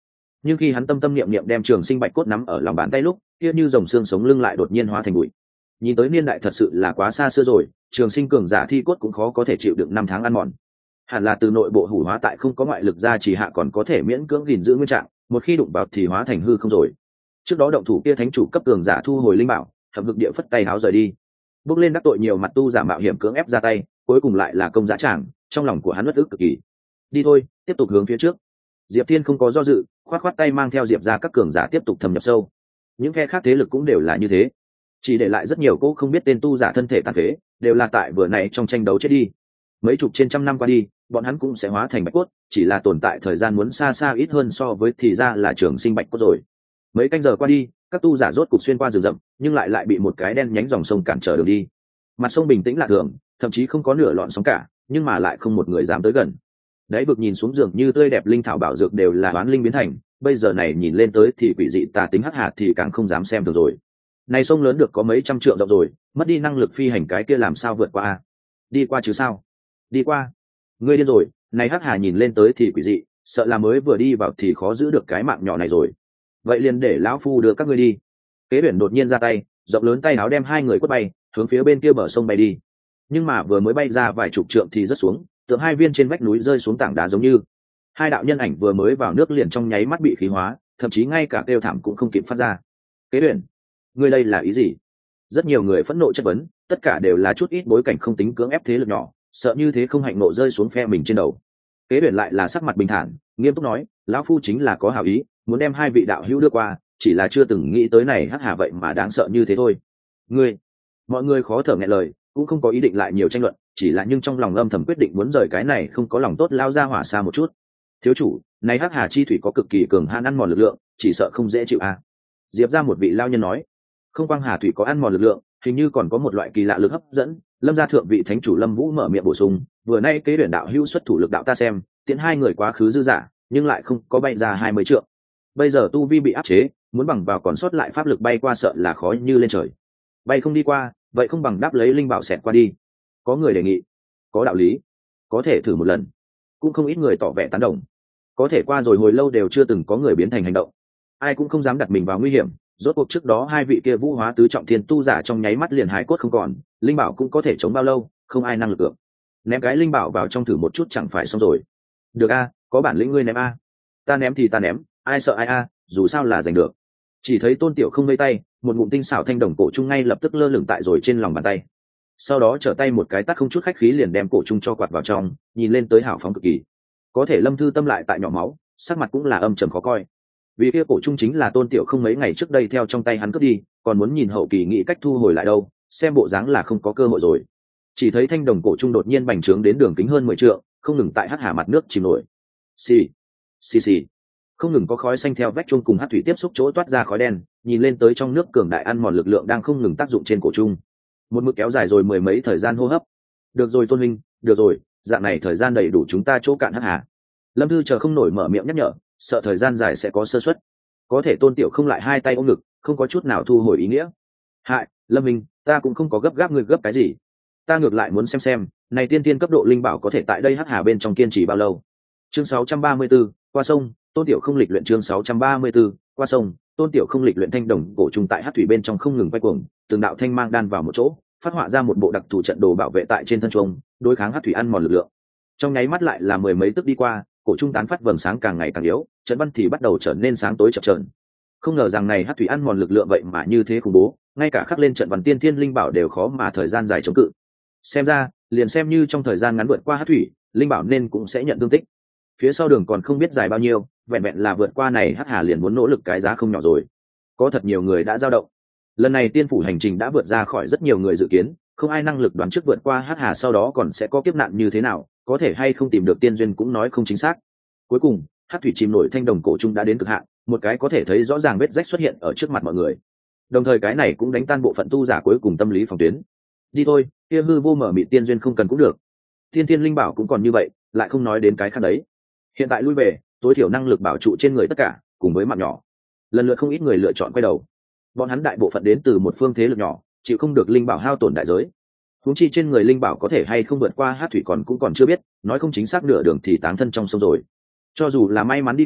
nhưng khi hắn tâm tâm niệm niệm đem trường sinh bạch cốt nắm ở lòng bàn tay lúc kia như dòng xương sống lưng lại đột nhiên hóa thành bụi. Nhìn tới niên đại thật sự là quá xa xưa rồi, trường sinh cường giả thi cốt cũng khó có thể chịu được 5 tháng ăn mòn. Hẳn là từ nội bộ hủ hóa tại không có ngoại lực ra chỉ hạ còn có thể miễn cưỡng gìn giữ nguyên trạng, một khi đụng vào thì hóa thành hư không rồi. Trước đó động thủ kia thánh chủ cấp cường giả thu hồi linh bảo, hợp lực địa phất tay háo rời đi. Bước lên đắc tội nhiều mặt tu giả mạo hiểm cưỡng ép ra tay, cuối cùng lại là công giá tràng, trong lòng của hắn uất ức cực kỳ. Đi thôi, tiếp tục hướng phía trước. Diệp Thiên không có do dự, khoát khoát tay mang theo Diệp ra các cường giả tiếp tục thâm nhập sâu. Những phe khác thế lực cũng đều là như thế, chỉ để lại rất nhiều cô không biết tên tu giả thân thể tàn phế, đều là tại vừa nãy trong tranh đấu chết đi. Mấy chục trên trăm năm qua đi, bọn hắn cũng sẽ hóa thành bạch cốt, chỉ là tồn tại thời gian muốn xa xa ít hơn so với thì ra là trường sinh bạch cốt rồi. Mấy canh giờ qua đi, các tu giả rốt cục xuyên qua rừng rậm, nhưng lại bị một cái đen nhánh dòng sông cản trở đường đi. Mặt sông bình tĩnh lạ thường, thậm chí không có nửa lọn sóng cả, nhưng mà lại không một người dám tới gần. Đáy vực nhìn xuống dường như tươi đẹp linh thảo bảo dược đều là oán linh biến thành, bây giờ này nhìn lên tới thì quỷ dị tà tính hắc hà thì càng không dám xem được rồi. Này sông lớn được có mấy trăm trượng rộng rồi, mất đi năng lực phi hành cái kia làm sao vượt qua? Đi qua chứ sao? Đi qua? Ngươi điên rồi, này hắc hà nhìn lên tới thì quỷ dị, sợ là mới vừa đi vào thì khó giữ được cái mạng nhỏ này rồi. Vậy liền để lão phu đưa các ngươi đi. Kế Uyển đột nhiên ra tay, rộng lớn tay áo đem hai người quất bay, hướng phía bên kia bờ sông bay đi. Nhưng mà vừa mới bay ra vài chục trượng thì rớt xuống, tượng hai viên trên vách núi rơi xuống tảng đá giống như. Hai đạo nhân ảnh vừa mới vào nước liền trong nháy mắt bị khí hóa, thậm chí ngay cả kêu thảm cũng không kịp phát ra. Kế Uyển, ngươi đây là ý gì? Rất nhiều người phẫn nộ chất vấn, tất cả đều là chút ít bối cảnh không tính cưỡng ép thế lực nhỏ, sợ như thế không hạnh nộ rơi xuống phe mình trên đầu. Kế Uyển lại là sắc mặt bình thản, nghiêm túc nói, lão phu chính là có hảo ý, muốn đem hai vị đạo hữu đưa qua, chỉ là chưa từng nghĩ tới này hắc hà vậy mà đáng sợ như thế thôi. Ngươi, mọi người khó thở nghẹn lời, cũng không có ý định lại nhiều tranh luận, chỉ là nhưng trong lòng âm thầm quyết định muốn rời cái này không có lòng tốt lao ra hỏa xa một chút. Thiếu chủ, này hắc hà chi thủy có cực kỳ cường hãn ăn mòn lực lượng, chỉ sợ không dễ chịu a. Diệp ra một vị lao nhân nói, không quang hà thủy có ăn mòn lực lượng, hình như còn có một loại kỳ lạ lực hấp dẫn. Lâm gia thượng vị thánh chủ Lâm Vũ mở miệng bổ sung, vừa nay Kế Uyển đạo hữu xuất thủ lực đạo ta xem, tiện hai người quá khứ dư giả, nhưng lại không có bay ra 20 trượng. Bây giờ tu vi bị áp chế, muốn bằng vào còn sót lại pháp lực bay qua sợ là khó như lên trời. Bay không đi qua, vậy không bằng đáp lấy linh bảo xẹt qua đi. Có người đề nghị, có đạo lý, có thể thử một lần. Cũng không ít người tỏ vẻ tán đồng. Có thể qua rồi hồi lâu đều chưa từng có người biến thành hành động, ai cũng không dám đặt mình vào nguy hiểm. Rốt cuộc trước đó hai vị kia vũ hóa tứ trọng thiên tu giả trong nháy mắt liền hài cốt không còn, linh bảo cũng có thể chống bao lâu, không ai năng lực được. Ném cái linh bảo vào trong thử một chút chẳng phải xong rồi. Được a, có bản lĩnh ngươi ném a. Ta ném thì ta ném, ai sợ ai a, dù sao là giành được. Chỉ thấy Tôn Tiểu không vây tay, một ngụm tinh xảo thanh đồng cổ trung ngay lập tức lơ lửng tại rồi trên lòng bàn tay. Sau đó trở tay một cái tát không chút khách khí liền đem cổ trung cho quạt vào trong, nhìn lên tới hào phóng cực kỳ. Có thể Lâm Thư Tâm lại tại nhỏ máu, sắc mặt cũng là âm trầm khó coi. Vì kia cổ trung chính là Tôn Tiểu không mấy ngày trước đây theo trong tay hắn cướp đi, còn muốn nhìn hậu kỳ nghĩ cách thu hồi lại đâu, xem bộ dáng là không có cơ hội rồi. Chỉ thấy thanh đồng cổ trung đột nhiên bành trướng đến đường kính hơn 10 trượng, không ngừng tại hắc hà mặt nước chìm nổi. Xì, xì xì. Không ngừng có khói xanh theo vách chuông cùng hắc thủy tiếp xúc chỗ toát ra khói đen, nhìn lên tới trong nước cường đại ăn mòn lực lượng đang không ngừng tác dụng trên cổ trung. Một mực kéo dài rồi mười mấy thời gian hô hấp. Được rồi Tôn huynh, được rồi, dạng này thời gian đầy đủ chúng ta chỗ cạn hắc hà. Lâm Thư chờ không nổi mở miệng nhắc nhở, sợ thời gian dài sẽ có sơ suất. Có thể Tôn Tiểu không lại hai tay ôm ngực, không có chút nào thu hồi ý nghĩa. Hại, Lâm Minh, ta cũng không có gấp gáp, người gấp cái gì? Ta ngược lại muốn xem, này tiên tiên cấp độ linh bảo có thể tại đây hắc hà bên trong kiên trì bao lâu. Chương 634, qua sông, Tôn Tiểu không lịch luyện. Chương 634, qua sông, Tôn Tiểu không lịch luyện. Thanh đồng cổ trùng tại hắc thủy bên trong không ngừng quay cuồng, từng đạo thanh mang đan vào một chỗ, phát họa ra một bộ đặc thù trận đồ bảo vệ tại trên thân trung, đối kháng hắc thủy ăn mòn lực lượng. Trong nháy mắt lại là mười mấy tức đi qua, cổ trung tán phát vầng sáng càng ngày càng yếu, trận văn thì bắt đầu trở nên sáng tối chập chờn. Không ngờ rằng này hắc thủy ăn mòn lực lượng vậy mà như thế khủng bố, ngay cả khắc lên trận văn tiên thiên linh bảo đều khó mà thời gian dài chống cự. Xem ra, liền xem như trong thời gian ngắn vượt qua hắc thủy, linh bảo nên cũng sẽ nhận thương tích. Phía sau đường còn không biết dài bao nhiêu, vẹn vẹn là vượt qua này hắc hà liền muốn nỗ lực cái giá không nhỏ rồi. Có thật nhiều người đã dao động. Lần này tiên phủ hành trình đã vượt ra khỏi rất nhiều người dự kiến, không ai năng lực đoán trước vượt qua hắc hà sau đó còn sẽ có kiếp nạn như thế nào, có thể hay không tìm được tiên duyên cũng nói không chính xác. Cuối cùng, hắc thủy chìm nổi thanh đồng cổ trung đã đến cực hạn, một cái có thể thấy rõ ràng vết rách xuất hiện ở trước mặt mọi người. Đồng thời cái này cũng đánh tan bộ phận tu giả cuối cùng tâm lý phòng tuyến. Đi thôi, kia hư vô mở mịt tiên duyên không cần cũng được. Tiên tiên linh bảo cũng còn như vậy, lại không nói đến cái khác đấy. Hiện tại lui về, tối thiểu năng lực bảo trụ trên người tất cả, cùng với mạng nhỏ. Lần lượt không ít người lựa chọn quay đầu. Bọn hắn đại bộ phận đến từ một phương thế lực nhỏ, chịu không được linh bảo hao tổn đại giới. Huống chi trên người linh bảo có thể hay không vượt qua hát thủy còn cũng còn chưa biết, nói không chính xác nửa đường thì táng thân trong sông rồi. Cho dù là may mắn đi qua,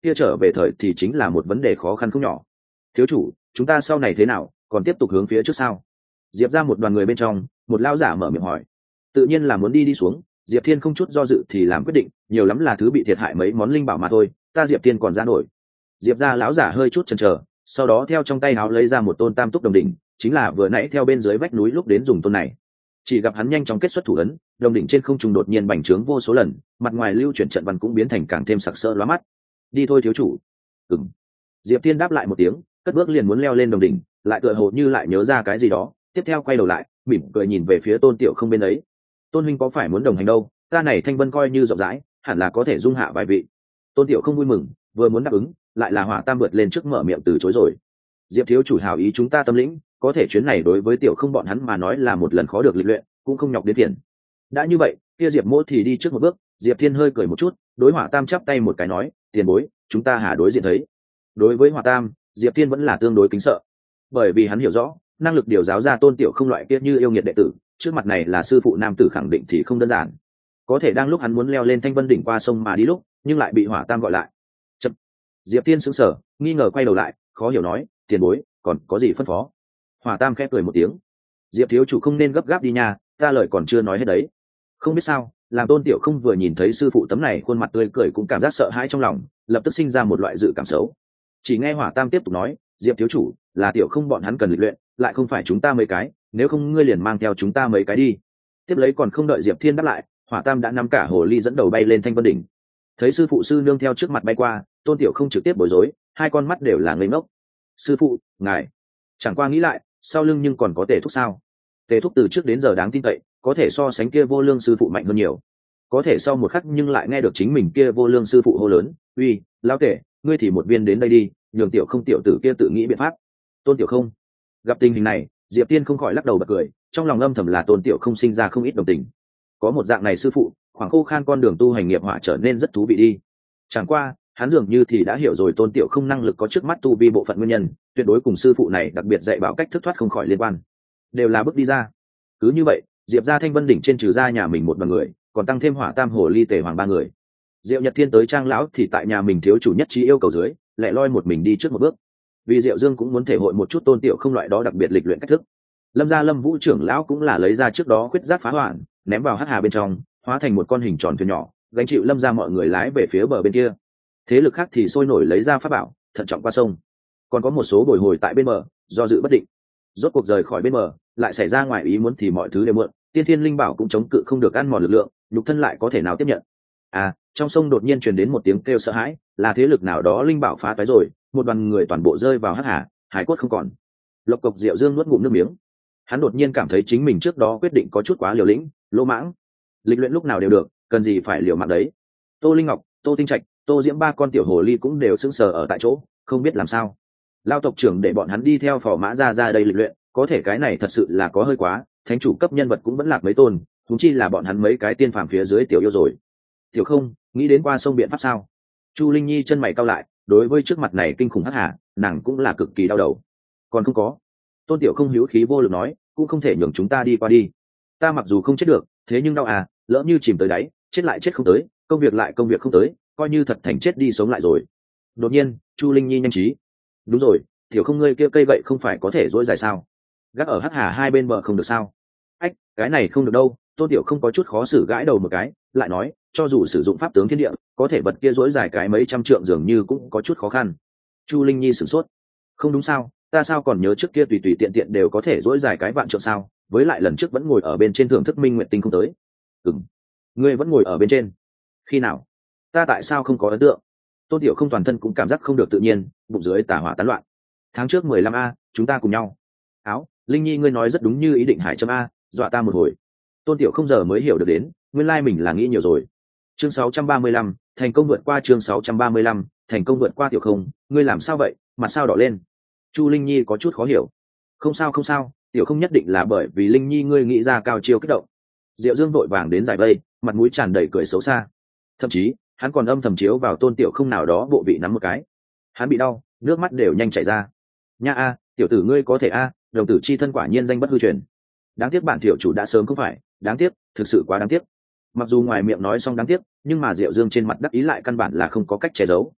kia trở về thời thì chính là một vấn đề khó khăn không nhỏ. Thiếu chủ, chúng ta sau này thế nào, còn tiếp tục hướng phía trước sao? Diệp ra một đoàn người bên trong, một lao giả mở miệng hỏi. Tự nhiên là muốn đi xuống. Diệp Thiên không chút do dự thì làm quyết định, nhiều lắm là thứ bị thiệt hại mấy món linh bảo mà thôi, ta Diệp Thiên còn ra nổi. Diệp ra lão giả hơi chút chần chờ, sau đó theo trong tay áo lấy ra một tôn tam túc đồng đỉnh, chính là vừa nãy theo bên dưới vách núi lúc đến dùng tôn này. Chỉ gặp hắn nhanh chóng kết xuất thủ ấn, đồng đỉnh trên không trung đột nhiên bành trướng vô số lần, mặt ngoài lưu chuyển trận văn cũng biến thành càng thêm sặc sỡ lóa mắt. Đi thôi thiếu chủ. Ừm. Diệp Thiên đáp lại một tiếng, cất bước liền muốn leo lên đồng đỉnh, lại tựa hồ như lại nhớ ra cái gì đó, tiếp theo quay đầu lại, mỉm cười nhìn về phía Tôn Tiểu Không bên ấy. Tôn huynh có phải muốn đồng hành đâu, ta này thanh vân coi như rộng rãi, hẳn là có thể dung hạ vài vị. Tôn Tiểu Không vui mừng, vừa muốn đáp ứng, lại là Hỏa Tam vượt lên trước mở miệng từ chối rồi. Diệp thiếu chủ hảo ý chúng ta tâm lĩnh, có thể chuyến này đối với Tiểu Không bọn hắn mà nói là một lần khó được lịch luyện, cũng không nhọc đến phiền. Đã như vậy, kia Diệp Mỗ thì đi trước một bước. Diệp Thiên hơi cười một chút, đối Hỏa Tam chắp tay một cái nói, tiền bối, chúng ta hà đối diện thấy. Đối với Hỏa Tam, Diệp Thiên vẫn là tương đối kính sợ, bởi vì hắn hiểu rõ năng lực điều giáo ra Tôn Tiểu Không loại kia như yêu nghiệt đệ tử, trước mặt này là sư phụ nam tử khẳng định thì không đơn giản. Có thể đang lúc hắn muốn leo lên Thanh Vân đỉnh qua sông mà đi lúc, nhưng lại bị Hỏa Tam gọi lại. Chậm. Diệp Thiên sững sờ, nghi ngờ quay đầu lại, khó hiểu nói, tiền bối, còn có gì phân phó? Hỏa Tam khẽ cười một tiếng, Diệp thiếu chủ không nên gấp gáp đi nha, ta lời còn chưa nói hết đấy. Không biết sao, làm Tôn Tiểu Không vừa nhìn thấy sư phụ tấm này khuôn mặt tươi cười cũng cảm giác sợ hãi trong lòng, lập tức sinh ra một loại dự cảm xấu. Chỉ nghe Hỏa Tam tiếp tục nói, Diệp thiếu chủ, là Tiểu Không bọn hắn cần lịch luyện, lại không phải chúng ta mấy cái, nếu không ngươi liền mang theo chúng ta mấy cái đi. Tiếp lấy còn không đợi Diệp Thiên đáp lại, Hỏa Tam đã nắm cả hồ ly dẫn đầu bay lên Thanh Vân đỉnh. Thấy sư phụ sư nương theo trước mặt bay qua, Tôn Tiểu Không trực tiếp bối rối, hai con mắt đều là ngây ngốc. Sư phụ, ngài. Chẳng qua nghĩ lại, sau lưng nhưng còn có Tề Thúc sao? Tề Thúc từ trước đến giờ đáng tin cậy, có thể so sánh kia vô lương sư phụ mạnh hơn nhiều. Có thể sau một khắc nhưng lại nghe được chính mình kia vô lương sư phụ hô lớn, uy, lão Tề, ngươi thì một viên đến đây đi, nhường Tiểu Không tiểu tử kia tự nghĩ biện pháp. Tôn Tiểu Không. Gặp tình hình này, Diệp Tiên không khỏi lắc đầu bật cười, trong lòng âm thầm là Tôn Tiểu Không sinh ra không ít đồng tình. Có một dạng này sư phụ, khoảng khô khan con đường tu hành nghiệp hỏa trở nên rất thú vị đi. Chẳng qua, hắn dường như thì đã hiểu rồi Tôn Tiểu Không năng lực có trước mắt tu vi bộ phận nguyên nhân, tuyệt đối cùng sư phụ này đặc biệt dạy bảo cách thức thoát không khỏi liên quan, đều là bước đi ra. Cứ như vậy, Diệp ra Thanh Vân đỉnh trên trừ ra nhà mình một bằng người, còn tăng thêm Hỏa Tam hồ ly Tề Hoàng ba người. Diệu Nhật Thiên tới Trang lão thì tại nhà mình thiếu chủ nhất trí yêu cầu dưới, lẻ loi một mình đi trước một bước. Vì Diệu Dương cũng muốn thể hội một chút Tôn Tiểu Không loại đó đặc biệt lịch luyện cách thức. Lâm gia Lâm Vũ trưởng lão cũng là lấy ra trước đó khuyết giác phá hoạn, ném vào hắc hà bên trong, hóa thành một con hình tròn thuyền nhỏ, gánh chịu Lâm gia mọi người lái về phía bờ bên kia. Thế lực khác thì sôi nổi lấy ra pháp bảo, thận trọng qua sông. Còn có một số bồi hồi tại bên bờ, do dự bất định. Rốt cuộc rời khỏi bên bờ, lại xảy ra ngoài ý muốn thì mọi thứ đều mượn, tiên thiên linh bảo cũng chống cự không được ăn mòn lực lượng, nhục thân lại có thể nào tiếp nhận. Trong sông đột nhiên truyền đến một tiếng kêu sợ hãi, là thế lực nào đó linh bảo phá toái rồi, một đoàn người toàn bộ rơi vào hắc hà, hải cốt không còn. Lộc Cộc Diệu Dương nuốt ngụm nước miếng, hắn đột nhiên cảm thấy chính mình trước đó quyết định có chút quá liều lĩnh, lỗ mãng. Lịch luyện lúc nào đều được, cần gì phải liều mạng đấy. Tô Linh Ngọc, Tô Tinh Trạch, Tô Diễm ba con tiểu hồ ly cũng đều sững sờ ở tại chỗ, không biết làm sao. Lao tộc trưởng để bọn hắn đi theo phò mã ra đây lịch luyện, có thể cái này thật sự là có hơi quá, thánh chủ cấp nhân vật cũng vẫn lạc mấy tôn, huống chi là bọn hắn mấy cái tiên phàm phía dưới tiểu yêu rồi. Tiểu Không, nghĩ đến qua sông biện pháp sao? Chu Linh Nhi chân mày cau lại, đối với trước mặt này kinh khủng hắc hà, nàng cũng là cực kỳ đau đầu. Còn không có. Tôn Tiểu Không hữu khí vô lực nói, cũng không thể nhường chúng ta đi qua đi. Ta mặc dù không chết được, thế nhưng đau lỡ như chìm tới đáy, chết lại chết không tới, công việc lại công việc không tới, coi như thật thành chết đi sống lại rồi. Đột nhiên, Chu Linh Nhi nhanh trí. Đúng rồi, Tiểu Không ngươi kia cây gậy không phải có thể dỗi dài sao? Gác ở hắc hà hai bên bờ không được sao? Ách, cái này không được đâu. Tôn Tiểu Không có chút khó xử gãi đầu một cái, lại nói, cho dù sử dụng pháp tướng thiên địa, có thể bật kia dỗi dài cái mấy trăm trượng dường như cũng có chút khó khăn. Chu Linh Nhi sửng sốt. Không đúng sao, ta sao còn nhớ trước kia tùy tùy tiện tiện đều có thể dỗi dài cái vạn trượng sao? Với lại lần trước vẫn ngồi ở bên trên thưởng thức minh nguyện tinh không tới. Ngươi vẫn ngồi ở bên trên. Khi nào? Ta tại sao không có ấn tượng? Tôn Tiểu Không toàn thân cũng cảm giác không được tự nhiên, bụng dưới tà hỏa tán loạn. Tháng trước 15 chúng ta cùng nhau. Linh Nhi ngươi nói rất đúng như ý định hải châm dọa ta một hồi. Tôn Tiểu Không giờ mới hiểu được đến, nguyên lai mình là nghĩ nhiều rồi. Chương 635, thành công vượt qua chương 635, thành công vượt qua Tiểu Không, ngươi làm sao vậy, mặt sao đỏ lên? Chu Linh Nhi có chút khó hiểu. Không sao, Tiểu Không nhất định là bởi vì Linh Nhi ngươi nghĩ ra cao chiêu kích động. Diệu Dương vội vàng đến giải vây, mặt mũi tràn đầy cười xấu xa. Thậm chí, hắn còn âm thầm chiếu vào Tôn Tiểu Không nào đó bộ vị nắm một cái. Hắn bị đau, nước mắt đều nhanh chảy ra. Nha tiểu tử ngươi có thể đồng tử chi thân quả nhiên danh bất hư truyền. Đáng tiếc bản tiểu chủ đã sớm không phải, đáng tiếc, thực sự quá đáng tiếc. Mặc dù ngoài miệng nói xong đáng tiếc, nhưng mà Diệu Dương trên mặt đắc ý lại căn bản là không có cách che giấu.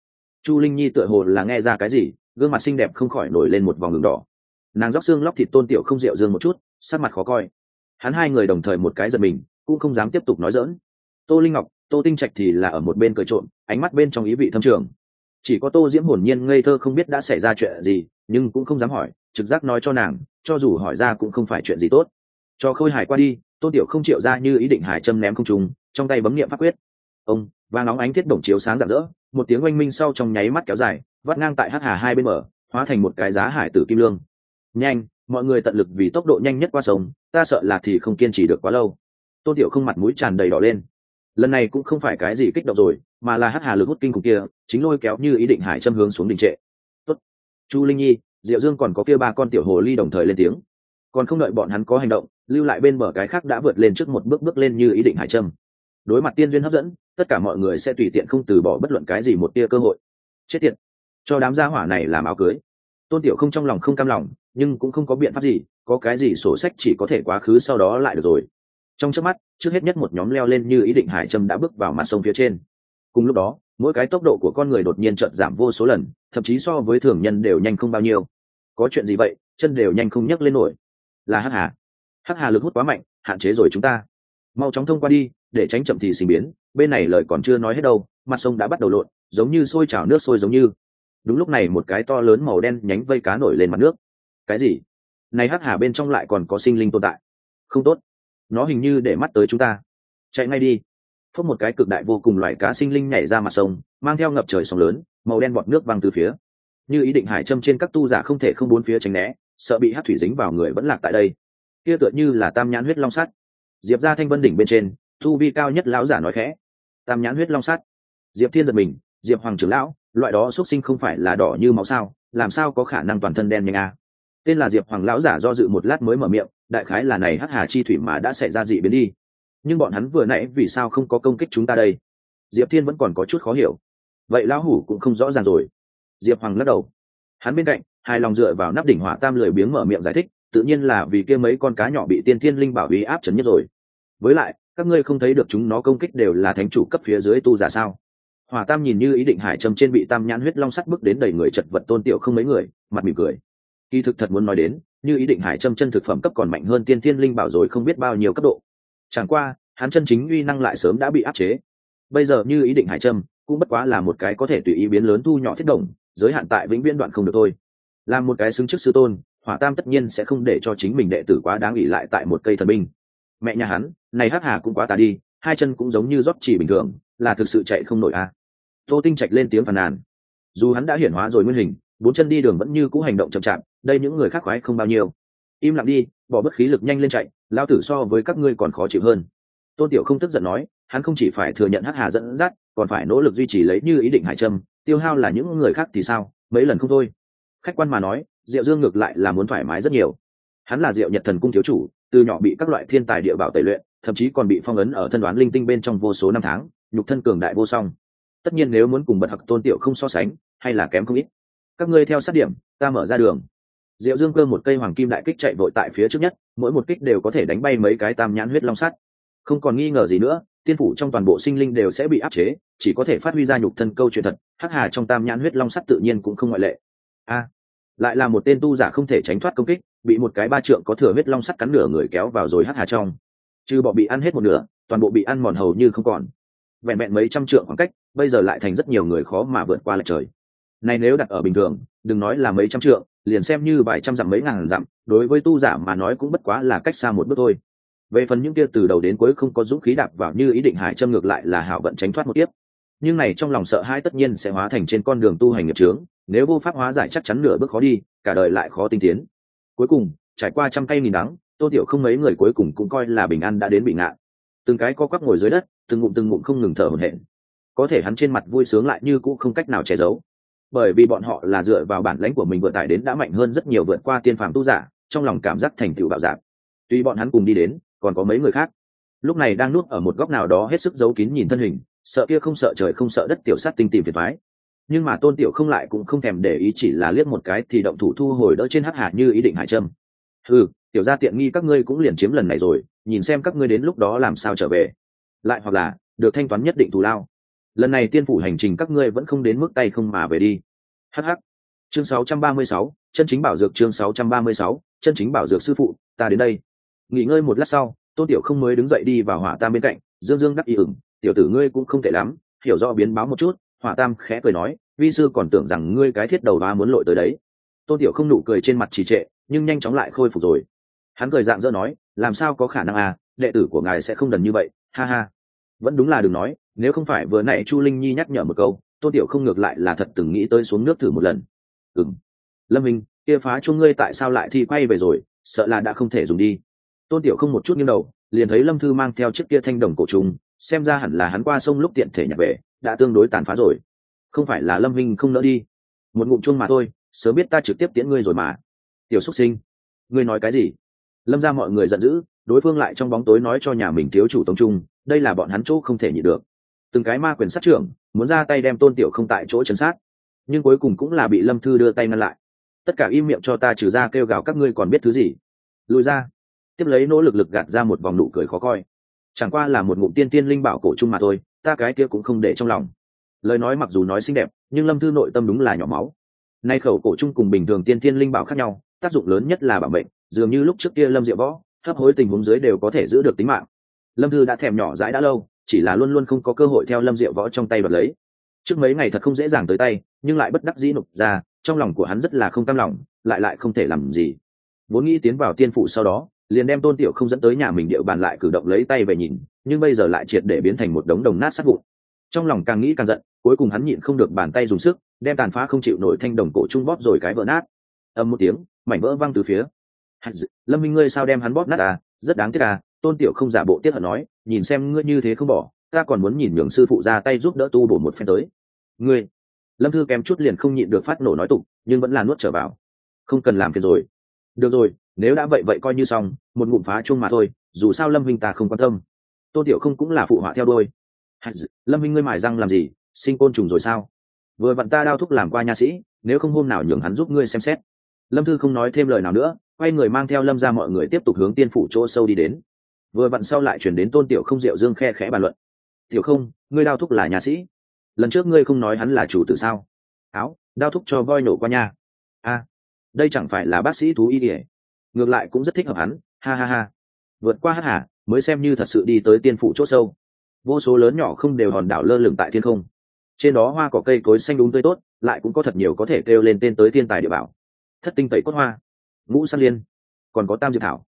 Chu Linh Nhi tựa hồ là nghe ra cái gì, gương mặt xinh đẹp không khỏi nổi lên một vòng đường đỏ. Nàng róc xương lóc thịt Tôn Tiểu không rượu dương một chút, sắc mặt khó coi. Hắn hai người đồng thời một cái giật mình, cũng không dám tiếp tục nói dỡn. Tô Linh Ngọc, Tô Tinh Trạch thì là ở một bên cười trộm, ánh mắt bên trong ý vị thâm trường. Chỉ có Tô Diễm hồn nhiên ngây thơ không biết đã xảy ra chuyện gì, nhưng cũng không dám hỏi, trực giác nói cho nàng, cho dù hỏi ra cũng không phải chuyện gì tốt. Cho khôi hài qua đi, Tô Tiểu không chịu ra như ý định hải châm ném không trùng, trong tay bấm niệm pháp quyết. Ông, vàng nóng ánh thiết đồng chiếu sáng rạng rỡ, một tiếng oanh minh sau trong nháy mắt kéo dài, vắt ngang tại hắc hà hai bên mở, hóa thành một cái giá hải tử kim lương. Nhanh, mọi người tận lực vì tốc độ nhanh nhất qua sông, ta sợ là thì không kiên trì được quá lâu. Tô Tiểu không mặt mũi tràn đầy đỏ lên. Lần này cũng không phải cái gì kích động rồi, mà là hắc hà lực hút kinh khủng kia chính lôi kéo như ý định hải châm hướng xuống đình trệ. Tốt. Chu Linh Nhi, Diệu Dương còn có kia ba con tiểu hồ ly đồng thời lên tiếng. Còn không đợi bọn hắn có hành động, lưu lại bên bờ cái khác đã vượt lên trước một bước bước lên như ý định hải châm. Đối mặt tiên duyên hấp dẫn, tất cả mọi người sẽ tùy tiện không từ bỏ bất luận cái gì một tia cơ hội. Chết tiệt, cho đám gia hỏa này làm áo cưới. Tôn Tiểu không trong lòng không cam lòng, nhưng cũng không có biện pháp gì, có cái gì sổ sách chỉ có thể quá khứ sau đó lại được rồi. Trong chớp mắt, trước hết nhất một nhóm leo lên như ý định hải châm đã bước vào mặt sông phía trên. Cùng lúc đó, mỗi cái tốc độ của con người đột nhiên chợt giảm vô số lần, thậm chí so với thường nhân đều nhanh không bao nhiêu. Có chuyện gì vậy, chân đều nhanh không nhấc lên nổi. Là hắc hà. Hắc hà lực hút quá mạnh, hạn chế rồi chúng ta. Mau chóng thông qua đi, để tránh chậm thì sinh biến. Bên này lời còn chưa nói hết đâu, mặt sông đã bắt đầu lộn, giống như sôi trào nước sôi giống như. Đúng lúc này một cái to lớn màu đen nhánh vây cá nổi lên mặt nước. Cái gì? Này hắc hà bên trong lại còn có sinh linh tồn tại. Không tốt, nó hình như để mắt tới chúng ta. Chạy ngay đi. Phốc một cái cực đại vô cùng loại cá sinh linh nhảy ra mặt sông, mang theo ngập trời sóng lớn, màu đen bọt nước văng từ phía. Như ý định hải châm trên các tu giả không thể không bốn phía tránh né, sợ bị hắc thủy dính vào người vẫn lạc tại đây. Kia tựa như là tam nhãn huyết long sắt. Diệp ra thanh vân đỉnh bên trên, tu vi cao nhất lão giả nói khẽ. Tam nhãn huyết long sắt. Diệp Thiên giật mình, Diệp Hoàng trưởng lão, loại đó xuất sinh không phải là đỏ như máu sao, làm sao có khả năng toàn thân đen nhanh a? Tên là Diệp Hoàng lão giả do dự một lát mới mở miệng, đại khái là này hắc hà chi thủy mà đã xảy ra dị biến đi. Nhưng bọn hắn vừa nãy vì sao không có công kích chúng ta đây? Diệp Thiên vẫn còn có chút khó hiểu. Vậy lão hủ cũng không rõ ràng rồi. Diệp Hoàng lắc đầu. Hắn bên cạnh, hài lòng dựa vào nắp đỉnh hỏa tam lười biếng mở miệng giải thích, tự nhiên là vì kia mấy con cá nhỏ bị tiên thiên linh bảo uy áp chấn nhất rồi. Với lại, các ngươi không thấy được chúng nó công kích đều là thánh chủ cấp phía dưới tu giả sao? Hỏa tam nhìn như ý định hải châm trên bị tam nhãn huyết long sắt bức đến đầy người chật vật Tôn Tiểu không mấy người, mặt mỉm cười. Kỳ thực thật muốn nói đến, như ý định hải châm chân thực phẩm cấp còn mạnh hơn tiên thiên linh bảo rồi không biết bao nhiêu cấp độ. Chẳng qua, hắn chân chính uy năng lại sớm đã bị áp chế. Bây giờ như ý định hải châm cũng bất quá là một cái có thể tùy ý biến lớn thu nhỏ thiết động, giới hạn tại vĩnh viễn đoạn không được thôi. Làm một cái xứng trước sư tôn, Hỏa Tam tất nhiên sẽ không để cho chính mình đệ tử quá đáng ỷ lại tại một cây thần binh. Mẹ nhà hắn, này hắc hà cũng quá tà đi, hai chân cũng giống như rót chỉ bình thường, là thực sự chạy không nổi à? Tô Tinh Trạch lên tiếng phàn nàn. Dù hắn đã hiển hóa rồi nguyên hình, bốn chân đi đường vẫn như cũ hành động chậm chạp, đây những người khác khoái không bao nhiêu. Im lặng đi, bỏ bất khí lực nhanh lên chạy, lao tử so với các ngươi còn khó chịu hơn. Tôn Tiểu không tức giận nói, hắn không chỉ phải thừa nhận hắc hà dẫn dắt, còn phải nỗ lực duy trì lấy như ý định hải châm, tiêu hao là những người khác thì sao, mấy lần không thôi. Khách quan mà nói, Diệu Dương ngược lại là muốn thoải mái rất nhiều. Hắn là Diệu Nhật Thần Cung thiếu chủ, từ nhỏ bị các loại thiên tài địa bảo tẩy luyện, thậm chí còn bị phong ấn ở thân đoán linh tinh bên trong vô số năm tháng, nhục thân cường đại vô song. Tất nhiên nếu muốn cùng bật học Tôn Tiểu không so sánh, hay là kém không ít. Các ngươi theo sát điểm, ta mở ra đường. Diệu Dương cơ một cây hoàng kim đại kích chạy vội tại phía trước nhất, mỗi một kích đều có thể đánh bay mấy cái tam nhãn huyết long sắt. Không còn nghi ngờ gì nữa, tiên phủ trong toàn bộ sinh linh đều sẽ bị áp chế, chỉ có thể phát huy ra nhục thân câu chuyện thật, hắc hà trong tam nhãn huyết long sắt tự nhiên cũng không ngoại lệ. Lại là một tên tu giả không thể tránh thoát công kích, bị một cái ba trượng có thừa huyết long sắt cắn nửa người kéo vào rồi hắc hà trong. Trừ bỏ bị ăn hết một nửa, toàn bộ bị ăn mòn hầu như không còn. Vẹn vẹn mấy trăm trượng khoảng cách, bây giờ lại thành rất nhiều người khó mà vượt qua lệch trời. Này nếu đặt ở bình thường, đừng nói là mấy trăm trượng, liền xem như vài trăm dặm mấy ngàn dặm, đối với tu giả mà nói cũng bất quá là cách xa một bước thôi. Về phần những kia từ đầu đến cuối không có dũng khí đạp vào như ý định hải châm ngược lại là hảo vận tránh thoát một tiếp. Nhưng này trong lòng sợ hãi tất nhiên sẽ hóa thành trên con đường tu hành nghiệp chướng, nếu vô pháp hóa giải chắc chắn nửa bước khó đi, cả đời lại khó tinh tiến. Cuối cùng, trải qua trăm cây nghìn đắng, Tô Tiểu không mấy người cuối cùng cũng coi là bình an đã đến bị ngạn. Từng cái co quắp ngồi dưới đất, từng ngụm không ngừng thở hổn hển. Có thể hắn trên mặt vui sướng lại như cũ không cách nào che giấu. Bởi vì bọn họ là dựa vào bản lãnh của mình vượt tải đến đã mạnh hơn rất nhiều vượt qua tiên phàm tu giả, trong lòng cảm giác thành tựu bạo dạn. Tuy bọn hắn cùng đi đến, còn có mấy người khác. Lúc này đang nuốt ở một góc nào đó hết sức giấu kín nhìn thân hình, sợ kia không sợ trời không sợ đất tiểu sát tinh tìm phiền toái. Nhưng mà Tôn Tiểu không lại cũng không thèm để ý, chỉ là liếc một cái thì động thủ thu hồi đỡ trên hắc hà như ý định hải châm. Tiểu gia tiện nghi các ngươi cũng liền chiếm lần này rồi, nhìn xem các ngươi đến lúc đó làm sao trở về. Lại hoặc là được thanh toán nhất định thù lao. lần này tiên phủ hành trình các ngươi vẫn không đến mức tay không mà về đi. Hh. Chương 636, chân chính bảo dược. Chương 636, chân chính bảo dược. Sư phụ, ta đến đây. Nghỉ ngơi một lát sau, Tôn Tiểu Không mới đứng dậy đi vào Hỏa Tam bên cạnh, dương dương đắc ý ửng, tiểu tử ngươi cũng không tệ lắm, hiểu rõ biến báo một chút. Hỏa Tam khẽ cười nói, vi sư còn tưởng rằng ngươi cái thiết đầu đoá muốn lội tới đấy. Tôn Tiểu Không nụ cười trên mặt trì trệ, nhưng nhanh chóng lại khôi phục rồi. Hắn cười dạng dỡ nói, làm sao có khả năng à, đệ tử của ngài sẽ không đần như vậy, ha ha. Vẫn đúng là đừng nói, nếu không phải vừa nãy Chu Linh Nhi nhắc nhở một câu, Tôn Tiểu Không ngược lại là thật từng nghĩ tới xuống nước thử một lần. Lâm Minh, kia phá chuông ngươi tại sao lại thi quay về rồi, sợ là đã không thể dùng đi. Tôn Tiểu Không một chút nghiêng đầu, liền thấy Lâm Thư mang theo chiếc kia thanh đồng cổ trùng, xem ra hẳn là hắn qua sông lúc tiện thể nhặt về, đã tương đối tàn phá rồi. Không phải là Lâm Minh không nỡ đi, một ngụm chuông mà thôi, sớm biết ta trực tiếp tiễn ngươi rồi mà. Tiểu Súc Sinh, ngươi nói cái gì? Lâm ra mọi người giận dữ, đối phương lại trong bóng tối nói cho nhà mình thiếu chủ Tông Trung, đây là bọn hắn chỗ không thể nhịn được. Từng cái ma quyền sát trưởng, muốn ra tay đem Tôn Tiểu Không tại chỗ trấn sát, nhưng cuối cùng cũng là bị Lâm Thư đưa tay ngăn lại. Tất cả im miệng cho ta, trừ ra kêu gào các ngươi còn biết thứ gì. Lùi ra. Tiếp lấy nỗ lực gạt ra một vòng nụ cười khó coi. Chẳng qua là một ngụm tiên tiên linh bảo cổ trung mà thôi, ta cái kia cũng không để trong lòng. Lời nói mặc dù nói xinh đẹp, nhưng Lâm Thư nội tâm đúng là nhỏ máu. Nay khẩu cổ trung cùng bình thường tiên tiên linh bảo khác nhau, tác dụng lớn nhất là bảo mệnh, dường như lúc trước kia Lâm Diệu Võ hấp hối tình huống dưới đều có thể giữ được tính mạng. Lâm Thư đã thèm nhỏ dãi đã lâu, chỉ là luôn luôn không có cơ hội theo Lâm Diệu Võ trong tay đoạt lấy. Trước mấy ngày thật không dễ dàng tới tay, nhưng lại bất đắc dĩ nộp ra, trong lòng của hắn rất là không cam lòng, lại không thể làm gì. Vốn nghĩ tiến vào tiên phủ sau đó, liền đem Tôn Tiểu Không dẫn tới nhà mình địa bàn lại cử động lấy tay về nhìn, nhưng bây giờ lại triệt để biến thành một đống đồng nát sát vụn. Trong lòng càng nghĩ càng giận, cuối cùng hắn nhịn không được bàn tay dùng sức, đem tàn phá không chịu nổi thanh đồng cổ trung bóp rồi cái vỡ nát. Âm một tiếng, mảnh vỡ văng từ phía. Lâm Minh ngươi sao đem hắn bóp nát à, rất đáng tiếc à. Tôn Tiểu Không giả bộ tiếc hận nói, nhìn xem ngươi như thế không bỏ, ta còn muốn nhìn nhường sư phụ ra tay giúp đỡ tu bổ một phen tới. Ngươi. Lâm Thư kém chút liền không nhịn được phát nổ nói tục, nhưng vẫn là nuốt trở vào. Không cần làm phiền rồi. Được rồi, nếu đã vậy coi như xong, một ngụm phá chung mà thôi, dù sao Lâm Minh ta không quan tâm. Tôn Tiểu Không cũng là phụ họa theo đôi. Lâm Minh ngươi mải răng làm gì, sinh côn trùng rồi sao? Vừa vặn ta đao thúc làm qua nha sĩ, nếu không hôm nào nhường hắn giúp ngươi xem xét. Lâm Thư không nói thêm lời nào nữa, quay người mang theo Lâm ra mọi người tiếp tục hướng tiên phủ chỗ sâu đi đến. Vừa vặn sau lại chuyển đến Tôn Tiểu Không Diệu Dương khe khẽ bàn luận. Tiểu Không, ngươi đao thúc là nha sĩ, lần trước ngươi không nói hắn là chủ tử sao? Áo, đao thúc cho voi nổ qua nha. A, đây chẳng phải là bác sĩ thú y ỉa, ngược lại cũng rất thích hợp hắn, ha ha ha. Vượt qua hắc hà mới xem như thật sự đi tới tiên phủ chỗ sâu. Vô số lớn nhỏ không đều hòn đảo lơ lửng tại thiên không, trên đó hoa cỏ cây cối xanh đúng tươi tốt, lại cũng có thật nhiều có thể kêu lên tên tới thiên tài địa bảo. Thất tinh tẩy cốt hoa, ngũ sắc liên, còn có tam diệp thảo.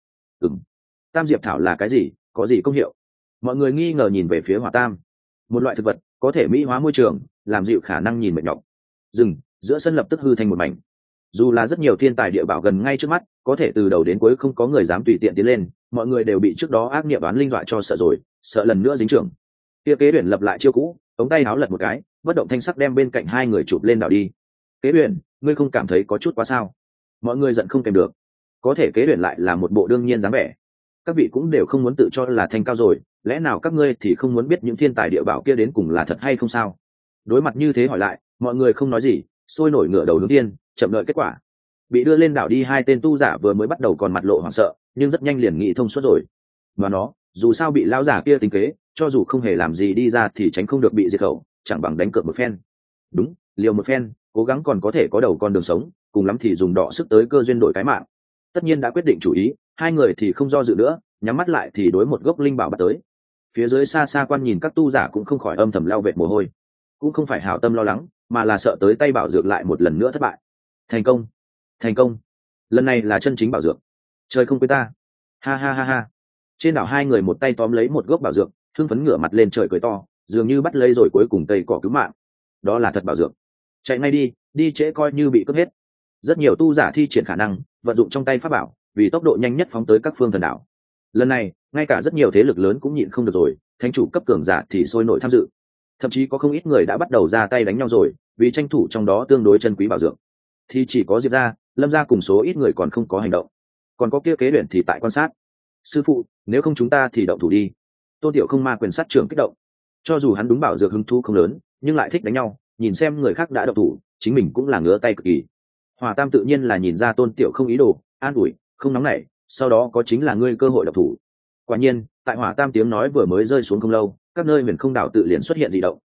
Tam diệp thảo là cái gì, có gì công hiệu? Mọi người nghi ngờ nhìn về phía Hỏa Tam. Một loại thực vật có thể mỹ hóa môi trường, làm dịu khả năng nhìn mệt nhọc. Rừng giữa sân lập tức hư thành một mảnh. Dù là rất nhiều thiên tài địa bảo gần ngay trước mắt, có thể từ đầu đến cuối không có người dám tùy tiện tiến lên, mọi người đều bị trước đó ác niệm đoán linh dọa cho sợ rồi, sợ lần nữa dính trưởng. Kia Kế Uyển lập lại chiêu cũ, ống tay áo lật một cái, bất động thanh sắc đem bên cạnh hai người chụp lên đảo đi. Kế Uyển, ngươi không cảm thấy có chút quá sao? Mọi người giận không kèm được. Có thể Kế Uyển lại là một bộ đương nhiên dáng vẻ. Các vị cũng đều không muốn tự cho là thanh cao rồi, lẽ nào các ngươi thì không muốn biết những thiên tài địa bảo kia đến cùng là thật hay không sao? Đối mặt như thế hỏi lại, mọi người không nói gì, sôi nổi ngửa đầu hướng tiên, chậm đợi kết quả. Bị đưa lên đảo đi hai tên tu giả vừa mới bắt đầu còn mặt lộ hoảng sợ, nhưng rất nhanh liền nghĩ thông suốt rồi. Mà nó, dù sao bị lão giả kia tính kế, cho dù không hề làm gì đi ra thì tránh không được bị diệt khẩu, chẳng bằng đánh cược một phen. Đúng, liều một phen, cố gắng còn có thể có đầu con đường sống, cùng lắm thì dùng đọ sức tới cơ duyên đổi cái mạng. Tất nhiên đã quyết định chủ ý, hai người thì không do dự nữa, nhắm mắt lại thì đối một gốc linh bảo bắt tới. Phía dưới xa xa quan nhìn các tu giả cũng không khỏi âm thầm lao vệt mồ hôi, cũng không phải hảo tâm lo lắng, mà là sợ tới tay bảo dược lại một lần nữa thất bại. Thành công, thành công, lần này là chân chính bảo dược, trời không quên ta, ha ha ha ha. Trên đảo hai người một tay tóm lấy một gốc bảo dược, hưng phấn ngửa mặt lên trời cười to, dường như bắt lấy rồi cuối cùng cây cỏ cứu mạng. Đó là thật bảo dược, chạy ngay đi, đi trễ coi như bị cướp hết. Rất nhiều tu giả thi triển khả năng, vận dụng trong tay pháp bảo, vì tốc độ nhanh nhất phóng tới các phương thần đảo. Lần này, ngay cả rất nhiều thế lực lớn cũng nhịn không được rồi, thánh chủ cấp cường giả thì sôi nổi tham dự. Thậm chí có không ít người đã bắt đầu ra tay đánh nhau rồi, vì tranh thủ trong đó tương đối chân quý bảo dược. Thì chỉ có Diệp gia, Lâm gia cùng số ít người còn không có hành động. Còn có kia Kế Uyển thì tại quan sát. Sư phụ, nếu không chúng ta thì động thủ đi. Tôn Tiểu Không ma quyền sát trưởng kích động. Cho dù hắn đúng bảo dược hứng thú không lớn, nhưng lại thích đánh nhau, nhìn xem người khác đã động thủ, chính mình cũng là ngứa tay cực kỳ. Hỏa Tam tự nhiên là nhìn ra Tôn Tiểu Không ý đồ, an ủi, không nóng nảy, sau đó có chính là ngươi cơ hội động thủ. Quả nhiên, tại Hỏa Tam tiếng nói vừa mới rơi xuống không lâu, các nơi miền không đảo tự liền xuất hiện dị động.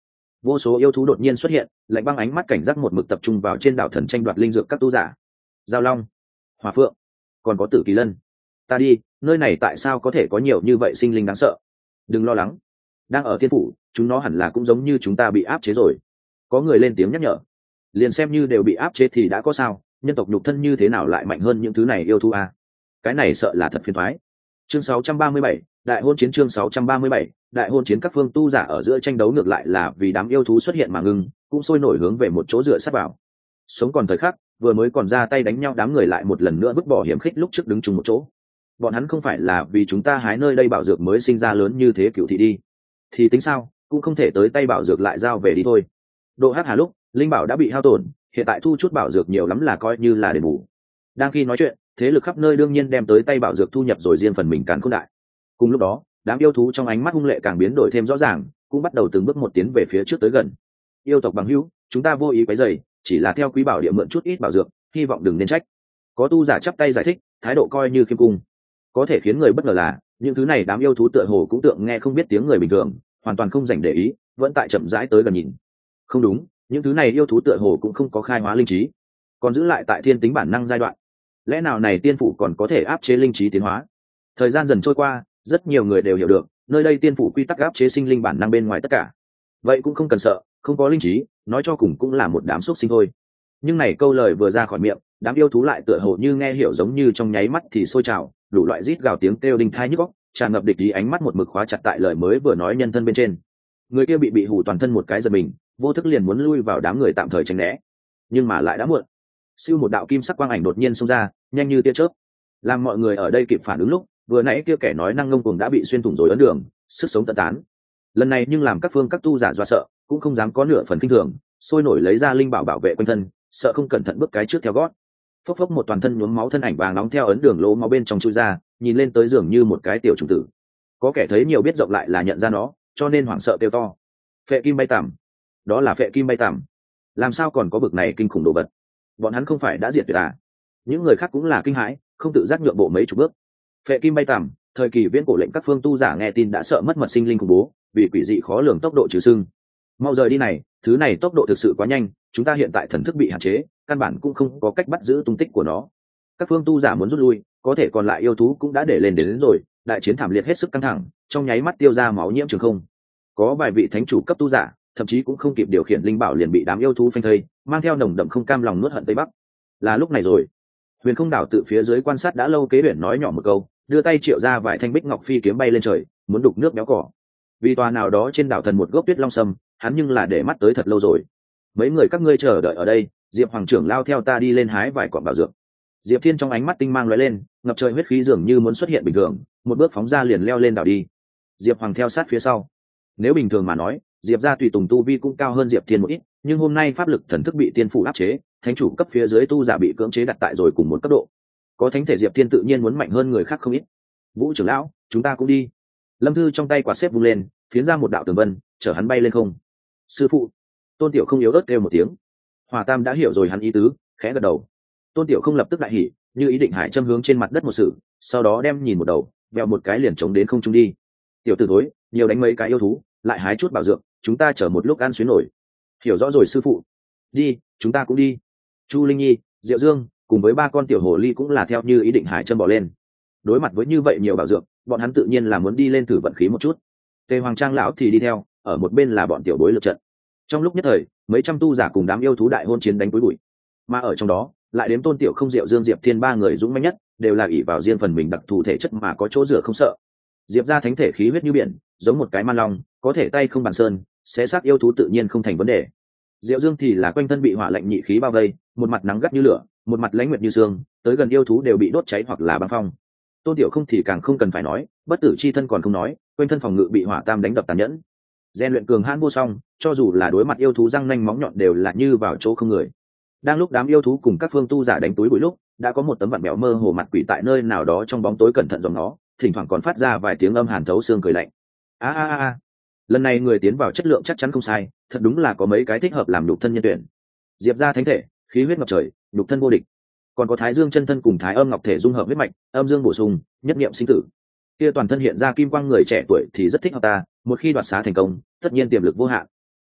Vô số yêu thú đột nhiên xuất hiện, lạnh băng ánh mắt cảnh giác một mực tập trung vào trên đảo thần tranh đoạt linh dược các tu giả. Giao long, hỏa phượng, còn có tử kỳ lân. Ta đi, nơi này tại sao có thể có nhiều như vậy sinh linh đáng sợ? Đừng lo lắng, đang ở thiên phủ, chúng nó hẳn là cũng giống như chúng ta bị áp chế rồi. Có người lên tiếng nhắc nhở. Liền xem như đều bị áp chế thì đã có sao, nhân tộc nhục thân như thế nào lại mạnh hơn những thứ này yêu thú à? Cái này sợ là thật phiền toái. Chương 637, đại hôn chiến. Chương 637, đại hôn chiến. Các phương tu giả ở giữa tranh đấu ngược lại là vì đám yêu thú xuất hiện mà ngưng, cũng sôi nổi hướng về một chỗ dựa sát vào. Sống còn thời khắc, vừa mới còn ra tay đánh nhau đám người lại một lần nữa vứt bỏ hiểm khích lúc trước đứng chung một chỗ. Bọn hắn không phải là vì chúng ta hái nơi đây bảo dược mới sinh ra lớn như thế cựu thị đi, thì tính sao, cũng không thể tới tay bảo dược lại giao về đi thôi. Độ hắc hà lúc linh bảo đã bị hao tổn, hiện tại thu chút bảo dược nhiều lắm là coi như là đền bù. Đang khi nói chuyện, thế lực khắp nơi đương nhiên đem tới tay bảo dược thu nhập rồi riêng phần mình càn khôn đại. Cùng lúc đó, đám yêu thú trong ánh mắt hung lệ càng biến đổi thêm rõ ràng, cũng bắt đầu từng bước một tiến về phía trước tới gần. Yêu tộc bằng hữu, chúng ta vô ý quấy rầy, chỉ là theo quý bảo địa mượn chút ít bảo dược, hy vọng đừng nên trách. Có tu giả chắp tay giải thích, thái độ coi như khiêm cung. Có thể khiến người bất ngờ là những thứ này đám yêu thú tựa hồ cũng tượng nghe không biết tiếng người bình thường, hoàn toàn không dành để ý, vẫn tại chậm rãi tới gần nhìn. Không đúng, những thứ này yêu thú tựa hồ cũng không có khai hóa linh trí, còn giữ lại tại thiên tính bản năng giai đoạn. Lẽ nào này tiên phủ còn có thể áp chế linh trí tiến hóa? Thời gian dần trôi qua, rất nhiều người đều hiểu được nơi đây tiên phủ quy tắc áp chế sinh linh bản năng bên ngoài tất cả. Vậy cũng không cần sợ, không có linh trí, nói cho cùng cũng là một đám xúc sinh thôi. Nhưng này câu lời vừa ra khỏi miệng, đám yêu thú lại tựa hồ như nghe hiểu, giống như trong nháy mắt thì sôi trào, đủ loại rít gào tiếng kêu đinh thai nhức óc, tràn ngập địch ý, ánh mắt một mực khóa chặt tại lời mới vừa nói nhân thân bên trên. Người kia bị hù toàn thân một cái giật mình, vô thức liền muốn lui vào đám người tạm thời tránh né, nhưng mà lại đã muộn. Siêu một đạo kim sắc quang ảnh đột nhiên xông ra, nhanh như tia chớp, làm mọi người ở đây kịp phản ứng lúc vừa nãy kia kẻ nói năng ngông cuồng đã bị xuyên thủng rồi ấn đường, sức sống tận tán. Lần này nhưng làm các phương các tu giả dọa sợ, cũng không dám có nửa phần kinh thường, sôi nổi lấy ra linh bảo bảo vệ quanh thân, sợ không cẩn thận bước cái trước theo gót. Phốc phốc một toàn thân nhuốm máu thân ảnh vàng nóng theo ấn đường lỗ máu bên trong chui ra, nhìn lên tới dường như một cái tiểu trùng tử. Có kẻ thấy nhiều biết rộng lại là nhận ra nó, cho nên hoảng sợ kêu to: phệ kim bay tằm! Đó là phệ kim bay tằm! Làm sao còn có bực này kinh khủng đồ vật? Bọn hắn không phải đã diệt tuyệt à? Những người khác cũng là kinh hãi, không tự giác nhượng bộ mấy chục bước. Phệ kim bay tằm, thời kỳ viễn cổ lệnh các phương tu giả nghe tin đã sợ mất mật, sinh linh khủng bố, vì quỷ dị khó lường tốc độ trừ sưng. Mau rời đi này, thứ này tốc độ thực sự quá nhanh, chúng ta hiện tại thần thức bị hạn chế, căn bản cũng không có cách bắt giữ tung tích của nó. Các phương tu giả muốn rút lui, có thể còn lại yêu thú cũng đã để lên đến rồi, đại chiến thảm liệt hết sức căng thẳng, trong nháy mắt tiêu ra máu nhiễm trường không. Có vài vị thánh chủ cấp tu giả, thậm chí cũng không kịp điều khiển linh bảo liền bị đám yêu thú phanh thây, mang theo nồng đậm không cam lòng nuốt hận tây bắc. Là lúc này rồi, Huyền Không Đảo tự phía dưới quan sát đã lâu, Kế Huyền nói nhỏ một câu, đưa tay triệu ra vài thanh bích ngọc phi kiếm bay lên trời, muốn đục nước béo cỏ. Vì tòa nào đó trên đảo thần một gốc tuyết long sâm, hắn nhưng là để mắt tới thật lâu rồi. Mấy người các ngươi chờ đợi ở đây, Diệp hoàng trưởng lao theo ta đi lên hái vài quả bảo dược. Diệp Thiên trong ánh mắt tinh mang lóe lên, ngập trời huyết khí dường như muốn xuất hiện bình thường, một bước phóng ra liền leo lên đảo đi. Diệp hoàng theo sát phía sau. Nếu bình thường mà nói, Diệp gia tùy tùng tu vi cũng cao hơn Diệp Thiên một ít, nhưng hôm nay pháp lực thần thức bị tiên phủ áp chế, thánh chủ cấp phía dưới tu giả bị cưỡng chế đặt tại rồi cùng một cấp độ. Có thánh thể Diệp Thiên tự nhiên muốn mạnh hơn người khác không ít. Vũ trưởng lão, chúng ta cũng đi. Lâm Thư trong tay quạt xếp vung lên, phiến ra một đạo tường vân, chở hắn bay lên không. Sư phụ! Tôn Tiểu không yếu ớt kêu một tiếng. Hòa Tam đã hiểu rồi hắn ý tứ, khẽ gật đầu. Tôn Tiểu không lập tức đại hỉ, như ý định hải châm hướng trên mặt đất một sự, sau đó đem nhìn một đầu, vèo một cái liền chống đến không trung đi. Tiểu tử thối, nhiều đánh mấy cái yêu thú, lại hái chút bảo dược, chúng ta chờ một lúc ăn xuyến nổi. Hiểu rõ rồi sư phụ. Đi, chúng ta cũng đi. Chu Linh Nhi, Diệu Dương cùng với ba con tiểu hồ ly cũng là theo như ý định hải châm bỏ lên. Đối mặt với như vậy nhiều bảo dược, bọn hắn tự nhiên là muốn đi lên thử vận khí một chút. Tề Hoàng Trang lão thì đi theo, ở một bên là bọn tiểu bối lượt trận. Trong lúc nhất thời, mấy trăm tu giả cùng đám yêu thú đại hôn chiến đánh túi bụi, mà ở trong đó lại đếm Tôn Tiểu không, Diệu Dương, Diệp Thiên ba người dũng mãnh nhất, đều là ỷ vào riêng phần mình đặc thù thể chất mà có chỗ dựa không sợ. Diệp gia thánh thể khí huyết như biển, giống một cái man long, có thể tay không bàn sơn, xé xác yêu thú tự nhiên không thành vấn đề. Diệu Dương thì là quanh thân bị hỏa lạnh nhị khí bao vây, một mặt nắng gắt như lửa, một mặt lãnh nguyệt như sương, tới gần yêu thú đều bị đốt cháy hoặc là băng phong. Tôn Tiểu không thì càng không cần phải nói, bất tử chi thân còn không nói, quanh thân phòng ngự bị hỏa tam đánh đập tàn nhẫn. Gen luyện cường hãn vô song, cho dù là đối mặt yêu thú răng nanh móng nhọn đều là như vào chỗ không người. Đang lúc đám yêu thú cùng các phương tu giả đánh túi bụi lúc, đã có một tấm vặn mèo mơ hồ mặt quỷ tại nơi nào đó trong bóng tối cẩn thận dòng nó, thỉnh thoảng còn phát ra vài tiếng âm hàn thấu xương cười lạnh. A. Lần này người tiến vào chất lượng chắc chắn không sai, thật đúng là có mấy cái thích hợp làm nhục thân nhân tuyển. Diệp gia thánh thể, khí huyết ngập trời, nhục thân vô địch. Còn có Thái Dương chân thân cùng Thái Âm ngọc thể dung hợp huyết mạch, âm dương bổ sung, nhất niệm sinh tử. Kia toàn thân hiện ra kim quang người trẻ tuổi thì rất thích hợp ta, một khi đoạt xá thành công, tất nhiên tiềm lực vô hạn.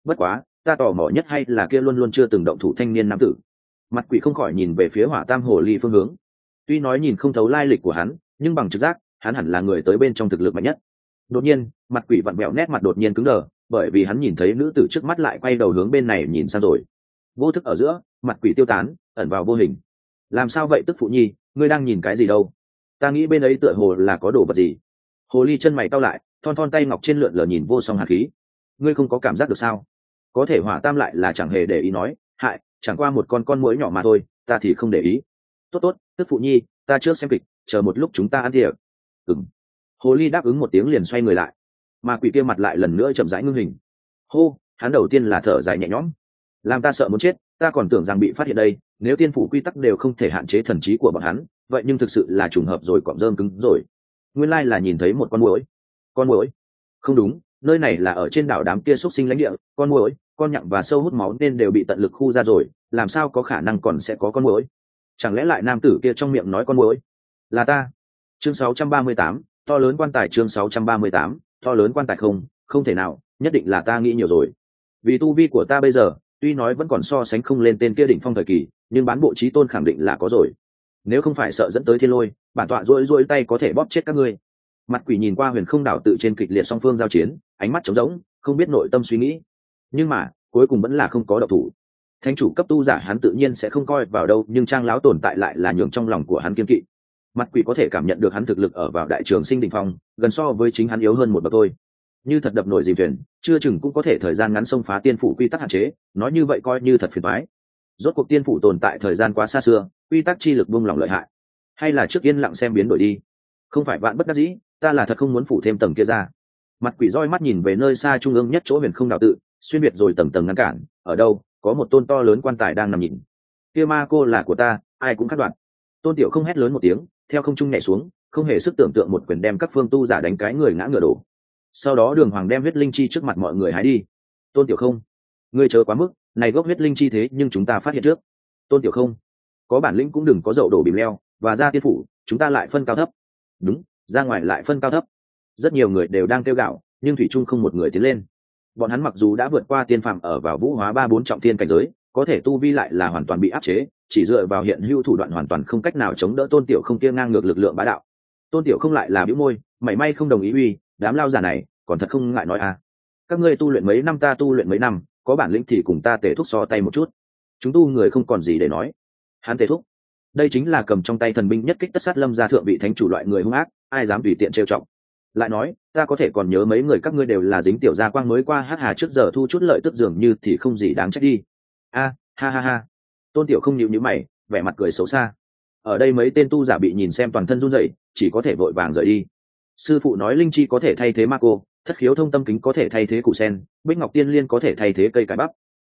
bất quá ta tò mò nhất hay là kia luôn luôn chưa từng động thủ thanh niên nam tử. Mặt quỷ không khỏi nhìn về phía hỏa tam hồ ly phương hướng. Tuy nói nhìn không thấu lai lịch của hắn, nhưng bằng trực giác hắn hẳn là người tới bên trong thực lực mạnh nhất. Đột nhiên mặt quỷ vặn vẹo, nét mặt đột nhiên cứng đờ, bởi vì hắn nhìn thấy nữ tử trước mắt lại quay đầu hướng bên này nhìn sang rồi. Vô thức ở giữa mặt quỷ tiêu tán, ẩn vào vô hình. Làm sao vậy tức phụ nhi, ngươi đang nhìn cái gì đâu? Ta nghĩ bên ấy tựa hồ là có đồ vật gì. Hồ ly chân mày cau lại, thon thon tay ngọc trên lượn lờ nhìn vô song hạt khí. Ngươi không có cảm giác được sao? Có thể hỏa tam lại là chẳng hề để ý nói, hại, chẳng qua một con muỗi nhỏ mà thôi, ta thì không để ý. Tốt tốt, tức phụ nhi, ta trước xem kịch, chờ một lúc chúng ta ăn tiệc. Ừm. Hồ ly đáp ứng một tiếng liền xoay người lại, mà quỷ kia mặt lại lần nữa chậm rãi ngưng hình. Hô, hắn đầu tiên là thở dài nhẹ nhõm. Làm ta sợ muốn chết, ta còn tưởng rằng bị phát hiện đây, nếu tiên phủ quy tắc đều không thể hạn chế thần trí của bọn hắn, vậy nhưng thực sự là trùng hợp rồi, cọm rơm cứng rồi. Nguyên lai là nhìn thấy một con muỗi. Con muỗi? Không đúng, nơi này là ở trên đảo đám kia xúc sinh lãnh địa, con muỗi, con nhặng và sâu hút máu nên đều bị tận lực khu ra rồi, làm sao có khả năng còn sẽ có con muỗi? Chẳng lẽ lại nam tử kia trong miệng nói con muỗi là ta? Chương 638, to lớn quan tài. Chương 638, to lớn quan tài. Không thể nào, nhất định là ta nghĩ nhiều rồi. Vì tu vi của ta bây giờ tuy nói vẫn còn so sánh không lên tên kia đỉnh phong thời kỳ, nhưng bán bộ trí tôn khẳng định là có rồi. Nếu không phải sợ dẫn tới thiên lôi, bản tọa rỗi tay có thể bóp chết các ngươi. Mặt quỷ nhìn qua huyền không đảo tự trên kịch liệt song phương giao chiến, ánh mắt trống rỗng, không biết nội tâm suy nghĩ. Nhưng mà cuối cùng vẫn là không có động thủ. Thánh chủ cấp tu giả hắn tự nhiên sẽ không coi vào đâu, nhưng trang lão tồn tại lại là nhường trong lòng của hắn kiên kỵ. Mặt quỷ có thể cảm nhận được hắn thực lực ở vào đại trường sinh đỉnh phong, gần so với chính hắn yếu hơn một bậc thôi. Như thật đập nổi dìm thuyền, chưa chừng cũng có thể thời gian ngắn xông phá tiên phủ quy tắc hạn chế, nói như vậy coi như thật phiền toái. Rốt cuộc tiên phủ tồn tại thời gian quá xa xưa, quy tắc chi lực buông lỏng lợi hại, hay là trước yên lặng xem biến đổi đi. Không phải vạn bất đắc dĩ, ta là thật không muốn phủ thêm tầng kia ra. Mặt quỷ roi mắt nhìn về nơi xa trung ương nhất chỗ huyền không đạo tự, xuyên biệt rồi tầng tầng ngăn cản, ở đâu có một tôn to lớn quan tài đang nằm nhìn. Kia ma cô là của ta, ai cũng cắt đoạn. Tôn Tiểu không hét lớn một tiếng, theo không trung nhảy xuống, không hề sức tưởng tượng một quyền đem các phương tu giả đánh cái người ngã ngửa đổ. Sau đó Đường Hoàng đem huyết linh chi trước mặt mọi người hái đi. Tôn Tiểu không, ngươi chớ quá mức, này gốc huyết linh chi thế nhưng chúng ta phát hiện trước. Tôn Tiểu không, có bản lĩnh cũng đừng có dậu đổ bìm leo, và ra tiên phủ chúng ta lại phân cao thấp. Đúng, ra ngoài lại phân cao thấp. Rất nhiều người đều đang kêu gạo, nhưng thủy trung không một người tiến lên. Bọn hắn mặc dù đã vượt qua tiên phàm ở vào vũ hóa 3-4 trọng thiên cảnh giới, có thể tu vi lại là hoàn toàn bị áp chế, chỉ dựa vào hiện hữu thủ đoạn hoàn toàn không cách nào chống đỡ Tôn Tiểu không kia ngang ngược lực lượng bá đạo. Tôn Tiểu không lại là bĩu môi, mảy may không đồng ý. Uy, đám lao giả này còn thật không ngại nói à. Các ngươi tu luyện mấy năm, ta tu luyện mấy năm, có bản lĩnh thì cùng ta tề thúc so tay một chút. Chúng tu người không còn gì để nói. Hắn tề thúc, đây chính là cầm trong tay thần binh nhất kích tất sát lâm gia thượng vị thánh chủ loại người hung ác, ai dám tùy tiện trêu trọng. Lại nói, ta có thể còn nhớ mấy người các ngươi đều là dính tiểu gia quang mới qua hát hà trước giờ thu chút lợi tức dường như thì không gì đáng trách đi. A, ha ha ha. Tôn Tiểu không nhíu nhíu mày, vẻ mặt cười xấu xa. Ở đây mấy tên tu giả bị nhìn xem toàn thân run rẩy, chỉ có thể vội vàng rời đi. Sư phụ nói linh chi có thể thay thế ma cô, thất khiếu thông tâm kính có thể thay thế củ sen, bích ngọc tiên liên có thể thay thế cây cải bắp.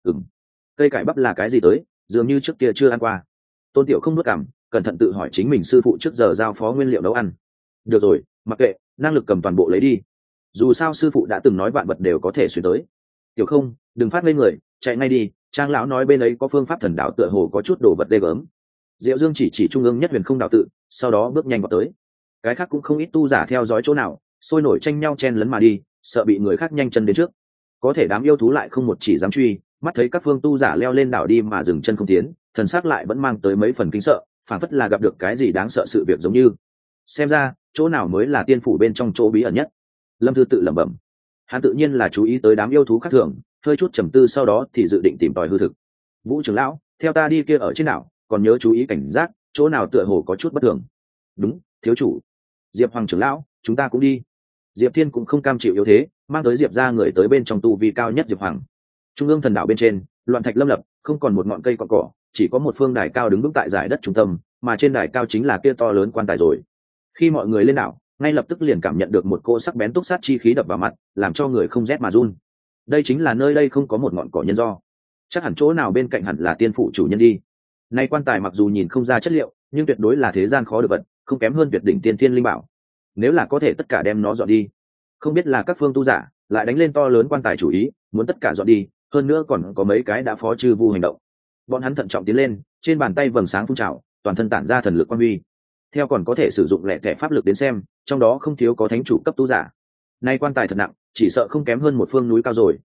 Cây cải bắp là cái gì tới, dường như trước kia chưa ăn qua. Tôn Tiểu không nuốt cảm, cẩn thận tự hỏi chính mình sư phụ trước giờ giao phó nguyên liệu nấu ăn. Được rồi, mặc kệ, năng lực cầm toàn bộ lấy đi. Dù sao sư phụ đã từng nói vạn vật đều có thể xuyên tới. Tiểu không, đừng phát lên người, chạy ngay đi. Trang lão nói bên ấy có phương pháp thần đạo, tựa hồ có chút đồ vật ghê gớm. Diệu Dương chỉ trung ương nhất huyền không đạo tự, sau đó bước nhanh vào tới. Cái khác cũng không ít tu giả theo dõi chỗ nào, sôi nổi tranh nhau chen lấn mà đi, sợ bị người khác nhanh chân đến trước. Có thể đám yêu thú lại không một chỉ dám truy, mắt thấy các phương tu giả leo lên đảo đi mà dừng chân không tiến, thần sắc lại vẫn mang tới mấy phần kinh sợ, phảng phất là gặp được cái gì đáng sợ sự việc giống như. Xem ra chỗ nào mới là tiên phủ bên trong chỗ bí ẩn nhất. Lâm Thư tự lẩm bẩm. Hắn tự nhiên là chú ý tới đám yêu thú khác thường, hơi chút trầm tư sau đó thì dự định tìm tòi hư thực. Vũ trưởng lão, theo ta đi kia ở trên đảo, còn nhớ chú ý cảnh giác, chỗ nào tựa hồ có chút bất thường. Đúng, thiếu chủ. Diệp Hoàng trưởng lão, chúng ta cũng đi. Diệp Thiên cũng không cam chịu yếu thế, mang tới Diệp ra người tới bên trong tu vi cao nhất Diệp Hoàng. Trung ương thần đảo bên trên, loạn thạch lâm lập, không còn một ngọn cây cọn cỏ, chỉ có một phương đài cao đứng vững tại dải đất trung tâm, mà trên đài cao chính là kia to lớn quan tài rồi. Khi mọi người lên đảo, ngay lập tức liền cảm nhận được một cỗ sắc bén túc sát chi khí đập vào mặt, làm cho người không rét mà run. Đây chính là nơi đây không có một ngọn cỏ nhân do, chắc hẳn chỗ nào bên cạnh hẳn là tiên phụ chủ nhân đi. Nay quan tài mặc dù nhìn không ra chất liệu, nhưng tuyệt đối là thế gian khó được vật, không kém hơn tuyệt đỉnh tiên thiên linh bảo. Nếu là có thể tất cả đem nó dọn đi, không biết là các phương tu giả lại đánh lên to lớn quan tài chủ ý, muốn tất cả dọn đi, hơn nữa còn có mấy cái đã phó chư vu hành động. Bọn hắn thận trọng tiến lên, trên bàn tay vầng sáng phun trào, toàn thân tản ra thần lực quang huy. Theo còn có thể sử dụng lẻ tẻ pháp lực đến xem, trong đó không thiếu có thánh chủ cấp tu giả. Nay quan tài thật nặng, chỉ sợ không kém hơn một phương núi cao rồi,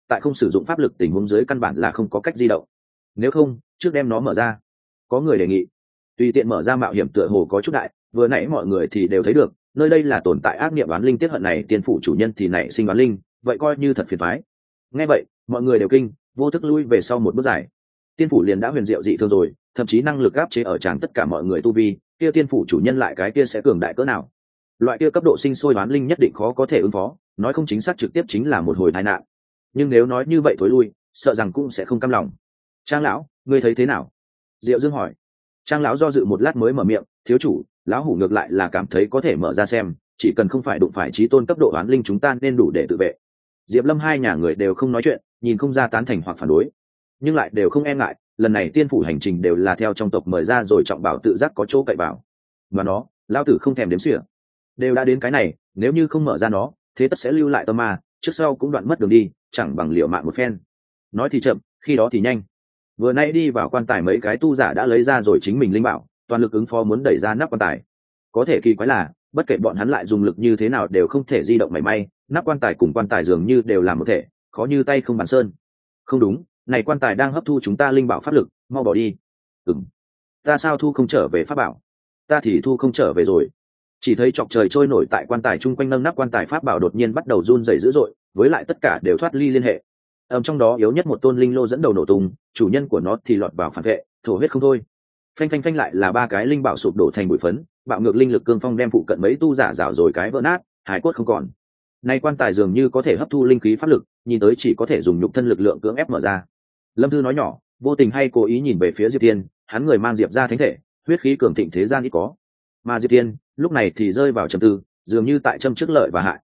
tại không sử dụng pháp lực tình huống dưới căn bản là không có cách di động. Nếu không trước đem nó mở ra. Có người đề nghị tùy tiện mở ra mạo hiểm tựa hồ có chút đại, vừa nãy mọi người thì đều thấy được nơi đây là tồn tại ác niệm oán linh tiết hận này, tiên phủ chủ nhân thì nảy sinh oán linh, vậy coi như thật phiền toái. Nghe vậy mọi người đều kinh, vô thức lui về sau một bước dài. Tiên phủ liền đã huyền diệu dị thường rồi, thậm chí năng lực áp chế ở tràng tất cả mọi người tu vi, kia tiên phủ chủ nhân lại cái kia sẽ cường đại cỡ nào? Loại kia cấp độ sinh sôi oán linh nhất định khó có thể ứng phó, nói không chính xác trực tiếp chính là một hồi tai nạn. Nhưng nếu nói như vậy thối lui, sợ rằng cũng sẽ không cam lòng. Trang lão, ngươi thấy thế nào? Diệu Dương hỏi. Trang lão do dự một lát mới mở miệng, thiếu chủ, lão hủ ngược lại là cảm thấy có thể mở ra xem, chỉ cần không phải đụng phải chí tôn cấp độ oán linh chúng ta nên đủ để tự vệ. Diệp Lâm hai nhà người đều không nói chuyện, nhìn không ra tán thành hoặc phản đối, nhưng lại đều không e ngại, lần này tiên phủ hành trình đều là theo trong tộc mời ra rồi trọng bảo tự giác có chỗ cậy vào. Và nó, lão tử không thèm đếm xỉa. Đều đã đến cái này, nếu như không mở ra nó, thế tất sẽ lưu lại tâm ma, trước sau cũng đoạn mất đường đi, chẳng bằng liều mạng một phen. Nói thì chậm, khi đó thì nhanh. Vừa nay đi vào quan tài mấy cái tu giả đã lấy ra rồi chính mình linh bảo, toàn lực ứng phó muốn đẩy ra nắp quan tài. Có thể kỳ quái là, bất kể bọn hắn lại dùng lực như thế nào đều không thể di động mảy may, nắp quan tài cùng quan tài dường như đều làm một thể, khó như tay không bàn sơn. Không đúng, này quan tài đang hấp thu chúng ta linh bảo pháp lực, mau bỏ đi. Ta sao thu không trở về pháp bảo? Ta thì thu không trở về rồi. Chỉ thấy chọc trời trôi nổi tại quan tài chung quanh nâng nắp quan tài pháp bảo đột nhiên bắt đầu run rẩy dữ dội, với lại tất cả đều thoát ly liên hệ. Trong đó yếu nhất một tôn linh lô dẫn đầu nổ tung, chủ nhân của nó thì lọt vào phản vệ, thổ huyết không thôi. Phanh phanh phanh lại là ba cái linh bảo sụp đổ thành bụi phấn, bạo ngược linh lực cương phong đem phụ cận mấy tu giả rào rồi cái vỡ nát, hải cốt không còn. Nay quan tài dường như có thể hấp thu linh khí pháp lực, nhìn tới chỉ có thể dùng nhục thân lực lượng cưỡng ép mở ra. Lâm Thư nói nhỏ, vô tình hay cố ý nhìn về phía Diệp Thiên, hắn người mang Diệp ra thánh thể, huyết khí cường thịnh thế gian ít có. Mà Diệp Thiên lúc này thì rơi vào trầm tư, dường như tại châm trước lợi và hại.